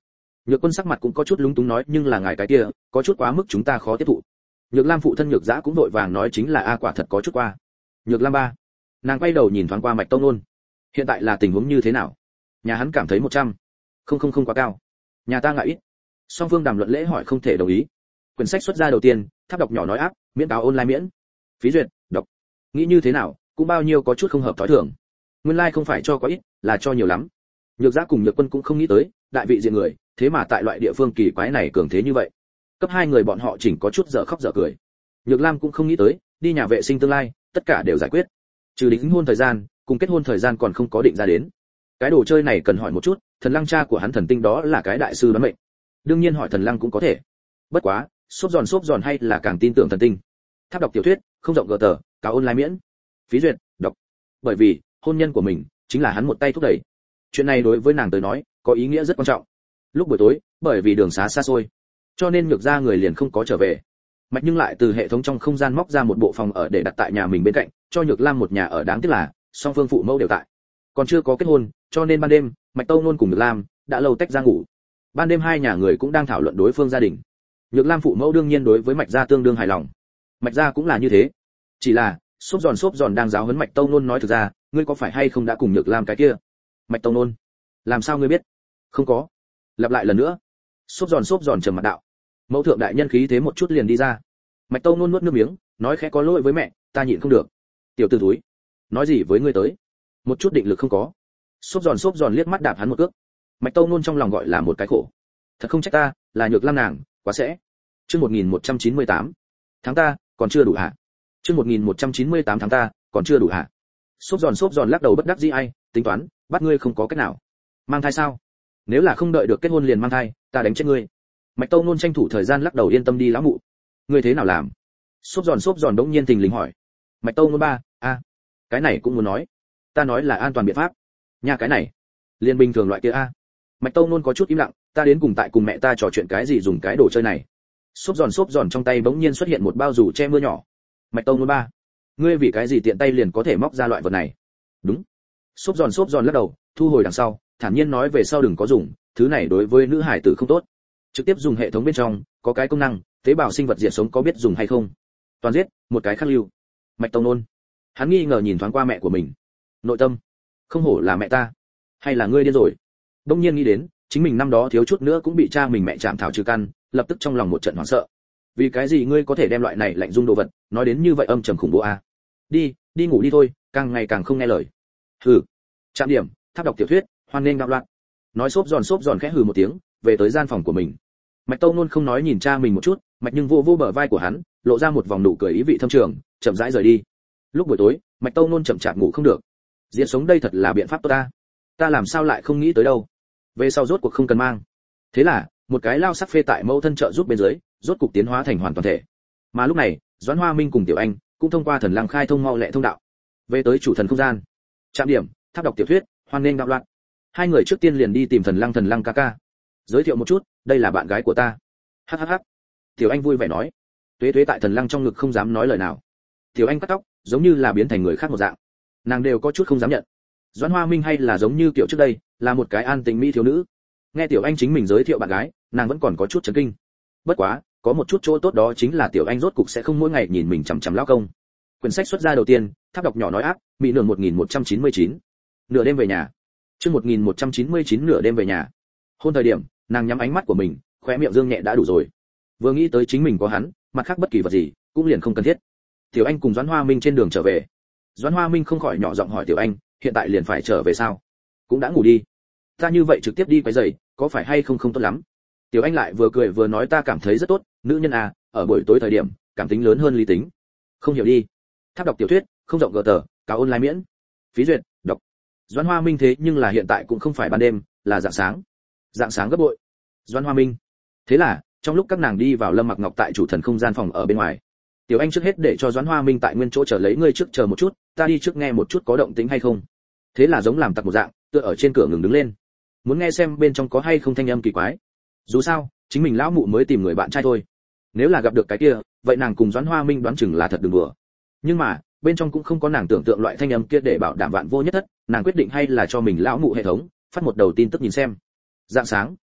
[SPEAKER 1] Nhược Quân sắc mặt cũng có chút lúng túng nói, nhưng là ngài cái kia có chút quá mức chúng ta khó tiếp thụ. Nhược Lam phụ thân Nhược Dã cũng vội vàng nói, chính là a quả thật có chút qua. Nhược Lam ba. Nàng quay đầu nhìn thoáng qua Mạch Tông Nôn. Hiện tại là tình huống như thế nào? Nhà hắn cảm thấy một trăm. Không không không quá cao. Nhà ta ngại ít. Song Phương đàm luận lễ hỏi không thể đồng ý. Quyển sách xuất ra đầu tiên, Tháp đọc nhỏ nói áp, miễn cáo online miễn. Phí duyệt, đọc. Nghĩ như thế nào, cũng bao nhiêu có chút không hợp thói thường. Nguyên lai like không phải cho quá ít, là cho nhiều lắm. Nhược Dã cùng Nhược Quân cũng không nghĩ tới, đại vị diện người, thế mà tại loại địa phương kỳ quái này cường thế như vậy. Cấp hai người bọn họ chỉnh có chút dở khóc dở cười. Nhược Lam cũng không nghĩ tới, đi nhà vệ sinh tương lai, tất cả đều giải quyết. Trừ đính hôn thời gian, cùng kết hôn thời gian còn không có định ra đến. Cái đồ chơi này cần hỏi một chút, Thần Lăng cha của hắn Thần Tinh đó là cái đại sư đoán mệnh. Đương nhiên hỏi Thần Lăng cũng có thể. Bất quá, xốp giòn xốp giòn hay là càng tin tưởng Thần Tinh. Tháp đọc tiểu thuyết, không rộng gờ tờ, cáo online miễn. Phí duyệt, đọc. Bởi vì, hôn nhân của mình chính là hắn một tay thúc đẩy. Chuyện này đối với nàng tới nói, có ý nghĩa rất quan trọng. Lúc buổi tối, bởi vì đường xá xa xôi, cho nên Nhược gia người liền không có trở về. Mạch Nhưng lại từ hệ thống trong không gian móc ra một bộ phòng ở để đặt tại nhà mình bên cạnh, cho Nhược Lam một nhà ở, đáng tiếc là song phương phụ mẫu đều tại, còn chưa có kết hôn, cho nên ban đêm Mạch Tông Nôn cùng Nhược Lam đã lâu tách ra ngủ. Ban đêm hai nhà người cũng đang thảo luận đối phương gia đình. Nhược Lam phụ mẫu đương nhiên đối với Mạch gia tương đương hài lòng. Mạch gia cũng là như thế. Chỉ là xốp giòn xốp giòn đang giáo huấn Mạch Tông Nôn nói, thực ra ngươi có phải hay không đã cùng Nhược Lam cái kia. Mạch Tông Nôn, làm sao ngươi biết? Không có. Lặp lại lần nữa. Xốp giòn xốp giòn trầm mặt đạo. Mẫu thượng đại nhân khí thế một chút liền đi ra. Mạch Tông Nôn nuốt nước miếng, nói khẽ, có lỗi với mẹ, ta nhịn không được. Tiểu tử thúi, nói gì với ngươi tới? Một chút định lực không có. Xốp giòn xốp giòn liếc mắt đạp hắn một cước. Mạch Tông Nôn trong lòng gọi là một cái khổ. Thật không trách ta, là Nhược Lam nàng, quá sẽ. Chương một nghìn một trăm chín mươi tám. Tháng ta, còn chưa đủ hả? Chương một nghìn một trăm chín mươi tám tháng ta, còn chưa đủ hả? Xốp giòn xốp giòn lắc đầu bất đắc dĩ, ai, tính toán, bắt ngươi không có cách nào. Mang thai sao? Nếu là không đợi được kết hôn liền mang thai, ta đánh chết ngươi. Mạch Tông Nôn tranh thủ thời gian lắc đầu, yên tâm đi lão mụ. Ngươi thế nào làm? Xốp giòn xốp giòn đống nhiên tình lình hỏi. Mạch Tông Nôn ba, a, cái này cũng muốn nói. Ta nói là an toàn biện pháp. Nha cái này, liên bình thường loại kia a. Mạch Tông Nôn có chút im lặng, ta đến cùng tại cùng mẹ ta trò chuyện cái gì dùng cái đồ chơi này. Xốp giòn xốp giòn trong tay bỗng nhiên xuất hiện một bao dù che mưa nhỏ. Mạch Tông Nôn ba, ngươi vì cái gì tiện tay liền có thể móc ra loại vật này? Đúng. Xốp giòn xốp giòn lắc đầu, thu hồi đằng sau, thản nhiên nói, về sau đừng có dùng, thứ này đối với nữ hải tử không tốt. Trực tiếp dùng hệ thống bên trong, có cái công năng, tế bào sinh vật diệt sống, có biết dùng hay không? Toàn giết, một cái khắc lưu. Mạch Tông Nôn, hắn nghi ngờ nhìn thoáng qua mẹ của mình. Nội tâm, không hổ là mẹ ta, hay là ngươi điên rồi? Đông nhiên nghĩ đến, chính mình năm đó thiếu chút nữa cũng bị cha mình mẹ chạm thảo trừ căn, lập tức trong lòng một trận hoảng sợ. Vì cái gì ngươi có thể đem loại này lạnh dung đồ vật nói đến như vậy âm trầm khủng bố a? À? Đi, đi ngủ đi thôi, càng ngày càng không nghe lời. Hừ. Trạm điểm, Tháp đọc tiểu thuyết, hoan nên đạo loạn. Nói xốp giòn xốp giòn khẽ hừ một tiếng, về tới gian phòng của mình. Mạch Tông Nôn không nói nhìn cha mình một chút, Mạch Nhưng vô vô bờ vai của hắn, lộ ra một vòng nụ cười ý vị thâm trường, chậm rãi rời đi. Lúc buổi tối, Mạch Tông Nôn chậm chạp ngủ không được. Diễn sống đây thật là biện pháp tốt ta. Ta làm sao lại không nghĩ tới đâu. Về sau rốt cuộc không cần mang. Thế là, một cái lao sắc phê tại mẫu thân trợ giúp bên dưới, rốt cục tiến hóa thành hoàn toàn thể. Mà lúc này, Doãn Hoa Minh cùng Tiểu Anh cũng thông qua thần lăng khai thông mau lẹ thông đạo, về tới chủ thần không gian. Trạm điểm, Tháp đọc tiểu thuyết, hoan nên đạo loạn. Hai người trước tiên liền đi tìm thần lăng thần lăng ca ca. Giới thiệu một chút, đây là bạn gái của ta. Hắc hắc hắc. Tiểu Anh vui vẻ nói. Tuế Tuế tại thần lăng trong ngực không dám nói lời nào. Tiểu Anh cắt tóc, giống như là biến thành người khác một dạng. Nàng đều có chút không dám nhận. Doãn Hoa Minh hay là giống như kiểu trước đây, là một cái an tình mỹ thiếu nữ. Nghe Tiểu Anh chính mình giới thiệu bạn gái, nàng vẫn còn có chút chấn kinh. Bất quá, có một chút chỗ tốt đó chính là Tiểu Anh rốt cục sẽ không mỗi ngày nhìn mình chằm chằm lão công. Quyển sách xuất ra đầu tiên, Tháp đọc nhỏ nói áp, mỹ nương một nghìn một trăm chín mươi chín. Nửa đêm về nhà. Chương một nghìn một trăm chín mươi chín nửa đêm về nhà. Hôn thời điểm, nàng nhắm ánh mắt của mình, khóe miệng dương nhẹ đã đủ rồi. Vừa nghĩ tới chính mình có hắn, mặt khác bất kỳ vật gì cũng liền không cần thiết. Tiểu Anh cùng Doãn Hoa Minh trên đường trở về. Doãn Hoa Minh không khỏi nhỏ giọng hỏi Tiểu Anh, hiện tại liền phải trở về sao? Cũng đã ngủ đi. Ta như vậy trực tiếp đi quấy rầy, có phải hay không không tốt lắm? Tiểu Anh lại vừa cười vừa nói, ta cảm thấy rất tốt, nữ nhân à, ở buổi tối thời điểm, cảm tính lớn hơn lý tính. Không hiểu đi. Tháp đọc tiểu thuyết, không rộng gờ tờ, cáo online miễn. Phí duyệt, đọc. Doãn Hoa Minh thế nhưng là hiện tại cũng không phải ban đêm, là rạng sáng. Rạng sáng gấp bội. Doãn Hoa Minh. Thế là, trong lúc các nàng đi vào Lâm Mặc Ngọc tại chủ thần không gian phòng ở bên ngoài, Tiểu Anh trước hết để cho Doãn Hoa Minh tại nguyên chỗ chờ lấy, ngươi trước chờ một chút, ta đi trước nghe một chút có động tĩnh hay không. Thế là giống làm tặc một dạng, tựa ở trên cửa ngừng đứng lên, muốn nghe xem bên trong có hay không thanh âm kỳ quái. Dù sao, chính mình lão mụ mới tìm người bạn trai thôi. Nếu là gặp được cái kia, vậy nàng cùng Doãn Hoa Minh đoán chừng là thật đừng đùa. Nhưng mà, bên trong cũng không có nàng tưởng tượng loại thanh âm kia, để bảo đảm vạn vô nhất thất, nàng quyết định hay là cho mình lão mụ hệ thống phát một đầu tin tức nhìn xem. Dạng sáng,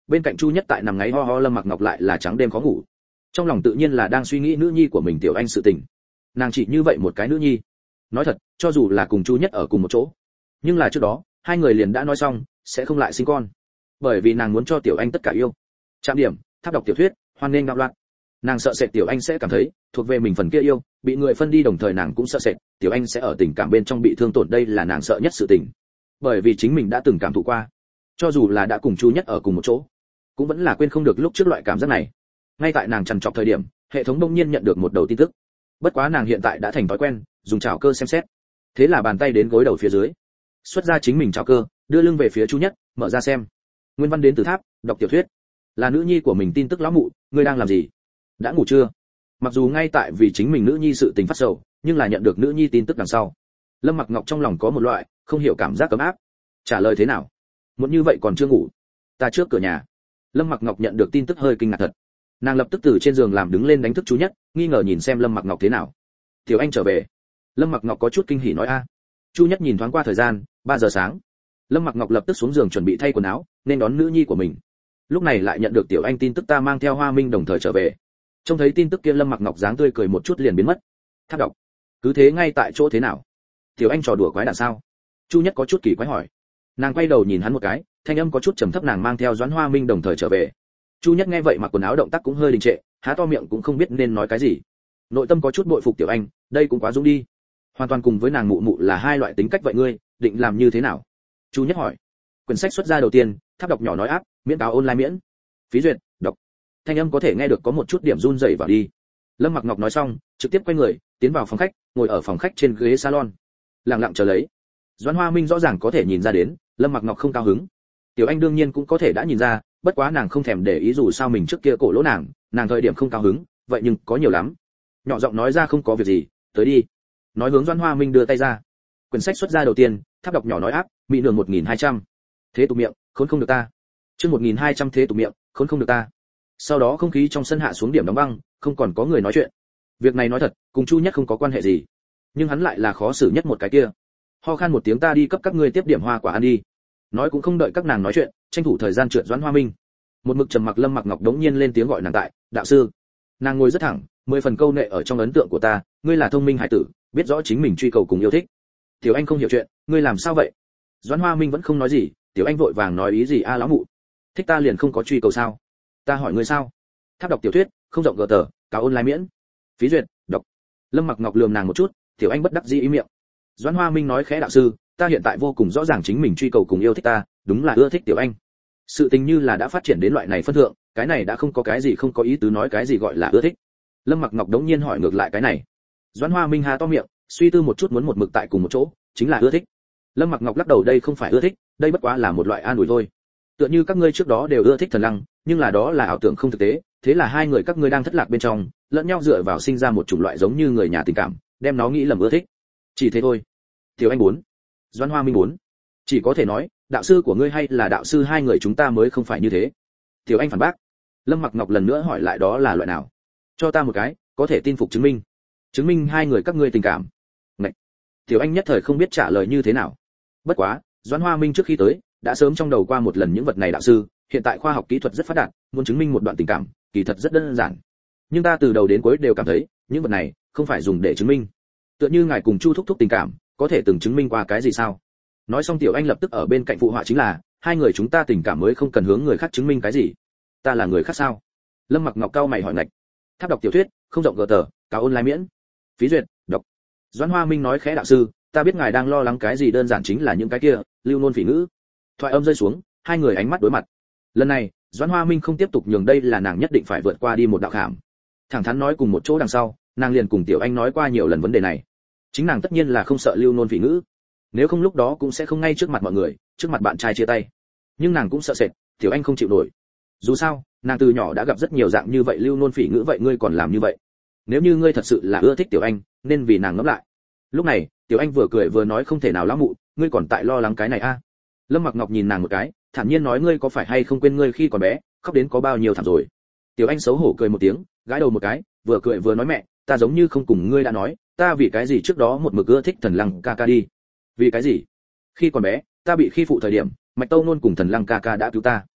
[SPEAKER 1] bên cạnh Chu Nhất tại nằm ngáy ho ho, Lâm Mặc Ngọc lại là trắng đêm khó ngủ. Trong lòng tự nhiên là đang suy nghĩ nữ nhi của mình Tiểu Anh sự tình. Nàng chỉ như vậy một cái nữ nhi. Nói thật, cho dù là cùng Chu Nhất ở cùng một chỗ, nhưng là trước đó, hai người liền đã nói xong sẽ không lại sinh con. Bởi vì nàng muốn cho Tiểu Anh tất cả yêu. Trạm điểm, tháp đọc tiểu thuyết, hoan nghênh đạo loạn. Nàng sợ sệt Tiểu Anh sẽ cảm thấy thuộc về mình phần kia yêu bị người phân đi, đồng thời nàng cũng sợ sệt Tiểu Anh sẽ ở tình cảm bên trong bị thương tổn, đây là nàng sợ nhất sự tình. Bởi vì chính mình đã từng cảm thụ qua, cho dù là đã cùng Chu Nhất ở cùng một chỗ, cũng vẫn là quên không được lúc trước loại cảm giác này. Ngay tại nàng trằn trọc thời điểm, hệ thống bỗng nhiên nhận được một đầu tin tức. Bất quá nàng hiện tại đã thành thói quen dùng trảo cơ xem xét, thế là bàn tay đến gối đầu phía dưới, xuất ra chính mình trảo cơ, đưa lưng về phía Chu Nhất, mở ra xem. Nguyên văn đến từ tháp đọc tiểu thuyết, là nữ nhi của mình tin tức. Lão mụ, ngươi đang làm gì? Đã ngủ chưa? Mặc dù ngay tại vì chính mình nữ nhi sự tình phát sầu, nhưng là nhận được nữ nhi tin tức đằng sau, Lâm Mặc Ngọc trong lòng có một loại không hiểu cảm giác ấm áp. Trả lời thế nào? Muốn như vậy còn chưa ngủ? Ta trước cửa nhà. Lâm Mặc Ngọc nhận được tin tức hơi kinh ngạc thật. Nàng lập tức từ trên giường làm đứng lên đánh thức Chu Nhất, nghi ngờ nhìn xem Lâm Mặc Ngọc thế nào. Tiểu Anh trở về. Lâm Mặc Ngọc có chút kinh hỉ nói a. Chu Nhất nhìn thoáng qua thời gian, ba giờ sáng. Lâm Mặc Ngọc lập tức xuống giường chuẩn bị thay quần áo, nên đón nữ nhi của mình. Lúc này lại nhận được Tiểu Anh tin tức ta mang theo Hoa Minh đồng thời trở về. Trông thấy tin tức kia, Lâm Mặc Ngọc dáng tươi cười một chút liền biến mất. Tháp đọc. Cứ thế ngay tại chỗ thế nào? Tiểu Anh trò đùa quái đản sao? Chu Nhất có chút kỳ quái hỏi. Nàng quay đầu nhìn hắn một cái, thanh âm có chút trầm thấp, nàng mang theo Doãn Hoa Minh đồng thời trở về. Chu Nhất nghe vậy mặc quần áo động tác cũng hơi đình trệ, há to miệng cũng không biết nên nói cái gì. Nội tâm có chút bội phục Tiểu Anh, đây cũng quá dũng đi. Hoàn toàn cùng với nàng mụ mụ là hai loại tính cách, vậy ngươi định làm như thế nào? Chu Nhất hỏi. Quyển sách xuất ra đầu tiên, tháp đọc nhỏ nói áp, miễn cáo online miễn. Phí duyệt, đọc. Thanh âm có thể nghe được có một chút điểm run rẩy vào đi. Lâm Mặc Ngọc nói xong, trực tiếp quay người, tiến vào phòng khách, ngồi ở phòng khách trên ghế salon, lặng lặng chờ lấy. Doãn Hoa Minh rõ ràng có thể nhìn ra đến, Lâm Mặc Ngọc không cao hứng. Tiểu Anh đương nhiên cũng có thể đã nhìn ra, bất quá nàng không thèm để ý, dù sao mình trước kia cổ lỗ nàng, nàng thời điểm không cao hứng, vậy nhưng có nhiều lắm. Nhỏ giọng nói ra không có việc gì, tới đi. Nói hướng Doãn Hoa Minh đưa tay ra. Quyển sách xuất ra đầu tiên, tháp đọc nhỏ nói áp, mỹ nương một nghìn hai trăm. Thế tục miệng, khốn không được ta. Chương một nghìn hai trăm thế tục miệng, khốn không được ta. Sau đó không khí trong sân hạ xuống điểm đóng băng, không còn có người nói chuyện. Việc này nói thật, cùng Chu Nhất không có quan hệ gì, nhưng hắn lại là khó xử nhất một cái kia. Ho khan một tiếng, ta đi cấp các ngươi tiếp điểm hoa quả ăn đi. Nói cũng không đợi các nàng nói chuyện, tranh thủ thời gian trượt Doãn Hoa Minh. Một mực trầm mặc Lâm Mặc Ngọc đống nhiên lên tiếng gọi nàng tại, đạo sư. Nàng ngồi rất thẳng, mười phần câu nệ ở trong ấn tượng của ta, ngươi là thông minh hải tử, biết rõ chính mình truy cầu cùng yêu thích. Tiểu Anh không hiểu chuyện, ngươi làm sao vậy? Doãn Hoa Minh vẫn không nói gì, Tiểu Anh vội vàng nói ý gì a lão mụ, thích ta liền không có truy cầu sao? Ta hỏi ngươi sao? Tháp đọc tiểu thuyết, không rộng gờ tờ, cáo online miễn. Phí duyệt, đọc. Lâm Mặc Ngọc lườm nàng một chút, Tiểu Anh bất đắc dĩ ý miệng. Doãn Hoa Minh nói khẽ đạo sư, ta hiện tại vô cùng rõ ràng chính mình truy cầu cùng yêu thích ta, đúng là ưa thích Tiểu Anh. Sự tình như là đã phát triển đến loại này phân thượng, cái này đã không có cái gì không có ý tứ nói cái gì gọi là ưa thích. Lâm Mặc Ngọc đống nhiên hỏi ngược lại cái này. Doãn Hoa Minh há to miệng, suy tư một chút muốn một mực tại cùng một chỗ, chính là ưa thích. Lâm Mặc Ngọc lắc đầu, đây không phải ưa thích, đây bất quá là một loại an ủi thôi. Tựa như các ngươi trước đó đều ưa thích Thần Lăng, nhưng là đó là ảo tưởng không thực tế, thế là hai người các ngươi đang thất lạc bên trong, lẫn nhau dựa vào sinh ra một chủng loại giống như người nhà tình cảm, đem nó nghĩ lầm ưa thích. Chỉ thế thôi. Tiểu Anh muốn, Doãn Hoa Minh muốn, chỉ có thể nói, đạo sư của ngươi hay là đạo sư hai người chúng ta mới không phải như thế. Tiểu Anh phản bác. Lâm Mặc Ngọc lần nữa hỏi lại đó là loại nào? Cho ta một cái, có thể tin phục chứng minh. Chứng minh hai người các ngươi tình cảm. Ngậy. Tiểu Anh nhất thời không biết trả lời như thế nào. Bất quá, Doãn Hoa Minh trước khi tới, đã sớm trong đầu qua một lần những vật này đạo sư, hiện tại khoa học kỹ thuật rất phát đạt, muốn chứng minh một đoạn tình cảm, kỳ thật rất đơn giản. Nhưng ta từ đầu đến cuối đều cảm thấy, những vật này không phải dùng để chứng minh. Tựa như ngài cùng Chu thúc thúc tình cảm, có thể từng chứng minh qua cái gì sao? Nói xong Tiểu Anh lập tức ở bên cạnh phụ họa chính là, hai người chúng ta tình cảm mới không cần hướng người khác chứng minh cái gì. Ta là người khác sao? Lâm Mặc Ngọc cao mày hỏi ngạch. Tháp đọc tiểu thuyết, không rộng gờ tờ, cáo online miễn. Phí duyệt, đọc. Doãn Hoa Minh nói khẽ đạo sư, ta biết ngài đang lo lắng cái gì, đơn giản chính là những cái kia lưu nôn phỉ ngữ. Thoại âm rơi xuống, hai người ánh mắt đối mặt. Lần này, Doãn Hoa Minh không tiếp tục nhường đây là nàng nhất định phải vượt qua đi một đạo khảm. Thẳng thắn nói cùng một chỗ đằng sau, nàng liền cùng Tiểu Anh nói qua nhiều lần vấn đề này. Chính nàng tất nhiên là không sợ lưu nôn phỉ ngữ, nếu không lúc đó cũng sẽ không ngay trước mặt mọi người, trước mặt bạn trai chia tay. Nhưng nàng cũng sợ sệt, Tiểu Anh không chịu nổi. Dù sao, nàng từ nhỏ đã gặp rất nhiều dạng như vậy lưu nôn phỉ ngữ, vậy ngươi còn làm như vậy? Nếu như ngươi thật sự là ưa thích Tiểu Anh, nên vì nàng ngẫm lại. Lúc này, Tiểu Anh vừa cười vừa nói không thể nào lão mụ, ngươi còn tại lo lắng cái này a? À? Lâm Mặc Ngọc nhìn nàng một cái, thản nhiên nói ngươi có phải hay không quên ngươi khi còn bé, khóc đến có bao nhiêu thảm rồi. Tiểu Anh xấu hổ cười một tiếng, gãi đầu một cái, vừa cười vừa nói mẹ, ta giống như không cùng ngươi đã nói, ta vì cái gì trước đó một mực ưa thích Thần Lăng ca ca đi. Vì cái gì? Khi còn bé, ta bị khi phụ thời điểm, Mạch Tâu Nôn cùng Thần Lăng ca ca đã cứu ta.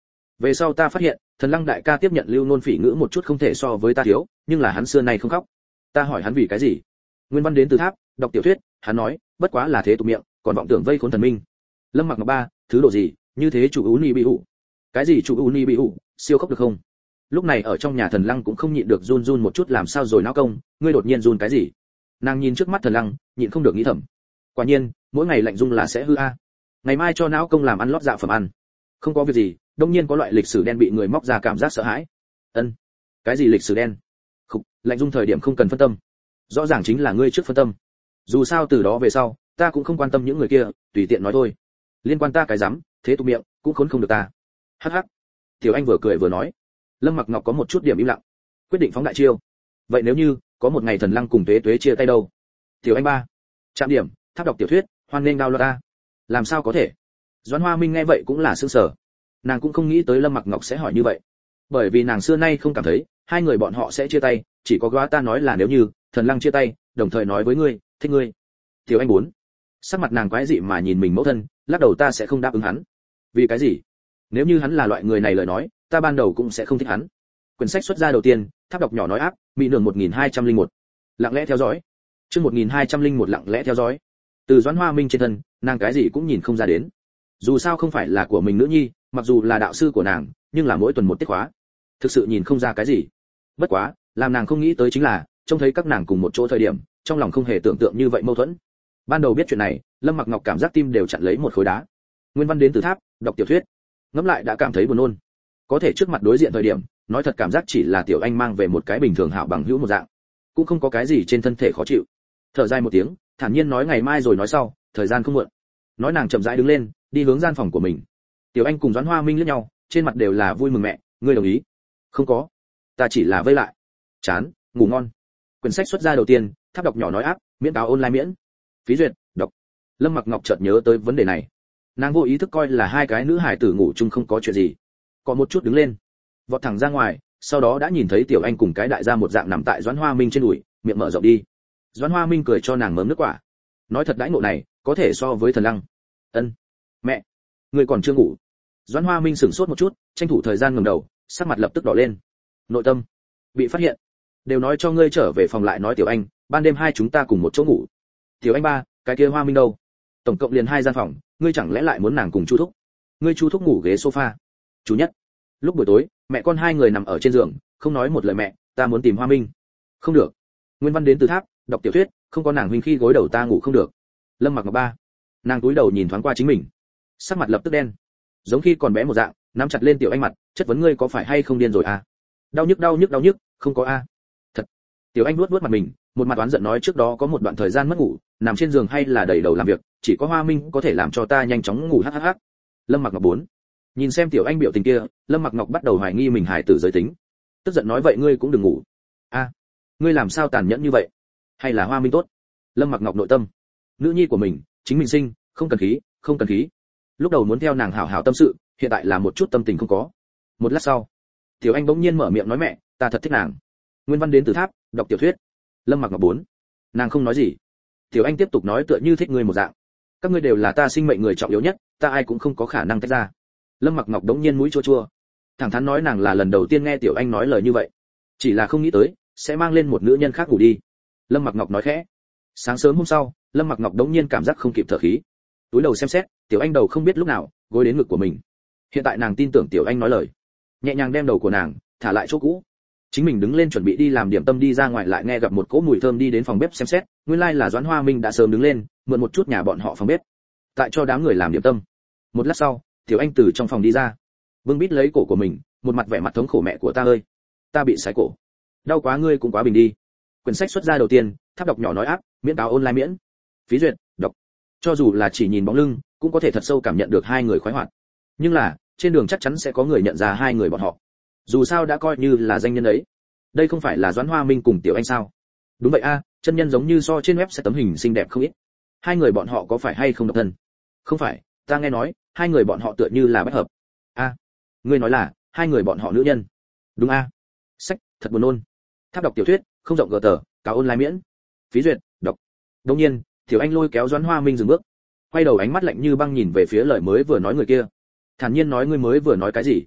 [SPEAKER 1] Về sau ta phát hiện, Thần Lăng đại ca tiếp nhận Lưu Nôn Phỉ ngữ một chút không thể so với ta thiếu, nhưng là hắn xưa nay không khóc. Ta hỏi hắn vì cái gì? Nguyên văn đến từ tháp, đọc tiểu thuyết, hắn nói, bất quá là thế tục miệng, còn vọng tưởng vây khốn thần minh. Lâm Mặc Ngọc ba, thứ độ gì, như thế chủ ú ni bị ủ. Cái gì chủ ú ni bị ủ, siêu khóc được không? Lúc này ở trong nhà Thần Lăng cũng không nhịn được run run một chút làm sao rồi não công, ngươi đột nhiên run cái gì? Nàng nhìn trước mắt Thần Lăng, nhịn không được nghĩ thầm. Quả nhiên, mỗi ngày lạnh dung là sẽ hư a. Ngày mai cho não công làm ăn lót dạ phẩm ăn. Không có việc gì, đông nhiên có loại lịch sử đen bị người móc ra cảm giác sợ hãi. Ân, cái gì lịch sử đen? Khục, lạnh dung thời điểm không cần phân tâm. Rõ ràng chính là ngươi trước phân tâm. Dù sao từ đó về sau, ta cũng không quan tâm những người kia, tùy tiện nói thôi. Liên quan ta cái rắm, thế tục miệng, cũng khốn không được ta. Hắc hắc. Tiểu Anh vừa cười vừa nói. Lâm Mặc Ngọc có một chút điểm im lặng, quyết định phóng đại chiêu. Vậy nếu như có một ngày Thần Lăng cùng Tuế Tuế chia tay đâu? Tiểu Anh ba. Trạm điểm, tháp đọc tiểu thuyết, hoan nghênh download ta. Làm sao có thể? Doãn Hoa Minh nghe vậy cũng là sửng sở. Nàng cũng không nghĩ tới Lâm Mặc Ngọc sẽ hỏi như vậy, bởi vì nàng xưa nay không cảm thấy hai người bọn họ sẽ chia tay, chỉ có góa ta nói là nếu như Thần Lăng chia tay, đồng thời nói với ngươi, thích ngươi. Tiểu Anh bốn. Sắc mặt nàng quái dị mà nhìn mình mẫu thân, lắc đầu ta sẽ không đáp ứng hắn. Vì cái gì? Nếu như hắn là loại người này lời nói, ta ban đầu cũng sẽ không thích hắn. Quyển sách xuất ra đầu tiên, tháp đọc nhỏ nói áp, mỹ nương một nghìn hai trăm lẻ một. Lặng lẽ theo dõi. Chương một nghìn hai trăm lẻ một lặng lẽ theo dõi. Từ Doãn Hoa Minh trên thân, nàng cái gì cũng nhìn không ra đến. Dù sao không phải là của mình nữ nhi, mặc dù là đạo sư của nàng, nhưng là mỗi tuần một tiết khóa, thực sự nhìn không ra cái gì. Bất quá, làm nàng không nghĩ tới chính là, trông thấy các nàng cùng một chỗ thời điểm, trong lòng không hề tưởng tượng như vậy mâu thuẫn. Ban đầu biết chuyện này, Lâm Mặc Ngọc cảm giác tim đều chặn lấy một khối đá. Nguyên văn đến từ tháp, đọc tiểu thuyết, ngẫm lại đã cảm thấy buồn nôn. Có thể trước mặt đối diện thời điểm, nói thật cảm giác chỉ là Tiểu Anh mang về một cái bình thường hảo bằng hữu một dạng, cũng không có cái gì trên thân thể khó chịu. Thở dài một tiếng, thản nhiên nói ngày mai rồi nói sau, thời gian không muộn. Nói nàng chậm rãi đứng lên, đi hướng gian phòng của mình. Tiểu Anh cùng Doãn Hoa Minh liếc nhau, trên mặt đều là vui mừng mẹ, ngươi đồng ý? Không có, ta chỉ là vây lại. Chán, ngủ ngon. Quyển sách xuất ra đầu tiên, tháp đọc nhỏ nói áp, miễn cáo online miễn. Phí duyệt, đọc. Lâm Mặc Ngọc chợt nhớ tới vấn đề này. Nàng vô ý thức coi là hai cái nữ hải tử ngủ chung không có chuyện gì. Có một chút đứng lên, vọt thẳng ra ngoài, sau đó đã nhìn thấy Tiểu Anh cùng cái đại gia một dạng nằm tại Doãn Hoa Minh trên đùi, miệng mở rộng đi. Doãn Hoa Minh cười cho nàng mớm nước quả. Nói thật đãi ngộ này, có thể so với Thần Lăng. Ân, mẹ, ngươi còn chưa ngủ? Doãn Hoa Minh sửng sốt một chút, tranh thủ thời gian ngẩng đầu, sắc mặt lập tức đỏ lên. Nội tâm bị phát hiện, đều nói cho ngươi trở về phòng lại nói Tiểu Anh, ban đêm hai chúng ta cùng một chỗ ngủ. Tiểu Anh ba, cái kia Hoa Minh đâu? Tổng cộng liền hai gian phòng, ngươi chẳng lẽ lại muốn nàng cùng Chu Thúc? Ngươi Chu Thúc ngủ ghế sofa. Chú nhất. Lúc buổi tối, mẹ con hai người nằm ở trên giường, không nói một lời mẹ, ta muốn tìm Hoa Minh. Không được. Nguyên văn đến từ tháp, đọc tiểu thuyết, không có nàng huynh khi gối đầu ta ngủ không được. Lâm Mặc Ngọc ba. Nàng cúi đầu nhìn thoáng qua chính mình, sắc mặt lập tức đen, giống khi còn bé một dạng, nắm chặt lên Tiểu Anh mặt, chất vấn ngươi có phải hay không điên rồi à? Đau nhức đau nhức đau nhức, không có a. À. Thật. Tiểu Anh nuốt nuốt mặt mình, một mặt oán giận nói trước đó có một đoạn thời gian mất ngủ, nằm trên giường hay là đầy đầu làm việc, chỉ có Hoa Minh có thể làm cho ta nhanh chóng ngủ hắc hắc hắc. Lâm Mặc Ngọc bốn. Nhìn xem Tiểu Anh biểu tình kia, Lâm Mặc Ngọc bắt đầu hoài nghi mình hài tử giới tính. Tức giận nói vậy ngươi cũng đừng ngủ. A, à, ngươi làm sao tàn nhẫn như vậy? Hay là Hoa Minh tốt? Lâm Mặc Ngọc nội tâm, nữ nhi của mình, chính mình sinh, không cần khí, không cần khí. Lúc đầu muốn theo nàng hảo hảo tâm sự, hiện tại là một chút tâm tình không có. Một lát sau, Tiểu Anh bỗng nhiên mở miệng nói mẹ, ta thật thích nàng. Nguyên văn đến từ tháp, đọc tiểu thuyết. Lâm Mặc Ngọc bốn. Nàng không nói gì. Tiểu Anh tiếp tục nói tựa như thích ngươi một dạng. Các ngươi đều là ta sinh mệnh người trọng yếu nhất, ta ai cũng không có khả năng tách ra. Lâm Mặc Ngọc đống nhiên mũi chua chua, thẳng thắn nói nàng là lần đầu tiên nghe Tiểu Anh nói lời như vậy, chỉ là không nghĩ tới sẽ mang lên một nữ nhân khác ngủ đi. Lâm Mặc Ngọc nói khẽ. Sáng sớm hôm sau, Lâm Mặc Ngọc đống nhiên cảm giác không kịp thở khí, túi đầu xem xét, Tiểu Anh đầu không biết lúc nào gối đến ngực của mình. Hiện tại nàng tin tưởng Tiểu Anh nói lời, nhẹ nhàng đem đầu của nàng thả lại chỗ cũ. Chính mình đứng lên chuẩn bị đi làm điểm tâm đi ra ngoài lại nghe gặp một cỗ mùi thơm đi đến phòng bếp xem xét, nguyên lai là Doãn Hoa Minh đã sớm đứng lên, mượn một chút nhà bọn họ phòng bếp, tại cho đám người làm điểm tâm. Một lát sau, Tiểu Anh từ trong phòng đi ra, bưng bít lấy cổ của mình, một mặt vẻ mặt thống khổ mẹ của ta ơi, ta bị sái cổ, đau quá ngươi cũng quá bình đi. Quyển sách xuất ra đầu tiên, tháp đọc nhỏ nói áp, miễn cáo online miễn. Phí duyệt, đọc. Cho dù là chỉ nhìn bóng lưng, cũng có thể thật sâu cảm nhận được hai người khoái hoạt. Nhưng là, trên đường chắc chắn sẽ có người nhận ra hai người bọn họ. Dù sao đã coi như là danh nhân ấy. Đây không phải là Doãn Hoa Minh cùng Tiểu Anh sao? Đúng vậy a, à, chân nhân giống như so trên web sẽ tấm hình xinh đẹp không ít. Hai người bọn họ có phải hay không độc thân? Không phải, ta nghe nói, hai người bọn họ tựa như là bất hợp. A, à, ngươi nói là hai người bọn họ nữ nhân? Đúng a. À. Sách, thật buồn nôn. Tháp đọc tiểu thuyết, không rộng gờ tờ, cáo online miễn. Phí duyệt, đọc. Đương nhiên, Tiểu Anh lôi kéo Doãn Hoa Minh dừng bước, quay đầu ánh mắt lạnh như băng nhìn về phía lời mới vừa nói người kia. Thản nhiên nói ngươi mới vừa nói cái gì?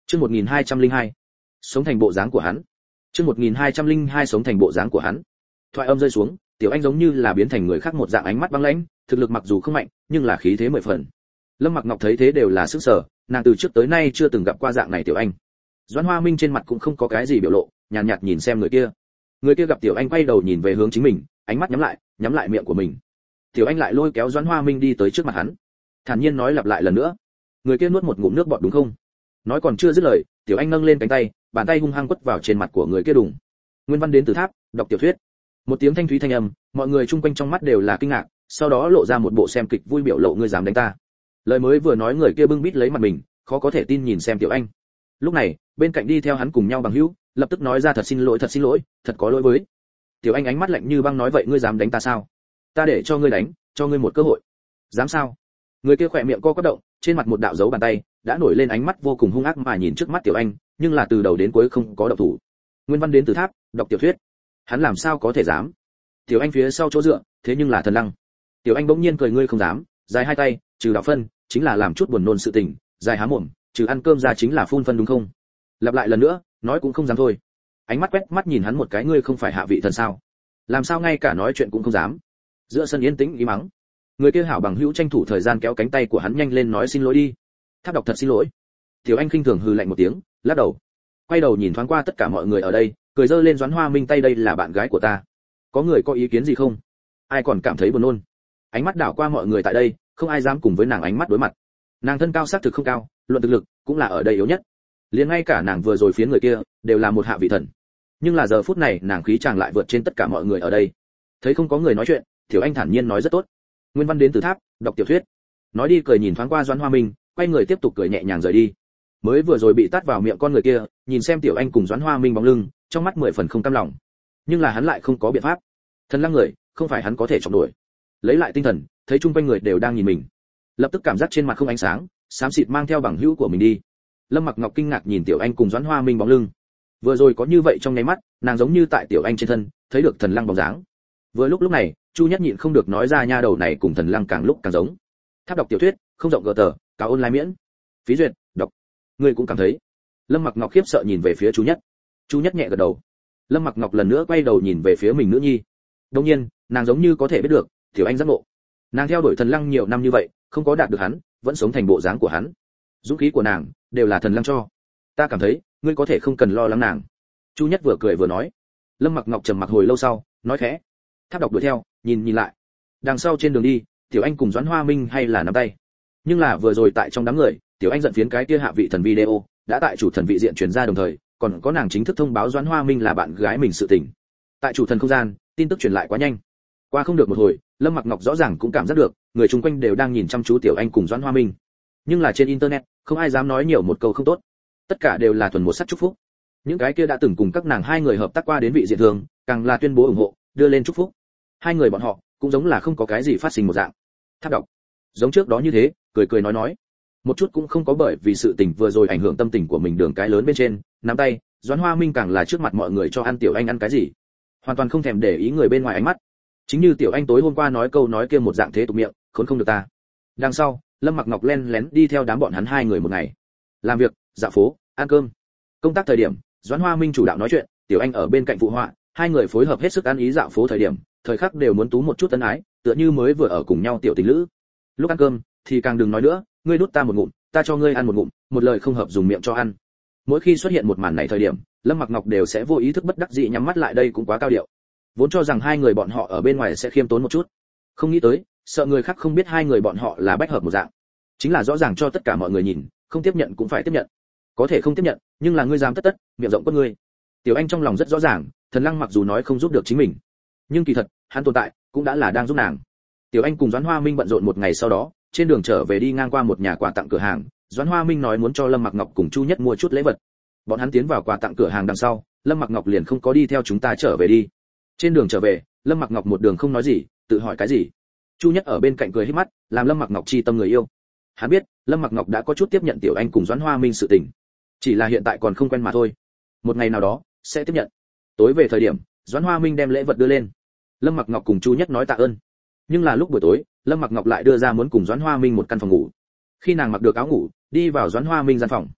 [SPEAKER 1] Chương một nghìn hai trăm lẻ hai. Sống thành bộ dáng của hắn. Chương một nghìn hai trăm lẻ hai sống thành bộ dáng của hắn. Thoại âm rơi xuống, Tiểu Anh giống như là biến thành người khác một dạng, ánh mắt băng lãnh, thực lực mặc dù không mạnh, nhưng là khí thế mười phần. Lâm Mặc Ngọc thấy thế đều là sức sở, nàng từ trước tới nay chưa từng gặp qua dạng này Tiểu Anh. Doãn Hoa Minh trên mặt cũng không có cái gì biểu lộ, nhàn nhạt, nhạt nhìn xem người kia. Người kia gặp Tiểu Anh quay đầu nhìn về hướng chính mình, ánh mắt nhắm lại, nhắm lại miệng của mình. Tiểu Anh lại lôi kéo Doãn Hoa Minh đi tới trước mặt hắn, thản nhiên nói lặp lại lần nữa. Người kia nuốt một ngụm nước bọt đúng không? Nói còn chưa dứt lời, Tiểu Anh nâng lên cánh tay, bàn tay hung hăng quất vào trên mặt của người kia đùng. Nguyên văn đến từ tháp, đọc tiểu thuyết. Một tiếng thanh thúy thanh âm, mọi người chung quanh trong mắt đều là kinh ngạc, sau đó lộ ra một bộ xem kịch vui biểu lộ, ngươi dám đánh ta. Lời mới vừa nói, người kia bưng bít lấy mặt mình, khó có thể tin nhìn xem Tiểu Anh. Lúc này, bên cạnh đi theo hắn cùng nhau bằng hữu, lập tức nói ra thật xin lỗi, thật xin lỗi, thật có lỗi với. Tiểu Anh ánh mắt lạnh như băng nói vậy ngươi dám đánh ta sao? Ta để cho ngươi đánh, cho ngươi một cơ hội. Dám sao? Người kia khỏe miệng co quắp động, trên mặt một đạo dấu bàn tay, đã nổi lên, ánh mắt vô cùng hung ác mà nhìn trước mắt Tiểu Anh, nhưng là từ đầu đến cuối không có động thủ. Nguyên văn đến từ tháp, đọc tiểu thuyết. Hắn làm sao có thể dám? Tiểu Anh phía sau chỗ dựa, thế nhưng là thần lăng. Tiểu Anh bỗng nhiên cười, ngươi không dám, dài hai tay, trừ đạo phân, chính là làm chút buồn nôn sự tình, dài há mồm, trừ ăn cơm ra chính là phun phân đúng không? Lặp lại lần nữa, nói cũng không dám thôi. Ánh mắt quét mắt nhìn hắn một cái, ngươi không phải hạ vị thần sao? Làm sao ngay cả nói chuyện cũng không dám? Giữa sân yên tĩnh ý mắng. Người kia hảo bằng hữu tranh thủ thời gian kéo cánh tay của hắn nhanh lên, nói xin lỗi đi. Tháp đọc thật xin lỗi. Tiểu Anh khinh thường hừ lạnh một tiếng, lắc đầu. Quay đầu nhìn thoáng qua tất cả mọi người ở đây, cười giơ lên Doãn Hoa Minh tay, đây là bạn gái của ta. Có người có ý kiến gì không? Ai còn cảm thấy buồn nôn? Ánh mắt đảo qua mọi người tại đây, không ai dám cùng với nàng ánh mắt đối mặt. Nàng thân cao xác thực không cao, luận thực lực cũng là ở đây yếu nhất. Liền ngay cả nàng vừa rồi phiến người kia, đều là một hạ vị thần. Nhưng là giờ phút này, nàng khí chàng lại vượt trên tất cả mọi người ở đây. Thấy không có người nói chuyện, Tiểu Anh thản nhiên nói rất tốt. Nguyên văn đến từ tháp, đọc tiểu thuyết. Nói đi cười nhìn thoáng qua Doãn Hoa Minh, quay người tiếp tục cười nhẹ nhàng rời đi. Mới vừa rồi bị tát vào miệng con người kia, nhìn xem Tiểu Anh cùng Doãn Hoa Minh bóng lưng, trong mắt mười phần không cam lòng. Nhưng là hắn lại không có biện pháp. Thần lăng người, không phải hắn có thể chống đuổi. Lấy lại tinh thần, thấy chung quanh người đều đang nhìn mình, lập tức cảm giác trên mặt không ánh sáng, xám xịt mang theo bằng hữu của mình đi. Lâm Mặc Ngọc kinh ngạc nhìn Tiểu Anh cùng Doãn Hoa Minh bóng lưng. Vừa rồi có như vậy trong nháy mắt, nàng giống như tại Tiểu Anh trên thân, thấy được thần lăng bóng dáng. Vừa lúc lúc này, Chu Nhất nhịn không được nói ra, nha đầu này cùng thần lăng càng lúc càng giống. Tháp đọc tiểu thuyết, không rộng gờ tờ, cáo online miễn. Phí duyệt, đọc. Ngươi cũng cảm thấy? Lâm Mặc Ngọc khiếp sợ nhìn về phía Chu Nhất. Chu Nhất nhẹ gật đầu. Lâm Mặc Ngọc lần nữa quay đầu nhìn về phía mình nữ nhi. Đương nhiên, nàng giống như có thể biết được, Tiểu Anh giác ngộ. Nàng theo đuổi thần lăng nhiều năm như vậy, không có đạt được hắn, vẫn sống thành bộ dáng của hắn. Dũng khí của nàng đều là thần lăng cho. Ta cảm thấy, ngươi có thể không cần lo lắng nàng. Chu Nhất vừa cười vừa nói. Lâm Mặc Ngọc trầm mặc hồi lâu sau, nói khẽ. Tháp đọc đuổi theo, nhìn nhìn lại. Đằng sau trên đường đi, Tiểu Anh cùng Doãn Hoa Minh hay là nắm tay. Nhưng là vừa rồi tại trong đám người, Tiểu Anh giận phiến cái kia hạ vị thần video, đã tại chủ thần vị diện truyền ra, đồng thời, còn có nàng chính thức thông báo Doãn Hoa Minh là bạn gái mình sự tình. Tại chủ thần không gian, tin tức truyền lại quá nhanh. Qua không được một hồi, Lâm Mặc Ngọc rõ ràng cũng cảm giác được, người chung quanh đều đang nhìn chăm chú Tiểu Anh cùng Doãn Hoa Minh. Nhưng là trên internet, không ai dám nói nhiều một câu không tốt. Tất cả đều là thuần một sắc chúc phúc. Những cái kia đã từng cùng các nàng hai người hợp tác qua đến vị diện thường, càng là tuyên bố ủng hộ, đưa lên chúc phúc. Hai người bọn họ cũng giống là không có cái gì phát sinh một dạng. Tháp đọc, giống trước đó như thế, cười cười nói nói, một chút cũng không có bởi vì sự tình vừa rồi ảnh hưởng tâm tình của mình. Đường cái lớn bên trên, nắm tay, Doãn Hoa Minh càng là trước mặt mọi người cho ăn Tiểu Anh ăn cái gì, hoàn toàn không thèm để ý người bên ngoài ánh mắt. Chính như Tiểu Anh tối hôm qua nói câu nói kia một dạng, thế tục miệng, khốn không được ta. Đằng sau, Lâm Mặc Ngọc len lén đi theo đám bọn hắn hai người một ngày, làm việc, dạo phố, ăn cơm. Công tác thời điểm, Doãn Hoa Minh chủ đạo nói chuyện, Tiểu Anh ở bên cạnh phụ họa, hai người phối hợp hết sức ăn ý. Dạo phố thời điểm, thời khắc đều muốn tú một chút tân ái, tựa như mới vừa ở cùng nhau tiểu tình lữ. Lúc ăn cơm thì càng đừng nói nữa, ngươi đút ta một ngụm, ta cho ngươi ăn một ngụm, một lời không hợp dùng miệng cho ăn. Mỗi khi xuất hiện một màn này thời điểm, Lâm Mặc Ngọc đều sẽ vô ý thức bất đắc dĩ nhắm mắt lại, đây cũng quá cao điệu. Vốn cho rằng hai người bọn họ ở bên ngoài sẽ khiêm tốn một chút, không nghĩ tới, sợ người khác không biết hai người bọn họ là bách hợp một dạng. Chính là rõ ràng cho tất cả mọi người nhìn, không tiếp nhận cũng phải tiếp nhận. Có thể không tiếp nhận, nhưng là ngươi dám tất tất, miệng rộng con ngươi. Tiểu Anh trong lòng rất rõ ràng, thần lăng mặc dù nói không giúp được chính mình, nhưng kỳ thật, hắn tồn tại cũng đã là đang giúp nàng. Tiểu Anh cùng Doãn Hoa Minh bận rộn một ngày sau đó, trên đường trở về đi ngang qua một nhà quà tặng cửa hàng, Doãn Hoa Minh nói muốn cho Lâm Mặc Ngọc cùng Chu Nhất mua chút lễ vật. Bọn hắn tiến vào quà tặng cửa hàng đằng sau, Lâm Mặc Ngọc liền không có đi theo chúng ta trở về đi. Trên đường trở về, Lâm Mặc Ngọc một đường không nói gì, tự hỏi cái gì. Chu Nhất ở bên cạnh cười híp mắt, làm Lâm Mặc Ngọc chi tâm người yêu. Hắn biết, Lâm Mặc Ngọc đã có chút tiếp nhận Tiểu Anh cùng Doãn Hoa Minh sự tình, chỉ là hiện tại còn không quen mà thôi. Một ngày nào đó sẽ tiếp nhận. Tối về thời điểm, Doãn Hoa Minh đem lễ vật đưa lên. Lâm Mặc Ngọc cùng Chu Nhất nói tạ ơn. Nhưng là lúc buổi tối, Lâm Mặc Ngọc lại đưa ra muốn cùng Doãn Hoa Minh một căn phòng ngủ. Khi nàng mặc được áo ngủ, đi vào Doãn Hoa Minh gian phòng,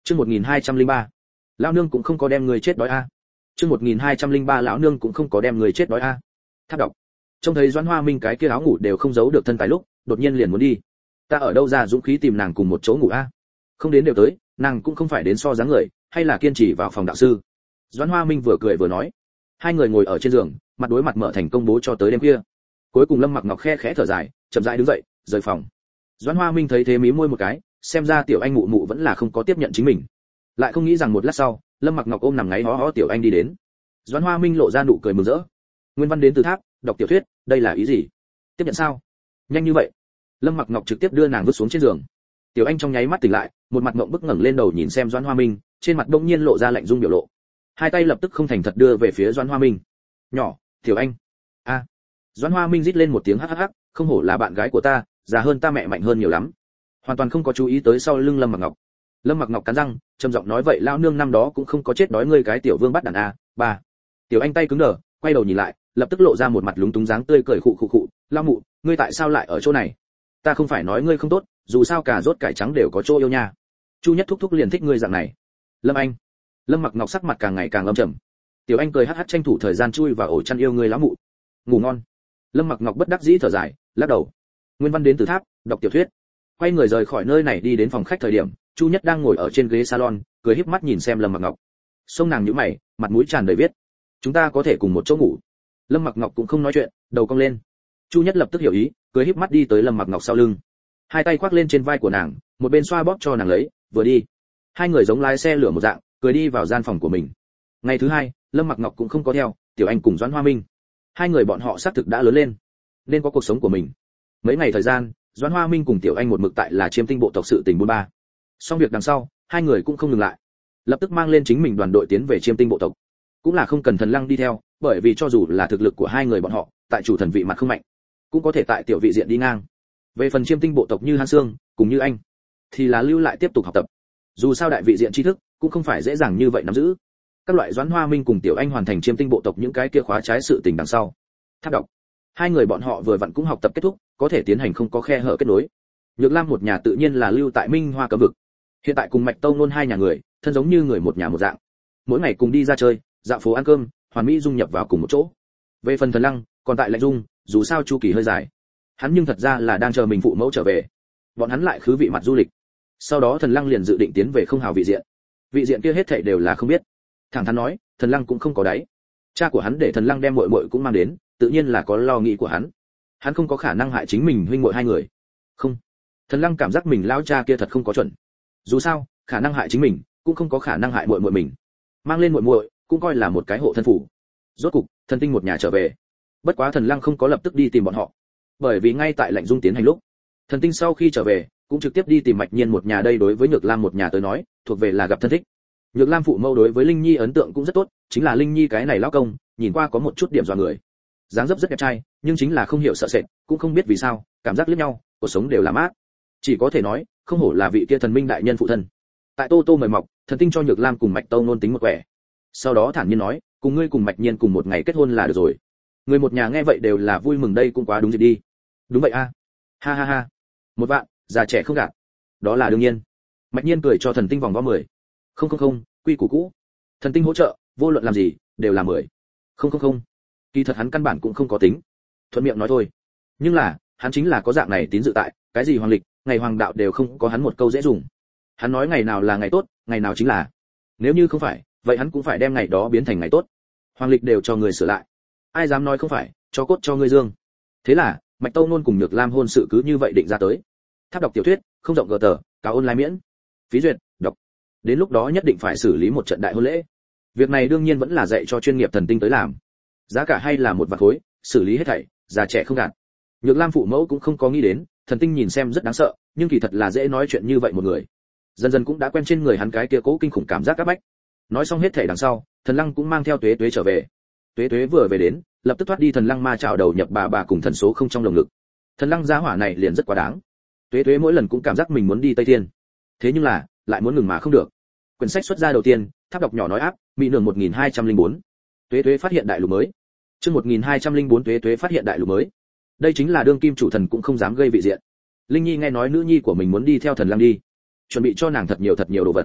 [SPEAKER 1] Chương một nghìn hai trăm lẻ ba. Lão nương cũng không có đem người chết đói a. Chương một nghìn hai trăm lẻ ba lão nương cũng không có đem người chết đói a. Tháp đọc. Trông thấy Doãn Hoa Minh cái kia áo ngủ đều không giấu được thân tài lúc, đột nhiên liền muốn đi. Ta ở đâu ra dũng khí tìm nàng cùng một chỗ ngủ a? Không đến đều tới, nàng cũng không phải đến so dáng người, hay là kiên trì vào phòng đạo sư. Doãn Hoa Minh vừa cười vừa nói. Hai người ngồi ở trên giường, mặt đối mặt mở thành công bố cho tới đêm khuya. Cuối cùng Lâm Mặc Ngọc khe khẽ thở dài, chậm rãi đứng dậy, rời phòng. Doãn Hoa Minh thấy thế mí môi một cái, xem ra tiểu anh mụ mụ vẫn là không có tiếp nhận chính mình. Lại không nghĩ rằng một lát sau, Lâm Mặc Ngọc ôm nằm ngáy hó hó tiểu anh đi đến. Doãn Hoa Minh lộ ra nụ cười mừng rỡ. Nguyên văn đến từ tháp, đọc tiểu thuyết, đây là ý gì? Tiếp nhận sao? Nhanh như vậy? Lâm Mặc Ngọc trực tiếp đưa nàng vứt xuống trên giường. Tiểu anh trong nháy mắt tỉnh lại, một mặt ngậm bức ngẩng lên đầu nhìn xem Doãn Hoa Minh, trên mặt đông nhiên lộ ra lạnh dung biểu lộ. Hai tay lập tức không thành thật đưa về phía Doãn Hoa Minh. Nhỏ, tiểu anh. A. À. Doãn Hoa Minh rít lên một tiếng hắc hắc hắc, không hổ là bạn gái của ta, già hơn ta mẹ mạnh hơn nhiều lắm. Hoàn toàn không có chú ý tới sau lưng Lâm Mặc Ngọc. Lâm Mặc Ngọc cắn răng, trầm giọng nói vậy lão nương năm đó cũng không có chết đói ngươi cái tiểu vương bắt đàn a. Ba. Tiểu anh tay cứng đờ, quay đầu nhìn lại, lập tức lộ ra một mặt lúng túng dáng tươi cười khụ khụ khụ, "Lão mụ, ngươi tại sao lại ở chỗ này? Ta không phải nói ngươi không tốt, dù sao cả rốt cải trắng đều có chỗ yêu nha. Chu Nhất thúc thúc liền thích ngươi dạng này." Lâm Anh. Lâm Mặc Ngọc sắc mặt càng ngày càng âm trầm. Tiểu anh cười hắc hắc tranh thủ thời gian chui vào ổ chăn yêu ngươi lão mụ. Ngủ ngon. Lâm Mặc Ngọc bất đắc dĩ thở dài, lắc đầu. Nguyên văn đến từ tháp, đọc tiểu thuyết. Quay người rời khỏi nơi này đi đến phòng khách thời điểm, Chu Nhất đang ngồi ở trên ghế salon, cười híp mắt nhìn xem Lâm Mặc Ngọc. Xông nàng nhíu mày, mặt mũi tràn đầy viết. Chúng ta có thể cùng một chỗ ngủ. Lâm Mặc Ngọc cũng không nói chuyện, đầu cong lên. Chu Nhất lập tức hiểu ý, cười híp mắt đi tới Lâm Mặc Ngọc sau lưng, hai tay khoác lên trên vai của nàng, một bên xoa bóp cho nàng lấy, vừa đi. Hai người giống lái xe lửa một dạng, cười đi vào gian phòng của mình. Ngày thứ hai, Lâm Mặc Ngọc cũng không có theo, Tiểu Anh cùng Doãn Hoa Minh. Hai người bọn họ xác thực đã lớn lên, nên có cuộc sống của mình. Mấy ngày thời gian, Doãn Hoa Minh cùng Tiểu Anh một mực tại là Chiêm Tinh bộ tộc sự tình buôn ba. Xong việc đằng sau, hai người cũng không ngừng lại, lập tức mang lên chính mình đoàn đội tiến về Chiêm Tinh bộ tộc. Cũng là không cần Thần Lăng đi theo, bởi vì cho dù là thực lực của hai người bọn họ, tại chủ thần vị mặt không mạnh, cũng có thể tại tiểu vị diện đi ngang. Về phần Chiêm Tinh bộ tộc như Hàn Sương, cùng như anh, thì là lưu lại tiếp tục học tập. Dù sao đại vị diện tri thức cũng không phải dễ dàng như vậy nắm giữ. Các loại Doãn Hoa Minh cùng Tiểu Anh hoàn thành Chiêm Tinh bộ tộc những cái kia khóa trái sự tình đằng sau. Tháp đọc. Hai người bọn họ vừa vặn cũng học tập kết thúc, có thể tiến hành không có khe hở kết nối. Nhược Lam một nhà tự nhiên là lưu tại Minh Hoa cấm vực. Hiện tại cùng Mạch Tâu Nôn hai nhà người, thân giống như người một nhà một dạng. Mỗi ngày cùng đi ra chơi, dạo phố ăn cơm, hoàn mỹ dung nhập vào cùng một chỗ. Về phần Thần Lăng, còn tại Lạnh Dung, dù sao chu kỳ hơi dài, hắn nhưng thật ra là đang chờ mình phụ mẫu trở về. Bọn hắn lại khứ vị mặt du lịch. Sau đó Thần Lăng liền dự định tiến về không hào vị diện. Vị diện kia hết thảy đều là không biết. Thẳng thắn nói, Thần Lăng cũng không có đáy. Cha của hắn để Thần Lăng đem muội muội cũng mang đến, tự nhiên là có lo nghĩ của hắn. Hắn không có khả năng hại chính mình huynh muội hai người. Không. Thần Lăng cảm giác mình lão cha kia thật không có chuẩn. Dù sao, khả năng hại chính mình, cũng không có khả năng hại muội muội mình. Mang lên muội muội, cũng coi là một cái hộ thân phủ. Rốt cục, Thần Tinh một nhà trở về. Bất quá Thần Lăng không có lập tức đi tìm bọn họ, bởi vì ngay tại Lạnh Dung tiến hành lúc, Thần Tinh sau khi trở về, cũng trực tiếp đi tìm Mạch Nhiên một nhà. Đây đối với Nhược Lam một nhà tới nói, thuộc về là gặp thân thích. Nhược Lam phụ mẫu đối với Linh Nhi ấn tượng cũng rất tốt, chính là Linh Nhi cái này lão công, nhìn qua có một chút điểm dọa người. Dáng dấp rất đẹp trai, nhưng chính là không hiểu sợ sệt, cũng không biết vì sao, cảm giác liếc nhau, cuộc sống đều là mát. Chỉ có thể nói, không hổ là vị kia thần minh đại nhân phụ thân. Tại Tô Tô mời mọc, Thần Tinh cho Nhược Lam cùng Mạch Tâu Nôn tính một quẻ. Sau đó thản nhiên nói, cùng ngươi cùng Mạch Nhiên cùng một ngày kết hôn là được rồi. Người một nhà nghe vậy đều là vui mừng, đây cũng quá đúng dịp đi. Đúng vậy a. Ha ha ha. Một vạn, già trẻ không gạt. Đó là đương nhiên. Mạch Nhiên cười cho Thần Tinh vòng vo mười. Không không không, quy củ cũ. Thần Tinh hỗ trợ, vô luận làm gì, đều là mười. Không không không. Kỳ thật hắn căn bản cũng không có tính. Thuận miệng nói thôi. Nhưng là, hắn chính là có dạng này tín dự tại, cái gì hoàng lịch, ngày hoàng đạo đều không có hắn một câu dễ dùng. Hắn nói ngày nào là ngày tốt, ngày nào chính là. Nếu như không phải, vậy hắn cũng phải đem ngày đó biến thành ngày tốt. Hoàng lịch đều cho người sửa lại. Ai dám nói không phải, cho cốt cho ngươi dương. Thế là, Mạch Tâu Nôn cùng Nhược Lam hôn sự cứ như vậy định ra tới. Tháp đọc tiểu thuyết, không rộng gờ tờ, cáo online miễn. Phí duyệt, đọc. Đến lúc đó nhất định phải xử lý một trận đại hôn lễ. Việc này đương nhiên vẫn là dạy cho chuyên nghiệp thần tinh tới làm. Giá cả hay là một vạn khối, xử lý hết thảy, già trẻ không gạt. Nhược Lam phụ mẫu cũng không có nghĩ đến, thần tinh nhìn xem rất đáng sợ, nhưng kỳ thật là dễ nói chuyện như vậy một người. Dần dần cũng đã quen trên người hắn cái kia cố kinh khủng cảm giác áp bách. Nói xong hết thảy đằng sau, Thần Lăng cũng mang theo Tuế Tuế trở về. Tuế Tuế vừa về đến, lập tức thoát đi Thần Lăng ma chảo đầu nhập bà bà cùng thần số không trong lồng ngực. Thần Lăng giá hỏa này liền rất quá đáng. Tuế Tuế mỗi lần cũng cảm giác mình muốn đi Tây Thiên, thế nhưng là lại muốn ngừng mà không được. Quyển sách xuất ra đầu tiên, Tháp đọc nhỏ nói áp, mỹ nương một nghìn hai trăm lẻ bốn. Tuế Tuế phát hiện đại lục mới. Chương một nghìn hai trăm lẻ bốn Tuế Tuế phát hiện đại lục mới. Đây chính là đương kim chủ thần cũng không dám gây vị diện. Linh Nhi nghe nói nữ nhi của mình muốn đi theo Thần Lăng đi, chuẩn bị cho nàng thật nhiều thật nhiều đồ vật.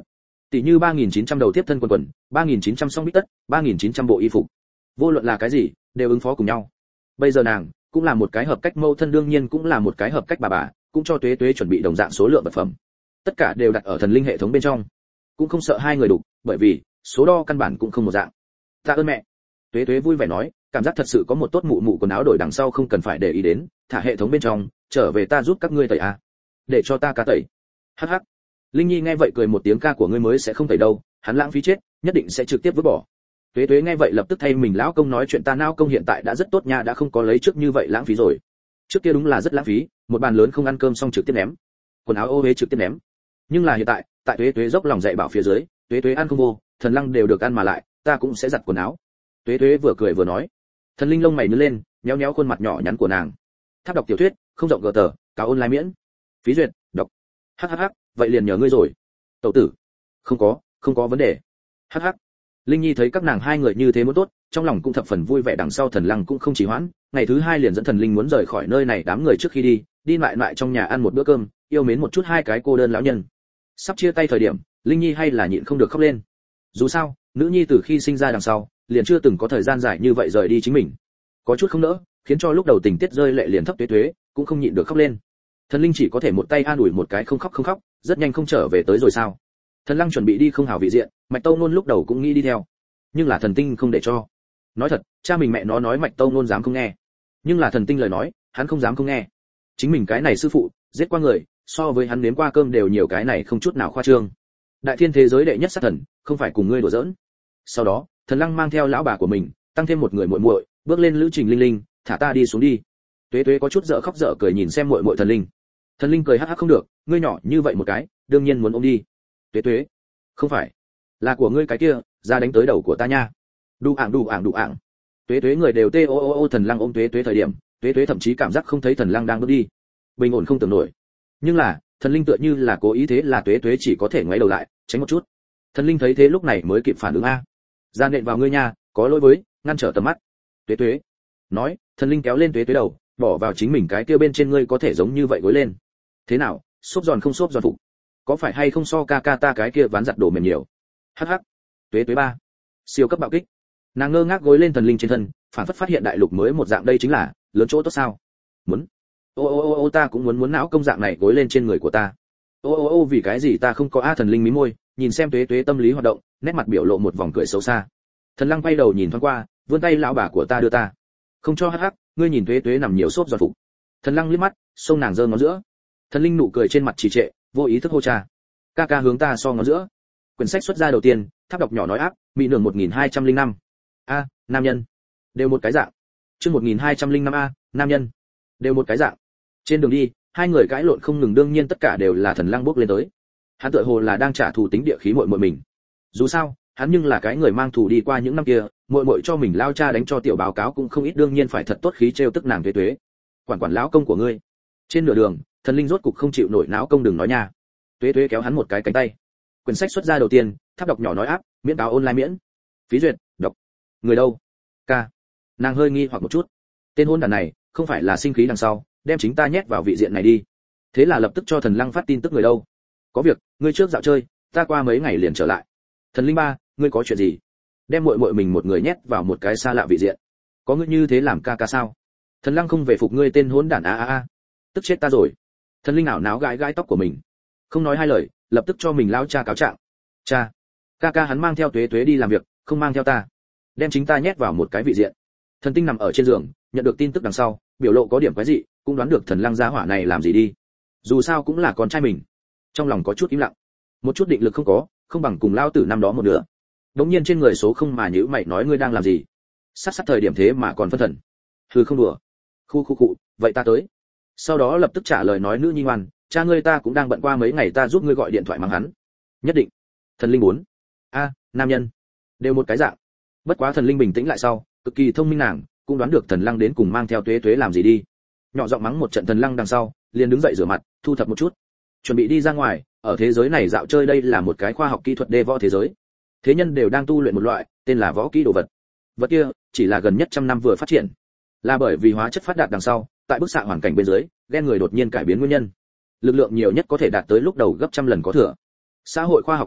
[SPEAKER 1] Tỷ như ba nghìn chín trăm đầu tiếp thân quần quần, ba nghìn chín trăm song bít tất, ba nghìn chín trăm bộ y phục. Vô luận là cái gì, đều ứng phó cùng nhau. Bây giờ nàng cũng là một cái hợp cách mâu thân, đương nhiên cũng là một cái hợp cách bà bà, cũng cho Tuế Tuế chuẩn bị đồng dạng số lượng vật phẩm. Tất cả đều đặt ở thần linh hệ thống bên trong, cũng không sợ hai người đục, bởi vì số đo căn bản cũng không một dạng. Tạ ơn mẹ. Tuế Tuế vui vẻ nói, cảm giác thật sự có một tốt mụ mụ quần áo đổi đằng sau không cần phải để ý đến, thả hệ thống bên trong, trở về ta giúp các ngươi tẩy à. Để cho ta ca tẩy. Hắc hắc. Linh Nhi nghe vậy cười một tiếng, ca của ngươi mới sẽ không tẩy đâu, hắn lãng phí chết, nhất định sẽ trực tiếp vứt bỏ. Tuế Tuế nghe vậy lập tức thay mình lão công nói chuyện, ta não công hiện tại đã rất tốt nha, đã không có lấy trước như vậy lãng phí rồi. Trước kia đúng là rất lãng phí, một bàn lớn không ăn cơm xong trực tiếp ném, quần áo ô uế trực tiếp ném. Nhưng là hiện tại, tại Tuế Tuế dốc lòng dạy bảo phía dưới, Tuế Tuế ăn không vô, thần lăng đều được ăn mà lại, ta cũng sẽ giặt quần áo. Tuế Tuế vừa cười vừa nói. Thần linh lông mày nhướng lên, nhéo nhéo khuôn mặt nhỏ nhắn của nàng. Tháp đọc tiểu thuyết, không rộng gờ tờ, cáo online miễn. Phí duyệt, đọc. Hắc hắc hắc, vậy liền nhờ ngươi rồi. Tẩu tử. Không có, không có vấn đề. Hắc hắc. Linh Nhi thấy các nàng hai người như thế muốn tốt, trong lòng cũng thập phần vui vẻ, đằng sau thần lăng cũng không trì hoãn, ngày thứ hai liền dẫn thần linh muốn rời khỏi nơi này, đám người trước khi đi, đi lại lại trong nhà ăn một bữa cơm, yêu mến một chút hai cái cô đơn lão nhân. Sắp chia tay thời điểm, Linh Nhi hay là nhịn không được khóc lên. Dù sao, nữ nhi từ khi sinh ra đằng sau, liền chưa từng có thời gian dài như vậy rời đi chính mình. Có chút không nỡ, khiến cho lúc đầu tình tiết rơi lệ liền thấp Tuế Tuế, cũng không nhịn được khóc lên. Thần linh chỉ có thể một tay an ủi một cái, không khóc không khóc, rất nhanh không trở về tới rồi sao? Thần lăng chuẩn bị đi không hảo vị diện, Mạch Tâu Nôn lúc đầu cũng nghĩ đi theo, nhưng là thần tinh không để cho. Nói thật, cha mình mẹ nó nói Mạch Tâu Nôn dám không nghe, nhưng là thần tinh lời nói, hắn không dám không nghe. Chính mình cái này sư phụ, giết qua người, so với hắn nếm qua cơm đều nhiều, cái này không chút nào khoa trương. Đại thiên thế giới đệ nhất sát thần, không phải cùng ngươi đùa giỡn. Sau đó, thần lăng mang theo lão bà của mình, tăng thêm một người muội muội, bước lên lữ trình linh linh, thả ta đi xuống đi. Tuế Tuế có chút dở khóc dở cười nhìn xem muội muội thần linh. Thần linh cười hắc hắc, không được, ngươi nhỏ như vậy một cái, đương nhiên muốn ôm đi. Tuế Tuế, không phải, là của ngươi cái kia, ra đánh tới đầu của ta nha. Đu ảng đu ảng đu ảng. Tuế Tuế người đều tê ô ô ô, thần lăng ôm Tuế Tuế thời điểm, Tuế Tuế thậm chí cảm giác không thấy thần lăng đang bước đi, bình ổn không tưởng nổi. Nhưng là, thần linh tựa như là cố ý, thế là Tuế Tuế chỉ có thể ngoái đầu lại, tránh một chút. Thần linh thấy thế lúc này mới kịp phản ứng, a, ra nện vào ngươi nha, có lỗi với, ngăn trở tầm mắt. Tuế Tuế nói, thần linh kéo lên Tuế Tuế đầu, bỏ vào chính mình cái kia bên trên, ngươi có thể giống như vậy gối lên. Thế nào, xốp giòn không xốp giòn phục, có phải hay không so ca ca ta cái kia ván giặt đồ mềm nhiều? Hắc hắc. Tuế Tuế ba, siêu cấp bạo kích. Nàng ngơ ngác gối lên thần linh trên thân, phản phất phát hiện đại lục mới một dạng, đây chính là lớn chỗ tốt sao? Muốn. Ô ô ô ô, ta cũng muốn muốn não công dạng này gối lên trên người của ta. Ô ô ô, vì cái gì ta không có? A, thần linh mí môi, nhìn xem Tuế Tuế tâm lý hoạt động, nét mặt biểu lộ một vòng cười xấu xa. Thần lăng quay đầu nhìn thoáng qua, vươn tay, lão bà của ta đưa ta. Không cho, hắc hắc, ngươi nhìn Tuế Tuế nằm nhiều xốp giòn phục. Thần lăng liếc mắt, xông nàng giơ ngón giữa. Thần linh nụ cười trên mặt trì trệ, vô ý thức hô cha. Ca ca hướng ta so ngón giữa. Quyển sách xuất ra đầu tiên, tháp đọc nhỏ nói áp, mỹ nương một nghìn hai trăm lẻ năm. A, nam nhân đều một cái dạng. Chương một nghìn hai trăm lẻ năm a, nam nhân đều một cái dạng. Trên đường đi, hai người cãi lộn không ngừng, đương nhiên tất cả đều là thần lăng bước lên tới. Hắn tựa hồ là đang trả thù tính địa khí muội muội mình. Dù sao, hắn nhưng là cái người mang thù đi qua những năm kia, muội muội cho mình lao cha đánh cho tiểu báo cáo cũng không ít, đương nhiên phải thật tốt khí trêu tức nàng Tuế Tuế. Quản quản lão công của ngươi. Trên nửa đường, thần linh rốt cục không chịu nổi não công, đừng nói nha. Tuế Tuế kéo hắn một cái cánh tay. Quyển sách xuất ra đầu tiên, tháp đọc nhỏ nói áp, miễn cáo online miễn. Phí duyệt, đọc. Người đâu? Ca. Nàng hơi nghi hoặc một chút. Tên hôn đàn này, không phải là sinh khí đằng sau, đem chính ta nhét vào vị diện này đi. Thế là lập tức cho thần lăng phát tin tức, người đâu? Có việc, ngươi trước dạo chơi, ta qua mấy ngày liền trở lại. Thần linh ba, ngươi có chuyện gì? Đem muội muội mình một người nhét vào một cái xa lạ vị diện. Có ngươi như thế làm ca ca sao? Thần lăng không về phục ngươi tên hỗn đản, a a a. Tức chết ta rồi. Thần linh ảo náo gãi gãi tóc của mình, không nói hai lời, lập tức cho mình lao cha cáo trạng. Cha, ca ca hắn mang theo Tuế Tuế đi làm việc, không mang theo ta, đem chính ta nhét vào một cái vị diện. Thần tinh nằm ở trên giường, nhận được tin tức đằng sau, biểu lộ có điểm quái dị, cũng đoán được thần lăng gia hỏa này làm gì đi. Dù sao cũng là con trai mình, trong lòng có chút im lặng, một chút định lực không có, không bằng cùng lao tử năm đó một nửa. Đống nhiên trên người số không mà nhữ mày nói, ngươi đang làm gì? Sát sát thời điểm thế mà còn phân thần. Hừ, không đùa. Khu khu cụ, vậy ta tới. Sau đó lập tức trả lời nói, nữ nhi ngoan, cha ngươi ta cũng đang bận, qua mấy ngày ta giúp ngươi gọi điện thoại mắng hắn. Nhất định. Thần linh bốn. A, nam nhân đều một cái dạng. Bất quá thần linh bình tĩnh lại sau, cực kỳ thông minh, nàng cũng đoán được thần lăng đến cùng mang theo Tuế Tuế làm gì đi. Nhỏ giọng mắng một trận thần lăng đằng sau, liền đứng dậy rửa mặt, thu thập một chút, chuẩn bị đi ra ngoài, ở thế giới này dạo chơi. Đây là một cái khoa học kỹ thuật đê võ thế giới. Thế nhân đều đang tu luyện một loại tên là võ kỹ đồ vật. Vật kia chỉ là gần nhất trăm năm vừa phát triển, là bởi vì hóa chất phát đạt đằng sau, tại bức xạ hoàn cảnh bên dưới, gen người đột nhiên cải biến nguyên nhân. Lực lượng nhiều nhất có thể đạt tới lúc đầu gấp trăm lần có thừa. Xã hội khoa học kỹ thuật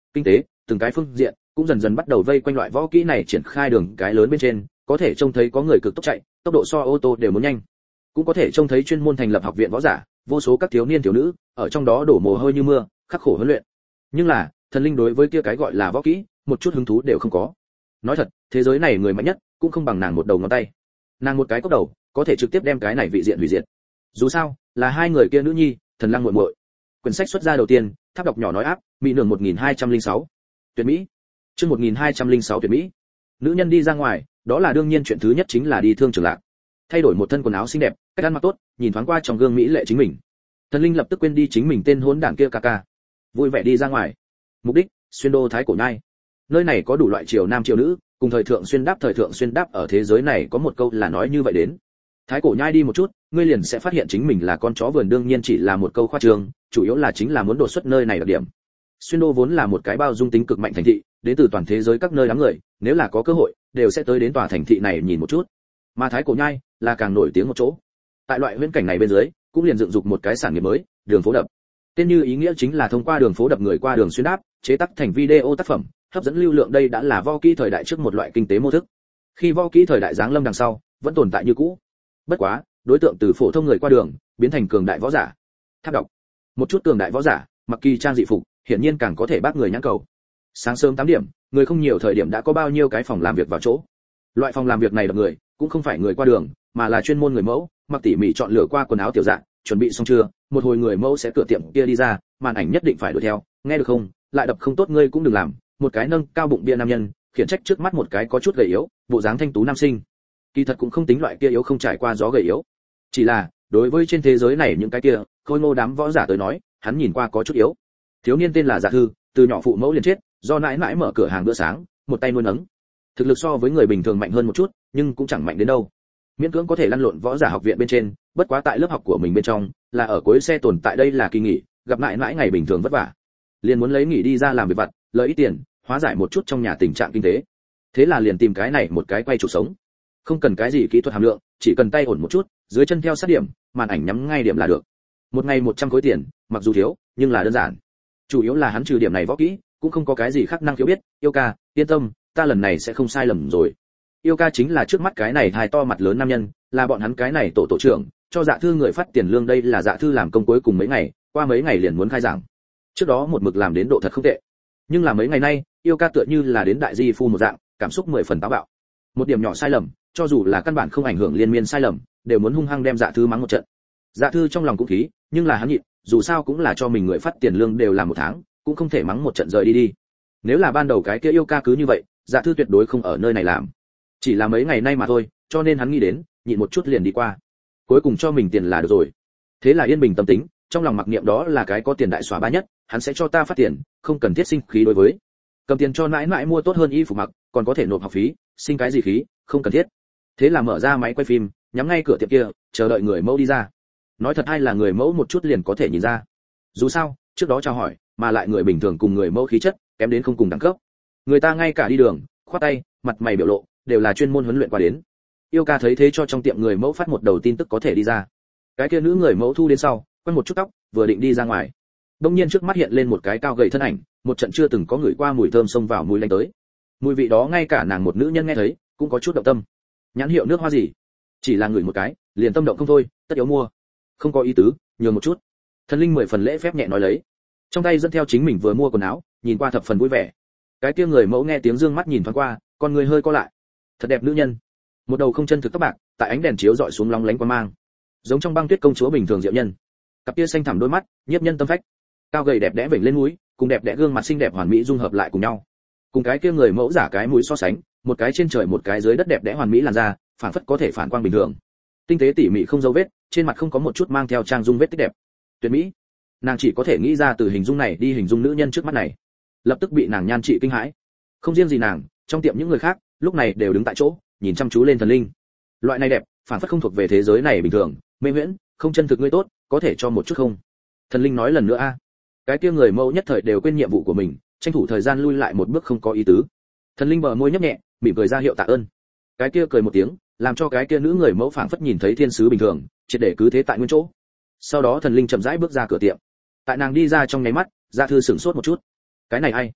[SPEAKER 1] kinh tế, từng cái phương diện cũng dần dần bắt đầu vây quanh loại võ kỹ này triển khai đường cái lớn bên trên, có thể trông thấy có người cực tốc chạy, tốc độ so ô tô đều muốn nhanh. Cũng có thể trông thấy chuyên môn thành lập học viện võ giả, vô số các thiếu niên thiếu nữ ở trong đó đổ mồ hôi như mưa, khắc khổ huấn luyện. Nhưng là, Thần Linh đối với kia cái gọi là võ kỹ, một chút hứng thú đều không có. Nói thật, thế giới này người mạnh nhất cũng không bằng nàng một đầu ngón tay. Nàng một cái cốc đầu, có thể trực tiếp đem cái này vị diện hủy diệt. Dù sao, là hai người kia nữ nhi, Thần Lăng muội muội. Quyển sách xuất ra đầu tiên, tháp đọc nhỏ nói áp, mỹ nương một nghìn hai trăm lẻ sáu. Tuyệt mỹ. Chương một nghìn hai trăm lẻ sáu tuyệt mỹ. Nữ nhân đi ra ngoài, đó là đương nhiên chuyện thứ nhất chính là đi thương trường lạc. Thay đổi một thân quần áo xinh đẹp, cách ăn mặc tốt, nhìn thoáng qua trong gương mỹ lệ chính mình. Thần Linh lập tức quên đi chính mình tên hỗn đản kia ca ca, vui vẻ đi ra ngoài. Mục đích, xuyên đô thái cổ nhai. Nơi này có đủ loại triều nam triều nữ, cùng thời thượng xuyên đáp thời thượng xuyên đáp ở thế giới này có một câu là nói như vậy đến. Thái cổ nhai đi một chút, ngươi liền sẽ phát hiện chính mình là con chó vườn, đương nhiên chỉ là một câu khoa trương, chủ yếu là chính là muốn đột xuất nơi này đặc điểm. Xuyên đô vốn là một cái bao dung tính cực mạnh thành thị, đến từ toàn thế giới các nơi đám người, nếu là có cơ hội, đều sẽ tới đến tòa thành thị này nhìn một chút. Mà thái cổ nhai là càng nổi tiếng một chỗ. Tại loại huyễn cảnh này bên dưới, cũng liền dựng dục một cái sản nghiệp mới, đường phố đập. Tên như ý nghĩa chính là thông qua đường phố đập người qua đường xuyên đáp, chế tác thành video tác phẩm, hấp dẫn lưu lượng, đây đã là võ kỹ thời đại trước một loại kinh tế mô thức. Khi võ kỹ thời đại giáng lâm đằng sau, vẫn tồn tại như cũ. Bất quá, đối tượng từ phổ thông người qua đường biến thành cường đại võ giả. Tháp đọc. Một chút cường đại võ giả, mặc kỳ trang dị phục, hiển nhiên càng có thể bắt người nhãn cầu. Sáng sớm tám điểm, người không nhiều thời điểm đã có bao nhiêu cái phòng làm việc vào chỗ. Loại phòng làm việc này đập người, cũng không phải người qua đường, mà là chuyên môn người mẫu, mặc tỉ mỉ chọn lựa qua quần áo tiểu dạng, chuẩn bị xong chưa, một hồi người mẫu sẽ cửa tiệm kia đi ra, màn ảnh nhất định phải đuổi theo, nghe được không, lại đập không tốt ngươi cũng đừng làm. Một cái nâng cao bụng bia nam nhân, khiển trách trước mắt một cái có chút gầy yếu, bộ dáng thanh tú nam sinh. Kỳ thật cũng không tính loại kia yếu không trải qua gió gầy yếu, chỉ là đối với trên thế giới này những cái kia khôi ngô đám võ giả tới nói, hắn nhìn qua có chút yếu. Thiếu niên tên là Dạ Thư, từ nhỏ phụ mẫu liền chết, do nãi nãi mở cửa hàng bữa sáng, một tay nuôi nấng. Thực lực so với người bình thường mạnh hơn một chút, nhưng cũng chẳng mạnh đến đâu. Miễn cưỡng có thể lăn lộn võ giả học viện bên trên, bất quá tại lớp học của mình bên trong, là ở cuối xe tồn tại đây là kỳ nghỉ, gặp nãi nãi ngày bình thường vất vả, liền muốn lấy nghỉ đi ra làm việc vặt, lợi ít tiền, hóa giải một chút trong nhà tình trạng kinh tế. Thế là liền tìm cái này một cái quay trụ sống. Không cần cái gì kỹ thuật hàm lượng, chỉ cần tay ổn một chút, dưới chân theo sát điểm, màn ảnh nhắm ngay điểm là được. Một ngày một trăm khối tiền, mặc dù thiếu, nhưng là đơn giản. Chủ yếu là hắn trừ điểm này võ kỹ, cũng không có cái gì khác năng khiếu biết. Yêu ca, yên tâm, ta lần này sẽ không sai lầm rồi. Yêu ca chính là trước mắt cái này hai to mặt lớn nam nhân, là bọn hắn cái này tổ tổ trưởng, cho Dạ Thư người phát tiền lương, đây là Dạ Thư làm công cuối cùng mấy ngày, qua mấy ngày liền muốn khai giảng. Trước đó một mực làm đến độ thật không tệ. Nhưng là mấy ngày nay, Yêu ca tựa như là đến đại di phu một dạng, cảm xúc mười phần táo bạo. Một điểm nhỏ sai lầm, cho dù là căn bản không ảnh hưởng liên miên sai lầm, đều muốn hung hăng đem Dạ Thư mắng một trận. Dạ Thư trong lòng cũng khí, nhưng là hắn nhịn, dù sao cũng là cho mình người phát tiền lương đều làm một tháng, cũng không thể mắng một trận rời đi đi. Nếu là ban đầu cái kia Yêu ca cứ như vậy, Dạ Thư tuyệt đối không ở nơi này làm. Chỉ là mấy ngày nay mà thôi, cho nên hắn nghĩ đến, nhịn một chút liền đi qua. Cuối cùng cho mình tiền là được rồi. Thế là yên bình tâm tính, trong lòng mặc niệm đó là cái có tiền đại xóa ba nhất, hắn sẽ cho ta phát tiền, không cần thiết sinh khí đối với. Cầm tiền cho mãi mãi mua tốt hơn y phục mặc, còn có thể nộp học phí, sinh cái gì khí, không cần thiết. Thế là mở ra máy quay phim, nhắm ngay cửa tiệm kia, chờ đợi người mẫu đi ra. Nói thật hay là người mẫu một chút liền có thể nhìn ra. Dù sao, trước đó chào hỏi, mà lại người bình thường cùng người mẫu khí chất kém đến không cùng đẳng cấp. Người ta ngay cả đi đường, khoát tay, mặt mày biểu lộ, đều là chuyên môn huấn luyện qua đến. Yêu ca thấy thế cho trong tiệm người mẫu phát một đầu tin tức có thể đi ra. Cái kia nữ người mẫu thu đến sau, quay một chút tóc, vừa định đi ra ngoài. Đông nhiên trước mắt hiện lên một cái cao gầy thân ảnh, một trận chưa từng có người qua mùi thơm xông vào mũi lanh tới. Mùi vị đó ngay cả nàng một nữ nhân nghe thấy, cũng có chút động tâm. Nhãn hiệu nước hoa gì? Chỉ là ngửi một cái, liền tâm động không thôi, tất yếu mua. Không có ý tứ, nhường một chút. Thần Linh mười phần lễ phép nhẹ nói lấy. Trong tay dẫn theo chính mình vừa mua quần áo, nhìn qua thập phần vui vẻ. Cái kia người mẫu nghe tiếng dương mắt nhìn thoáng qua, con người hơi co lại. Thật đẹp nữ nhân. Một đầu không chân thực tóc bạc, tại ánh đèn chiếu rọi xuống long lánh quang mang, giống trong băng tuyết công chúa bình thường diệu nhân. Cặp kia xanh thẳm đôi mắt, nhiếp nhân tâm phách. Cao gầy đẹp đẽ vểnh lên mũi, cùng đẹp đẽ gương mặt xinh đẹp hoàn mỹ dung hợp lại cùng nhau. Cùng cái kia người mẫu giả cái mũi so sánh, một cái trên trời một cái dưới đất đẹp đẽ hoàn mỹ làn da, phản phất có thể phản quang bình thường. Tinh tế tỉ mỉ không dấu vết, trên mặt không có một chút mang theo trang dung vết tích đẹp. Tuyệt mỹ. Nàng chỉ có thể nghĩ ra từ hình dung này đi hình dung nữ nhân trước mắt này. Lập tức bị nàng nhan trị kinh hãi. Không riêng gì nàng, trong tiệm những người khác, lúc này đều đứng tại chỗ, nhìn chăm chú lên Thần Linh. Loại này đẹp, phản phất không thuộc về thế giới này bình thường, mê huyễn, không chân thực ngươi tốt, có thể cho một chút không? Thần Linh nói lần nữa a. Cái kia người mẫu nhất thời đều quên nhiệm vụ của mình, tranh thủ thời gian lui lại một bước không có ý tứ. Thần Linh bờ môi nhấp nhẹ, mỉm cười ra hiệu tạ ơn. Cái kia cười một tiếng, làm cho cái kia nữ người mẫu phảng phất nhìn thấy thiên sứ bình thường, triệt để cứ thế tại nguyên chỗ. Sau đó Thần Linh chậm rãi bước ra cửa tiệm. Tại nàng đi ra trong nháy mắt, Dạ Thư sửng sốt một chút. Cái này ai?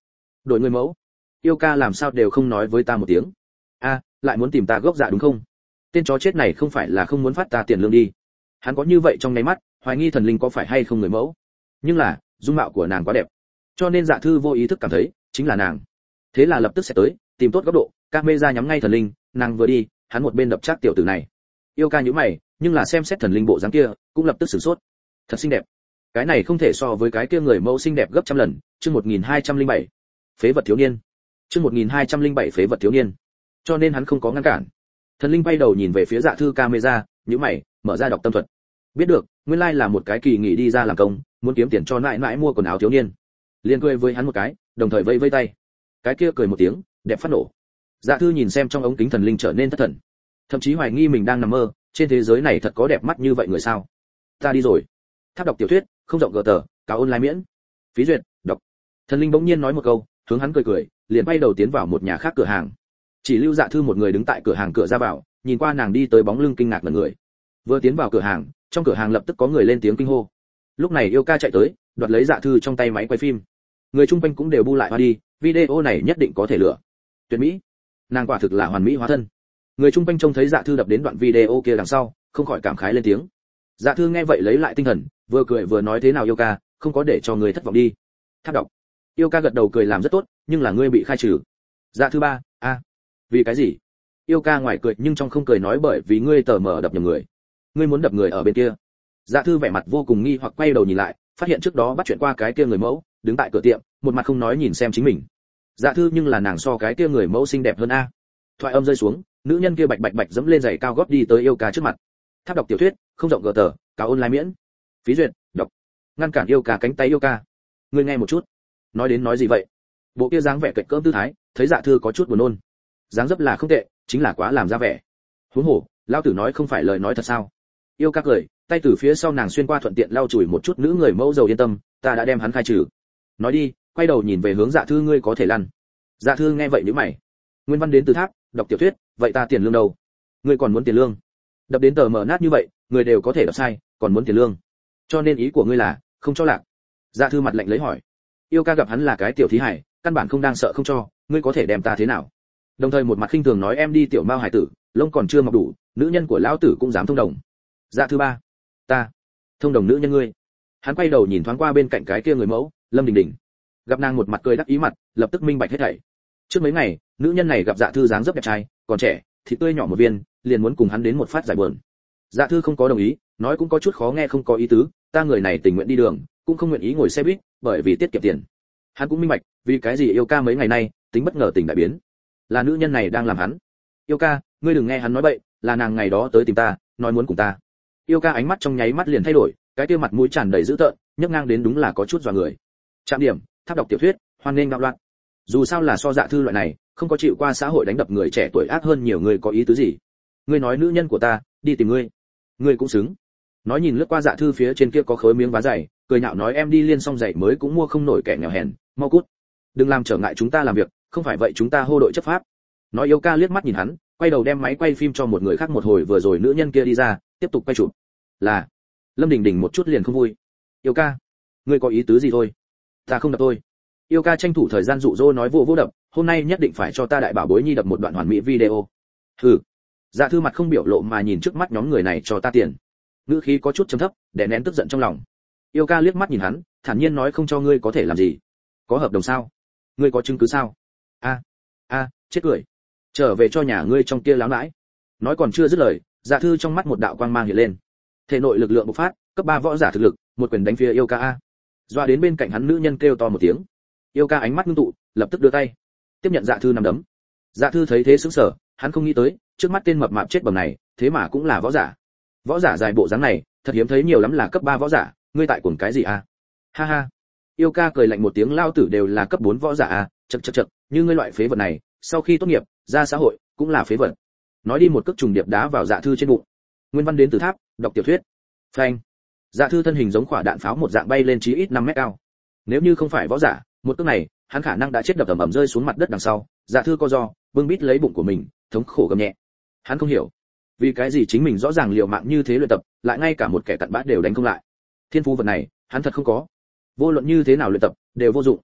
[SPEAKER 1] Đổi người mẫu? Yêu ca làm sao đều không nói với ta một tiếng. A, lại muốn tìm ta gốc dạ đúng không? Tên chó chết này không phải là không muốn phát ta tiền lương đi. Hắn có như vậy trong nháy mắt, hoài nghi thần linh có phải hay không người mẫu. Nhưng là, dung mạo của nàng quá đẹp, cho nên Dạ Thư vô ý thức cảm thấy chính là nàng. Thế là lập tức sẽ tới, tìm tốt góc độ, camera nhắm ngay thần linh, nàng vừa đi, hắn một bên đập chắc tiểu tử này. Yêu ca nhíu mày, nhưng là xem xét thần linh bộ dáng kia, cũng lập tức sửng sốt. Thật xinh đẹp. Cái này không thể so với cái kia người mẫu xinh đẹp gấp trăm lần. Chương một nghìn hai trăm lẻ bảy. Phế vật thiếu niên. Chương một nghìn hai trăm lẻ bảy phế vật thiếu niên. Cho nên hắn không có ngăn cản. Thần linh bay đầu nhìn về phía Dạ Thư camera, nhíu mày, mở ra đọc tâm thuật. Biết được, nguyên lai là một cái kỳ nghỉ đi ra làm công, muốn kiếm tiền cho nãi nãi mua quần áo thiếu niên. Liền cười với hắn một cái, đồng thời vây vây tay. Cái kia cười một tiếng, đẹp phát nổ. Dạ Thư nhìn xem trong ống kính thần linh trở nên thất thần, thậm chí hoài nghi mình đang nằm mơ, trên thế giới này thật có đẹp mắt như vậy người sao? Ta đi rồi. Tháp đọc tiểu thuyết, không rộng gờ tờ, cáo online miễn. Phí duyệt, đọc. Thần linh bỗng nhiên nói một câu, hướng hắn cười cười, liền bay đầu tiến vào một nhà khác cửa hàng. Chỉ lưu Dạ Thư một người đứng tại cửa hàng cửa ra vào, nhìn qua nàng đi tới bóng lưng kinh ngạc ngẩn người. Vừa tiến vào cửa hàng, trong cửa hàng lập tức có người lên tiếng kinh hô. Lúc này Yêu ca chạy tới, đoạt lấy Dạ Thư trong tay máy quay phim. Người chung quanh cũng đều bu lại hoa đi, video này nhất định có thể lựa. Tuyệt mỹ. Nàng quả thực là hoàn mỹ hóa thân. Người chung quanh trông thấy Dạ Thư đập đến đoạn video kia đằng sau, không khỏi cảm khái lên tiếng. Dạ Thư nghe vậy lấy lại tinh thần, vừa cười vừa nói thế nào Yêu ca, không có để cho người thất vọng đi. Tháp đọc. Yêu ca gật đầu cười làm rất tốt, nhưng là ngươi bị khai trừ. Dạ Thư ba, a, à, vì cái gì? Yêu ca ngoài cười nhưng trong không cười nói bởi vì ngươi tờ mở đập nhầm người. Ngươi muốn đập người ở bên kia. Dạ Thư vẻ mặt vô cùng nghi hoặc quay đầu nhìn lại, phát hiện trước đó bắt chuyện qua cái kia người mẫu, đứng tại cửa tiệm, một mặt không nói nhìn xem chính mình. Dạ Thư nhưng là nàng so cái kia người mẫu xinh đẹp hơn a. Thoại âm rơi xuống, nữ nhân kia bạch bạch bạch dẫm lên giày cao gót đi tới Yêu ca trước mặt. Tháp đọc tiểu thuyết, không rộng gờ tờ, cáo online miễn. Phí duyệt, đọc. Ngăn cản Yêu ca cánh tay Yêu ca. Ngươi nghe một chút. Nói đến nói gì vậy? Bộ kia dáng vẻ cạnh cỡm tư thái, thấy Dạ Thư có chút buồn nôn. Dáng dấp là không tệ, chính là quá làm ra vẻ. Huống hồ, lão tử nói không phải lời nói thật sao? Yêu ca cười, tay từ phía sau nàng xuyên qua thuận tiện lau chùi một chút nữ người mẫu dầu yên tâm, ta đã đem hắn khai trừ. Nói đi, quay đầu nhìn về hướng Dạ Thư ngươi có thể lăn. Dạ Thư nghe vậy nhíu mày. Nguyên văn đến từ tháp, đọc tiểu thuyết, vậy ta tiền lương đâu? Ngươi còn muốn tiền lương? Đập đến tờ mở nát như vậy, người đều có thể đọc sai, còn muốn tiền lương. Cho nên ý của ngươi là không cho lạc. Dạ Thư mặt lạnh lấy hỏi. Yêu ca gặp hắn là cái tiểu thí hải, căn bản không đang sợ không cho, ngươi có thể đem ta thế nào? Đồng thời một mặt khinh thường nói em đi tiểu mao hải tử, lông còn chưa mọc đủ, nữ nhân của lão tử cũng dám thông đồng. Dạ Thư ba, ta thông đồng nữ nhân ngươi? Hắn quay đầu nhìn thoáng qua bên cạnh cái kia người mẫu, Lâm Đình Đình. Gặp nàng một mặt cười đắc ý mặt, lập tức minh bạch hết thảy. Trước mấy ngày, nữ nhân này gặp Dạ Thư dáng dấp đẹp trai, còn trẻ, thịt tươi nhỏ một viên, liền muốn cùng hắn đến một phát giải buồn. Dạ Thư không có đồng ý, nói cũng có chút khó nghe không có ý tứ, ta người này tình nguyện đi đường, cũng không nguyện ý ngồi xe buýt, bởi vì tiết kiệm tiền. Hắn cũng minh bạch, vì cái gì Yêu ca mấy ngày nay, tính bất ngờ tình đại biến. Là nữ nhân này đang làm hắn. Yêu ca, ngươi đừng nghe hắn nói bậy, là nàng ngày đó tới tìm ta, nói muốn cùng ta. Yêu ca ánh mắt trong nháy mắt liền thay đổi, cái kia mặt mũi tràn đầy dữ tợn, nhấc ngang đến đúng là có chút dọa người. Trạm điểm, tháp đọc tiểu thuyết, hoan nghênh đạo loạn. Dù sao là so Dạ Thư loại này, không có chịu qua xã hội đánh đập người trẻ tuổi ác hơn nhiều người có ý tứ gì. Ngươi nói nữ nhân của ta, đi tìm ngươi. Ngươi cũng xứng. Nói nhìn lướt qua Dạ Thư phía trên kia có khối miếng vá dày, cười nhạo nói em đi liên xong giày mới cũng mua không nổi kẻ nghèo hèn, mau cút. Đừng làm trở ngại chúng ta làm việc, không phải vậy chúng ta hô đội chấp pháp. Nói Yêu ca liếc mắt nhìn hắn, quay đầu đem máy quay phim cho một người khác một hồi vừa rồi nữ nhân kia đi ra, tiếp tục quay chụp. Là Lâm Đình Đình một chút liền không vui. Yêu ca, ngươi có ý tứ gì thôi? Ta không đập thôi. Yêu ca tranh thủ thời gian dụ dỗ nói vô vô đập, hôm nay nhất định phải cho ta đại bảo bối nhi đập một đoạn hoàn mỹ video. Hừ. Dạ Thư mặt không biểu lộ mà nhìn trước mắt nhóm người này cho ta tiền. Ngữ khí có chút trầm thấp, đè nén tức giận trong lòng. Yêu ca liếc mắt nhìn hắn, thản nhiên nói không cho ngươi có thể làm gì. Có hợp đồng sao? Ngươi có chứng cứ sao? A, a, chết cười. Trở về cho nhà ngươi trong kia láo nãi. Nói còn chưa dứt lời, Dạ Thư trong mắt một đạo quang mang hiện lên. Thể nội lực lượng bộc phát, cấp ba võ giả thực lực, một quyền đánh phía Yêu ca a. Doa đến bên cạnh hắn nữ nhân kêu to một tiếng. Yêu ca ánh mắt ngưng tụ, lập tức đưa tay tiếp nhận Dạ Thư nắm đấm. Dạ Thư thấy thế sững sờ, hắn không nghĩ tới, trước mắt tên mập mạp chết bầm này, thế mà cũng là võ giả. Võ giả dài bộ dáng này, thật hiếm thấy nhiều lắm là cấp ba võ giả, ngươi tại cuồng cái gì a? Ha ha. Yêu ca cười lạnh một tiếng lao tử đều là cấp bốn võ giả a, chậc chậc chậc, như ngươi loại phế vật này, sau khi tốt nghiệp, ra xã hội, cũng là phế vật. Nói đi một cước trùng điệp đá vào Dạ Thư trên bụng. Nguyên văn đến từ tháp, đọc tiểu thuyết. Phanh. Dạ Thư thân hình giống quả đạn pháo một dạng bay lên chí ít năm mét cao. Nếu như không phải võ giả, một cước này, hắn khả năng đã chết đập ầm ầm rơi xuống mặt đất đằng sau. Dạ Thư co do, bưng bít lấy bụng của mình, thống khổ gầm nhẹ. Hắn không hiểu, vì cái gì chính mình rõ ràng liều mạng như thế luyện tập, lại ngay cả một kẻ cặn bã đều đánh không lại. Thiên phú vật này, hắn thật không có. Vô luận như thế nào luyện tập, đều vô dụng.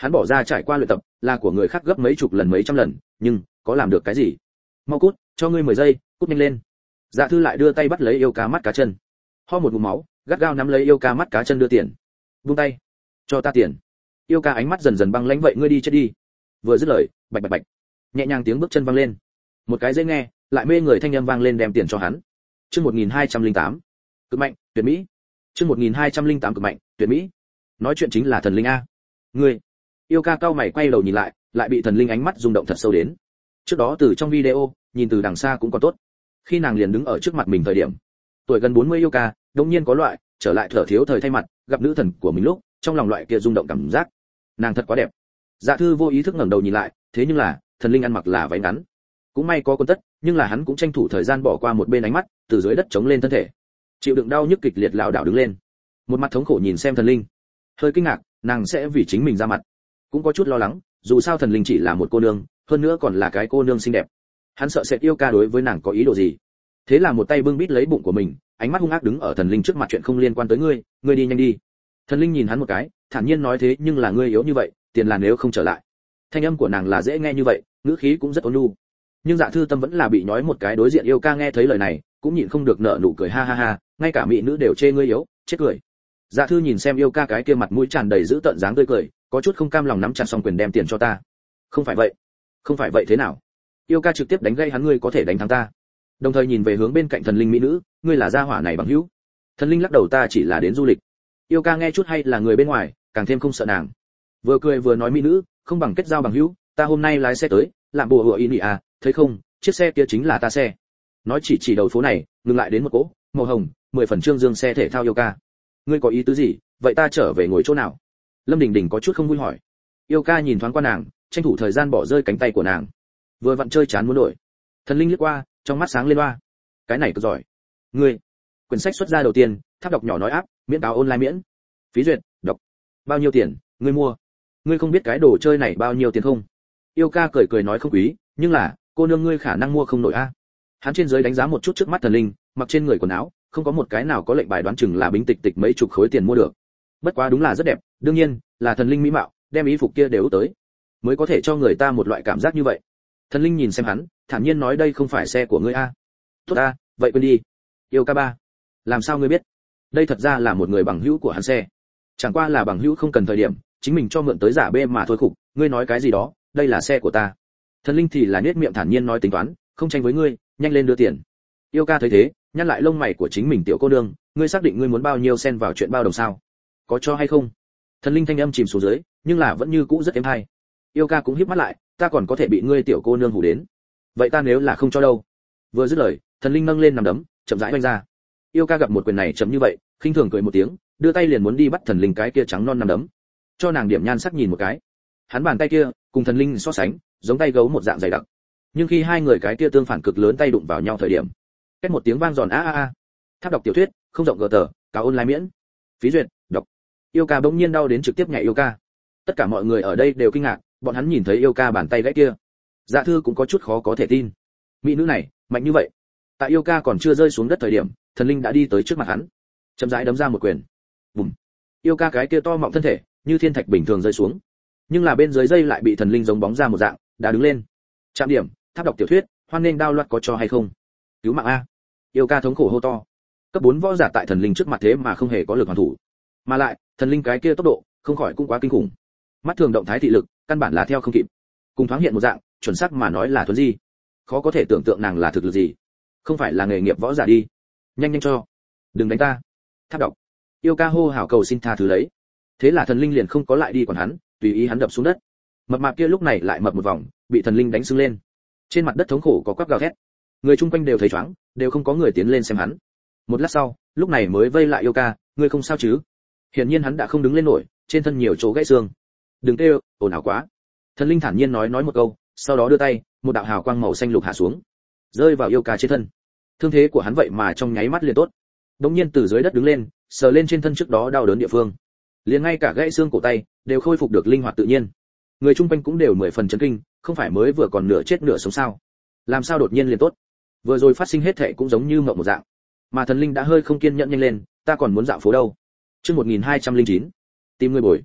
[SPEAKER 1] Hắn bỏ ra trải qua luyện tập, là của người khác gấp mấy chục lần mấy trăm lần, nhưng có làm được cái gì? Mau cút, cho ngươi mười giây, cút nhanh lên. Dạ Thư lại đưa tay bắt lấy yêu ca mắt cá chân. Ho một ngụm máu, gắt gao nắm lấy yêu ca mắt cá chân đưa tiền. Buông tay, cho ta tiền. Yêu ca ánh mắt dần dần băng lãnh, vậy ngươi đi chết đi. Vừa dứt lời, bạch bạch bạch, nhẹ nhàng tiếng bước chân vang lên. Một cái dễ nghe, lại mê người thanh âm vang lên đem tiền cho hắn. Chương một nghìn hai trăm lẻ tám. Cực mạnh, tuyệt mỹ. Chương một nghìn hai trăm lẻ tám cực mạnh, tuyệt mỹ. Nói chuyện chính là thần linh a. Ngươi. Yêu ca cao mày quay đầu nhìn lại, lại bị thần linh ánh mắt rung động thật sâu đến. Trước đó từ trong video, nhìn từ đằng xa cũng còn tốt. Khi nàng liền đứng ở trước mặt mình thời điểm, tuổi gần bốn mươi yêu ca, đột nhiên có loại trở lại thở thiếu thời thay mặt, gặp nữ thần của mình lúc, trong lòng loại kia rung động cảm giác. Nàng thật quá đẹp. Dạ Thư vô ý thức ngẩng đầu nhìn lại, thế nhưng là, thần linh ăn mặc là váy ngắn. Cũng may có quần tất, nhưng là hắn cũng tranh thủ thời gian bỏ qua một bên ánh mắt, từ dưới đất chống lên thân thể. Chịu đựng đau nhức kịch liệt lảo đảo đứng lên. Một mặt thống khổ nhìn xem thần linh. Hơi kinh ngạc, nàng sẽ vì chính mình ra mặt. Cũng có chút lo lắng, dù sao thần linh chỉ là một cô nương, hơn nữa còn là cái cô nương xinh đẹp. Hắn sợ sẽ yêu ca đối với nàng có ý đồ gì. Thế là một tay bưng bít lấy bụng của mình, ánh mắt hung ác đứng ở thần linh trước mặt, chuyện không liên quan tới ngươi, ngươi đi nhanh đi. Thần linh nhìn hắn một cái, thản nhiên nói thế nhưng là ngươi yếu như vậy, tiền là nếu không trở lại. Thanh âm của nàng là dễ nghe như vậy, ngữ khí cũng rất ôn nhu. Nhưng Dạ Thư tâm vẫn là bị nhói một cái, đối diện yêu ca nghe thấy lời này, cũng nhịn không được nở nụ cười ha ha ha, ngay cả mỹ nữ đều chê ngươi yếu, chết cười. Dạ Thư nhìn xem yêu ca cái kia mặt mũi tràn đầy dữ tợn dáng tươi cười, có chút không cam lòng nắm chặt song quyền đem tiền cho ta. Không phải vậy, không phải vậy thế nào? Yêu ca trực tiếp đánh gây hắn, ngươi có thể đánh thắng ta. Đồng thời nhìn về hướng bên cạnh thần linh mỹ nữ, ngươi là gia hỏa này bằng hữu? Thần linh lắc đầu, ta chỉ là đến du lịch. Yêu ca nghe chút hay là người bên ngoài, càng thêm không sợ nàng. Vừa cười vừa nói mỹ nữ, không bằng kết giao bằng hữu, ta hôm nay lái xe tới, làm bùa hựa ý à, thấy không, chiếc xe kia chính là ta xe. Nói chỉ chỉ đầu phố này, ngừng lại đến một cỗ màu hồng, mười phần trương dương xe thể thao yêu ca. Ngươi có ý tứ gì, vậy ta trở về ngồi chỗ nào? Lâm Đình Đình có chút không vui hỏi. Yêu ca nhìn thoáng qua nàng, tranh thủ thời gian bỏ rơi cánh tay của nàng. Vừa vặn chơi chán muốn đổi. Thần linh liếc qua, trong mắt sáng lên loa. Cái này cực giỏi. Ngươi. Quyển sách xuất ra đầu tiên, tháp đọc nhỏ nói áp, miễn cáo online miễn. Phí duyệt, đọc. Bao nhiêu tiền, ngươi mua? Ngươi không biết cái đồ chơi này bao nhiêu tiền không? Yêu ca cười cười nói không quý, nhưng là, cô nương ngươi khả năng mua không nổi a. Hắn trên dưới đánh giá một chút trước mắt thần linh, mặc trên người quần áo, không có một cái nào có lệnh bài, đoán chừng là bính tịch tịch mấy chục khối tiền mua được. Bất quá đúng là rất đẹp, đương nhiên, là thần linh mỹ mạo, đem ý phục kia đều tới, mới có thể cho người ta một loại cảm giác như vậy. Thần linh nhìn xem hắn, thản nhiên nói đây không phải xe của ngươi a. Tốt a, vậy quên đi. Yêu ca ba, làm sao ngươi biết? Đây thật ra là một người bằng hữu của hắn xe. Chẳng qua là bằng hữu không cần thời điểm, chính mình cho mượn tới giả bê mà thôi khục, ngươi nói cái gì đó, đây là xe của ta. Thần linh thì là nết miệng thản nhiên nói tính toán, không tranh với ngươi, nhanh lên đưa tiền. Yêu ca thấy thế, nhăn lại lông mày của chính mình, tiểu cô nương, ngươi xác định ngươi muốn bao nhiêu xen vào chuyện bao đồng sao? Có cho hay không? Thần linh thanh âm chìm xuống dưới, nhưng là vẫn như cũ rất êm hay. Yêu ca cũng híp mắt lại, ta còn có thể bị ngươi tiểu cô nương hù đến. Vậy ta nếu là không cho đâu? Vừa dứt lời, thần linh nâng lên nằm đấm, chậm rãi vung ra. Yêu ca gặp một quyền này chấm như vậy, khinh thường cười một tiếng, đưa tay liền muốn đi bắt thần linh cái kia trắng non nằm đấm. Cho nàng điểm nhan sắc nhìn một cái. Hắn bàn tay kia, cùng thần linh so sánh, giống tay gấu một dạng dày đặc. Nhưng khi hai người cái kia tương phản cực lớn tay đụng vào nhau thời điểm, két một tiếng vang giòn a a a. Tháp đọc tiểu thuyết, không rộng gờ tờ, cáo online miễn. Phí duyệt, đọc. Yêu ca bỗng nhiên đau đến trực tiếp nhảy yêu ca. Tất cả mọi người ở đây đều kinh ngạc, bọn hắn nhìn thấy yêu ca bàn tay gãy kia. Dạ Thư cũng có chút khó có thể tin. Mỹ nữ này, mạnh như vậy. Tại yêu ca còn chưa rơi xuống đất thời điểm, thần linh đã đi tới trước mặt hắn, chậm rãi đấm ra một quyền. Bùm. Yêu ca cái kia to mọng thân thể, như thiên thạch bình thường rơi xuống. Nhưng là bên dưới dây lại bị thần linh giống bóng ra một dạng, đã đứng lên. Trạm điểm, tháp đọc tiểu thuyết, hoan nên đao loạt có cho hay không? Cứu mạng a. Yêu ca thống khổ hô to. Cấp bốn võ giả tại thần linh trước mặt thế mà không hề có lực hoàn thủ. Mà lại, thần linh cái kia tốc độ, không khỏi cũng quá kinh khủng. Mắt thường động thái thị lực, căn bản là theo không kịp. Cùng thoáng hiện một dạng, chuẩn xác mà nói là thuần di. Khó có thể tưởng tượng nàng là thực lực gì. Không phải là nghề nghiệp võ giả đi. Nhanh nhanh cho. Đừng đánh ta. Tháp đọc. Yêu ca hô hào cầu xin tha thứ lấy. Thế là thần linh liền không có lại đi còn hắn, tùy ý hắn đập xuống đất. Mập mạp kia lúc này lại mập một vòng, bị thần linh đánh sưng lên. Trên mặt đất thống khổ có quắc gào thét. Người chung quanh đều thấy choáng, đều không có người tiến lên xem hắn. Một lát sau, lúc này mới vây lại yêu ca, ngươi không sao chứ? Hiển nhiên hắn đã không đứng lên nổi, trên thân nhiều chỗ gãy xương. Đừng kêu, ồn ào quá. Thần linh thản nhiên nói nói một câu, sau đó đưa tay, một đạo hào quang màu xanh lục hạ xuống, rơi vào yêu ca trên thân. Thương thế của hắn vậy mà trong nháy mắt liền tốt. Đống nhiên từ dưới đất đứng lên, sờ lên trên thân trước đó đau đớn địa phương, liền ngay cả gãy xương cổ tay đều khôi phục được linh hoạt tự nhiên. Người chung quanh cũng đều mười phần chấn kinh, không phải mới vừa còn nửa chết nửa sống sao? Làm sao đột nhiên liền tốt? Vừa rồi phát sinh hết thảy cũng giống như mộng một dạng. Mà thần linh đã hơi không kiên nhẫn, nhanh lên, ta còn muốn dạo phố đâu. Chương một nghìn hai trăm lẻ chín, tìm người bồi.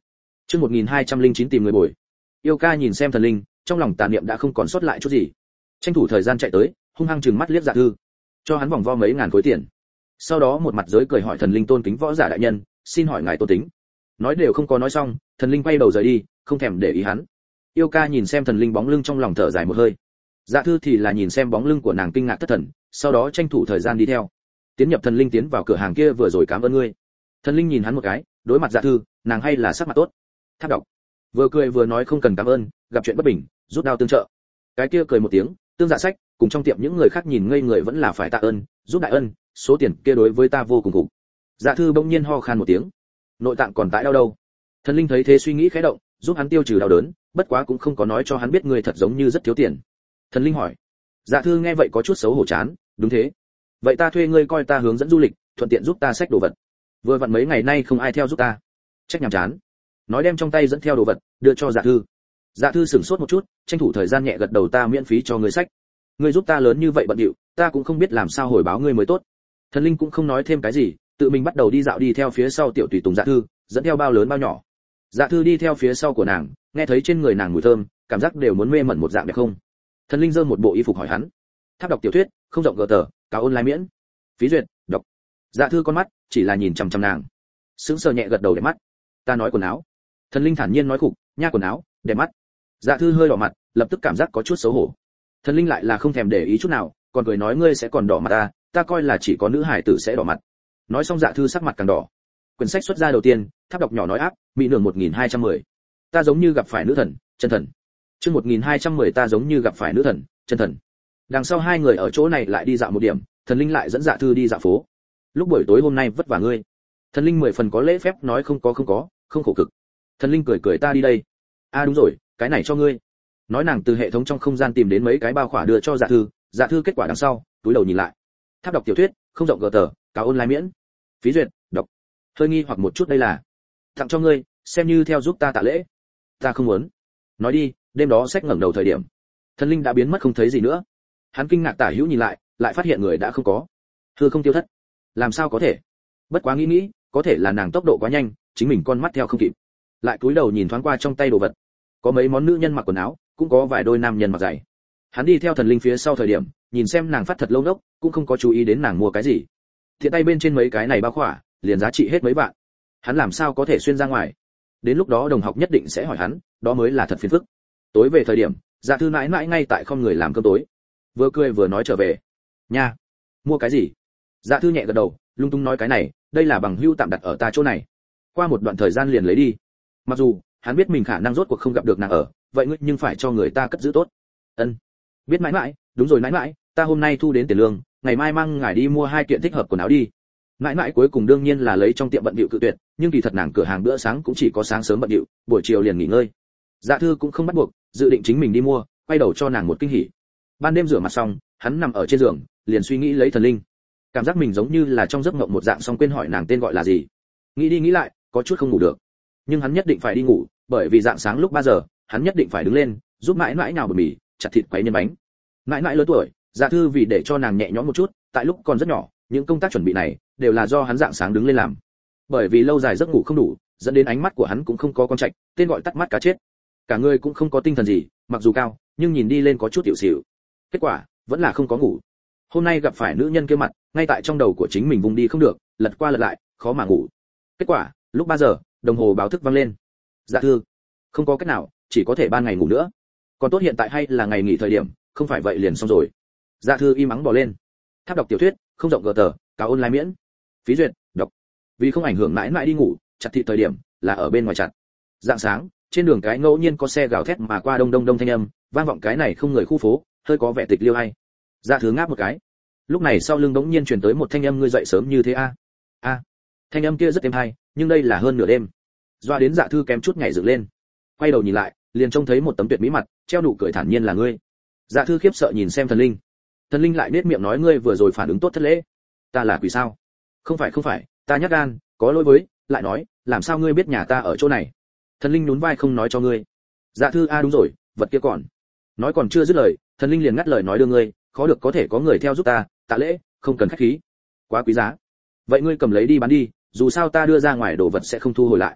[SPEAKER 1] Chương một nghìn hai trăm lẻ chín tìm người bồi. Yêu ca nhìn xem thần linh, trong lòng tà niệm đã không còn sót lại chút gì. Tranh thủ thời gian chạy tới, hung hăng trừng mắt liếc Dạ Thư, cho hắn vòng vo mấy ngàn khối tiền. Sau đó một mặt giới cười hỏi thần linh tôn kính võ giả đại nhân, xin hỏi ngài tôn tính. Nói đều không có nói xong, thần linh quay đầu rời đi, không thèm để ý hắn. Yêu ca nhìn xem thần linh bóng lưng trong lòng thở dài một hơi. Dạ Thư thì là nhìn xem bóng lưng của nàng kinh ngạc thất thần, sau đó tranh thủ thời gian đi theo. Tiến nhập thần linh tiến vào cửa hàng kia vừa rồi cảm ơn ngươi. Thần linh nhìn hắn một cái, đối mặt Dạ Thư, nàng hay là sắc mặt tốt. Tháp đọc. Vừa cười vừa nói không cần cảm ơn, gặp chuyện bất bình, rút đao tương trợ. Cái kia cười một tiếng, tương dạ sách, cùng trong tiệm những người khác nhìn ngây người vẫn là phải tạ ơn, giúp đại ân, số tiền kia đối với ta vô cùng cục. Dạ Thư bỗng nhiên ho khan một tiếng, nội tạng còn tại đau đâu. Thần linh thấy thế suy nghĩ khẽ động, giúp hắn tiêu trừ đau đớn, bất quá cũng không có nói cho hắn biết người thật giống như rất thiếu tiền. Thần linh hỏi. Dạ Thư nghe vậy có chút xấu hổ chán, đúng thế. Vậy ta thuê ngươi coi ta hướng dẫn du lịch, thuận tiện giúp ta xách đồ vật. Vừa vặn mấy ngày nay không ai theo giúp ta, trách nhàm chán. Nói đem trong tay dẫn theo đồ vật đưa cho Dạ Thư. Dạ Thư sửng sốt một chút, tranh thủ thời gian nhẹ gật đầu, ta miễn phí cho ngươi xách. Ngươi giúp ta lớn như vậy bận rộn, ta cũng không biết làm sao hồi báo ngươi mới tốt. Thần linh cũng không nói thêm cái gì, tự mình bắt đầu đi dạo đi theo phía sau tiểu tùy tùng Dạ Thư, dẫn theo bao lớn bao nhỏ. Dạ Thư đi theo phía sau của nàng, nghe thấy trên người nàng mùi thơm, cảm giác đều muốn mê mẩn một dạng đẹp không. Thần linh giơ một bộ y phục hỏi hắn. Tháp đọc tiểu thuyết, không rộng gờ tờ, cáo online miễn. Phí duyệt, đọc. Dạ Thư con mắt chỉ là nhìn chằm chằm nàng, sững sờ nhẹ gật đầu để mắt. Ta nói quần áo. Thần linh thản nhiên nói khục, nha quần áo, đẹp mắt. Dạ Thư hơi đỏ mặt, lập tức cảm giác có chút xấu hổ. Thần linh lại là không thèm để ý chút nào, còn cười nói ngươi sẽ còn đỏ mặt ta, ta coi là chỉ có nữ hải tử sẽ đỏ mặt. Nói xong Dạ Thư sắc mặt càng đỏ. Quyển sách xuất ra đầu tiên, Tháp đọc nhỏ nói áp, mỹ nương một nghìn hai trăm mười. Ta giống như gặp phải nữ thần, chân thần. Chương một nghìn hai trăm mười ta giống như gặp phải nữ thần, chân thần. Đằng sau hai người ở chỗ này lại đi dạo một điểm, thần linh lại dẫn Dạ Thư đi dạo phố. Lúc buổi tối hôm nay vất vả ngươi. Thần linh mười phần có lễ phép nói không có không có, không khổ cực. Thần linh cười cười ta đi đây. A à đúng rồi, cái này cho ngươi. Nói nàng từ hệ thống trong không gian tìm đến mấy cái bao khỏa đưa cho Dạ Thư, Dạ Thư kết quả đằng sau, túi đầu nhìn lại. Tháp đọc tiểu thuyết, không rộng gờ tờ, cáo online miễn. Phí duyệt, đọc. Hơi nghi hoặc một chút đây là tặng cho ngươi, xem như theo giúp ta tạ lễ. Ta không muốn. Nói đi, đêm đó sách ngẩng đầu thời điểm, thần linh đã biến mất không thấy gì nữa. Hắn kinh ngạc tả hữu nhìn lại, lại phát hiện người đã không có. Hư không tiêu thất. Làm sao có thể? Bất quá nghĩ nghĩ, có thể là nàng tốc độ quá nhanh, chính mình con mắt theo không kịp. Lại cúi đầu nhìn thoáng qua trong tay đồ vật, có mấy món nữ nhân mặc quần áo, cũng có vài đôi nam nhân mặc giày. Hắn đi theo thần linh phía sau thời điểm, nhìn xem nàng phát thật lâu đốc, cũng không có chú ý đến nàng mua cái gì. Thiện tay bên trên mấy cái này bao khỏa, liền giá trị hết mấy vạn. Hắn làm sao có thể xuyên ra ngoài? Đến lúc đó đồng học nhất định sẽ hỏi hắn, đó mới là thật phiền phức. Tối về thời điểm, Dạ Thư mãi mãi ngay tại không người làm cơm tối, vừa cười vừa nói trở về. Nha, mua cái gì? Dạ Thư nhẹ gật đầu, lung tung nói cái này, đây là bằng hữu tạm đặt ở ta chỗ này. Qua một đoạn thời gian liền lấy đi. Mặc dù hắn biết mình khả năng rốt cuộc không gặp được nàng ở, vậy ngươi nhưng phải cho người ta cất giữ tốt. Ân, biết mãi mãi, đúng rồi mãi mãi, ta hôm nay thu đến tiền lương, ngày mai mang ngài đi mua hai kiện thích hợp quần áo đi. Mãi mãi cuối cùng đương nhiên là lấy trong tiệm bận bịu cự tuyệt, nhưng kỳ thật nàng cửa hàng bữa sáng cũng chỉ có sáng sớm bận bịu, buổi chiều liền nghỉ ngơi. Dạ Thư cũng không bắt buộc, dự định chính mình đi mua, quay đầu cho nàng một kinh hỉ. Ban đêm rửa mặt xong, hắn nằm ở trên giường, liền suy nghĩ lấy thần linh. Cảm giác mình giống như là trong giấc mộng một dạng, xong quên hỏi nàng tên gọi là gì. Nghĩ đi nghĩ lại, có chút không ngủ được. Nhưng hắn nhất định phải đi ngủ, bởi vì dạng sáng lúc ba giờ, hắn nhất định phải đứng lên, giúp mãi mãi nhào bột mì, chặt thịt quấy nhân bánh. Mãi mãi lớn tuổi, Dạ Thư vì để cho nàng nhẹ nhõm một chút, tại lúc còn rất nhỏ, những công tác chuẩn bị này đều là do hắn dạng sáng đứng lên làm. Bởi vì lâu dài giấc ngủ không đủ, dẫn đến ánh mắt của hắn cũng không có con trạch, tên gọi tắt mắt cá chết. Cả người cũng không có tinh thần gì, mặc dù cao, nhưng nhìn đi lên có chút tiểu xỉu. Kết quả, vẫn là không có ngủ. Hôm nay gặp phải nữ nhân kia mặt, ngay tại trong đầu của chính mình vùng đi không được, lật qua lật lại, khó mà ngủ. Kết quả, lúc ba giờ, đồng hồ báo thức vang lên. Dạ Thư, không có cách nào, chỉ có thể ban ngày ngủ nữa. Còn tốt hiện tại hay là ngày nghỉ thời điểm, không phải vậy liền xong rồi. Dạ Thư im ắng bò lên. Tháp đọc tiểu thuyết, không rộng gờ tờ, cáo online miễn. Phí duyệt, đọc. Vì không ảnh hưởng mãi mãi đi ngủ, chặt thịt thời điểm là ở bên ngoài chặt. Dạng sáng, trên đường cái ngẫu nhiên có xe gào thét mà qua đông đông đông thanh âm, vang vọng cái này không người khu phố, hơi có vẻ tịch liêu hay. Dạ Thư ngáp một cái. Lúc này sau lưng bỗng nhiên truyền tới một thanh âm, ngươi dậy sớm như thế a? A. Thanh âm kia rất êm hay, nhưng đây là hơn nửa đêm. Doa đến Dạ Thư kém chút nhảy dựng lên. Quay đầu nhìn lại, liền trông thấy một tấm tuyệt mỹ mặt, treo nụ cười thản nhiên là ngươi. Dạ Thư khiếp sợ nhìn xem thần linh. Thần linh lại nết miệng nói ngươi vừa rồi phản ứng tốt thất lễ. Ta là quỷ sao? Không phải không phải, ta nhát gan, có lỗi với, lại nói, làm sao ngươi biết nhà ta ở chỗ này? Thần linh nhún vai không nói cho ngươi. Dạ Thư a đúng rồi, vật kia còn. Nói còn chưa dứt lời, thần linh liền ngắt lời nói đưa ngươi, khó được có thể có người theo giúp ta, tạ lễ, không cần khách khí. Quá quý giá. Vậy ngươi cầm lấy đi bán đi, dù sao ta đưa ra ngoài đồ vật sẽ không thu hồi lại.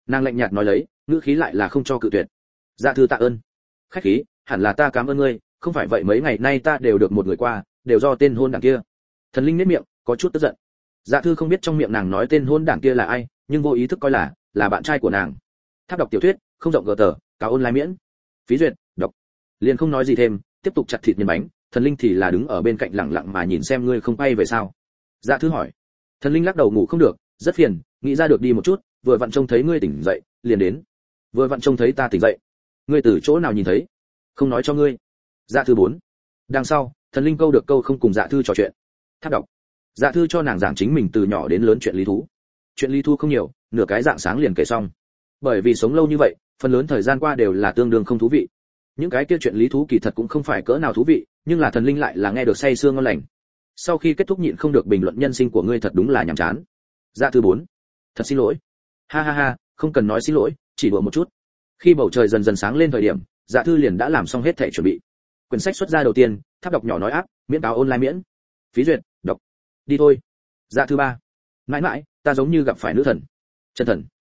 [SPEAKER 1] Nàng lạnh nhạt nói lấy, ngữ khí lại là không cho cự tuyệt. Dạ thư tạ ơn. Khách khí, hẳn là ta cảm ơn ngươi, không phải vậy mấy ngày nay ta đều được một người qua, đều do tên hôn đảng kia. Thần linh nhếch miệng, có chút tức giận. Dạ thư không biết trong miệng nàng nói tên hôn đảng kia là ai, nhưng vô ý thức coi là là bạn trai của nàng. Tháp đọc tiểu thuyết, không rộng gờ tờ, cáo online miễn. Phí duyệt, đọc. Liền không nói gì thêm, tiếp tục chặt thịt nhân bánh, thần linh thì là đứng ở bên cạnh lặng lặng mà nhìn xem ngươi không bay về sao. Dạ thư hỏi. Thần linh lắc đầu ngủ không được, rất phiền, nghĩ ra được đi một chút, vừa vặn trông thấy ngươi tỉnh dậy, liền đến. Vừa vặn trông thấy ta tỉnh dậy. Ngươi từ chỗ nào nhìn thấy? Không nói cho ngươi. Dạ thư bốn. Đằng sau, thần linh câu được câu không cùng dạ thư trò chuyện. Tháp đọc. Dạ thư cho nàng giảng chính mình từ nhỏ đến lớn chuyện lý thú. Chuyện lý thú không nhiều, nửa cái dạng sáng liền kể xong. Bởi vì sống lâu như vậy, phần lớn thời gian qua đều là tương đương không thú vị. Những cái kia chuyện lý thú kỳ thật cũng không phải cỡ nào thú vị, nhưng là thần linh lại là nghe được say sưa ngon lành. Sau khi kết thúc nhịn không được bình luận nhân sinh của ngươi thật đúng là nhàm chán. Dạ thư bốn. Thật xin lỗi. Ha ha ha, không cần nói xin lỗi, chỉ đùa một chút. Khi bầu trời dần dần sáng lên thời điểm, dạ thư liền đã làm xong hết thảy chuẩn bị. Quyển sách xuất ra đầu tiên, Tháp đọc nhỏ nói áp, miễn cáo online miễn. Phí duyệt, đọc. Đi thôi. Dạ thư ba. Mãi mãi, ta giống như gặp phải nữ thần. Chân thần.